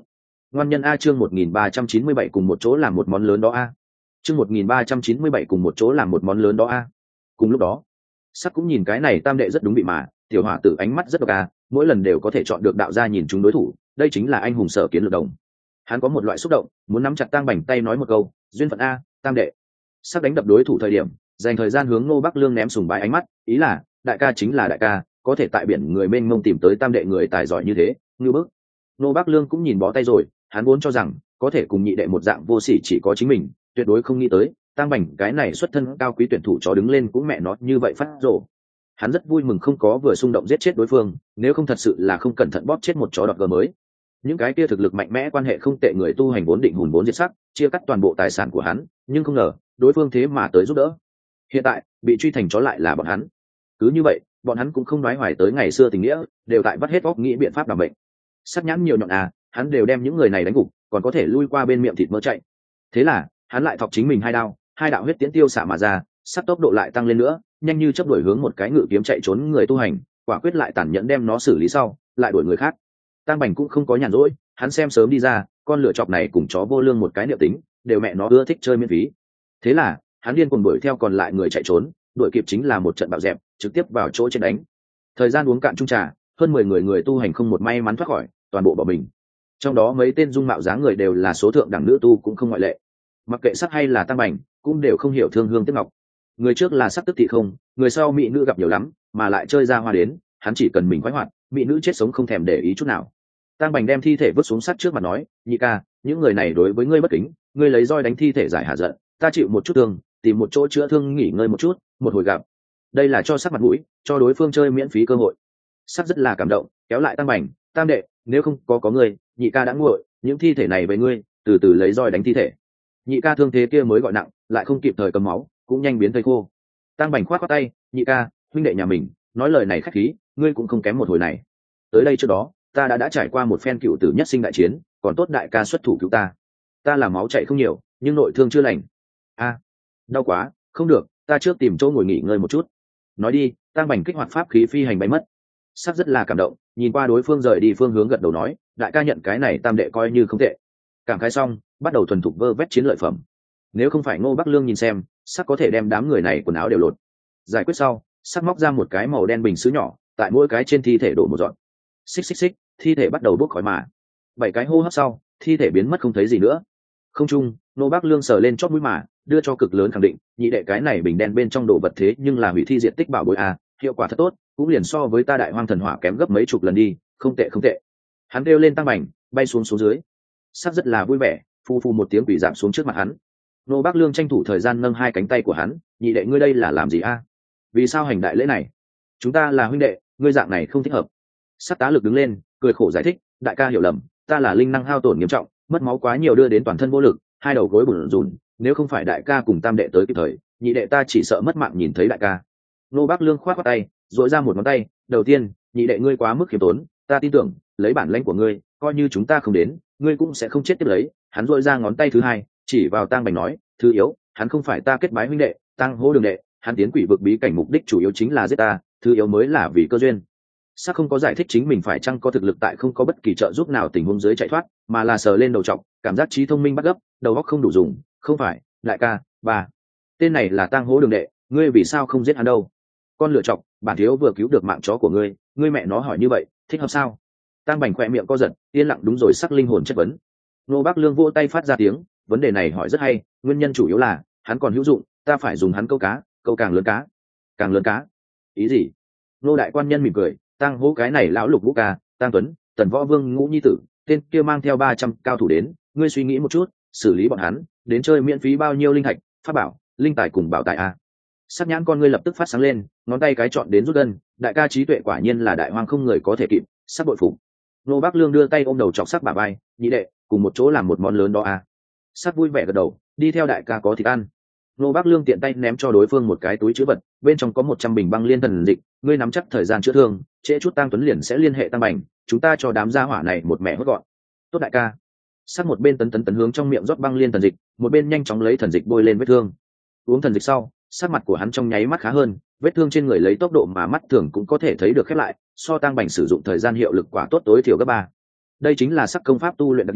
Ngoan nhân a, chương 1397 cùng một chỗ làm một món lớn đó a. Chương 1397 cùng một chỗ làm một món lớn đó a. Cùng lúc đó, sắc cũng nhìn cái này tam đệ rất đúng vị mà, tiểu hỏa tử ánh mắt rất độc a, mỗi lần đều có thể chọn được đạo gia nhìn chúng đối thủ, đây chính là anh hùng Sở Kiến Lược Đồng. Hắn có một loại xúc động, muốn nắm chặt Tang Bành tay nói một câu, duyên phận a, tam đệ. Sắc đánh đập đối thủ thời điểm, dành thời gian hướng Ngô Bắc Lương ném sùng bái ánh mắt, ý là đại ca chính là đại ca, có thể tại biển người mênh mông tìm tới tam đệ người tài giỏi như thế, như bức. Ngô Bắc Lương cũng nhìn bó tay rồi, hắn vốn cho rằng có thể cùng nhị đệ một dạng vô sỉ chỉ có chính mình, tuyệt đối không nghĩ tới Tang Bành cái này xuất thân cao quý tuyển thủ chó đứng lên cũng mẹ nó như vậy phát rồ. Hắn rất vui mừng không có vừa xung động giết chết đối phương, nếu không thật sự là không cẩn thận bóp chết một chó đọt gờ mới. Những cái kia thực lực mạnh mẽ quan hệ không tệ người tu hành vốn định hùn vốn diệt sắc, chia cắt toàn bộ tài sản của hắn, nhưng không ngờ đối phương thế mà tới giúp đỡ. Hiện tại bị truy thành chó lại là bọn hắn. Cứ như vậy, bọn hắn cũng không nói hoài tới ngày xưa tình nghĩa, đều tại vắt hết óc nghĩ biện pháp làm bệnh. Sắc nhãn nhiều nhọn à, hắn đều đem những người này đánh gục, còn có thể lui qua bên miệng thịt mỡ chạy. Thế là hắn lại thọc chính mình hai đao, hai đạo huyết tiễn tiêu xạ mà ra, sắc tốc độ lại tăng lên nữa, nhanh như chớp đuổi hướng một cái ngự kiếm chạy trốn người tu hành, quả quyết lại tàn nhẫn đem nó xử lý sau, lại đuổi người khác. Tang Bành cũng không có nhàn rỗi, hắn xem sớm đi ra, con lựa chọc này cùng chó vô lương một cái niệm tính, đều mẹ nó ưa thích chơi miễn phí. Thế là hắn điên cuồng đuổi theo còn lại người chạy trốn, đuổi kịp chính là một trận bạo dẹp, trực tiếp vào chỗ trên đánh. Thời gian uống cạn chung trà, hơn 10 người tu hành không một may mắn thoát khỏi, toàn bộ bỏ mình. Trong đó mấy tên dung mạo dáng người đều là số thượng đẳng nữ tu cũng không ngoại lệ. Mặc kệ sắc hay là Tang Bành, cũng đều không hiểu thương hương tiếc ngọc. Người trước là sắc tức thị không, người sau mỹ nữ gặp nhiều lắm, mà lại chơi ra hoa đến, hắn chỉ cần mình khoái hoạt, mỹ nữ chết sống không thèm để ý chút nào. Tang Bành đem thi thể vứt xuống sắt trước mặt nói, nhị ca, những người này đối với ngươi bất kính, ngươi lấy roi đánh thi thể giải hạ giận, ta chịu một chút thương, tìm một chỗ chữa thương nghỉ ngơi một chút, một hồi gặp. Đây là cho sắc mặt mũi, cho đối phương chơi miễn phí cơ hội. Sắc rất là cảm động, kéo lại Tang Bành, tam đệ, nếu không có ngươi, nhị ca đã nguội, những thi thể này với ngươi, từ từ lấy roi đánh thi thể. Nhị ca thương thế kia mới gọi nặng, lại không kịp thời cầm máu, cũng nhanh biến thây khô. Tang Bành khoát khoát tay, nhị ca, huynh đệ nhà mình, nói lời này khách khí, ngươi cũng không kém một hồi này. Tới đây trước đó, ta đã trải qua một phen cựu tử nhất sinh đại chiến, còn tốt đại ca xuất thủ cứu ta. Ta làm máu chạy không nhiều, nhưng nội thương chưa lành. A, đau quá, không được, ta trước tìm chỗ ngồi nghỉ ngơi một chút. Nói đi, Tang Bành kích hoạt pháp khí phi hành bay mất. Sắc rất là cảm động, nhìn qua đối phương rời đi phương hướng gật đầu nói, đại ca nhận cái này tam đệ coi như không tệ. Cảm khái xong, bắt đầu thuần thục vơ vét chiến lợi phẩm. Nếu không phải Ngô Bắc Lương nhìn xem, sắc có thể đem đám người này quần áo đều lột. Giải quyết sau, sắc móc ra một cái màu đen bình sứ nhỏ, tại mỗi cái trên thi thể đổ một dọn. Xích xích xích, thi thể bắt đầu bốc khói mà. 7 cái hô hấp sau, thi thể biến mất không thấy gì nữa. Không trung, Ngô Bắc Lương sờ lên chót mũi mà, đưa cho cực lớn khẳng định, nhị đệ cái này bình đen bên trong đồ vật thế nhưng là hủy thi diện tích bảo bối a, hiệu quả thật tốt, cũng liền so với ta đại hoang thần hỏa kém gấp mấy chục lần đi, không tệ không tệ. Hắn kêu lên Tang Bành, bay xuống dưới. Sắc rất là vui vẻ, phu phu một tiếng quỷ giảm xuống trước mặt hắn. Ngô Bắc Lương tranh thủ thời gian nâng hai cánh tay của hắn, nhị đệ ngươi đây là làm gì a? Vì sao hành đại lễ này? Chúng ta là huynh đệ, ngươi dạng này không thích hợp. Sắc tá lực đứng lên, cười khổ giải thích, đại ca hiểu lầm, ta là linh năng hao tổn nghiêm trọng, mất máu quá nhiều đưa đến toàn thân vô lực, hai đầu gối bủn rủn, nếu không phải đại ca cùng tam đệ tới kịp thời, nhị đệ ta chỉ sợ mất mạng nhìn thấy đại ca. Ngô Bắc Lương khoát khoát tay, duỗi ra một ngón tay, đầu tiên, nhị đệ ngươi quá mức khiêm tốn, ta tin tưởng, lấy bản lãnh của ngươi, coi như chúng ta không đến, ngươi cũng sẽ không chết tiếp lấy. Hắn duỗi ra ngón tay thứ hai, chỉ vào Tang Bành nói, thứ yếu, hắn không phải ta kết bái huynh đệ, Tang hô đường đệ, hắn tiến quỷ vực bí cảnh mục đích chủ yếu chính là giết ta, thứ yếu mới là vì cơ duyên. Sắc không có giải thích chính mình phải chăng có thực lực tại không có bất kỳ trợ giúp nào tình huống dưới chạy thoát, mà là sờ lên đầu trọc, cảm giác trí thông minh bắt gấp, đầu óc không đủ dùng, không phải, đại ca, bà, tên này là Tang hố đường đệ, ngươi vì sao không giết hắn đâu? Con lựa chọc, bản thiếu vừa cứu được mạng chó của ngươi, ngươi mẹ nó hỏi như vậy, thích hợp sao? Tang Bành khỏe miệng co giật, yên lặng đúng rồi sắc linh hồn chất vấn. Ngô Bắc Lương vỗ tay phát ra tiếng, vấn đề này hỏi rất hay, nguyên nhân chủ yếu là hắn còn hữu dụng, ta phải dùng hắn câu cá, câu càng lớn cá, càng lớn cá. Ý gì? Ngô đại quan nhân mỉm cười, Tang hố cái này lão lục vũ ca, Tang Tuấn, Tần Võ Vương ngũ nhi tử, tên kia mang theo 300 cao thủ đến, ngươi suy nghĩ một chút, xử lý bọn hắn, đến chơi miễn phí bao nhiêu linh thạch, pháp bảo, linh tài cùng bảo tài a. Sắc nhãn con ngươi lập tức phát sáng lên, ngón tay cái chọn đến rút gân, đại ca trí tuệ quả nhiên là đại hoang không người có thể kịp, sắc bội phục. Ngô Bắc Lương đưa tay ôm đầu chọc sắc bả vai, nhị đệ, cùng một chỗ làm một món lớn đó a. Sắc vui vẻ gật đầu, đi theo đại ca có thịt ăn. Ngô Bắc Lương tiện tay ném cho đối phương một cái túi chứa vật, bên trong có 100 bình băng liên thần dịch, ngươi nắm chắc thời gian chữa thương, trễ chút Tang Tuấn liền sẽ liên hệ Tang Bành, chúng ta cho đám gia hỏa này một mẹ hốt gọn. Tốt đại ca. Sắc một bên tấn hướng trong miệng rót băng liên thần dịch, một bên nhanh chóng lấy thần dịch bôi lên vết thương. Uống thần dịch sau, sắc mặt của hắn trong nháy mắt khá hơn, vết thương trên người lấy tốc độ mà mắt thường cũng có thể thấy được khép lại, so Tang Bành sử dụng thời gian hiệu lực quả tốt tối thiểu gấp 3. Đây chính là sắc công pháp tu luyện đặc điểm,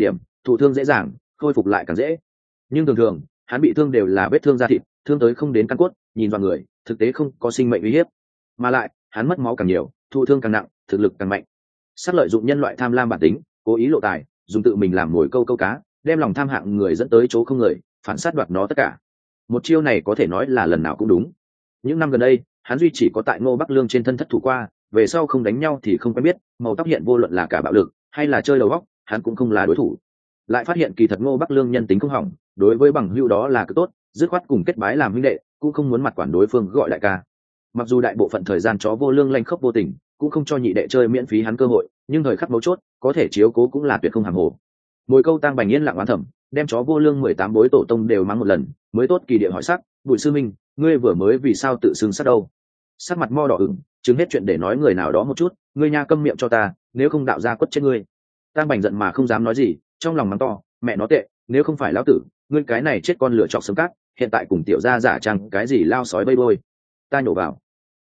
thụ thương dễ dàng, khôi phục lại càng dễ. Nhưng thường thường hắn bị thương đều là vết thương da thịt, thương tới không đến căn cốt, nhìn vào người thực tế không có sinh mệnh uy hiếp. Mà lại hắn mất máu càng nhiều, thụ thương càng nặng, thực lực càng mạnh. Sát lợi dụng nhân loại tham lam bản tính, cố ý lộ tài, dùng tự mình làm mồi câu câu cá, đem lòng tham hạng người dẫn tới chỗ không người, phản sát đoạt nó tất cả. Một chiêu này có thể nói là lần nào cũng đúng. Những năm gần đây hắn duy chỉ có tại Ngô Bắc Lương trên thân thất thủ qua, về sau không đánh nhau thì không quen biết, màu tóc hiện vô luận là cả bạo lực hay là chơi đầu óc, hắn cũng không là đối thủ. Lại phát hiện kỳ thật Ngô Bắc Lương nhân tính không hỏng, đối với bằng hữu đó là cực tốt, dứt khoát cùng kết bái làm huynh đệ, cũng không muốn mặt quản đối phương gọi đại ca. Mặc dù đại bộ phận thời gian chó vô lương lanh khốc vô tình, cũng không cho nhị đệ chơi miễn phí hắn cơ hội, nhưng thời khắc mấu chốt có thể chiếu cố cũng là tuyệt không hàm hồ. Mồi câu tang bành yên lặng oán thầm, đem chó vô lương 18 bối tổ tông đều mắng một lần, mới tốt kỳ địa hỏi sắc, Bùi sư minh, ngươi vừa mới vì sao tự xưng sắc đâu? Sắc mặt mo đỏ ửng, chứng hết chuyện để nói người nào đó một chút, ngươi nha câm miệng cho ta, nếu không đạo ra quất chết ngươi. Tang bành giận mà không dám nói gì, trong lòng mắng to, mẹ nó tệ, nếu không phải lão tử, ngươi cái này chết con lửa chọc sớm cát, hiện tại cùng tiểu gia giả trang cái gì lao sói vây đôi. Ta nhổ vào.